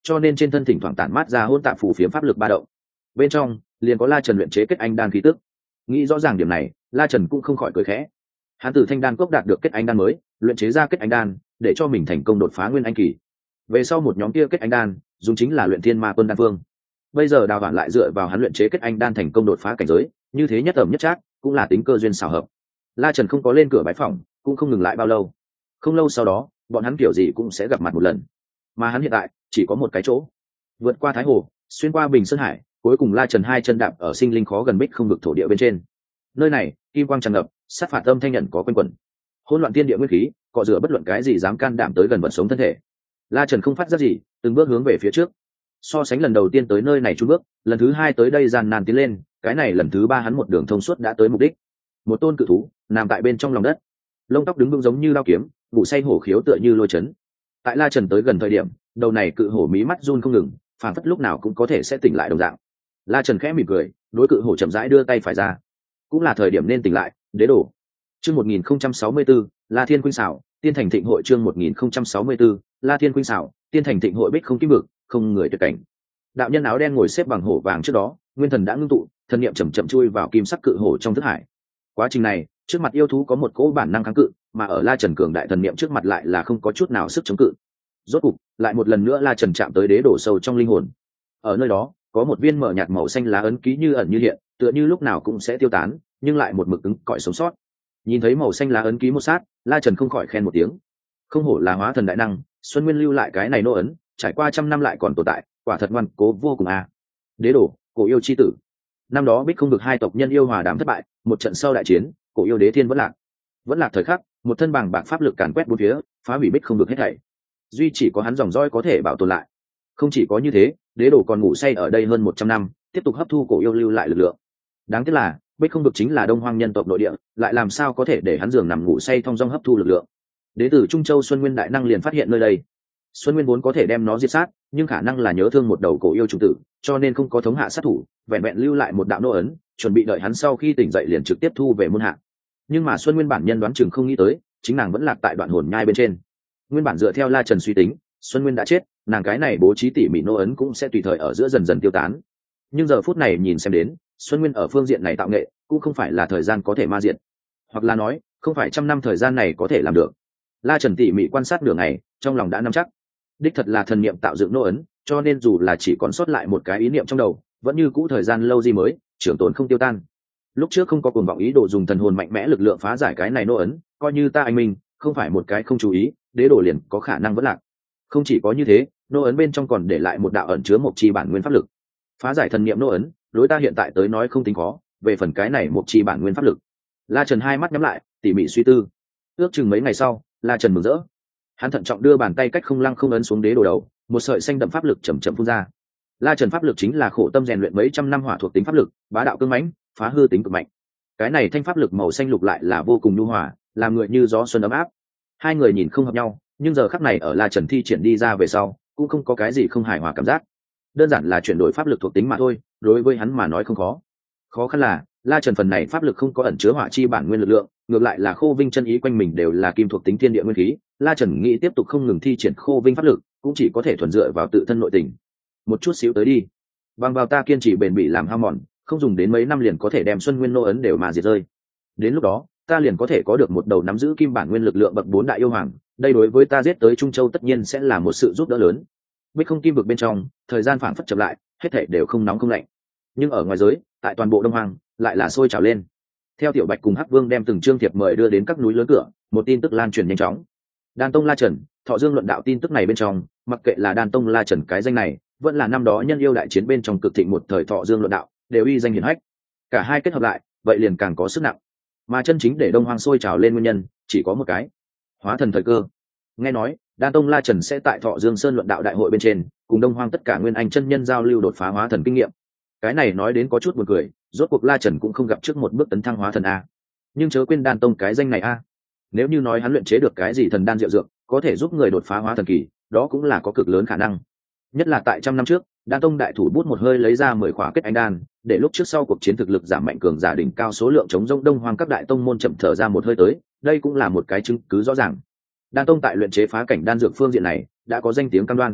[SPEAKER 1] cho nên trên thân thỉnh thoảng tản mát ra hôn tạp phù phiếm pháp lực ba động. Bên trong liền có La Trần luyện chế kết anh đan khí tức. Nghĩ rõ ràng điểm này, La Trần cũng không khỏi cười khẽ. Hắn từ thanh đan cốc đạt được kết anh đan mới, luyện chế ra kết anh đan để cho mình thành công đột phá nguyên anh kỳ. Về sau một nhóm kia kết anh đan dùng chính là luyện thiên ma quân đan phương. Bây giờ Đào Vạn lại dựa vào hắn luyện chế kết anh đan thành công đột phá cảnh giới, như thế nhất ẩm nhất trác, cũng là tính cơ duyên xảo hợp. La Trần không có lên cửa bái phỏng, cũng không ngừng lại bao lâu. Không lâu sau đó, bọn hắn kiểu gì cũng sẽ gặp mặt một lần. Mà hắn hiện tại chỉ có một cái chỗ, vượt qua Thái Hồ, xuyên qua Bình Sơn Hải, cuối cùng La Trần hai chân đạp ở sinh linh khó gần bích không vực thổ địa bên trên. Nơi này, kim quang tràn ngập, sát phạt âm thanh nhận có quanh quẩn. Hỗn loạn thiên địa nguyên khí, cọ rửa bất luận cái gì dám can đảm tới gần vật sống thân thể. La Trần không phát giác gì, từng bước hướng về phía trước. So sánh lần đầu tiên tới nơi này chút bước, lần thứ hai tới đây gian nan tiến lên, cái này lần thứ ba hắn một đường thông suốt đã tới mục đích. Một tôn cự thú nằm tại bên trong lòng đất, lông tóc đứng vững giống như lao kiếm, ngủ say hổ khiếu tựa như lôi chấn. Tại La Trần tới gần thời điểm, đầu này cự hổ mí mắt run không ngừng, phản phất lúc nào cũng có thể sẽ tỉnh lại đồng dạng. La Trần khẽ mỉm cười, đối cự hổ chậm rãi đưa tay phải ra. Cũng là thời điểm nên tỉnh lại, đế đồ. Chương một nghìn không trăm sáu mươi tư, La Thiên Khuynh xảo, Tiên Thành Thịnh hội chương một nghìn không trăm sáu mươi tư, La Thiên Khuynh xảo, Tiên Thành Thịnh hội bích không kim vực, không người tuyệt cảnh. Đạo nhân áo đen ngồi xếp bằng hổ vàng trước đó, nguyên thần đã ngưng tụ, thần niệm chậm chậm chui vào kim sắc cự hổ trong thức hải. Quá trình này, trước mặt yêu thú có một cỗ bản năng kháng cự, mà ở La Trần cường đại thần niệm trước mặt lại là không có chút nào sức chống cự. Rốt cục, lại một lần nữa La Trần chạm tới đế đổ sâu trong linh hồn. Ở nơi đó, có một viên mở nhạt màu xanh lá ấn ký như ẩn như hiện, tựa như lúc nào cũng sẽ tiêu tán, nhưng lại một mực cứng cỏi sống sót. Nhìn thấy màu xanh lá ấn ký một sát, La Trần không khỏi khen một tiếng. Không hổ là hóa thần đại năng, Xuân Nguyên lưu lại cái này nô ấn, trải qua trăm năm lại còn tồn tại, quả thật ngoan cố vô cùng à. Đế đổ, cổ yêu chi tử. Năm đó bích không được hai tộc nhân yêu hòa đàm thất bại, một trận sau đại chiến, cổ yêu đế thiên vẫn lạc. Vẫn lạc thời khắc, một thân bằng bạc pháp lực càn quét bốn phía, phá hủy bích không được hết thảy. Duy chỉ có hắn dòng roi có thể bảo tồn lại. Không chỉ có như thế, đế đồ còn ngủ say ở đây hơn một trăm năm, tiếp tục hấp thu cổ yêu lưu lại lực lượng. Đáng tiếc là bích không được chính là đông hoang nhân tộc nội địa, lại làm sao có thể để hắn giường nằm ngủ say thong dong hấp thu lực lượng. Đế tử Trung Châu Xuân Nguyên đại năng liền phát hiện nơi đây. Xuân Nguyên vốn có thể đem nó diệt sát, nhưng khả năng là nhớ thương một đầu cổ yêu trùng tử, cho nên không có thống hạ sát thủ, vẹn vẹn lưu lại một đạo nô ấn, chuẩn bị đợi hắn sau khi tỉnh dậy liền trực tiếp thu về môn hạ. Nhưng mà Xuân Nguyên bản nhân đoán chừng không nghĩ tới, chính nàng vẫn lạc tại đoạn hồn nhai bên trên. Nguyên bản dựa theo La Trần suy tính, Xuân Nguyên đã chết, nàng cái này bố trí tỉ mỉ nô ấn cũng sẽ tùy thời ở giữa dần dần tiêu tán. Nhưng giờ phút này nhìn xem đến, Xuân Nguyên ở phương diện này tạo nghệ, cũng không phải là thời gian có thể ma diệt, hoặc là nói, không phải trăm năm thời gian này có thể làm được. La Trần tỉ mỉ quan sát nửa ngày, trong lòng đã nắm chắc, đích thật là thần niệm tạo dựng nô ấn, cho nên dù là chỉ còn sót lại một cái ý niệm trong đầu, vẫn như cũ thời gian lâu gì mới, trưởng tồn không tiêu tan. Lúc trước không có cuồng vọng ý đồ dùng thần hồn mạnh mẽ lực lượng phá giải cái này nô ấn, coi như ta anh minh, không phải một cái không chú ý, đế đồ liền có khả năng vẫn lạc. Không chỉ có như thế, nô ấn bên trong còn để lại một đạo ẩn chứa một chi bản nguyên pháp lực. Phá giải thần niệm nô ấn, đối ta hiện tại tới nói không tính khó, về phần cái này một chi bản nguyên pháp lực. La Trần hai mắt nhắm lại, tỉ mỉ suy tư. Ước chừng mấy ngày sau, La Trần mừng rỡ. Hắn thận trọng đưa bàn tay cách không lăng không ấn xuống đế đồ đầu, một sợi xanh đậm pháp lực chậm chậm phun ra. La Trần pháp lực chính là khổ tâm rèn luyện mấy trăm năm hỏa thuộc tính pháp lực, bá đạo cương mãnh, phá hư tính cực mạnh. Cái này thanh pháp lực màu xanh lục lại là vô cùng nhu hòa, làm người như gió xuân ấm áp. Hai người nhìn không hợp nhau, nhưng giờ khắc này ở La Trần thi triển đi ra về sau, cũng không có cái gì không hài hòa cảm giác. Đơn giản là chuyển đổi pháp lực thuộc tính mà thôi, đối với hắn mà nói không khó. Khó khăn là La Trần phần này pháp lực không có ẩn chứa hỏa chi bản nguyên lực lượng, ngược lại là khô vinh chân ý quanh mình đều là kim thuộc tính thiên địa nguyên khí. La Trần nghĩ tiếp tục không ngừng thi triển khô vinh pháp lực, cũng chỉ có thể thuần dựa vào tự thân nội tình. Một chút xíu tới đi, bằng vào ta kiên trì bền bỉ làm hao mòn, không dùng đến mấy năm liền có thể đem Xuân Nguyên nô ấn đều mà diệt rơi. Đến lúc đó, ta liền có thể có được một đầu nắm giữ kim bản nguyên lực lượng bậc bốn đại yêu hoàng, đây đối với ta giết tới Trung Châu tất nhiên sẽ là một sự giúp đỡ lớn. Bích không kim vực bên trong, thời gian phảng phất chậm lại, hết thảy đều không nóng không lạnh. Nhưng ở ngoài giới, tại toàn bộ Đông Hoang, lại là sôi trào lên. Theo Tiểu Bạch cùng Hắc Vương đem từng chương thiệp mời đưa đến các núi lớn cửa, một tin tức lan truyền nhanh chóng. Đan Tông La Trần, Thọ Dương luận đạo tin tức này bên trong, mặc kệ là Đan Tông La Trần cái danh này, vẫn là năm đó nhân yêu đại chiến bên trong cực thịnh một thời Thọ Dương luận đạo, đều uy danh hiển hách. Cả hai kết hợp lại, vậy liền càng có sức nặng. Mà chân chính để Đông Hoang sôi trào lên nguyên nhân, chỉ có một cái: hóa thần thời cơ. Nghe nói, Đan Tông La Trần sẽ tại Thọ Dương Sơn luận đạo đại hội bên trên, cùng Đông Hoang tất cả nguyên anh chân nhân giao lưu đột phá hóa thần kinh nghiệm. Cái này nói đến có chút buồn cười, rốt cuộc La Trần cũng không gặp trước một bước tấn thăng hóa thần a. Nhưng chớ quên Đan Tông cái danh này a. Nếu như nói hắn luyện chế được cái gì thần đan diệu dược, có thể giúp người đột phá hóa thần kỳ, đó cũng là có cực lớn khả năng. Nhất là tại trăm năm trước, Đan Tông đại thủ bút một hơi lấy ra mười khóa kết anh đan, để lúc trước sau cuộc chiến thực lực giảm mạnh cường giả đỉnh cao số lượng chống rông Đông Hoang các đại tông môn chậm thở ra một hơi tới, đây cũng là một cái chứng cứ rõ ràng. Đan Tông tại luyện chế phá cảnh đan dược phương diện này đã có danh tiếng cam đoan.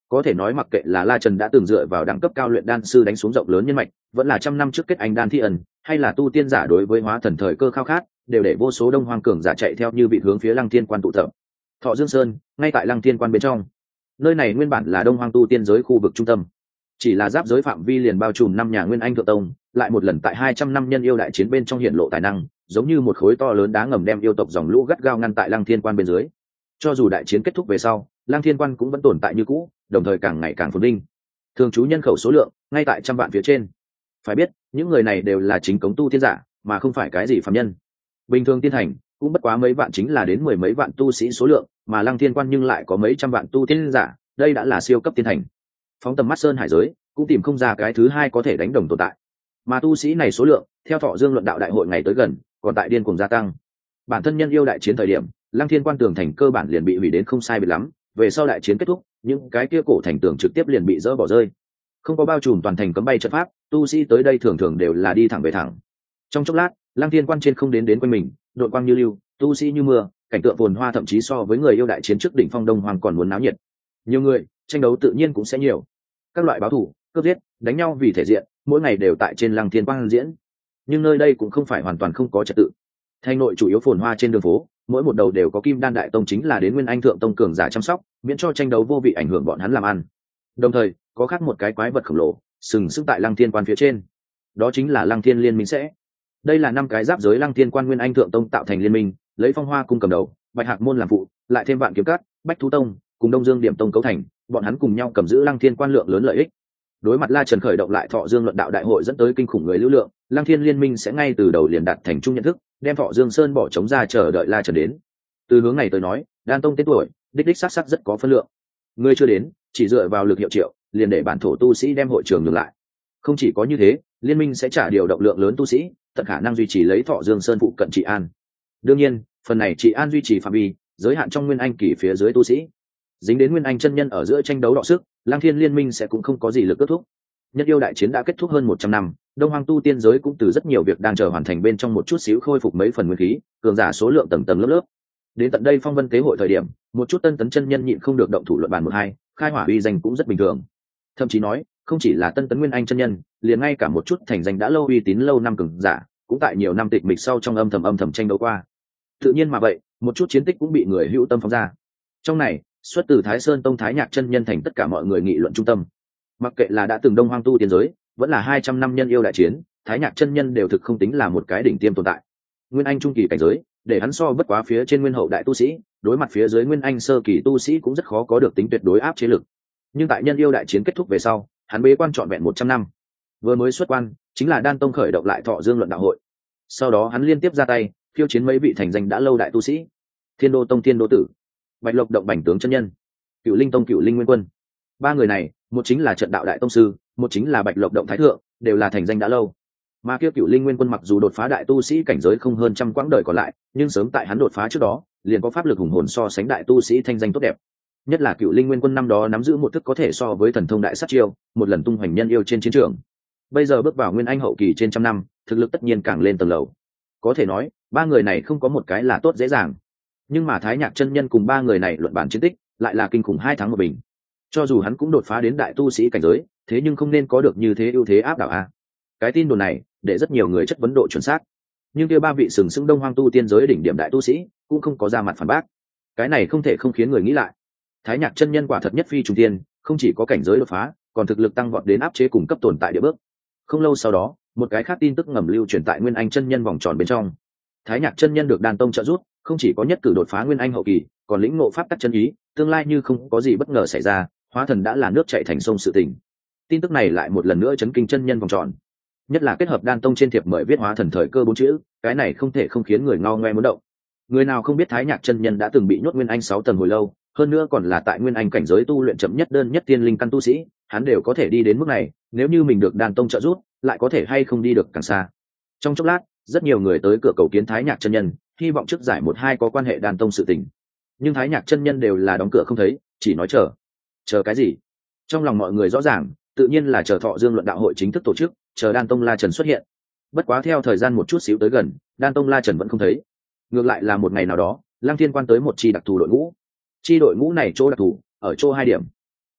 [SPEAKER 1] Có thể nói mặc kệ là La Trần đã từng dựa vào đẳng cấp cao luyện đan sư đánh xuống rộng lớn nhân mạch, vẫn là trăm năm trước kết anh đan thi ẩn, hay là tu tiên giả đối với hóa thần thời cơ khao khát, đều để vô số đông hoang cường giả chạy theo như bị hướng phía Lăng Thiên Quan tụ tập. Thọ Dương Sơn, ngay tại Lăng Thiên Quan bên trong. Nơi này nguyên bản là đông hoang tu tiên giới khu vực trung tâm, chỉ là giáp giới phạm vi liền bao trùm năm nhà Nguyên Anh thượng tông, lại một lần tại hai trăm năm nhân yêu đại chiến bên trong hiện lộ tài năng, giống như một khối to lớn đá ngầm đem yêu tộc dòng lũ gắt gao ngăn tại Lăng Thiên Quan bên dưới. Cho dù đại chiến kết thúc về sau, Lăng Thiên Quan cũng vẫn tồn tại như cũ, đồng thời càng ngày càng phồn vinh. Thường trú nhân khẩu số lượng ngay tại trăm vạn phía trên. Phải biết, những người này đều là chính cống tu tiên giả, mà không phải cái gì phàm nhân. Bình thường tiên thành cũng bất quá mấy vạn chính là đến mười mấy vạn tu sĩ số lượng, mà Lăng Thiên Quan nhưng lại có mấy trăm vạn tu tiên giả, đây đã là siêu cấp tiên thành. Phóng tầm mắt sơn hải giới, cũng tìm không ra cái thứ hai có thể đánh đồng tồn tại. Mà tu sĩ này số lượng, theo Thọ Dương luận đạo đại hội ngày tới gần, còn tại điên cuồng gia tăng. Bản thân nhân yêu đại chiến thời điểm, Lăng Thiên Quan tường thành cơ bản liền bị hủy đến không sai biệt lắm, về sau đại chiến kết thúc, những cái kia cổ thành tường trực tiếp liền bị dỡ bỏ rơi. Không có bao trùm toàn thành cấm bay trận pháp, tu sĩ tới đây thường thường đều là đi thẳng về thẳng. Trong chốc lát, Lăng Thiên Quan trên không đến đến quanh mình, đội quang như lưu, tu sĩ như mưa, cảnh tượng phồn hoa thậm chí so với người yêu đại chiến trước đỉnh phong đông hoàng còn muốn náo nhiệt. Nhiều người, tranh đấu tự nhiên cũng sẽ nhiều. Các loại báo thủ, cướp giết, đánh nhau vì thể diện, mỗi ngày đều tại trên Lăng Thiên Quan diễn. Nhưng nơi đây cũng không phải hoàn toàn không có trật tự. Thành nội chủ yếu phồn hoa trên đường phố, mỗi một đầu đều có Kim Đan đại tông chính là đến Nguyên Anh thượng tông cường giả chăm sóc, miễn cho tranh đấu vô vị ảnh hưởng bọn hắn làm ăn. Đồng thời, có khác một cái quái vật khổng lồ, sừng sững tại Lăng Thiên Quan phía trên. Đó chính là Lăng Thiên Liên Minh sẽ. Đây là năm cái giáp giới Lăng Thiên Quan Nguyên Anh thượng tông tạo thành liên minh, lấy Phong Hoa cung cầm đầu, Bạch Hạc môn làm phụ, lại thêm Vạn Kiếm Cát, Bách Thú tông, cùng Đông Dương Điểm tông cấu thành, bọn hắn cùng nhau cầm giữ Lăng Thiên Quan lượng lớn lợi ích. Đối mặt La Trần khởi động lại Thọ Dương luận đạo đại hội dẫn tới kinh khủng người lưu lượng, Lăng Thiên Liên Minh sẽ ngay từ đầu liền đạt thành chung nhận thức, đem Thọ Dương Sơn bỏ trống ra chờ đợi La Trần đến. Từ hướng này tới nói, Đan tông tên tuổi, đích đích sắc sắc rất có phân lượng. Người chưa đến, chỉ dựa vào lực hiệu triệu, liền để bản thổ tu sĩ đem hội trường ngừng lại. Không chỉ có như thế, liên minh sẽ trả điều động lượng lớn tu sĩ, tận khả năng duy trì lấy Thọ Dương Sơn phụ cận trị an. Đương nhiên, phần này trị an duy trì phạm vi, giới hạn trong Nguyên Anh kỳ phía dưới tu sĩ. Dính đến Nguyên Anh chân nhân ở giữa tranh đấu đọ sức, Lăng Thiên Liên Minh sẽ cũng không có gì lực kết thúc. Nhất yêu đại chiến đã kết thúc hơn một trăm năm, Đông Hoang tu tiên giới cũng từ rất nhiều việc đang chờ hoàn thành bên trong một chút xíu khôi phục mấy phần nguyên khí, cường giả số lượng tầng tầng lớp lớp. Đến tận đây Phong Vân tế hội thời điểm, một chút tân tấn chân nhân nhịn không được động thủ luận bàn một hai, khai hỏa uy danh cũng rất bình thường. Thậm chí nói, không chỉ là tân tấn Nguyên Anh chân nhân, liền ngay cả một chút thành danh đã lâu uy tín lâu năm cường giả, cũng tại nhiều năm tịch mịch sau trong âm thầm âm thầm tranh đấu qua. Tự nhiên mà vậy, một chút chiến tích cũng bị người hữu tâm phóng ra. Trong này, xuất từ Thái Sơn tông Thái Nhạc chân nhân thành tất cả mọi người nghị luận trung tâm. Mặc kệ là đã từng Đông Hoang tu tiên giới, vẫn là hai trăm năm nhân yêu đại chiến, Thái Nhạc chân nhân đều thực không tính là một cái đỉnh tiêm tồn tại. Nguyên Anh trung kỳ cảnh giới, để hắn so bất quá phía trên Nguyên hậu đại tu sĩ, đối mặt phía dưới Nguyên Anh sơ kỳ tu sĩ cũng rất khó có được tính tuyệt đối áp chế lực. Nhưng tại nhân yêu đại chiến kết thúc về sau, hắn bế quan trọn vẹn một trăm năm. Vừa mới xuất quan, chính là Đan tông khởi động lại Thọ Dương luận đạo hội. Sau đó hắn liên tiếp ra tay, khiêu chiến mấy vị thành danh đã lâu đại tu sĩ. Thiên Đô tông Thiên Đô tử, Bạch Lộc động Bành tướng chân nhân, Cựu Linh tông Cựu Linh Nguyên quân. Ba người này, một chính là trận đạo đại tông sư, một chính là Bạch Lộc động thái thượng, đều là thành danh đã lâu. Mà kia Cựu Linh Nguyên quân mặc dù đột phá đại tu sĩ cảnh giới không hơn trăm quãng đời còn lại, nhưng sớm tại hắn đột phá trước đó, liền có pháp lực hùng hồn so sánh đại tu sĩ thanh danh tốt đẹp. Nhất là Cựu Linh Nguyên quân năm đó nắm giữ một thức có thể so với thần thông đại sát chiêu, một lần tung hoành nhân yêu trên chiến trường. Bây giờ bước vào Nguyên Anh hậu kỳ trên trăm năm, thực lực tất nhiên càng lên tầng lầu. Có thể nói, ba người này không có một cái là tốt dễ dàng. Nhưng mà Thái Nhạc chân nhân cùng ba người này luận bàn chiến tích, lại là kinh khủng hai tháng một bình. Cho dù hắn cũng đột phá đến đại tu sĩ cảnh giới, thế nhưng không nên có được như thế ưu thế áp đảo a. Cái tin đồn này, để rất nhiều người chất vấn độ chuẩn xác. Nhưng kia ba vị sừng sững Đông Hoang tu tiên giới đỉnh điểm đại tu sĩ, cũng không có ra mặt phản bác. Cái này không thể không khiến người nghĩ lại. Thái Nhạc chân nhân quả thật nhất phi trùng tiên, không chỉ có cảnh giới đột phá, còn thực lực tăng vọt đến áp chế cùng cấp tồn tại địa bước. Không lâu sau đó, một cái khác tin tức ngầm lưu truyền tại Nguyên Anh chân nhân vòng tròn bên trong. Thái Nhạc chân nhân được Đan tông trợ giúp, không chỉ có nhất cử đột phá Nguyên Anh hậu kỳ, còn lĩnh ngộ pháp tắc chân ý, tương lai như không có gì bất ngờ xảy ra, hóa thần đã là nước chảy thành sông sự tình. Tin tức này lại một lần nữa chấn kinh chân nhân vòng tròn. Nhất là kết hợp Đan tông trên thiệp mời viết hóa thần thời cơ bốn chữ, cái này không thể không khiến người ngao ngoe muốn động. Người nào không biết Thái Nhạc chân nhân đã từng bị nhốt Nguyên Anh sáu tầng hồi lâu, hơn nữa còn là tại Nguyên Anh cảnh giới tu luyện chậm nhất đơn nhất tiên linh căn tu sĩ, hắn đều có thể đi đến mức này, nếu như mình được Đan tông trợ giúp, lại có thể hay không đi được càng xa. Trong chốc lát, rất nhiều người tới cửa cầu kiến Thái Nhạc chân nhân, hy vọng trước giải một hai có quan hệ Đan tông sự tình. Nhưng Thái Nhạc chân nhân đều là đóng cửa không thấy, chỉ nói chờ. Chờ cái gì? Trong lòng mọi người rõ ràng, tự nhiên là chờ Thọ Dương luận đạo hội chính thức tổ chức, chờ Đan tông La Trần xuất hiện. Bất quá theo thời gian một chút xíu tới gần, Đan tông La Trần vẫn không thấy. Ngược lại là một ngày nào đó, Lăng Thiên Quan tới một chi đặc thù đội ngũ. Chi đội ngũ này chỗ đặc thù, ở chỗ hai điểm.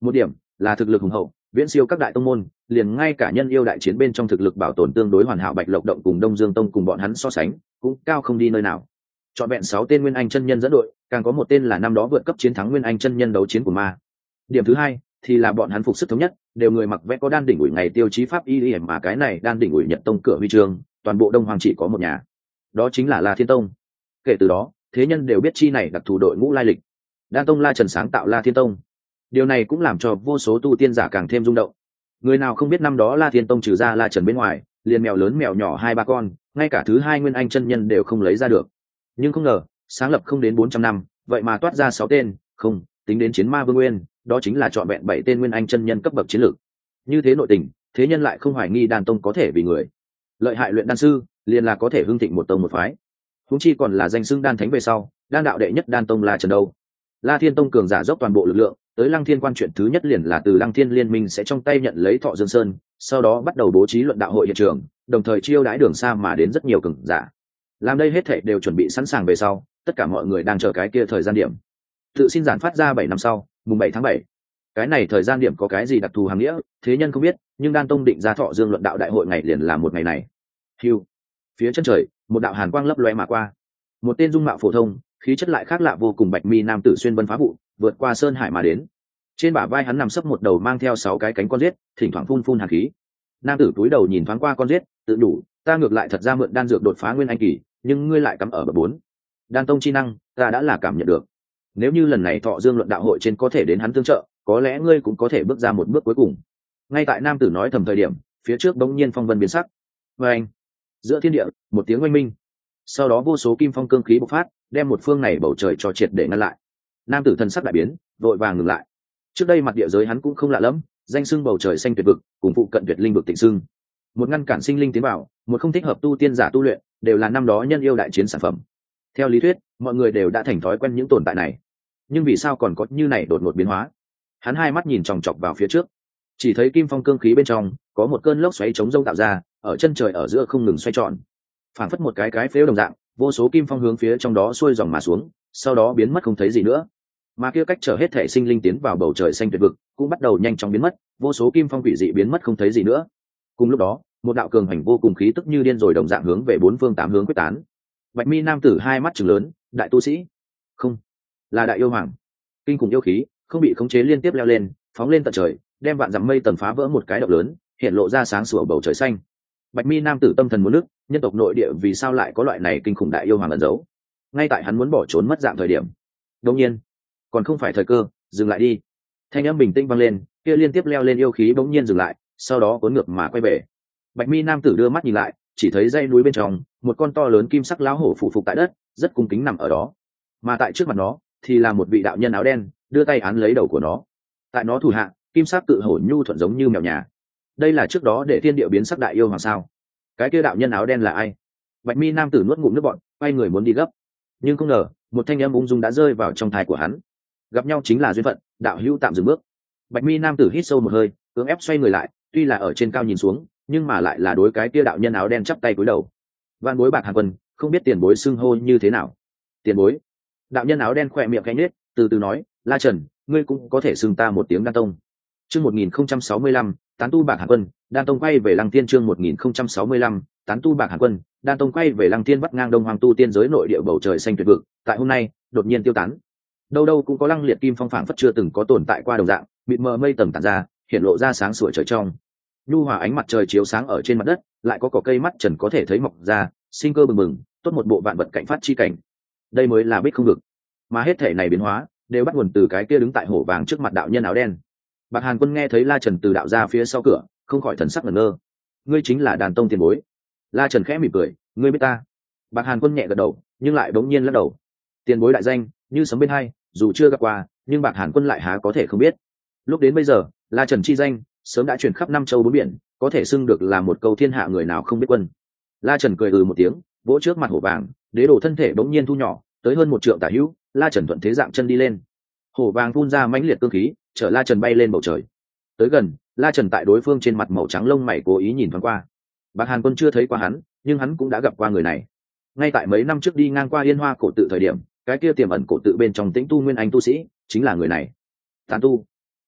[SPEAKER 1] Một điểm là thực lực hùng hậu, viễn siêu các đại tông môn, liền ngay cả nhân yêu đại chiến bên trong thực lực bảo tồn tương đối hoàn hảo Bạch Lộc động cùng Đông Dương tông cùng bọn hắn so sánh cũng cao không đi nơi nào. Chọn vẹn sáu tên nguyên anh chân nhân dẫn đội, càng có một tên là năm đó vượt cấp chiến thắng nguyên anh chân nhân đấu chiến của ma. Điểm thứ hai thì là bọn hắn phục sức thống nhất, đều người mặc vẽ có đan đỉnh ủi ngày tiêu chí pháp y y, mà cái này đan đỉnh ủi Nhật tông cửa huy chương, toàn bộ Đông Hoàng chỉ có một nhà, đó chính là La Thiên tông. Kể từ đó, thế nhân đều biết chi này đặc thù đội ngũ lai lịch. Đan tông La Trần sáng tạo La Thiên tông, điều này cũng làm cho vô số tu tiên giả càng thêm rung động. Người nào không biết năm đó La Thiên tông trừ ra La Trần bên ngoài, liền mèo lớn mèo nhỏ hai ba con, ngay cả thứ hai nguyên anh chân nhân đều không lấy ra được. Nhưng không ngờ, sáng lập không đến bốn trăm năm, vậy mà toát ra sáu tên, không, tính đến chiến ma vương nguyên, đó chính là chọn vẹn bảy tên nguyên anh chân nhân cấp bậc chiến lược. Như thế nội tình, thế nhân lại không hoài nghi đan tông có thể vì người lợi hại luyện đan sư, liền là có thể hưng thịnh một tông một phái. Huống chi còn là danh xưng đan thánh về sau, đan đạo đệ nhất đan tông La Trần đâu. La Thiên tông cường giả dốc toàn bộ lực lượng, tới Lăng Thiên quan chuyện thứ nhất liền là từ Lăng Thiên liên minh sẽ trong tay nhận lấy Thọ Dương Sơn, sau đó bắt đầu bố trí luận đạo hội hiện trường, đồng thời chiêu đãi đường xa mà đến rất nhiều cường giả. Làm đây hết thảy đều chuẩn bị sẵn sàng về sau, tất cả mọi người đang chờ cái kia thời gian điểm. Tự xin giản phát ra bảy năm sau, mùng bảy tháng bảy. Cái này thời gian điểm có cái gì đặc thù hàng nghĩa, thế nhân không biết, nhưng Đan tông định ra Thọ Dương luận đạo đại hội ngày liền là một ngày này. Hưu. Phía chân trời, một đạo hàn quang lấp lóe mà qua. Một tên dung mạo phổ thông, khí chất lại khác lạ vô cùng bạch mi nam tử xuyên vân phá vụ, vượt qua sơn hải mà đến. Trên bả vai hắn nằm sấp một đầu mang theo sáu cái cánh con giết, thỉnh thoảng phun phun hàn khí. Nam tử cúi đầu nhìn thoáng qua con giết, tự đủ, ta ngược lại thật ra mượn đan dược đột phá nguyên anh kỳ, nhưng ngươi lại cắm ở bậc bốn. Đan tông chi năng, ta đã là cảm nhận được. Nếu như lần này Thọ Dương luận đạo hội trên có thể đến hắn tương trợ, có lẽ ngươi cũng có thể bước ra một bước cuối cùng. Ngay tại nam tử nói thầm thời điểm, phía trước bỗng nhiên phong vân biến sắc. Và anh, giữa thiên địa, một tiếng oanh minh. Sau đó vô số kim phong cương khí bộc phát, đem một phương này bầu trời cho triệt để ngăn lại. Nam tử thần sắc đại biến, vội vàng ngừng lại. Trước đây mặt địa giới hắn cũng không lạ lắm, danh xưng bầu trời xanh tuyệt vực, cùng phụ cận tuyệt linh vực tịnh xưng. Một ngăn cản sinh linh tiến vào, một không thích hợp tu tiên giả tu luyện, đều là năm đó nhân yêu đại chiến sản phẩm. Theo lý thuyết, mọi người đều đã thành thói quen những tồn tại này. Nhưng vì sao còn có như này đột ngột biến hóa? Hắn hai mắt nhìn chòng chọc vào phía trước, chỉ thấy kim phong cương khí bên trong có một cơn lốc xoáy chống rông tạo ra, ở chân trời ở giữa không ngừng xoay tròn, phảng phất một cái cái phếu đồng dạng, vô số kim phong hướng phía trong đó xuôi dòng mà xuống, sau đó biến mất không thấy gì nữa. Mà kia cách trở hết thể sinh linh tiến vào bầu trời xanh tuyệt vực cũng bắt đầu nhanh chóng biến mất, vô số kim phong quỷ dị biến mất không thấy gì nữa. Cùng lúc đó, một đạo cường hành vô cùng khí tức như điên rồi đồng dạng hướng về bốn phương tám hướng quyết tán. Bạch mi nam tử hai mắt trừng lớn, đại tu sĩ? Không, là đại yêu hoàng. Kinh khủng yêu khí không bị khống chế liên tiếp leo lên, phóng lên tận trời, đem vạn dặm mây tầng phá vỡ một cái động lớn, hiện lộ ra sáng sủa bầu trời xanh. Bạch mi nam tử tâm thần muốn nước, nhân tộc nội địa vì sao lại có loại này kinh khủng đại yêu hoàng ẩn giấu? Ngay tại hắn muốn bỏ trốn mất dạng thời điểm, đột nhiên, còn không phải thời cơ, dừng lại đi. Thanh âm bình tĩnh vang lên, kia liên tiếp leo lên yêu khí bỗng nhiên dừng lại, sau đó cuốn ngược mà quay về. Bạch mi nam tử đưa mắt nhìn lại, chỉ thấy dãy núi bên trong, một con to lớn kim sắc lão hổ phủ phục tại đất, rất cung kính nằm ở đó. Mà tại trước mặt nó, thì là một vị đạo nhân áo đen, đưa tay án lấy đầu của nó. Tại nó thủ hạ, kim sắc cự hổ nhu thuận giống như mèo nhà. Đây là trước đó để thiên địa biến sắc đại yêu hoàng sao? Cái kia đạo nhân áo đen là ai? Bạch mi nam tử nuốt ngụm nước bọt, quay người muốn đi gấp, nhưng không ngờ một thanh âm ung dung đã rơi vào trong thai của hắn. Gặp nhau chính là duyên phận, đạo hữu tạm dừng bước. Bạch mi nam tử hít sâu một hơi, cưỡng ép xoay người lại, tuy là ở trên cao nhìn xuống, nhưng mà lại là đối cái kia đạo nhân áo đen chắp tay cúi đầu. Vạn bối Bạc Hàn Quân, không biết tiền bối xưng hô như thế nào? Tiền bối. Đạo nhân áo đen khỏe miệng cánh nết, từ từ nói, La Trần, ngươi cũng có thể xưng ta một tiếng Đan tông. Chương một nghìn không trăm sáu mươi lăm, tán tu Bạc Hàn Quân, Đan tông quay về Lăng Tiên. Chương một nghìn không trăm sáu mươi lăm, tán tu Bạc Hàn Quân, Đan tông quay về Lăng Tiên, bắt ngang đông hoàng tu tiên giới nội địa bầu trời xanh tuyệt vực, tại hôm nay đột nhiên tiêu tán. Đâu đâu cũng có lăng liệt kim phong phảng phất chưa từng có tồn tại qua đồng dạng, mịt mờ mây tầng tản ra, hiện lộ ra sáng sủa trời trong. Nhu hòa ánh mặt trời chiếu sáng ở trên mặt đất, lại có cỏ cây mắt trần có thể thấy mọc ra, sinh cơ bừng bừng, tốt một bộ vạn vật cảnh phát chi cảnh. Đây mới là Bích Không Vực. Mà hết thể này biến hóa đều bắt nguồn từ cái kia đứng tại hổ vàng trước mặt đạo nhân áo đen. Bạc Hàn Quân nghe thấy La Trần từ đạo ra phía sau cửa, không khỏi thần sắc ngẩn ngơ. Ngươi chính là Đàn tông tiền bối? La Trần khẽ mỉm cười, ngươi biết ta? Bạc Hàn Quân nhẹ gật đầu, nhưng lại đống nhiên lắc đầu. Tiền bối đại danh như sấm bên hai, dù chưa gặp qua, nhưng Bạc Hàn Quân lại há có thể không biết. Lúc đến bây giờ, La Trần chi danh sớm đã truyền khắp năm châu bốn biển, có thể xưng được là một câu thiên hạ người nào không biết quân. La Trần cười ừ một tiếng, vỗ trước mặt hổ vàng, đế đồ thân thể bỗng nhiên thu nhỏ tới hơn một trượng tả hữu. La Trần thuận thế dạng chân đi lên, hổ vàng phun ra mãnh liệt cương khí, chở La Trần bay lên bầu trời. Tới gần, La Trần tại đối phương trên mặt màu trắng lông mày cố ý nhìn thoáng qua. Bạc Hàn Quân chưa thấy qua hắn, nhưng hắn cũng đã gặp qua người này. Ngay tại mấy năm trước đi ngang qua Yên Hoa cổ tự thời điểm, cái kia tiềm ẩn cổ tự bên trong Tĩnh tu nguyên anh tu sĩ chính là người này. Tán tu.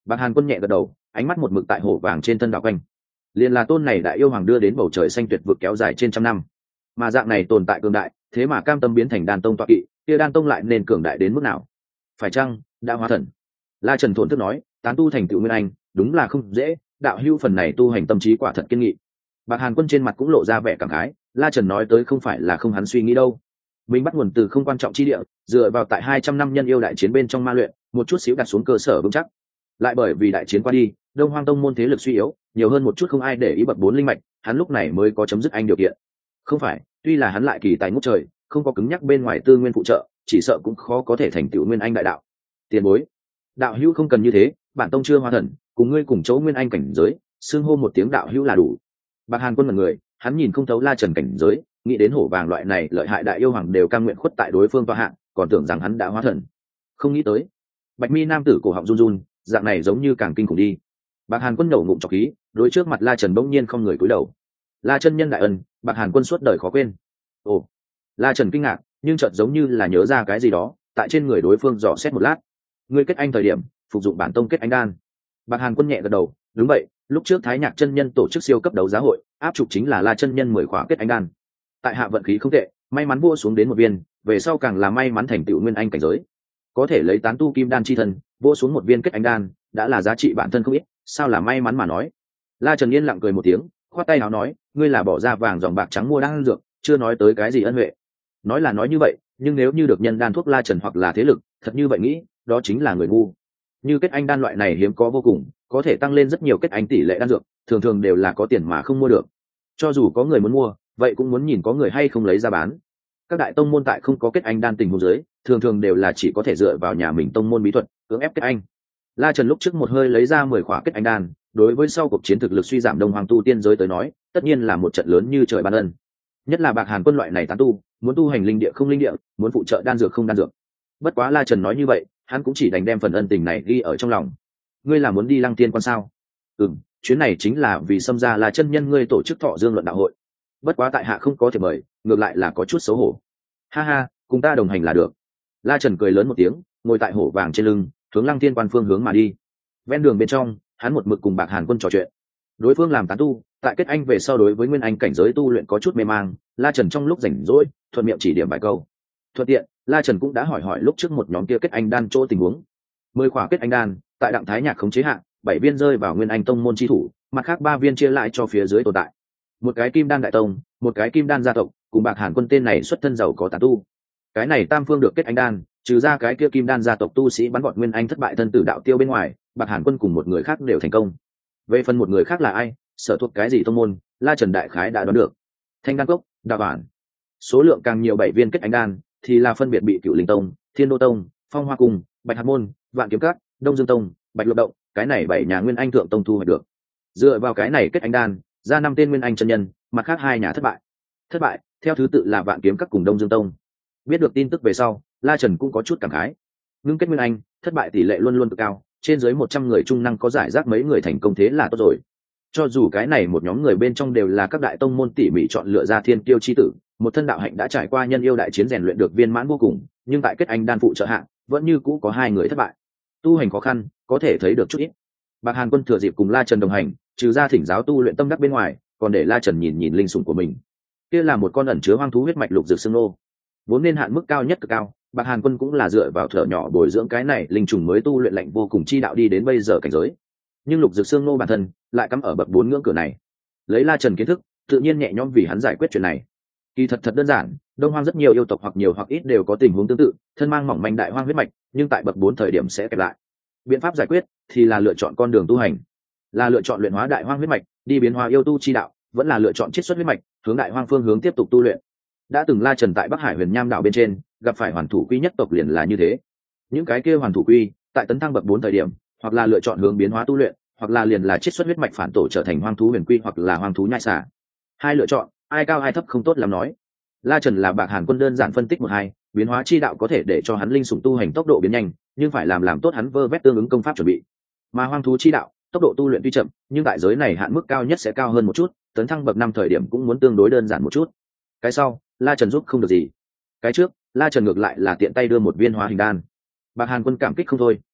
[SPEAKER 1] Bạc Hàn Quân nhẹ gật đầu, ánh mắt một mực tại hổ vàng trên thân đảo quanh. Liền là tôn này đại yêu hoàng đưa đến bầu trời xanh tuyệt vực kéo dài trên trăm năm, mà dạng này tồn tại cường đại, thế mà cam tâm biến thành đan tông tọa kỵ, kia đan tông lại nên cường đại đến mức nào? Phải chăng đã hóa thần? La Trần thổn thức nói, tán tu thành tựu nguyên anh, đúng là không dễ, đạo hữu phần này tu hành tâm trí quả thật kiên nghị. Bạc Hàn Quân trên mặt cũng lộ ra vẻ cảm khái, La Trần nói tới không phải là không hắn suy nghĩ đâu. Mình bắt nguồn từ không quan trọng chi địa, dựa vào tại hai trăm năm nhân yêu đại chiến bên trong ma luyện, một chút xíu đặt xuống cơ sở vững chắc. Lại bởi vì đại chiến qua đi, Đông Hoang Tông môn thế lực suy yếu, nhiều hơn một chút không ai để ý bậc bốn linh mạch, hắn lúc này mới có chấm dứt anh điều kiện. Không phải, tuy là hắn lại kỳ tài ngút trời, không có cứng nhắc bên ngoài tư nguyên phụ trợ, chỉ sợ cũng khó có thể thành tựu nguyên anh đại đạo. Tiền bối, đạo hữu không cần như thế, bản tông chưa hóa thần, cùng ngươi cùng chỗ nguyên anh cảnh giới, xưng hô một tiếng đạo hữu là đủ. Bạc Hàn Quân là người, hắn nhìn không thấu La Trần cảnh giới, nghĩ đến hổ vàng loại này lợi hại đại yêu hoàng đều cam nguyện khuất tại đối phương tọa hạng, còn tưởng rằng hắn đã hóa thần. Không nghĩ tới, Bạch Mi nam tử cổ họng run run, dạng này giống như càng kinh khủng đi. Bạc Hàn Quân nổ ngụm trọc khí, đối trước mặt La Trần bỗng nhiên không người cúi đầu. La chân nhân đại ân, Bạc Hàn Quân suốt đời khó quên. Ồ, La Trần kinh ngạc, nhưng chợt giống như là nhớ ra cái gì đó, tại trên người đối phương dò xét một lát. Ngươi kết anh thời điểm, phục dụng bản tông kết anh đan. Bạc Hàn Quân nhẹ gật đầu, đúng vậy, lúc trước Thái Nhạc chân nhân tổ chức siêu cấp đấu giá hội, áp trục chính là La chân nhân mười khóa kết anh đan. Tại hạ vận khí không tệ, may mắn mua xuống đến một viên, về sau càng là may mắn thành tựu nguyên anh cảnh giới. Có thể lấy tán tu kim đan chi thân, mua xuống một viên kết anh đan, đã là giá trị bản thân không ít, sao là may mắn mà nói. La Trần yên lặng cười một tiếng, khoát tay áo nói, ngươi là bỏ ra vàng dòng bạc trắng mua đan dược, chưa nói tới cái gì ân huệ. Nói là nói như vậy, nhưng nếu như được nhân đan thuốc La Trần hoặc là thế lực, thật như vậy nghĩ, đó chính là người ngu. Như kết anh đan loại này hiếm có vô cùng, có thể tăng lên rất nhiều kết anh tỷ lệ đan dược, thường thường đều là có tiền mà không mua được. Cho dù có người muốn mua, vậy cũng muốn nhìn có người hay không lấy ra bán. Các đại tông môn tại không có kết anh đan tình huống dưới, thường thường đều là chỉ có thể dựa vào nhà mình tông môn bí thuật cưỡng ép kết anh. La Trần lúc trước một hơi lấy ra mười khóa kết anh đan, đối với sau cuộc chiến thực lực suy giảm Đông Hoàng tu tiên giới tới nói, tất nhiên là một trận lớn như trời ban ân. Nhất là Bạc Hàn Quân loại này tán tu, muốn tu hành linh địa không linh địa, muốn phụ trợ đan dược không đan dược. Bất quá La Trần nói như vậy, hắn cũng chỉ đành đem phần ân tình này ghi ở trong lòng. Ngươi là muốn đi Lăng Tiên Quan sao? Ừm, chuyến này chính là vì xâm ra là chân nhân ngươi tổ chức Thọ Dương luận đạo hội. Bất quá tại hạ không có thể mời, ngược lại là có chút xấu hổ. Ha ha, cùng ta đồng hành là được. La Trần cười lớn một tiếng, ngồi tại hổ vàng trên lưng, hướng Lăng Tiên Quan phương hướng mà đi. Ven đường bên trong, hắn một mực cùng Bạc Hàn Quân trò chuyện. Đối phương làm tán tu, tại kết anh về sau đối với nguyên anh cảnh giới tu luyện có chút mê mang, La Trần trong lúc rảnh rỗi, thuận miệng chỉ điểm vài câu. Thuận tiện, La Trần cũng đã hỏi hỏi lúc trước một nhóm kia kết anh đan chỗ tình huống. Mười khóa kết anh đan, tại Đặng Thái Nhạc khống chế hạ, bảy viên rơi vào nguyên anh tông môn chi thủ, mặt khác ba viên chia lại cho phía dưới tồn tại. Một cái kim đan đại tông, một cái kim đan gia tộc, cùng Bạc Hàn Quân tên này xuất thân giàu có tán tu. Cái này tam phương được kết anh đan, trừ ra cái kia kim đan gia tộc tu sĩ bắn gọn nguyên anh thất bại thân tử đạo tiêu bên ngoài, Bạc Hàn Quân cùng một người khác đều thành công. Về phần một người khác là ai, sở thuộc cái gì tông môn, La Trần đại khái đã đoán được. Thanh đan cốc, đa bản. Số lượng càng nhiều bảy viên kết anh đan, thì là phân biệt bị Cựu Linh Tông, Thiên Đô Tông, Phong Hoa Cung, Bạch Hạt Môn, Vạn Kiếm Các, Đông Dương Tông, Bạch Lục Động, cái này bảy nhà nguyên anh thượng tông thu hoạch được. Dựa vào cái này kết anh đan, ra năm tên nguyên anh chân nhân, mặt khác hai nhà thất bại. Thất bại, theo thứ tự là Vạn Kiếm Các cùng Đông Dương Tông. Biết được tin tức về sau, La Trần cũng có chút cảm khái. Ngưng kết nguyên anh, thất bại tỷ lệ luôn luôn cực cao, trên dưới một trăm người trung năng có giải rác mấy người thành công thế là tốt rồi. Cho dù cái này một nhóm người bên trong đều là các đại tông môn tỉ mỉ chọn lựa ra thiên kiêu chi tử, một thân đạo hạnh đã trải qua nhân yêu đại chiến rèn luyện được viên mãn vô cùng, nhưng tại kết anh đan phụ trợ hạng, vẫn như cũ có hai người thất bại. Tu hành khó khăn, có thể thấy được chút ít. Bạc Hàn Quân thừa dịp cùng La Trần đồng hành, trừ ra thỉnh giáo tu luyện tâm đắc bên ngoài, còn để La Trần nhìn nhìn linh sủng của mình. Kia là một con ẩn chứa hoang thú huyết mạch lục dược xương nô, vốn nên hạn mức cao nhất cực cao. Bạc Hàn Quân cũng là dựa vào thở nhỏ bồi dưỡng cái này linh trùng mới tu luyện lạnh vô cùng chi đạo đi đến bây giờ cảnh giới. Nhưng lục dược xương nô bản thân lại cắm ở bậc bốn ngưỡng cửa này. Lấy La Trần kiến thức, tự nhiên nhẹ nhõm vì hắn giải quyết chuyện này. Kỳ thật thật đơn giản, Đông Hoang rất nhiều yêu tộc hoặc nhiều hoặc ít đều có tình huống tương tự, thân mang mỏng manh đại hoang huyết mạch, nhưng tại bậc bốn thời điểm sẽ kẹp lại. Biện pháp giải quyết thì là lựa chọn con đường tu hành, là lựa chọn luyện hóa đại hoang huyết mạch, đi biến hóa yêu tu chi đạo, vẫn là lựa chọn chiết xuất huyết mạch, hướng đại hoang phương hướng tiếp tục tu luyện. Đã từng La Trần tại Bắc Hải Huyền Nham đảo bên trên, gặp phải hoàn thủ quy nhất tộc liền là như thế. Những cái kia hoàn thủ quy, tại tấn thăng bậc bốn thời điểm, hoặc là lựa chọn hướng biến hóa tu luyện, hoặc là liền là chiết xuất huyết mạch phản tổ trở thành hoang thú huyền quy hoặc là hoang thú nhai xả. Hai lựa chọn, ai cao ai thấp không tốt lắm nói. La Trần là Bạc Hàn Quân đơn giản phân tích một hai, biến hóa chi đạo có thể để cho hắn linh sủng tu hành tốc độ biến nhanh, nhưng phải làm làm tốt hắn vơ vét tương ứng công pháp chuẩn bị. Mà hoang thú chi đạo, tốc độ tu luyện tuy chậm, nhưng tại giới này hạn mức cao nhất sẽ cao hơn một chút, tấn thăng bậc năm thời điểm cũng muốn tương đối đơn giản một chút. Cái sau, La Trần giúp không được gì. Cái trước, La Trần ngược lại là tiện tay đưa một viên hóa hình đan. Bạc Hàn Quân cảm kích không thôi,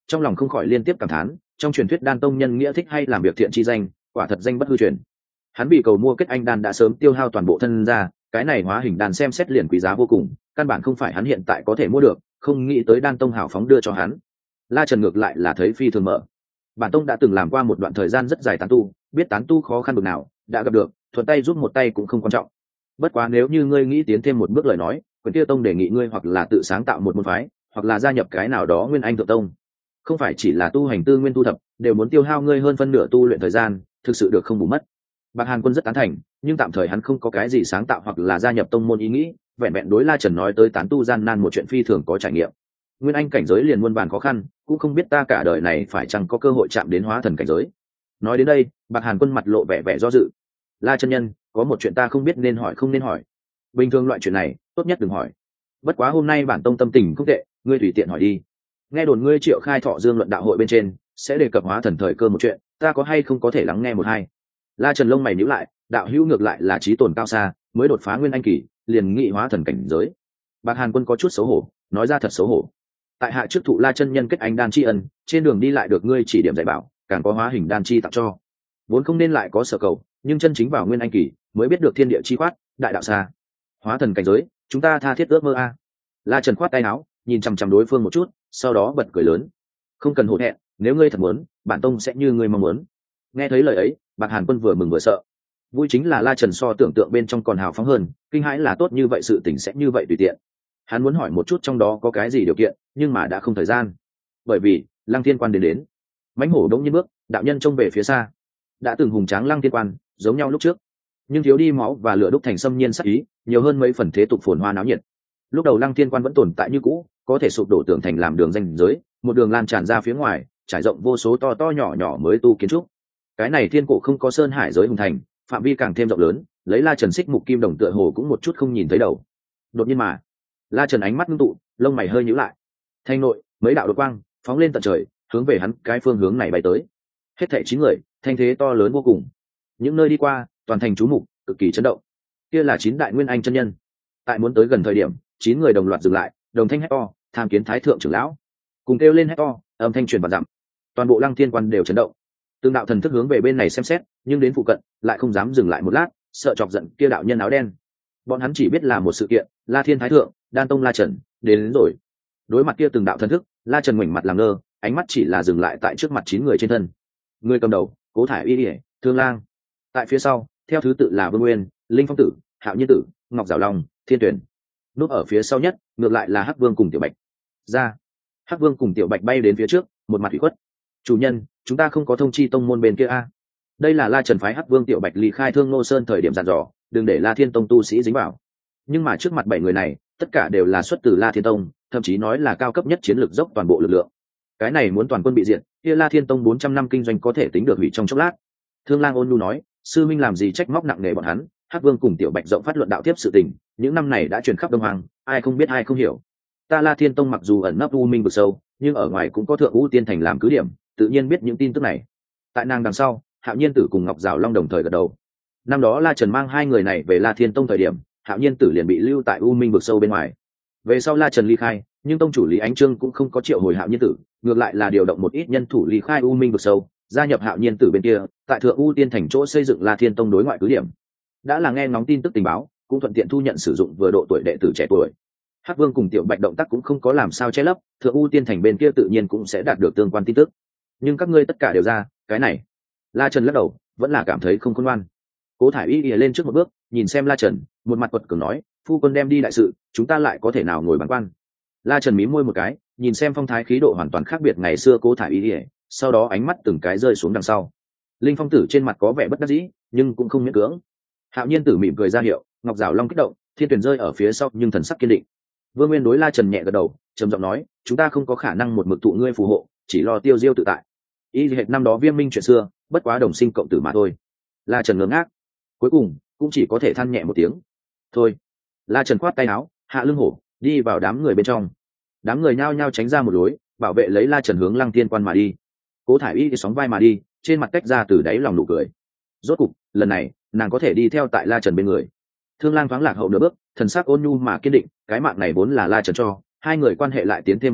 [SPEAKER 1] trong lòng không khỏi liên tiếp cảm thán, trong truyền thuyết đan tông nhân nghĩa thích hay làm việc thiện chi danh, quả thật danh bất hư truyền. Hắn bị cầu mua kết anh đan đã sớm tiêu hao toàn bộ thân ra, cái này hóa hình đan xem xét liền quý giá vô cùng, căn bản không phải hắn hiện tại có thể mua được, không nghĩ tới đan tông hào phóng đưa cho hắn. La Trần ngược lại là thấy phi thường mở. Bản tông đã từng làm qua một đoạn thời gian rất dài tán tu, biết tán tu khó khăn bực nào, đã gặp được, thuận tay giúp một tay cũng không quan trọng. Bất quá nếu như ngươi nghĩ tiến thêm một bước lời nói, quyền kia tông đề nghị ngươi hoặc là tự sáng tạo một môn phái, hoặc là gia nhập cái nào đó nguyên anh thượng tông. Không phải chỉ là tu hành tư nguyên tu thập, đều muốn tiêu hao ngươi hơn phân nửa tu luyện thời gian, thực sự được không bù mất. Bạc Hàn Quân rất tán thành, nhưng tạm thời hắn không có cái gì sáng tạo hoặc là gia nhập tông môn ý nghĩ, vẹn vẹn đối La Trần nói tới tán tu gian nan một chuyện phi thường có trải nghiệm. Nguyên anh cảnh giới liền muôn vàn khó khăn, cũng không biết ta cả đời này phải chăng có cơ hội chạm đến hóa thần cảnh giới. Nói đến đây, Bạc Hàn Quân mặt lộ vẻ vẻ do dự. La chân nhân, có một chuyện ta không biết nên hỏi không nên hỏi. Bình thường loại chuyện này, tốt nhất đừng hỏi. Bất quá hôm nay bản tông tâm tình không tệ, ngươi tùy tiện hỏi đi. Nghe đồn ngươi Triệu Khai Thọ Dương luận đạo hội bên trên sẽ đề cập hóa thần thời cơ một chuyện, ta có hay không có thể lắng nghe một hai. La Trần lông mày nhíu lại, đạo hữu ngược lại là trí tồn cao xa, mới đột phá nguyên anh kỳ, liền nghị hóa thần cảnh giới. Bạc Hàn Quân có chút xấu hổ, nói ra thật xấu hổ. Tại hạ trước thụ La chân nhân kết anh đan tri ân, trên đường đi lại được ngươi chỉ điểm dạy bảo, càng có hóa hình đan chi tặng cho. Vốn không nên lại có sở cầu, nhưng chân chính vào nguyên anh kỳ, mới biết được thiên địa chi khoát, đại đạo xa. Hóa thần cảnh giới, chúng ta tha thiết ước mơ a. La Trần khoát tay áo, nhìn chằm chằm đối phương một chút, sau đó bật cười lớn. Không cần hổ thẹn, nếu ngươi thật muốn, bản tông sẽ như ngươi mong muốn. Nghe thấy lời ấy, Bạc Hàn Quân vừa mừng vừa sợ. Vui chính là La Trần so tưởng tượng bên trong còn hào phóng hơn, kinh hãi là tốt như vậy sự tình sẽ như vậy tùy tiện. Hắn muốn hỏi một chút trong đó có cái gì điều kiện, nhưng mà đã không thời gian. Bởi vì, Lăng Thiên Quan đến đến. Mãnh hổ đống nhiên bước, đạo nhân trông về phía xa. Đã từng hùng tráng Lăng Thiên Quan, giống nhau lúc trước, nhưng thiếu đi máu và lửa đúc thành xâm nhiên sắc ý, nhiều hơn mấy phần thế tục phồn hoa náo nhiệt. Lúc đầu Lăng Thiên Quan vẫn tồn tại như cũ, có thể sụp đổ tường thành làm đường ranh giới, một đường lan tràn ra phía ngoài, trải rộng vô số to to nhỏ nhỏ mới tu kiến trúc. Cái này thiên cổ không có sơn hải giới hùng thành, phạm vi càng thêm rộng lớn, lấy La Trần xích mục kim đồng tựa hồ cũng một chút không nhìn thấy đầu. Đột nhiên mà, La Trần ánh mắt ngưng tụ, lông mày hơi nhíu lại. Thanh nội, mấy đạo đột quang phóng lên tận trời, hướng về hắn cái phương hướng này bay tới. Hết thảy chín người, thanh thế to lớn vô cùng. Những nơi đi qua, toàn thành chú mục, cực kỳ chấn động. Kia là chín đại nguyên anh chân nhân. Tại muốn tới gần thời điểm, chín người đồng loạt dừng lại, đồng thanh hét to, tham kiến thái thượng trưởng lão. Cùng kêu lên hét to, âm thanh truyền vạn dặm. Toàn bộ Lăng Thiên Quan đều chấn động. Từng đạo thần thức hướng về bên này xem xét, nhưng đến phụ cận lại không dám dừng lại một lát, sợ chọc giận kia đạo nhân áo đen. Bọn hắn chỉ biết là một sự kiện, La Thiên Thái Thượng, Đan Tông La Trần, đến, đến rồi. Đối mặt kia từng đạo thần thức, La Trần ngoảnh mặt làm ngơ, ánh mắt chỉ là dừng lại tại trước mặt chín người trên thân. Người cầm đầu, Cố Thải Y Điệp, Thương Lang. Tại phía sau, theo thứ tự là Vương Nguyên, Linh Phong Tử, Hạo Nhiên Tử, Ngọc Giảo Long, Thiên Tuyển. Núp ở phía sau nhất, ngược lại là Hắc Vương cùng Tiểu Bạch. Ra, Hắc Vương cùng Tiểu Bạch bay đến phía trước, một mặt ủy khuất. Chủ nhân, chúng ta không có thông chi tông môn bên kia a. Đây là La Trần phái Hắc Vương Tiểu Bạch ly khai Thương Nô Sơn thời điểm dặn dò, đừng để La Thiên Tông tu sĩ dính vào. Nhưng mà trước mặt bảy người này, tất cả đều là xuất từ La Thiên Tông, thậm chí nói là cao cấp nhất chiến lược dốc toàn bộ lực lượng. Cái này muốn toàn quân bị diệt, kia La Thiên Tông bốn trăm năm kinh doanh có thể tính được hủy trong chốc lát. Thương Lang ôn nhu nói, sư minh làm gì trách móc nặng nề bọn hắn, Hắc Vương cùng Tiểu Bạch rộng phát luận đạo tiếp sự tình, những năm này đã truyền khắp Đông Hoàng, ai không biết ai không hiểu. Ta La Thiên Tông mặc dù ẩn nấp u minh vực sâu, nhưng ở ngoài cũng có thượng u tiên thành làm cứ điểm, tự nhiên biết những tin tức này. Tại nàng đằng sau, Hạo Nhiên Tử cùng Ngọc Giảo Long đồng thời gật đầu. Năm đó La Trần mang hai người này về La Thiên Tông thời điểm, Hạo Nhiên Tử liền bị lưu tại u minh vực sâu bên ngoài. Về sau La Trần ly khai, nhưng tông chủ Lý Ánh Trương cũng không có triệu hồi Hạo Nhiên Tử, ngược lại là điều động một ít nhân thủ ly khai u minh vực sâu, gia nhập Hạo Nhiên Tử bên kia, tại thượng u tiên thành chỗ xây dựng La Thiên Tông đối ngoại cứ điểm. Đã là nghe ngóng tin tức tình báo, cũng thuận tiện thu nhận sử dụng vừa độ tuổi đệ tử trẻ tuổi. Hắc Vương cùng Tiểu Bạch động tác cũng không có làm sao che lấp, thượng u tiên thành bên kia tự nhiên cũng sẽ đạt được tương quan tin tức. Nhưng các ngươi tất cả đều ra, cái này, La Trần lắc đầu, vẫn là cảm thấy không khôn ngoan. Cố Thải Y ỉa lên trước một bước, nhìn xem La Trần, một mặt quật cường nói, phu quân đem đi đại sự, chúng ta lại có thể nào ngồi bàng quan. La Trần mím môi một cái, nhìn xem phong thái khí độ hoàn toàn khác biệt ngày xưa Cố Thải Y ỉa, sau đó ánh mắt từng cái rơi xuống đằng sau. Linh Phong Tử trên mặt có vẻ bất đắc dĩ, nhưng cũng không miễn cưỡng. Hạo Nhiên Tử mỉm cười ra hiệu, Ngọc Giảo Long kích động, Thiên Tuyển rơi ở phía sau nhưng thần sắc kiên định. Vương Nguyên đối La Trần nhẹ gật đầu, trầm giọng nói, chúng ta không có khả năng một mực tụ ngươi phù hộ, chỉ lo tiêu diêu tự tại. Y hệt năm đó Viêm Minh chuyện xưa, bất quá đồng sinh cộng tử mà thôi. La Trần ngớ ngác, cuối cùng cũng chỉ có thể than nhẹ một tiếng. Thôi. La Trần khoát tay áo, hạ lưng hổ, đi vào đám người bên trong. Đám người nhao nhao tránh ra một lối, bảo vệ lấy La Trần hướng Lăng Thiên Quan mà đi. Cố Thải Y thì sóng vai mà đi, trên mặt tách ra từ đáy lòng nụ cười. Rốt cục, lần này, nàng có thể đi theo tại La Trần bên người. Thương Lang thoáng lạc hậu nửa bước, thần sắc ôn nhu mà kiên định, cái mạng này vốn là La Trần cho, hai người quan hệ lại tiến thêm một bước,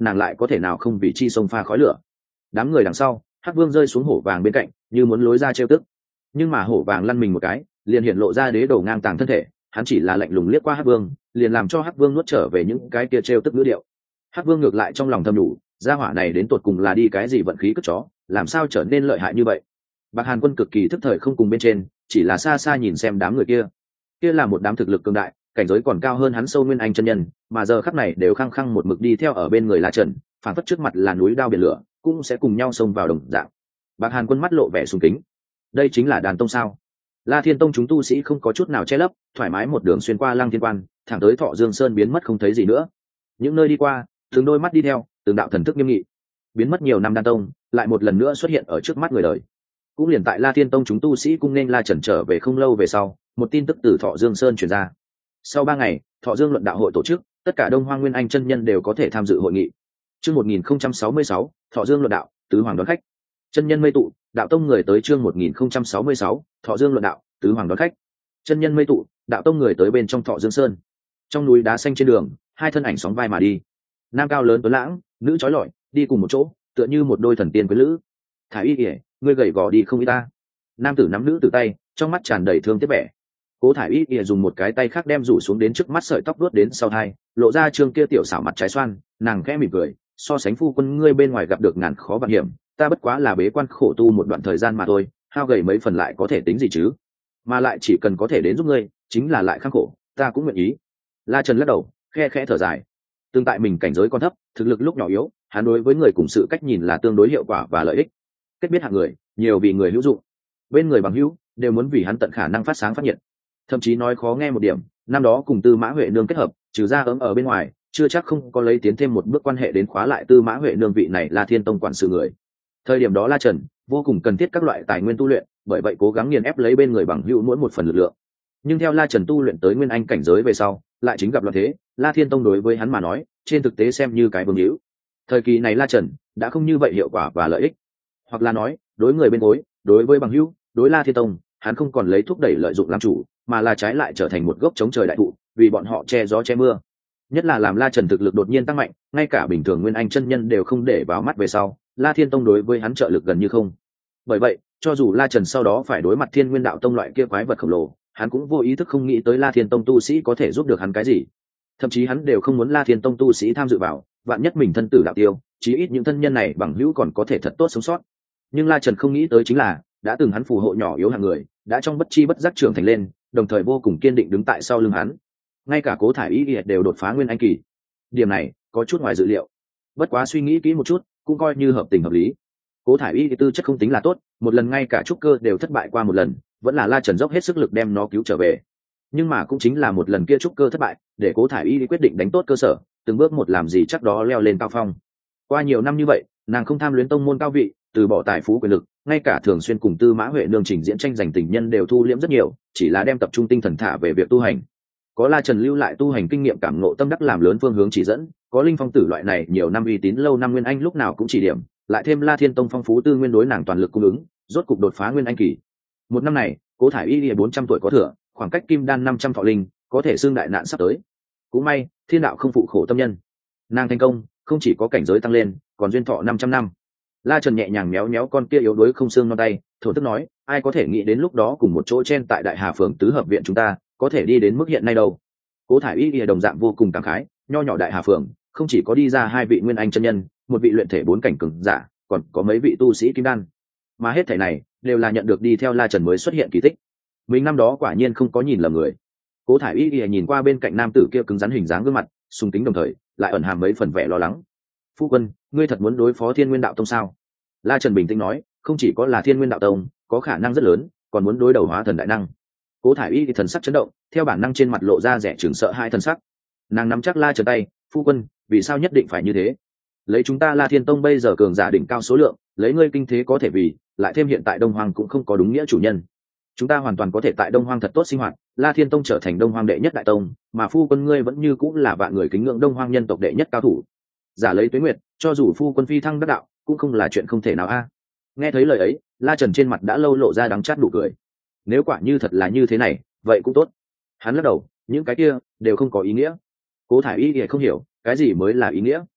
[SPEAKER 1] nàng lại có thể nào không vì chi sông pha khói lửa. Đám người đằng sau, hắc vương rơi xuống hổ vàng bên cạnh như muốn lối ra trêu tức, nhưng mà hổ vàng lăn mình một cái liền hiện lộ ra đế đầu ngang tàng thân thể. Hắn chỉ là lạnh lùng liếc qua hắc vương, liền làm cho hắc vương nuốt trở về những cái kia trêu tức ngữ điệu. Hắc vương ngược lại trong lòng thầm nhủ, gia hỏa này đến tột cùng là đi cái gì vận khí cất chó, làm sao trở nên lợi hại như vậy. Bạc Hàn Quân cực kỳ thức thời không cùng bên trên, chỉ là xa xa nhìn xem đám người kia. Kia là một đám thực lực cường đại, cảnh giới còn cao hơn hắn sâu nguyên anh chân nhân, mà giờ khắc này đều khăng khăng một mực đi theo ở bên người La Trần, phản phất trước mặt là núi đao biển lửa, cũng sẽ cùng nhau xông vào đồng dạng. Bạc Hàn Quân mắt lộ vẻ sùng kính. Đây chính là đàn tông sao? La Thiên Tông chúng tu sĩ không có chút nào che lấp, thoải mái một đường xuyên qua Lăng Thiên Quan, thẳng tới Thọ Dương Sơn biến mất không thấy gì nữa. Những nơi đi qua, từng đôi mắt đi theo, từng đạo thần thức nghiêm nghị. Biến mất nhiều năm đan tông, lại một lần nữa xuất hiện ở trước mắt người đời. Cũng liền tại La Thiên Tông chúng tu sĩ cung nên La Trần trở về không lâu về sau, một tin tức từ Thọ Dương Sơn truyền ra. Sau ba ngày, Thọ Dương luận đạo hội tổ chức, tất cả Đông Hoang Nguyên Anh chân nhân đều có thể tham dự hội nghị. Chương một nghìn không trăm sáu mươi sáu, Thọ Dương luận đạo, tứ hoàng đón khách. Chân nhân mây tụ, đạo tông người tới chương một nghìn không trăm sáu mươi sáu, Thọ Dương luận đạo, tứ hoàng đón khách. Chân nhân mây tụ, đạo tông người tới bên trong Thọ Dương Sơn. Trong núi đá xanh trên đường, hai thân ảnh sóng vai mà đi. Nam cao lớn tuấn lãng, nữ trói lọi, đi cùng một chỗ, tựa như một đôi thần tiên quyến lữ. Thái Y ỉa, ngươi gầy gò đi không ít ta. Nam tử nắm nữ tử tay, trong mắt tràn đầy thương tiếc vẻ. Cố Thải Y ỉa dùng một cái tay khác đem rủ xuống đến trước mắt sợi tóc vuốt đến sau hai, lộ ra trương kia tiểu xảo mặt trái xoan, nàng khẽ mỉm cười, so sánh phu quân ngươi bên ngoài gặp được ngàn khó vạn hiểm, ta bất quá là bế quan khổ tu một đoạn thời gian mà thôi, hao gầy mấy phần lại có thể tính gì chứ? Mà lại chỉ cần có thể đến giúp ngươi, chính là lại khắc khổ, ta cũng nguyện ý. La Trần lắc đầu, khe khẽ thở dài. Tương tại mình cảnh giới còn thấp, thực lực lúc nhỏ yếu, hắn đối với người cùng sự cách nhìn là tương đối hiệu quả và lợi ích. Kết biết hạng người, nhiều vì người hữu dụng. Bên người bằng hữu đều muốn vì hắn tận khả năng phát sáng phát nhiệt. Thậm chí nói khó nghe một điểm, năm đó cùng Tư Mã Huệ nương kết hợp, trừ ra ấm ở bên ngoài, chưa chắc không có lấy tiến thêm một bước quan hệ đến khóa lại Tư Mã Huệ nương vị này là Thiên Tông quản sự người. Thời điểm đó La Trần vô cùng cần thiết các loại tài nguyên tu luyện, bởi vậy cố gắng nghiền ép lấy bên người bằng hữu mỗi một phần lực lượng. Nhưng theo La Trần tu luyện tới nguyên anh cảnh giới về sau, lại chính gặp loạn thế, La Thiên Tông đối với hắn mà nói, trên thực tế xem như cái vương hữu. Thời kỳ này La Trần đã không như vậy hiệu quả và lợi ích, hoặc là nói, đối người bên gối, đối với bằng hữu, đối La Thiên Tông, hắn không còn lấy thúc đẩy lợi dụng làm chủ, mà là trái lại trở thành một gốc chống trời đại thụ, vì bọn họ che gió che mưa. Nhất là làm La Trần thực lực đột nhiên tăng mạnh, ngay cả bình thường nguyên anh chân nhân đều không để vào mắt về sau, La Thiên Tông đối với hắn trợ lực gần như không. Bởi vậy, cho dù La Trần sau đó phải đối mặt Thiên Nguyên Đạo Tông loại kia quái vật khổng lồ, hắn cũng vô ý thức không nghĩ tới La Thiên Tông tu sĩ có thể giúp được hắn cái gì. Thậm chí hắn đều không muốn La Thiên Tông tu sĩ tham dự vào, vạn nhất mình thân tử đạo tiêu, chí ít những thân nhân này bằng hữu còn có thể thật tốt sống sót. Nhưng La Trần không nghĩ tới chính là, đã từng hắn phù hộ nhỏ yếu hạng người, đã trong bất chi bất giác trưởng thành lên, đồng thời vô cùng kiên định đứng tại sau lưng hắn. Ngay cả Cố Thải Y đều đột phá nguyên anh kỳ. Điểm này có chút ngoài dự liệu. Bất quá suy nghĩ kỹ một chút, cũng coi như hợp tình hợp lý. Cố Thải Y tư chất không tính là tốt, một lần ngay cả trúc cơ đều thất bại qua một lần, vẫn là La Trần dốc hết sức lực đem nó cứu trở về. Nhưng mà cũng chính là một lần kia trúc cơ thất bại, để Cố Thải Y quyết định đánh tốt cơ sở, từng bước một làm gì chắc đó leo lên cao phong. Qua nhiều năm như vậy, nàng không tham luyến tông môn cao vị, từ bỏ tài phú quyền lực, ngay cả thường xuyên cùng Tư Mã Huệ nương trình diễn tranh giành tình nhân đều thu liễm rất nhiều, chỉ là đem tập trung tinh thần thả về việc tu hành. Có La Trần lưu lại tu hành kinh nghiệm cảm ngộ tâm đắc làm lớn phương hướng chỉ dẫn, có Linh Phong Tử loại này nhiều năm uy tín lâu năm nguyên anh lúc nào cũng chỉ điểm, lại thêm La Thiên Tông phong phú tư nguyên đối nàng toàn lực cung ứng, rốt cục đột phá nguyên anh kỳ. Một năm này, Cố Thải Y lìa bốn trăm tuổi có thừa, khoảng cách kim đan năm trăm thọ linh, có thể xương đại nạn sắp tới. Cũng may, thiên đạo không phụ khổ tâm nhân. Nàng thành công, không chỉ có cảnh giới tăng lên, còn duyên thọ năm trăm năm. La Trần nhẹ nhàng méo méo con kia yếu đuối không xương non tay, thổ tức nói, ai có thể nghĩ đến lúc đó cùng một chỗ chen tại Đại Hà Phường tứ hợp viện chúng ta, có thể đi đến mức hiện nay đâu. Cố Thải Y lìa đồng dạng vô cùng cảm khái, nho nhỏ Đại Hà Phường, không chỉ có đi ra hai vị nguyên anh chân nhân, một vị luyện thể bốn cảnh cường giả, còn có mấy vị tu sĩ kim đan. Mà hết thảy này đều là nhận được đi theo La Trần mới xuất hiện kỳ tích. Mình năm đó quả nhiên không có nhìn lầm người. Cố Thải Y lìa nhìn qua bên cạnh nam tử kia cứng rắn hình dáng gương mặt, sung tính đồng thời lại ẩn hàm mấy phần vẻ lo lắng. Phu quân, ngươi thật muốn đối phó Thiên Nguyên Đạo Tông sao? La Trần bình tĩnh nói, không chỉ có là Thiên Nguyên Đạo Tông, có khả năng rất lớn, còn muốn đối đầu Hóa Thần đại năng. Cố Thải Y thì thần sắc chấn động, theo bản năng trên mặt lộ ra vẻ chừng sợ hai thần sắc. Nàng nắm chắc La Trần tay, phu quân, vì sao nhất định phải như thế? Lấy chúng ta La Thiên Tông bây giờ cường giả đỉnh cao số lượng, lấy ngươi kinh thế có thể vì, lại thêm hiện tại Đông Hoang cũng không có đúng nghĩa chủ nhân. Chúng ta hoàn toàn có thể tại Đông Hoang thật tốt sinh hoạt, La Thiên Tông trở thành Đông Hoang đệ nhất đại tông, mà phu quân ngươi vẫn như cũng là vạn người kính ngưỡng Đông Hoang nhân tộc đệ nhất cao thủ. Giả lấy Tuế Nguyệt, cho dù phu quân phi thăng đắc đạo, cũng không là chuyện không thể nào a. Nghe thấy lời ấy, La Trần trên mặt đã lâu lộ ra đắng chát nụ cười. Nếu quả như thật là như thế này, vậy cũng tốt. Hắn lắc đầu, những cái kia đều không có ý nghĩa. Cố Thải Y thì không hiểu, cái gì mới là ý nghĩa?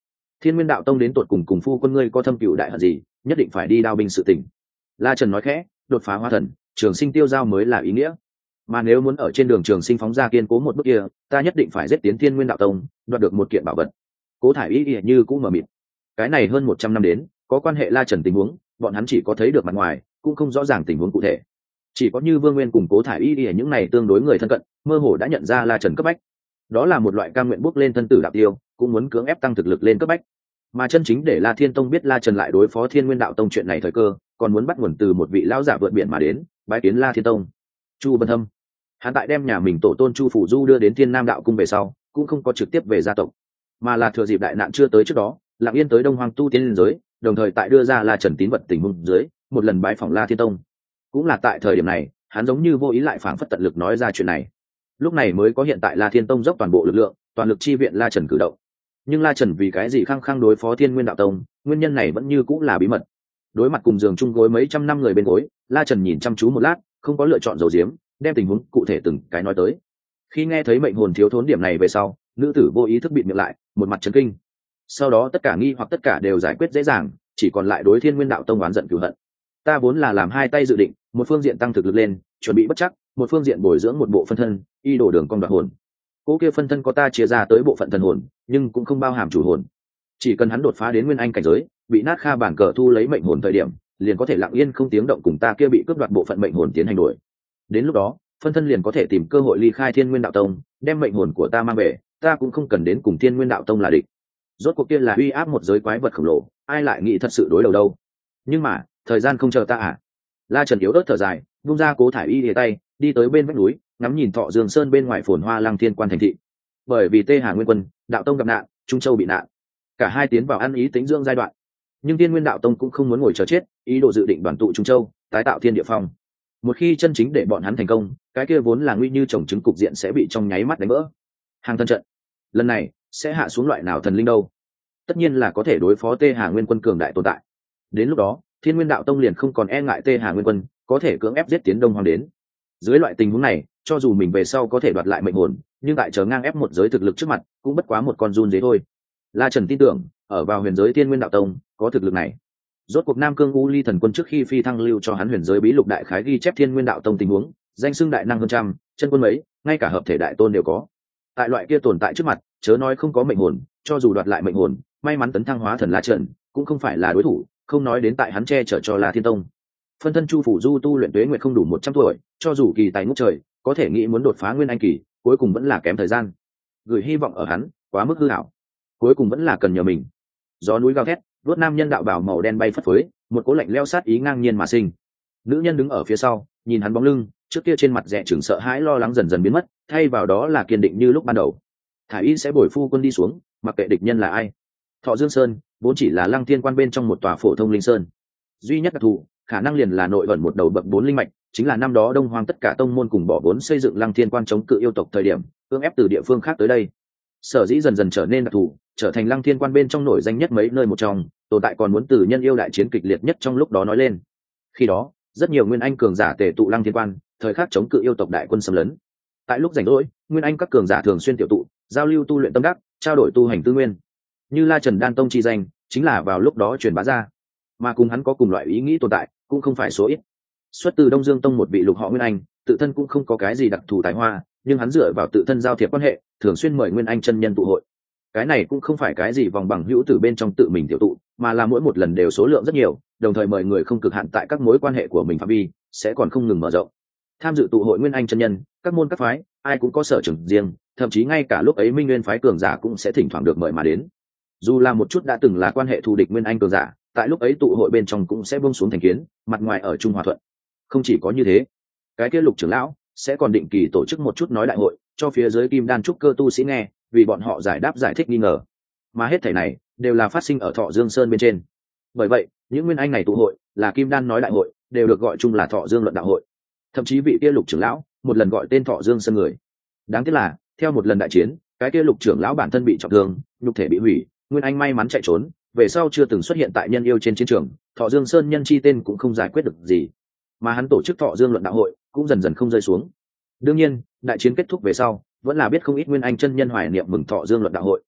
[SPEAKER 1] Thiên Nguyên Đạo Tông đến tột cùng cùng phu quân ngươi có thâm cựu đại hận gì, nhất định phải đi đao binh sự tình. La Trần nói khẽ, đột phá hóa thần, trường sinh tiêu giao mới là ý nghĩa. Mà nếu muốn ở trên đường trường sinh phóng ra kiên cố một bước kia, ta nhất định phải giết tiến Thiên Nguyên Đạo Tông, đoạt được một kiện bảo vật. Cố Thải Y Y như cũng mờ mịt. Cái này hơn một trăm năm đến, có quan hệ La Trần tình huống, bọn hắn chỉ có thấy được mặt ngoài, cũng không rõ ràng tình huống cụ thể. Chỉ có như Vương Nguyên cùng Cố Thải Y Y những này tương đối người thân cận, mơ hồ đã nhận ra La Trần cấp bách. Đó là một loại cam nguyện bước lên thân tử đạo tiêu, cũng muốn cưỡng ép tăng thực lực lên cấp bách. Mà chân chính để La Thiên Tông biết La Trần lại đối phó Thiên Nguyên Đạo Tông chuyện này thời cơ, còn muốn bắt nguồn từ một vị lão giả vượt biển mà đến, bái kiến La Thiên Tông. Chu Bân Thâm. Hắn tại đem nhà mình tổ tôn Chu Phủ Du đưa đến Thiên Nam Đạo cung về sau, cũng không có trực tiếp về gia tộc, mà là thừa dịp đại nạn chưa tới trước đó, lặng yên tới Đông Hoang tu tiên giới, đồng thời tại đưa ra La Trần tín vật tình huống dưới, một lần bái phỏng La Thiên Tông. Cũng là tại thời điểm này, hắn giống như vô ý lại phảng phất tận lực nói ra chuyện này. Lúc này mới có hiện tại La Thiên Tông dốc toàn bộ lực lượng, toàn lực chi viện La Trần cử động. Nhưng La Trần vì cái gì khăng khăng đối phó Thiên Nguyên Đạo Tông, nguyên nhân này vẫn như cũng là bí mật. Đối mặt cùng giường chung gối mấy trăm năm người bên gối, La Trần nhìn chăm chú một lát, không có lựa chọn giấu giếm, đem tình huống cụ thể từng cái nói tới. Khi nghe thấy mệnh hồn thiếu thốn điểm này về sau, nữ tử vô ý thức bịt miệng lại, một mặt chấn kinh. Sau đó tất cả nghi hoặc tất cả đều giải quyết dễ dàng, chỉ còn lại đối Thiên Nguyên Đạo Tông oán giận cừu hận. Ta vốn là làm hai tay dự định, một phương diện tăng thực lực lên, chuẩn bị bất chắc, một phương diện bồi dưỡng một bộ phân thân, y đổ đường cong đoạt hồn. Cố kia phân thân có ta chia ra tới bộ phận thần hồn, nhưng cũng không bao hàm chủ hồn. Chỉ cần hắn đột phá đến nguyên anh cảnh giới, bị nát kha bản cờ thu lấy mệnh hồn thời điểm, liền có thể lặng yên không tiếng động cùng ta kia bị cướp đoạt bộ phận mệnh hồn tiến hành đổi. Đến lúc đó, phân thân liền có thể tìm cơ hội ly khai Thiên Nguyên Đạo Tông, đem mệnh hồn của ta mang về, ta cũng không cần đến cùng Thiên Nguyên Đạo Tông là địch. Rốt cuộc kia là uy áp một giới quái vật khổng lồ, ai lại nghĩ thật sự đối đầu đâu. Nhưng mà, thời gian không chờ ta à? La Trần yếu ớt thở dài, vung ra Cố Thải Y lìa tay, đi tới bên vách núi, ngắm nhìn Thọ Dương Sơn bên ngoài phồn hoa Lăng Thiên Quan thành thị. Bởi vì Tê Hà Nguyên Quân, Đạo Tông gặp nạn, Trung Châu bị nạn, cả hai tiến vào ăn ý tĩnh dưỡng giai đoạn. Nhưng Thiên Nguyên Đạo Tông cũng không muốn ngồi chờ chết, ý đồ dự định đoàn tụ Trung Châu, tái tạo thiên địa phong. Một khi chân chính để bọn hắn thành công, cái kia vốn là nguy như trồng trứng cục diện sẽ bị trong nháy mắt đánh vỡ. Hàng thân trận, lần này sẽ hạ xuống loại nào thần linh đâu? Tất nhiên là có thể đối phó Tê Hà Nguyên Quân cường đại tồn tại. Đến lúc đó, Thiên Nguyên Đạo Tông liền không còn e ngại Tê Hà Nguyên Quân, có thể cưỡng ép giết tiến Đông Hoàng đến. Dưới loại tình huống này, cho dù mình về sau có thể đoạt lại mệnh hồn, nhưng tại chờ ngang ép một giới thực lực trước mặt, cũng bất quá một con run dế thôi. La Trần tin tưởng, ở vào huyền giới Thiên Nguyên Đạo Tông, có thực lực này. Rốt cuộc Nam Cương U Ly Thần Quân trước khi phi thăng lưu cho hắn huyền giới bí lục đại khái ghi chép Thiên Nguyên Đạo Tông tình huống, danh xưng đại năng hơn trăm, chân quân mấy, ngay cả hợp thể đại tôn đều có. Tại loại kia tồn tại trước mặt, chớ nói không có mệnh hồn, cho dù đoạt lại mệnh hồn, may mắn tấn thăng hóa thần La Trần, cũng không phải là đối thủ, không nói đến tại hắn che chở cho La Thiên Tông. Phân thân Chu Phủ Du tu luyện tuế nguyệt không đủ một trăm tuổi, cho dù kỳ tài ngút trời, có thể nghĩ muốn đột phá nguyên anh kỳ, cuối cùng vẫn là kém thời gian. Gửi hy vọng ở hắn, quá mức hư ảo, cuối cùng vẫn là cần nhờ mình. Gió núi gào thét, đốt nam nhân đạo bào màu đen bay phất phới, một cố lạnh leo sát ý ngang nhiên mà sinh. Nữ nhân đứng ở phía sau, nhìn hắn bóng lưng, trước kia trên mặt dè chừng sợ hãi lo lắng dần dần biến mất, thay vào đó là kiên định như lúc ban đầu. Thải Y sẽ bồi phu quân đi xuống, mặc kệ địch nhân là ai. Thọ Dương Sơn vốn chỉ là Lăng Thiên Quan bên trong một tòa phổ thông linh sơn, duy nhất đặc thù khả năng liền là nội ẩn một đầu bậc bốn linh mạch, chính là năm đó Đông Hoang tất cả tông môn cùng bỏ vốn xây dựng Lăng Thiên Quan chống cự yêu tộc thời điểm, cưỡng ép từ địa phương khác tới đây. Sở dĩ dần dần trở nên đặc thù, trở thành Lăng Thiên Quan bên trong nổi danh nhất mấy nơi một trong, tồn tại còn muốn từ nhân yêu đại chiến kịch liệt nhất trong lúc đó nói lên. Khi đó, rất nhiều nguyên anh cường giả tề tụ Lăng Thiên Quan, thời khắc chống cự yêu tộc đại quân xâm lấn. Tại lúc rảnh rỗi, nguyên anh các cường giả thường xuyên tiểu tụ, giao lưu tu luyện tâm đắc, trao đổi tu hành tư nguyên. Như La Trần Đan Tông chi danh, chính là vào lúc đó truyền bá ra. Mà cùng hắn có cùng loại ý nghĩ tồn tại, cũng không phải số ít. Xuất từ Đông Dương Tông một vị lục họ nguyên anh, tự thân cũng không có cái gì đặc thù tài hoa, nhưng hắn dựa vào tự thân giao thiệp quan hệ, thường xuyên mời nguyên anh chân nhân tụ hội. Cái này cũng không phải cái gì vòng bằng hữu từ bên trong tự mình tiểu tụ, mà là mỗi một lần đều số lượng rất nhiều, đồng thời mời người không cực hạn tại các mối quan hệ của mình phạm vi, sẽ còn không ngừng mở rộng. Tham dự tụ hội nguyên anh chân nhân, các môn các phái, ai cũng có sở trường riêng, thậm chí ngay cả lúc ấy Minh Nguyên phái cường giả cũng sẽ thỉnh thoảng được mời mà đến. Dù là một chút đã từng là quan hệ thù địch nguyên anh cường giả, tại lúc ấy tụ hội bên trong cũng sẽ buông xuống thành kiến, mặt ngoài ở trung hòa thuận. Không chỉ có như thế, cái kia Lục trưởng lão sẽ còn định kỳ tổ chức một chút nói đại hội, cho phía dưới kim đan trúc cơ tu sĩ nghe, vì bọn họ giải đáp giải thích nghi ngờ. Mà hết thảy này đều là phát sinh ở Thọ Dương Sơn bên trên. Bởi vậy, những nguyên anh này tụ hội, là kim đan nói đại hội, đều được gọi chung là Thọ Dương luận đạo hội. Thậm chí vị kia Lục trưởng lão một lần gọi tên Thọ Dương Sơn người. Đáng tiếc là, theo một lần đại chiến, cái kia Lục trưởng lão bản thân bị trọng thương, nhục thể bị hủy, nguyên anh may mắn chạy trốn, về sau chưa từng xuất hiện tại nhân yêu trên chiến trường, Thọ Dương Sơn nhân chi tên cũng không giải quyết được gì. Mà hắn tổ chức Thọ Dương luận đạo hội cũng dần dần không rơi xuống. Đương nhiên, đại chiến kết thúc về sau, vẫn là biết không ít nguyên anh chân nhân hoài niệm mừng Thọ Dương luận đạo hội.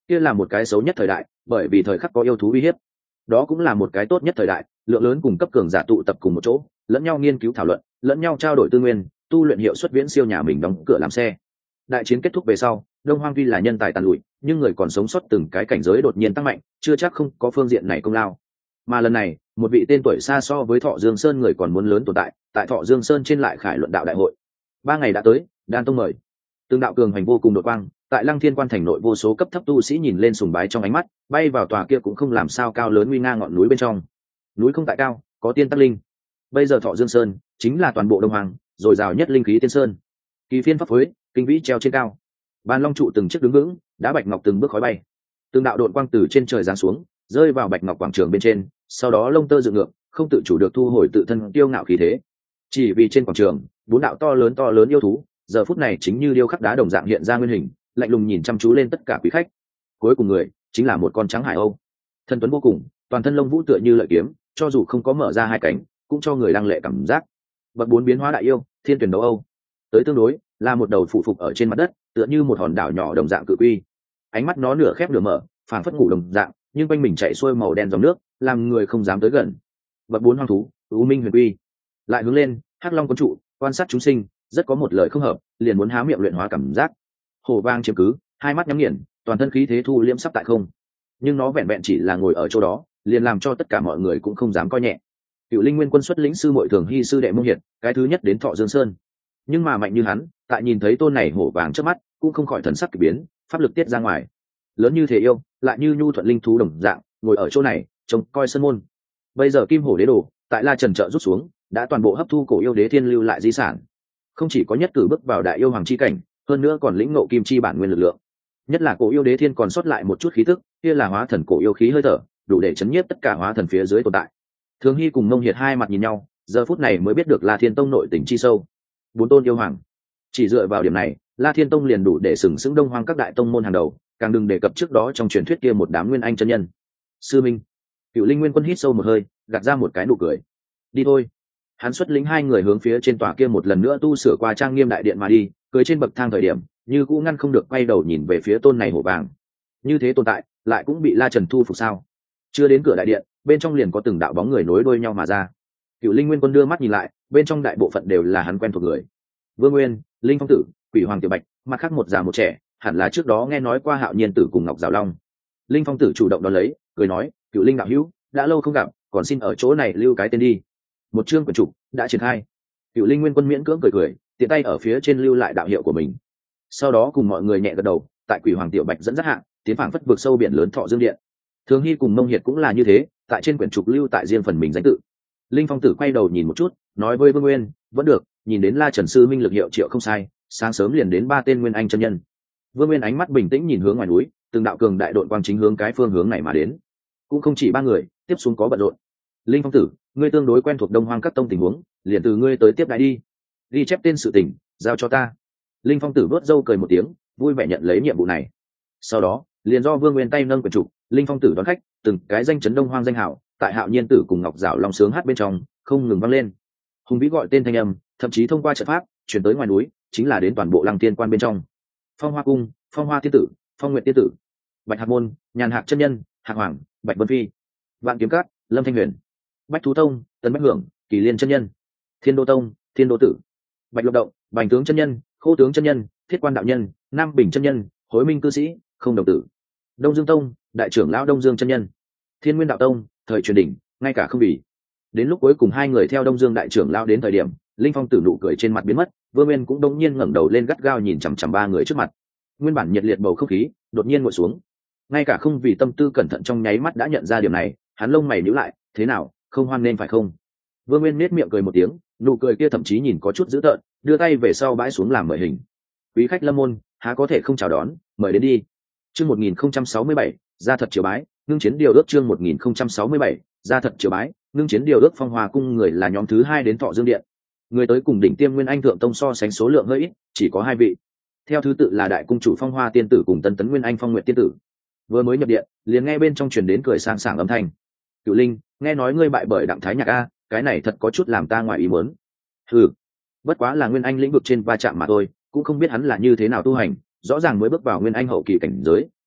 [SPEAKER 1] kia là một cái xấu nhất thời đại, bởi vì thời khắc có yêu thú uy hiếp. Đó cũng là một cái tốt nhất thời đại, lượng lớn cùng cấp cường giả tụ tập cùng một chỗ, lẫn nhau nghiên cứu thảo luận, lẫn nhau trao đổi tư nguyên, tu luyện hiệu suất viễn siêu nhà mình đóng cửa làm xe. Đại chiến kết thúc về sau, Đông Hoang tuy là nhân tài tàn lụi, nhưng người còn sống sót từng cái cảnh giới đột nhiên tăng mạnh, chưa chắc không có phương diện này công lao. Mà lần này, một vị tên tuổi xa so với Thọ Dương Sơn người còn muốn lớn tồn tại, tại Thọ Dương Sơn trên lại khải luận đạo đại hội. Ba ngày đã tới, Đan Tông mời. Tương đạo cường hành vô cùng đột quang, tại Lăng Thiên Quan thành nội vô số cấp thấp tu sĩ nhìn lên sùng bái trong ánh mắt, bay vào tòa kia cũng không làm sao cao lớn nguy nga ngọn núi bên trong. Núi không tại cao, có tiên tắc linh. Bây giờ Thọ Dương Sơn chính là toàn bộ Đông Hoàng, dồi dào nhất linh khí tiên sơn. Kỳ phiên pháp phối, kinh vĩ treo trên cao. Bàn long trụ từng chiếc đứng vững, đá bạch ngọc từng bước khói bay. Từng đạo độn quang từ trên trời giáng xuống, rơi vào bạch ngọc quảng trường bên trên, sau đó lông tơ dựng ngược, không tự chủ được thu hồi tự thân tiêu ngạo khí thế. Chỉ vì trên quảng trường, bốn đạo to lớn to lớn yêu thú, giờ phút này chính như điêu khắc đá đồng dạng hiện ra nguyên hình, lạnh lùng nhìn chăm chú lên tất cả quý khách. Cuối cùng người chính là một con trắng hải âu, thân tuấn vô cùng, toàn thân lông vũ tựa như lợi kiếm, cho dù không có mở ra hai cánh, cũng cho người lăng lệ cảm giác. Bậc bốn biến hóa đại yêu, thiên tuyển đấu âu. Tới tương đối là một đầu phụ phục ở trên mặt đất, tựa như một hòn đảo nhỏ đồng dạng cự quy. Ánh mắt nó nửa khép nửa mở, phảng phất ngủ đồng dạng, nhưng quanh mình chạy xuôi màu đen dòng nước, làm người không dám tới gần. Bậc bốn hoang thú, u minh huyền quy. Lại hướng lên, hắc long quân trụ, quan sát chúng sinh, rất có một lời không hợp, liền muốn há miệng luyện hóa cảm giác. Hổ vang chiếm cứ, hai mắt nhắm nghiền, toàn thân khí thế thu liễm sắp tại không. Nhưng nó vẹn vẹn chỉ là ngồi ở chỗ đó, liền làm cho tất cả mọi người cũng không dám coi nhẹ. Cựu Linh Nguyên Quân xuất lĩnh sư muội Thường Hy sư đệ Mông Hiệt, cái thứ nhất đến Thọ Dương Sơn. Nhưng mà mạnh như hắn, tại nhìn thấy tôn này hổ vàng trước mắt, cũng không khỏi thần sắc kỳ biến, pháp lực tiết ra ngoài. Lớn như thế yêu, lại như nhu thuận linh thú đồng dạng, ngồi ở chỗ này, trông coi sơn môn. Bây giờ Kim Hổ Đế Đồ, tại La Trần trợ rút xuống, đã toàn bộ hấp thu cổ yêu đế thiên lưu lại di sản. Không chỉ có nhất cử bước vào đại yêu hoàng chi cảnh, hơn nữa còn lĩnh ngộ kim chi bản nguyên lực lượng. Nhất là cổ yêu đế thiên còn sót lại một chút khí tức, kia là hóa thần cổ yêu khí hơi thở, đủ để chấn nhiếp tất cả hóa thần phía dưới tồn tại. Thường Hy cùng Mông Hiệt hai mặt nhìn nhau, giờ phút này mới biết được La Thiên Tông nội tình chi sâu. Bốn tôn yêu hoàng, chỉ dựa vào điểm này, La Thiên Tông liền đủ để sừng sững Đông Hoang các đại tông môn hàng đầu, càng đừng đề cập trước đó trong truyền thuyết kia một đám nguyên anh chân nhân. Sư minh. Cựu Linh Nguyên Quân hít sâu một hơi, gạt ra một cái nụ cười. Đi thôi. Hắn xuất lĩnh hai người hướng phía trên tòa kia một lần nữa tu sửa qua trang nghiêm đại điện mà đi, cưỡi trên bậc thang thời điểm, như cũng ngăn không được quay đầu nhìn về phía tôn này hổ vàng. Như thế tồn tại, lại cũng bị La Trần thu phục sao? Chưa đến cửa đại điện, bên trong liền có từng đạo bóng người nối đuôi nhau mà ra. Cựu Linh Nguyên Quân đưa mắt nhìn lại, bên trong đại bộ phận đều là hắn quen thuộc người. Vương Nguyên, Linh Phong Tử, Quỷ Hoàng Tiểu Bạch, mặt khác một già một trẻ, hẳn là trước đó nghe nói qua Hạo Nhiên Tử cùng Ngọc Giảo Long. Linh Phong Tử chủ động đón lấy, cười nói, Cựu Linh đạo hữu, đã lâu không gặp, còn xin ở chỗ này lưu cái tên đi. Một chương quyển trục đã triển khai. Cựu Linh Nguyên Quân miễn cưỡng cười cười, tiện tay ở phía trên lưu lại đạo hiệu của mình. Sau đó cùng mọi người nhẹ gật đầu, tại Quỷ Hoàng Tiểu Bạch dẫn dắt hạ, tiến phảng phất vực sâu biển lớn Thọ Dương Điện. Thường Hy cùng Mông Hiệt cũng là như thế, tại trên quyển trục lưu tại riêng phần mình danh tự. Linh Phong Tử quay đầu nhìn một chút, nói với Vương Nguyên, vẫn được, nhìn đến La Trần sư minh lực hiệu triệu không sai, sáng sớm liền đến ba tên nguyên anh chân nhân. Vương Nguyên ánh mắt bình tĩnh nhìn hướng ngoài núi, từng đạo cường đại đội quang chính hướng cái phương hướng này mà đến. Cũng không chỉ ba người, tiếp xuống có bận rộn. Linh Phong Tử, ngươi tương đối quen thuộc Đông Hoang các tông tình huống, liền từ ngươi tới tiếp đại đi. Ghi chép tên sự tình, giao cho ta. Linh Phong Tử vớt râu cười một tiếng, vui vẻ nhận lấy nhiệm vụ này. Sau đó, liền do Vương Nguyên tay nâng quyển trục, Linh Phong Tử đón khách, từng cái danh chấn Đông Hoang danh hảo, tại Hạo Nhiên Tử cùng Ngọc Giảo Long sướng hát bên trong, không ngừng vang lên. Hùng vĩ gọi tên thanh âm, thậm chí thông qua trận pháp, truyền tới ngoài núi, chính là đến toàn bộ Lăng Tiên Quan bên trong. Phong Hoa Cung, Phong Hoa Tiên Tử, Phong Nguyệt Tiên Tử, Bạch Hạc Môn, Nhàn Hạc chân nhân, Hạc Hoàng, Bạch Vân Phi, Vạn Kiếm Cát, Lâm Thanh Huyền, Bách Thú Tông, Tấn Bách Hưởng, Kỳ Liên chân nhân, Thiên Đô Tông, Thiên Đô Tử, Bạch Lộc Động, Bành Tướng chân nhân, Khô Tướng chân nhân, Thiết Quan đạo nhân, Nam Bình chân nhân, Hối Minh cư sĩ, Không Đồng tử, Đông Dương Tông, đại trưởng lão Đông Dương chân nhân, Thiên Nguyên đạo tông, thời truyền đỉnh, ngay cả không vì. Đến lúc cuối cùng hai người theo Đông Dương đại trưởng lão đến thời điểm, Linh Phong Tử nụ cười trên mặt biến mất, Vương Nguyên cũng đột nhiên ngẩng đầu lên gắt gao nhìn chằm chằm ba người trước mặt. Nguyên bản nhiệt liệt bầu không khí đột nhiên nguội xuống. Ngay cả không vì tâm tư cẩn thận trong nháy mắt đã nhận ra điều này, hắn lông mày nhíu lại, thế nào, không hoan nên phải không? Vương Nguyên nét miệng cười một tiếng, nụ cười kia thậm chí nhìn có chút dữ tợn, đưa tay về sau bãi xuống làm mời hình. Quý khách lâm môn, há có thể không chào đón, mời đến đi. Chương một nghìn không trăm sáu mươi bảy, ra thật triều bái, ngưng chiến điều ước chương một nghìn không trăm sáu mươi bảy, ra thật triều bái, ngưng chiến điều ước. Phong Hoa Cung người là nhóm thứ hai đến Thọ Dương Điện. Người tới cùng đỉnh tiêm Nguyên Anh thượng tông so sánh số lượng hơi ít, chỉ có hai vị. Theo thứ tự là đại cung chủ Phong Hoa Tiên Tử cùng Tân Tấn Nguyên Anh Phong Nguyệt Tiên Tử. Vừa mới nhập điện, liền nghe bên trong truyền đến cười sang sảng âm thanh. Cửu Linh, nghe nói ngươi bại bởi Đặng Thái Nhạc a, cái này thật có chút làm ta ngoài ý muốn. Hừ, bất quá là Nguyên Anh lĩnh vực trên va chạm mà thôi, cũng không biết hắn là như thế nào tu hành, rõ ràng mới bước vào Nguyên Anh hậu kỳ cảnh giới,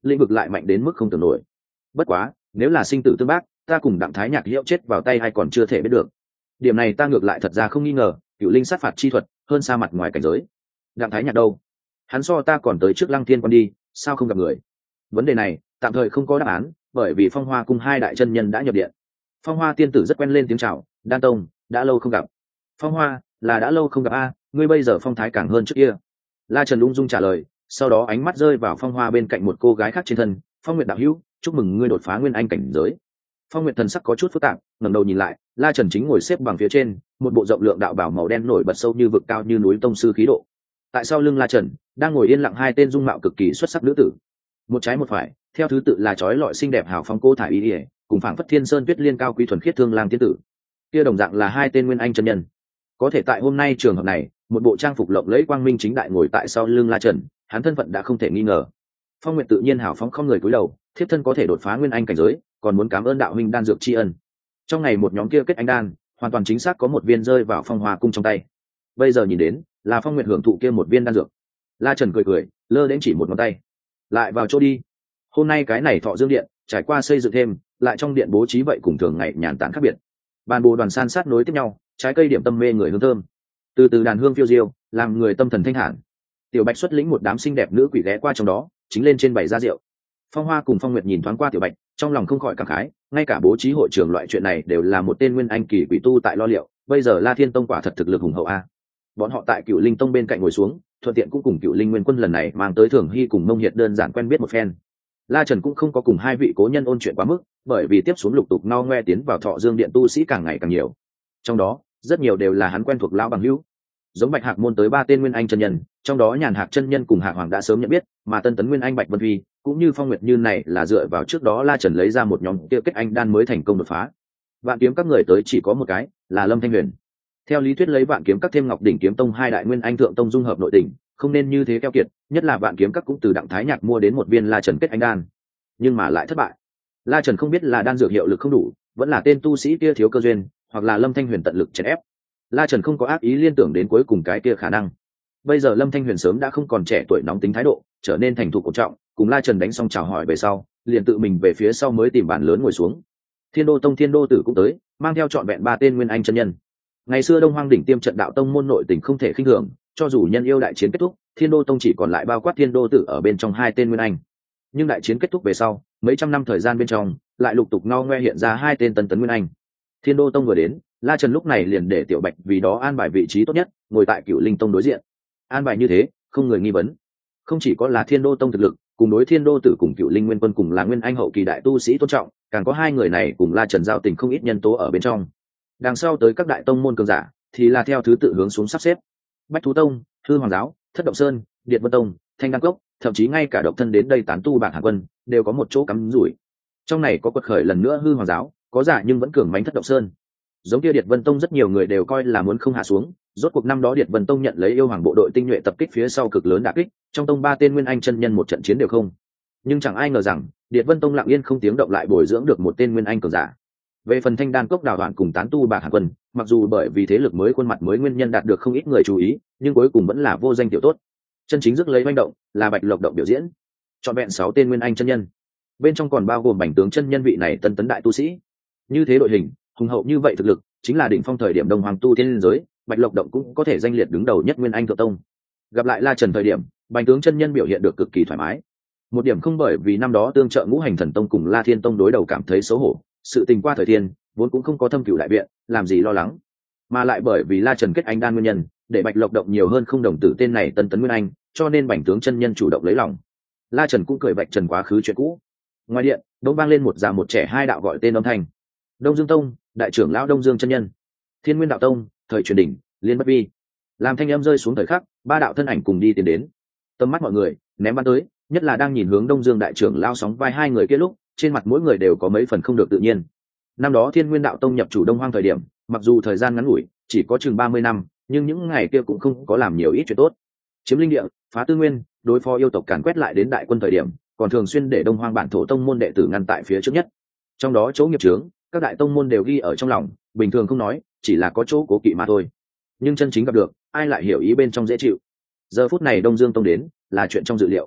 [SPEAKER 1] lĩnh vực lại mạnh đến mức không tưởng nổi. Bất quá nếu là sinh tử tương bác, ta cùng đặng thái nhạc liễu chết vào tay hay còn chưa thể biết được. Điểm này ta ngược lại thật ra không nghi ngờ, cựu linh sát phạt chi thuật hơn xa mặt ngoài cảnh giới. Đặng thái nhạc đâu? Hắn so ta còn tới trước Lăng Thiên Quan đi, sao không gặp người? Vấn đề này tạm thời không có đáp án, bởi vì Phong Hoa cung hai đại chân nhân đã nhập điện. Phong Hoa tiên tử rất quen lên tiếng chào, Đan Tông, đã lâu không gặp. Phong Hoa, là đã lâu không gặp a, ngươi bây giờ phong thái càng hơn trước kia. La Trần ung dung trả lời, sau đó ánh mắt rơi vào Phong Hoa bên cạnh một cô gái khác trên thân. Phong Nguyệt đạo hữu, chúc mừng ngươi đột phá nguyên anh cảnh giới. Phong Nguyệt thần sắc có chút phức tạp, ngẩng đầu nhìn lại, La Trần chính ngồi xếp bằng phía trên, một bộ rộng lượng đạo bào màu đen nổi bật sâu như vực cao như núi tông sư khí độ. Tại sau lưng La Trần đang ngồi yên lặng hai tên dung mạo cực kỳ xuất sắc nữ tử, một trái một phải, theo thứ tự là chói lọi xinh đẹp hào phong cô thải y ỉa, cùng phảng phất thiên sơn tuyết liên cao quý thuần khiết thương lang tiên tử. Kia đồng dạng là hai tên nguyên anh chân nhân. Có thể tại hôm nay trường hợp này, một bộ trang phục lộng lẫy quang minh chính đại ngồi tại sau lưng La Trần, hắn thân phận đã không thể nghi ngờ. Phong Nguyệt tự nhiên hào phóng không người cúi đầu, thiếp thân có thể đột phá nguyên anh cảnh giới, còn muốn cảm ơn đạo huynh đan dược tri ân. Trong ngày một nhóm kia kết anh đan, hoàn toàn chính xác có một viên rơi vào Phong Hoa cung trong tay. Bây giờ nhìn đến, là Phong Nguyệt hưởng thụ kia một viên đan dược. La Trần cười cười, lơ đến chỉ một ngón tay. Lại vào chỗ đi. Hôm nay cái này Thọ Dương điện, trải qua xây dựng thêm, lại trong điện bố trí vậy cùng thường ngày nhàn tản khác biệt. Bàn bồ đoàn san sát nối tiếp nhau, trái cây điểm tâm mê người hương thơm. Từ từ đàn hương phiêu diêu, làm người tâm thần thanh thản. Tiểu Bạch xuất lĩnh một đám xinh đẹp nữ quỷ ghé qua trong đó, chính lên trên bảy ra rượu. Phong Hoa cùng Phong Nguyệt nhìn thoáng qua Tiểu Bạch, trong lòng không khỏi cảm khái, ngay cả bố trí hội trường loại chuyện này đều là một tên nguyên anh kỳ quỷ tu tại lo liệu, bây giờ La Thiên Tông quả thật thực lực hùng hậu a. Bọn họ tại Cựu Linh Tông bên cạnh ngồi xuống, thuận tiện cũng cùng Cựu Linh Nguyên Quân lần này mang tới Thường Hy cùng Mông Hiệt đơn giản quen biết một phen. La Trần cũng không có cùng hai vị cố nhân ôn chuyện quá mức, bởi vì tiếp xuống lục tục no ngoe tiến vào Thọ Dương điện tu sĩ càng ngày càng nhiều. Trong đó, rất nhiều đều là hắn quen thuộc lão bằng hữu. Giống Bạch Hạc môn tới ba tên nguyên anh chân nhân, trong đó Nhàn Hạc chân nhân cùng Hạc Hoàng đã sớm nhận biết, mà Tân Tấn nguyên anh Bạch Vân Phi, cũng như Phong Nguyệt như này là dựa vào trước đó La Trần lấy ra một nhóm kia kết anh đan mới thành công đột phá. Vạn kiếm các người tới chỉ có một cái, là Lâm Thanh Huyền. Theo lý thuyết lấy Vạn kiếm các thêm Ngọc đỉnh kiếm tông hai đại nguyên anh thượng tông dung hợp nội tình, không nên như thế keo kiệt, nhất là Vạn kiếm các cũng từ Đặng Thái Nhạc mua đến một viên La Trần kết anh đan, nhưng mà lại thất bại. La Trần không biết là đan dược hiệu lực không đủ, vẫn là tên tu sĩ kia thiếu cơ duyên, hoặc là Lâm Thanh Huyền tận lực chèn ép. La Trần không có ác ý liên tưởng đến cuối cùng cái kia khả năng. Bây giờ Lâm Thanh Huyền sớm đã không còn trẻ tuổi nóng tính thái độ, trở nên thành thục cổ trọng, cùng La Trần đánh xong chào hỏi về sau, liền tự mình về phía sau mới tìm bàn lớn ngồi xuống. Thiên Đô Tông Thiên Đô Tử cũng tới, mang theo trọn vẹn ba tên nguyên anh chân nhân. Ngày xưa Đông Hoang đỉnh tiêm trận đạo tông môn nội tình không thể khinh thường, cho dù nhân yêu đại chiến kết thúc, Thiên Đô Tông chỉ còn lại bao quát Thiên Đô Tử ở bên trong hai tên nguyên anh. Nhưng đại chiến kết thúc về sau, mấy trăm năm thời gian bên trong, lại lục tục ngao ngoe hiện ra hai tên tân tấn nguyên anh. Thiên Đô Tông vừa đến, La Trần lúc này liền để Tiểu Bạch vì đó an bài vị trí tốt nhất, ngồi tại Cựu Linh Tông đối diện. An bài như thế, không người nghi vấn. Không chỉ có là Thiên Đô Tông thực lực, cùng đối Thiên Đô Tử cùng Cựu Linh Nguyên Quân cùng là nguyên anh hậu kỳ đại tu sĩ tôn trọng, càng có hai người này cùng La Trần giao tình không ít nhân tố ở bên trong. Đằng sau tới các đại tông môn cường giả, thì là theo thứ tự hướng xuống sắp xếp. Bách Thú Tông, Hư Hoàng giáo, Thất Động Sơn, Điện Vân Tông, Thanh Đăng Cốc, thậm chí ngay cả độc thân đến đây tán tu Bạc Hà Quân, đều có một chỗ cắm rủi. Trong này có quật khởi lần nữa Hư Hoàng giáo, có giả nhưng vẫn cường mãnh Thất Động Sơn. Giống kia Điệt Vân Tông rất nhiều người đều coi là muốn không hạ xuống, rốt cuộc năm đó Điệt Vân Tông nhận lấy yêu hoàng bộ đội tinh nhuệ tập kích phía sau cực lớn đả kích, trong tông ba tên nguyên anh chân nhân một trận chiến đều không. Nhưng chẳng ai ngờ rằng, Điệt Vân Tông lặng yên không tiếng động lại bồi dưỡng được một tên nguyên anh cường giả. Về phần Thanh Đan Cốc Đào Đoạn cùng tán tu Bạc Hà Quân, mặc dù bởi vì thế lực mới khuôn mặt mới nguyên nhân đạt được không ít người chú ý, nhưng cuối cùng vẫn là vô danh tiểu tốt. Chân chính rước lấy manh động là Bạch Lộc động biểu diễn, chọn vẹn sáu tên nguyên anh chân nhân, bên trong còn bao gồm Bành tướng chân nhân vị này tân tấn đại tu sĩ. Như thế đội hình hùng hậu như vậy thực lực, chính là đỉnh phong thời điểm Đông Hoàng tu tiên giới, Bạch Lộc động cũng có thể danh liệt đứng đầu nhất nguyên anh thượng tông. Gặp lại La Trần thời điểm, Bành tướng chân nhân biểu hiện được cực kỳ thoải mái. Một điểm không bởi vì năm đó tương trợ Ngũ Hành Thần Tông cùng La Thiên Tông đối đầu cảm thấy xấu hổ, sự tình qua thời thiên, vốn cũng không có thâm cửu đại biện, làm gì lo lắng. Mà lại bởi vì La Trần kết anh đan nguyên nhân, để Bạch Lộc động nhiều hơn không đồng tử tên này tân tấn nguyên anh, cho nên Bành tướng chân nhân chủ động lấy lòng. La Trần cũng cười Bạch Trần quá khứ chuyện cũ. Ngoài điện, đống vang lên một già một trẻ hai đạo gọi tên âm thanh. Đông Dương Tông, đại trưởng lão Đông Dương chân nhân. Thiên Nguyên đạo tông, thời truyền đỉnh, Liên Bất Vi. Làm thanh âm rơi xuống thời khắc, ba đạo thân ảnh cùng đi tiến đến. Tầm mắt mọi người ném bắn tới, nhất là đang nhìn hướng Đông Dương đại trưởng lão sóng vai hai người kia lúc, trên mặt mỗi người đều có mấy phần không được tự nhiên. Năm đó Thiên Nguyên đạo tông nhập chủ Đông Hoang thời điểm, mặc dù thời gian ngắn ngủi, chỉ có chừng ba mươi năm, nhưng những ngày kia cũng không có làm nhiều ít chuyện tốt. Chiếm linh địa, phá tư nguyên, đối phó yêu tộc càn quét lại đến đại quân thời điểm, còn thường xuyên để Đông Hoang bản thổ tông môn đệ tử ngăn tại phía trước nhất. Trong đó chỗ nghiệp chướng, các đại tông môn đều ghi ở trong lòng, bình thường không nói, chỉ là có chỗ cố kỵ mà thôi. Nhưng chân chính gặp được, ai lại hiểu ý bên trong dễ chịu. Giờ phút này Đông Dương Tông đến, là chuyện trong dự liệu.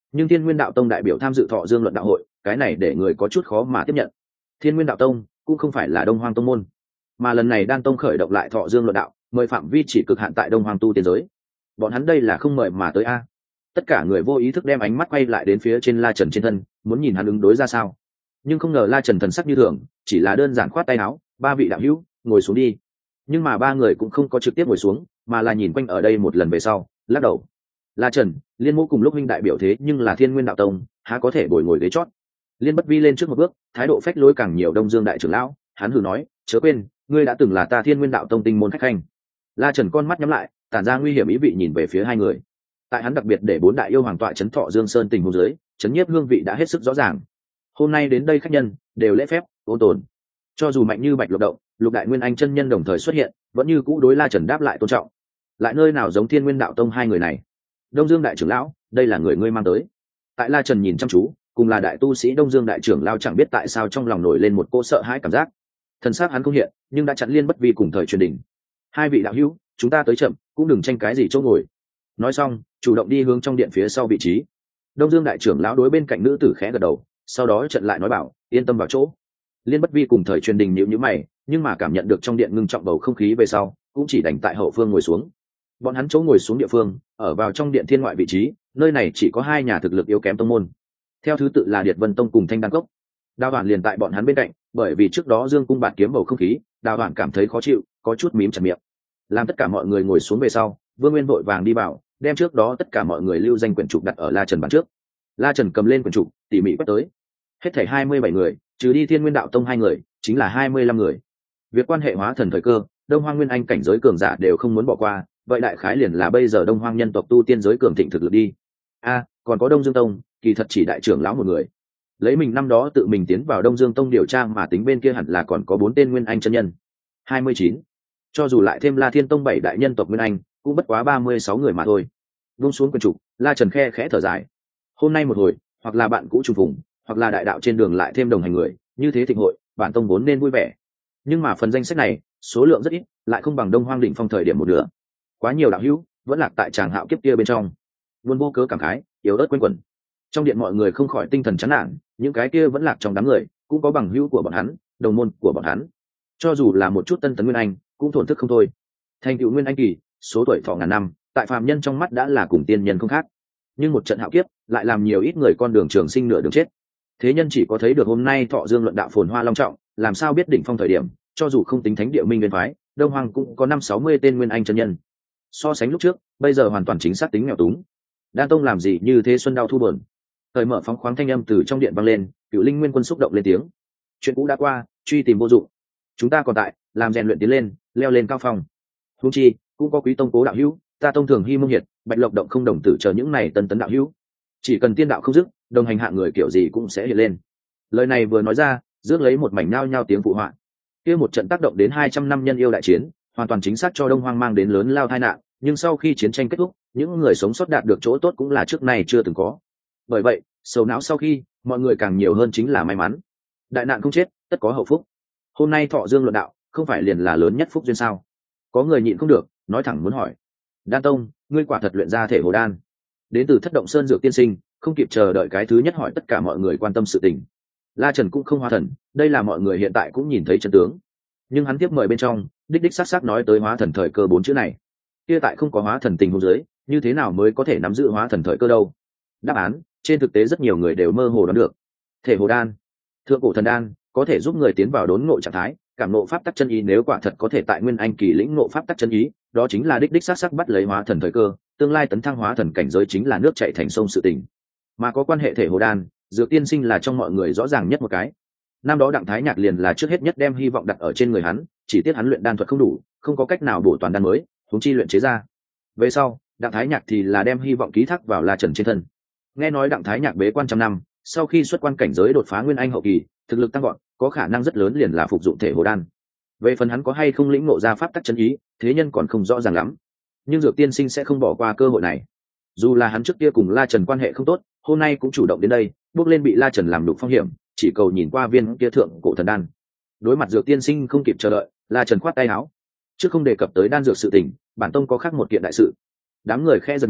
[SPEAKER 1] nhưng thiên nguyên đạo tông đại biểu tham dự thọ dương luận đạo hội, cái này để người có chút khó mà tiếp nhận. Thiên nguyên đạo tông cũng không phải là đông hoang tông môn, mà lần này đan tông khởi động lại thọ dương luận đạo, mời phạm vi chỉ cực hạn tại đông hoang tu tiên giới. Bọn hắn đây là không mời mà tới a. Tất cả người vô ý thức đem ánh mắt quay lại đến phía trên La Trần trên thân, muốn nhìn hắn ứng đối ra sao. Nhưng không ngờ La Trần thần sắc như thường, chỉ là đơn giản khoát tay áo, ba vị đạo hữu ngồi xuống đi. Nhưng mà ba người cũng không có trực tiếp ngồi xuống, mà là nhìn quanh ở đây một lần về sau lắc đầu. La Trần, Liên Mộ cùng lúc huynh đại biểu thế nhưng là thiên nguyên đạo tông, há có thể bồi ngồi ghế chót. Liên Bất Vi lên trước một bước, thái độ phách lối càng nhiều Đông Dương đại trưởng lão, hắn hừ nói, chớ quên, ngươi đã từng là ta thiên nguyên đạo tông tinh môn khách khanh. La Trần con mắt nhắm lại, tản ra nguy hiểm ý vị nhìn về phía hai người. Tại hắn đặc biệt để bốn đại yêu hoàng tọa chấn thọ Dương Sơn tình huống dưới, chấn nhiếp hương vị đã hết sức rõ ràng. Hôm nay đến đây khách nhân đều lễ phép ôn tồn, cho dù mạnh như Bạch Lộc Động, Lục Đại Nguyên Anh chân nhân đồng thời xuất hiện, vẫn như cũ đối La Trần đáp lại tôn trọng. Lại nơi nào giống thiên nguyên đạo tông hai người này. Đông Dương đại trưởng lão, đây là người ngươi mang tới. Tại La Trần nhìn chăm chú, cùng là đại tu sĩ Đông Dương đại trưởng lão chẳng biết tại sao trong lòng nổi lên một cô sợ hãi cảm giác. Thần sắc hắn không hiện, nhưng đã chặn Liên Bất Vi cùng thời truyền đỉnh. Hai vị đạo hữu, chúng ta tới chậm, cũng đừng tranh cái gì chỗ ngồi. Nói xong, chủ động đi hướng trong điện phía sau vị trí. Đông Dương đại trưởng lão đối bên cạnh nữ tử khẽ gật đầu, sau đó trận lại nói bảo, yên tâm vào chỗ. Liên Bất Vi cùng thời truyền đình nhíu nhíu mày, nhưng mà cảm nhận được trong điện ngưng trọng bầu không khí về sau, cũng chỉ đành tại hậu phương ngồi xuống. Bọn hắn chỗ ngồi xuống địa phương, ở vào trong điện thiên ngoại vị trí, nơi này chỉ có hai nhà thực lực yếu kém tông môn. Theo thứ tự là Điệt Vân Tông cùng Thanh Đan Cốc. Đào Hoản liền tại bọn hắn bên cạnh, bởi vì trước đó Dương Cung bạt kiếm bầu không khí, Đào Hoản cảm thấy khó chịu, có chút mím chặt miệng. Làm tất cả mọi người ngồi xuống về sau, Vương Nguyên vội vàng đi vào, đem trước đó tất cả mọi người lưu danh quyển trục đặt ở La Trần bàn trước. La Trần cầm lên quyển trục, tỉ mỉ quét tới. Hết thảy hai mươi bảy người, trừ đi Thiên Nguyên Đạo Tông hai người, chính là hai mươi lăm người. Việc quan hệ hóa thần thời cơ, Đông Hoang Nguyên Anh cảnh giới cường giả đều không muốn bỏ qua, vậy đại khái liền là bây giờ Đông Hoang nhân tộc tu tiên giới cường thịnh thực lực đi. A, còn có Đông Dương Tông, kỳ thật chỉ đại trưởng lão một người. Lấy mình năm đó tự mình tiến vào Đông Dương Tông điều tra mà tính bên kia hẳn là còn có bốn tên Nguyên Anh chân nhân. hai mươi chín. Cho dù lại thêm La Thiên Tông bảy đại nhân tộc Nguyên Anh, cũng bất quá ba mươi sáu người mà thôi. Buông xuống quyển trục, La Trần khe khẽ thở dài. Hôm nay một hồi, hoặc là bạn cũ trùng phùng, hoặc là đại đạo trên đường lại thêm đồng hành người, như thế thịnh hội, bản tông vốn nên vui vẻ. Nhưng mà phần danh sách này, số lượng rất ít, lại không bằng Đông Hoang đỉnh phong thời điểm một nửa. Quá nhiều đạo hữu, vẫn lạc tại tràng hạo kiếp kia bên trong. Luôn vô cớ cảm khái, yếu ớt quên quẩn. Trong điện mọi người không khỏi tinh thần chán nản, những cái kia vẫn lạc trong đám người, cũng có bằng hữu của bọn hắn, đồng môn của bọn hắn. Cho dù là một chút tân tấn Nguyên Anh, cũng thổn thức không thôi. Thành tựu Nguyên Anh kỳ, số tuổi thọ ngàn năm, tại phàm nhân trong mắt đã là cùng tiên nhân không khác. Nhưng một trận hạo kiếp, lại làm nhiều ít người con đường trường sinh nửa đường chết. Thế nhân chỉ có thấy được hôm nay thọ dương luận đạo phồn hoa long trọng, làm sao biết đỉnh phong thời điểm, cho dù không tính thánh địa minh nguyên phái, Đông Hoang cũng có năm sáu mươi tên Nguyên Anh chân nhân. So sánh lúc trước, bây giờ hoàn toàn chính xác tính nghèo túng. Đan Tông làm gì như thế xuân đau thu buồn. Thời mở phóng khoáng thanh âm từ trong điện vang lên, Cựu Linh Nguyên Quân xúc động lên tiếng. Chuyện cũ đã qua, truy tìm vô dụng. Chúng ta còn tại, làm rèn luyện tiến lên, leo lên cao phong. Huống chi, cũng có quý tông cố đạo hữu, ta tông thường Hy Mông Hiệt, Bạch Lộc Động không đồng tử chờ những này tân tấn đạo hữu. Chỉ cần tiên đạo không dứt, đồng hành hạng người kiểu gì cũng sẽ hiện lên. Lời này vừa nói ra, rước lấy một mảnh nao nhao tiếng phụ họa. Kia một trận tác động đến hai trăm năm nhân yêu đại chiến, hoàn toàn chính xác cho Đông Hoang mang đến lớn lao tai nạn, nhưng sau khi chiến tranh kết thúc, những người sống sót đạt được chỗ tốt cũng là trước nay chưa từng có. Bởi vậy, sầu não sau khi, mọi người càng nhiều hơn chính là may mắn. Đại nạn không chết, tất có hậu phúc. Hôm nay thọ dương luận đạo, không phải liền là lớn nhất phúc duyên sao? Có người nhịn không được, nói thẳng muốn hỏi. Đan Tông, ngươi quả thật luyện ra thể hồ đan. Đến từ Thất Động Sơn Dược tiên sinh, không kịp chờ đợi cái thứ nhất hỏi tất cả mọi người quan tâm sự tình. La Trần cũng không hóa thần, đây là mọi người hiện tại cũng nhìn thấy chân tướng. Nhưng hắn tiếp mời bên trong, đích đích xác xác nói tới hóa thần thời cơ bốn chữ này. Kia tại không có hóa thần tình huống dưới, như thế nào mới có thể nắm giữ hóa thần thời cơ đâu? Đáp án, trên thực tế rất nhiều người đều mơ hồ đoán được. Thể hồ đan, thượng cổ thần đan, có thể giúp người tiến vào đốn ngộ trạng thái, cảm ngộ pháp tắc chân ý, nếu quả thật có thể tại Nguyên Anh kỳ lĩnh ngộ pháp tắc chân ý, đó chính là đích đích xác xác bắt lấy hóa thần thời cơ, tương lai tấn thăng hóa thần cảnh giới chính là nước chảy thành sông sự tình. Mà có quan hệ thể hồ đan, Dược tiên sinh là trong mọi người rõ ràng nhất một cái. Năm đó Đặng Thái Nhạc liền là trước hết nhất đem hy vọng đặt ở trên người hắn, chỉ tiếc hắn luyện đan thuật không đủ, không có cách nào bổ toàn đan mới, huống chi luyện chế ra. Về sau, Đặng Thái Nhạc thì là đem hy vọng ký thác vào La Trần trên thân. Nghe nói Đặng Thái Nhạc bế quan trăm năm, sau khi xuất quan cảnh giới đột phá Nguyên Anh hậu kỳ, thực lực tăng gọn, có khả năng rất lớn liền là phục dụng thể hồ đan. Về phần hắn có hay không lĩnh ngộ ra pháp tắc chân ý, thế nhân còn không rõ ràng lắm. Nhưng Dược tiên sinh sẽ không bỏ qua cơ hội này. Dù là hắn trước kia cùng La Trần quan hệ không tốt, hôm nay cũng chủ động đến đây, bước lên bị La Trần làm đục phong hiểm, chỉ cầu nhìn qua viên kia thượng cổ thần đan. Đối mặt Dược tiên sinh không kịp chờ đợi, La Trần khoát tay áo. Trước không đề cập tới đan dược sự tình, bản tông có khác một kiện đại sự. Đám người khe giật mình,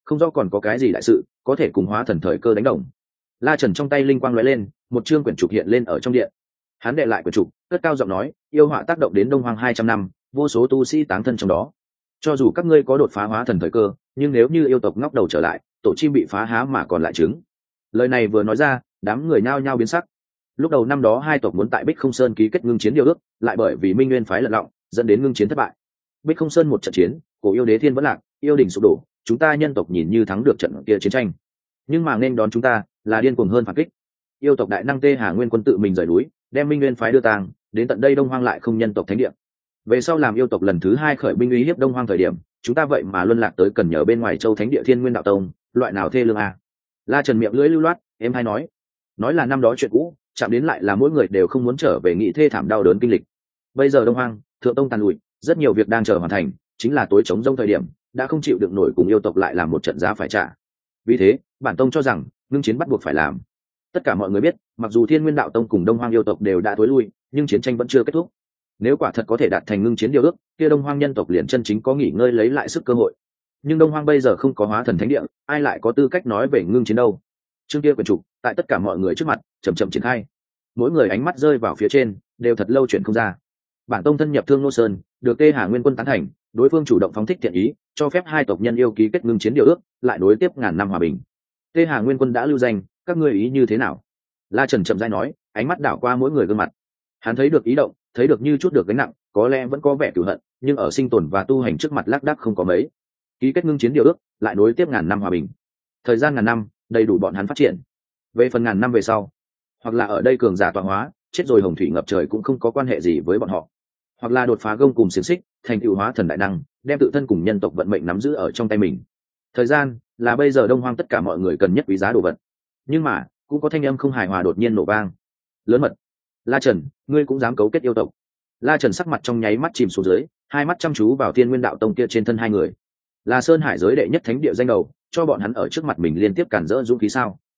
[SPEAKER 1] không rõ còn có cái gì đại sự có thể cùng hóa thần thời cơ đánh đồng. La Trần trong tay linh quang lóe lên, một chương quyển trục hiện lên ở trong điện. Hắn đệ lại quyển trục, cất cao giọng nói, yêu họa tác động đến Đông Hoang hai trăm năm, vô số tu sĩ táng thân trong đó. Cho dù các ngươi có đột phá hóa thần thời cơ, nhưng nếu như yêu tộc ngóc đầu trở lại, tổ chim bị phá há mà còn lại trứng. Lời này vừa nói ra, đám người nhao nhao biến sắc. Lúc đầu năm đó hai tộc muốn tại Bích Không Sơn ký kết ngưng chiến điều ước, lại bởi vì Minh Nguyên phái lật lọng, dẫn đến ngưng chiến thất bại. Bích Không Sơn một trận chiến, cổ yêu đế thiên vẫn lạc, yêu đình sụp đổ, chúng ta nhân tộc nhìn như thắng được trận kia chiến tranh. Nhưng mà nên đón chúng ta là điên cuồng hơn phản kích. Yêu tộc đại năng Tê Hà Nguyên quân tự mình rời núi, đem Minh Nguyên phái đưa tang, đến tận đây Đông Hoang lại không nhân tộc thánh địa. Về sau làm yêu tộc lần thứ hai khởi binh uy hiếp Đông Hoang thời điểm, chúng ta vậy mà luân lạc tới cần nhờ bên ngoài châu thánh địa Thiên Nguyên đạo tông, loại nào thê lương à? La Trần miệng lưỡi lưu loát, em hay nói, nói là năm đó chuyện cũ, chạm đến lại là mỗi người đều không muốn trở về nghĩ thê thảm đau đớn kinh lịch. Bây giờ Đông Hoang, thượng tông tàn lụi, rất nhiều việc đang chờ hoàn thành, chính là tối chống rông thời điểm, đã không chịu được nổi cùng yêu tộc lại làm một trận giá phải trả. Vì thế, bản tông cho rằng ngưng chiến bắt buộc phải làm. Tất cả mọi người biết, mặc dù Thiên Nguyên đạo tông cùng Đông Hoang yêu tộc đều đã tối lui, nhưng chiến tranh vẫn chưa kết thúc. Nếu quả thật có thể đạt thành ngưng chiến điều ước, kia Đông Hoang nhân tộc liền chân chính có nghỉ ngơi lấy lại sức cơ hội. Nhưng Đông Hoang bây giờ không có hóa thần thánh địa, ai lại có tư cách nói về ngưng chiến đâu? Chương kia quyển trục, tại tất cả mọi người trước mặt, chậm chậm triển khai. Mỗi người ánh mắt rơi vào phía trên, đều thật lâu chuyển không ra. Bản tông thân nhập Thương Nô Sơn, được Tê Hà Nguyên quân tán thành, đối phương chủ động phóng thích thiện ý, cho phép hai tộc nhân yêu ký kết ngưng chiến điều ước, lại đối tiếp ngàn năm hòa bình. Tê Hà Nguyên quân đã lưu danh, các ngươi ý như thế nào? La Trần chậm rãi nói, ánh mắt đảo qua mỗi người gương mặt. Hắn thấy được ý động, thấy được như chút được gánh nặng, có lẽ vẫn có vẻ cửu hận, nhưng ở sinh tồn và tu hành trước mặt lác đác không có mấy. Ký kết ngưng chiến điều ước, lại đối tiếp ngàn năm hòa bình. Thời gian ngàn năm, đầy đủ bọn hắn phát triển. Về phần ngàn năm về sau, hoặc là ở đây cường giả tọa hóa, chết rồi hồng thủy ngập trời cũng không có quan hệ gì với bọn họ, hoặc là đột phá gông cùng xiềng xích, thành tựu hóa thần đại năng, đem tự thân cùng nhân tộc vận mệnh nắm giữ ở trong tay mình. Thời gian là bây giờ Đông Hoang tất cả mọi người cần nhất quý giá đồ vật. Nhưng mà cũng có thanh âm không hài hòa đột nhiên nổ vang. Lớn mật, La Trần, ngươi cũng dám cấu kết yêu tộc? La Trần sắc mặt trong nháy mắt chìm xuống dưới, hai mắt chăm chú vào Thiên Nguyên đạo tông kia trên thân hai người. Là Sơn Hải giới đệ nhất thánh địa danh đầu, cho bọn hắn ở trước mặt mình liên tiếp cản rỡ dũng khí sao?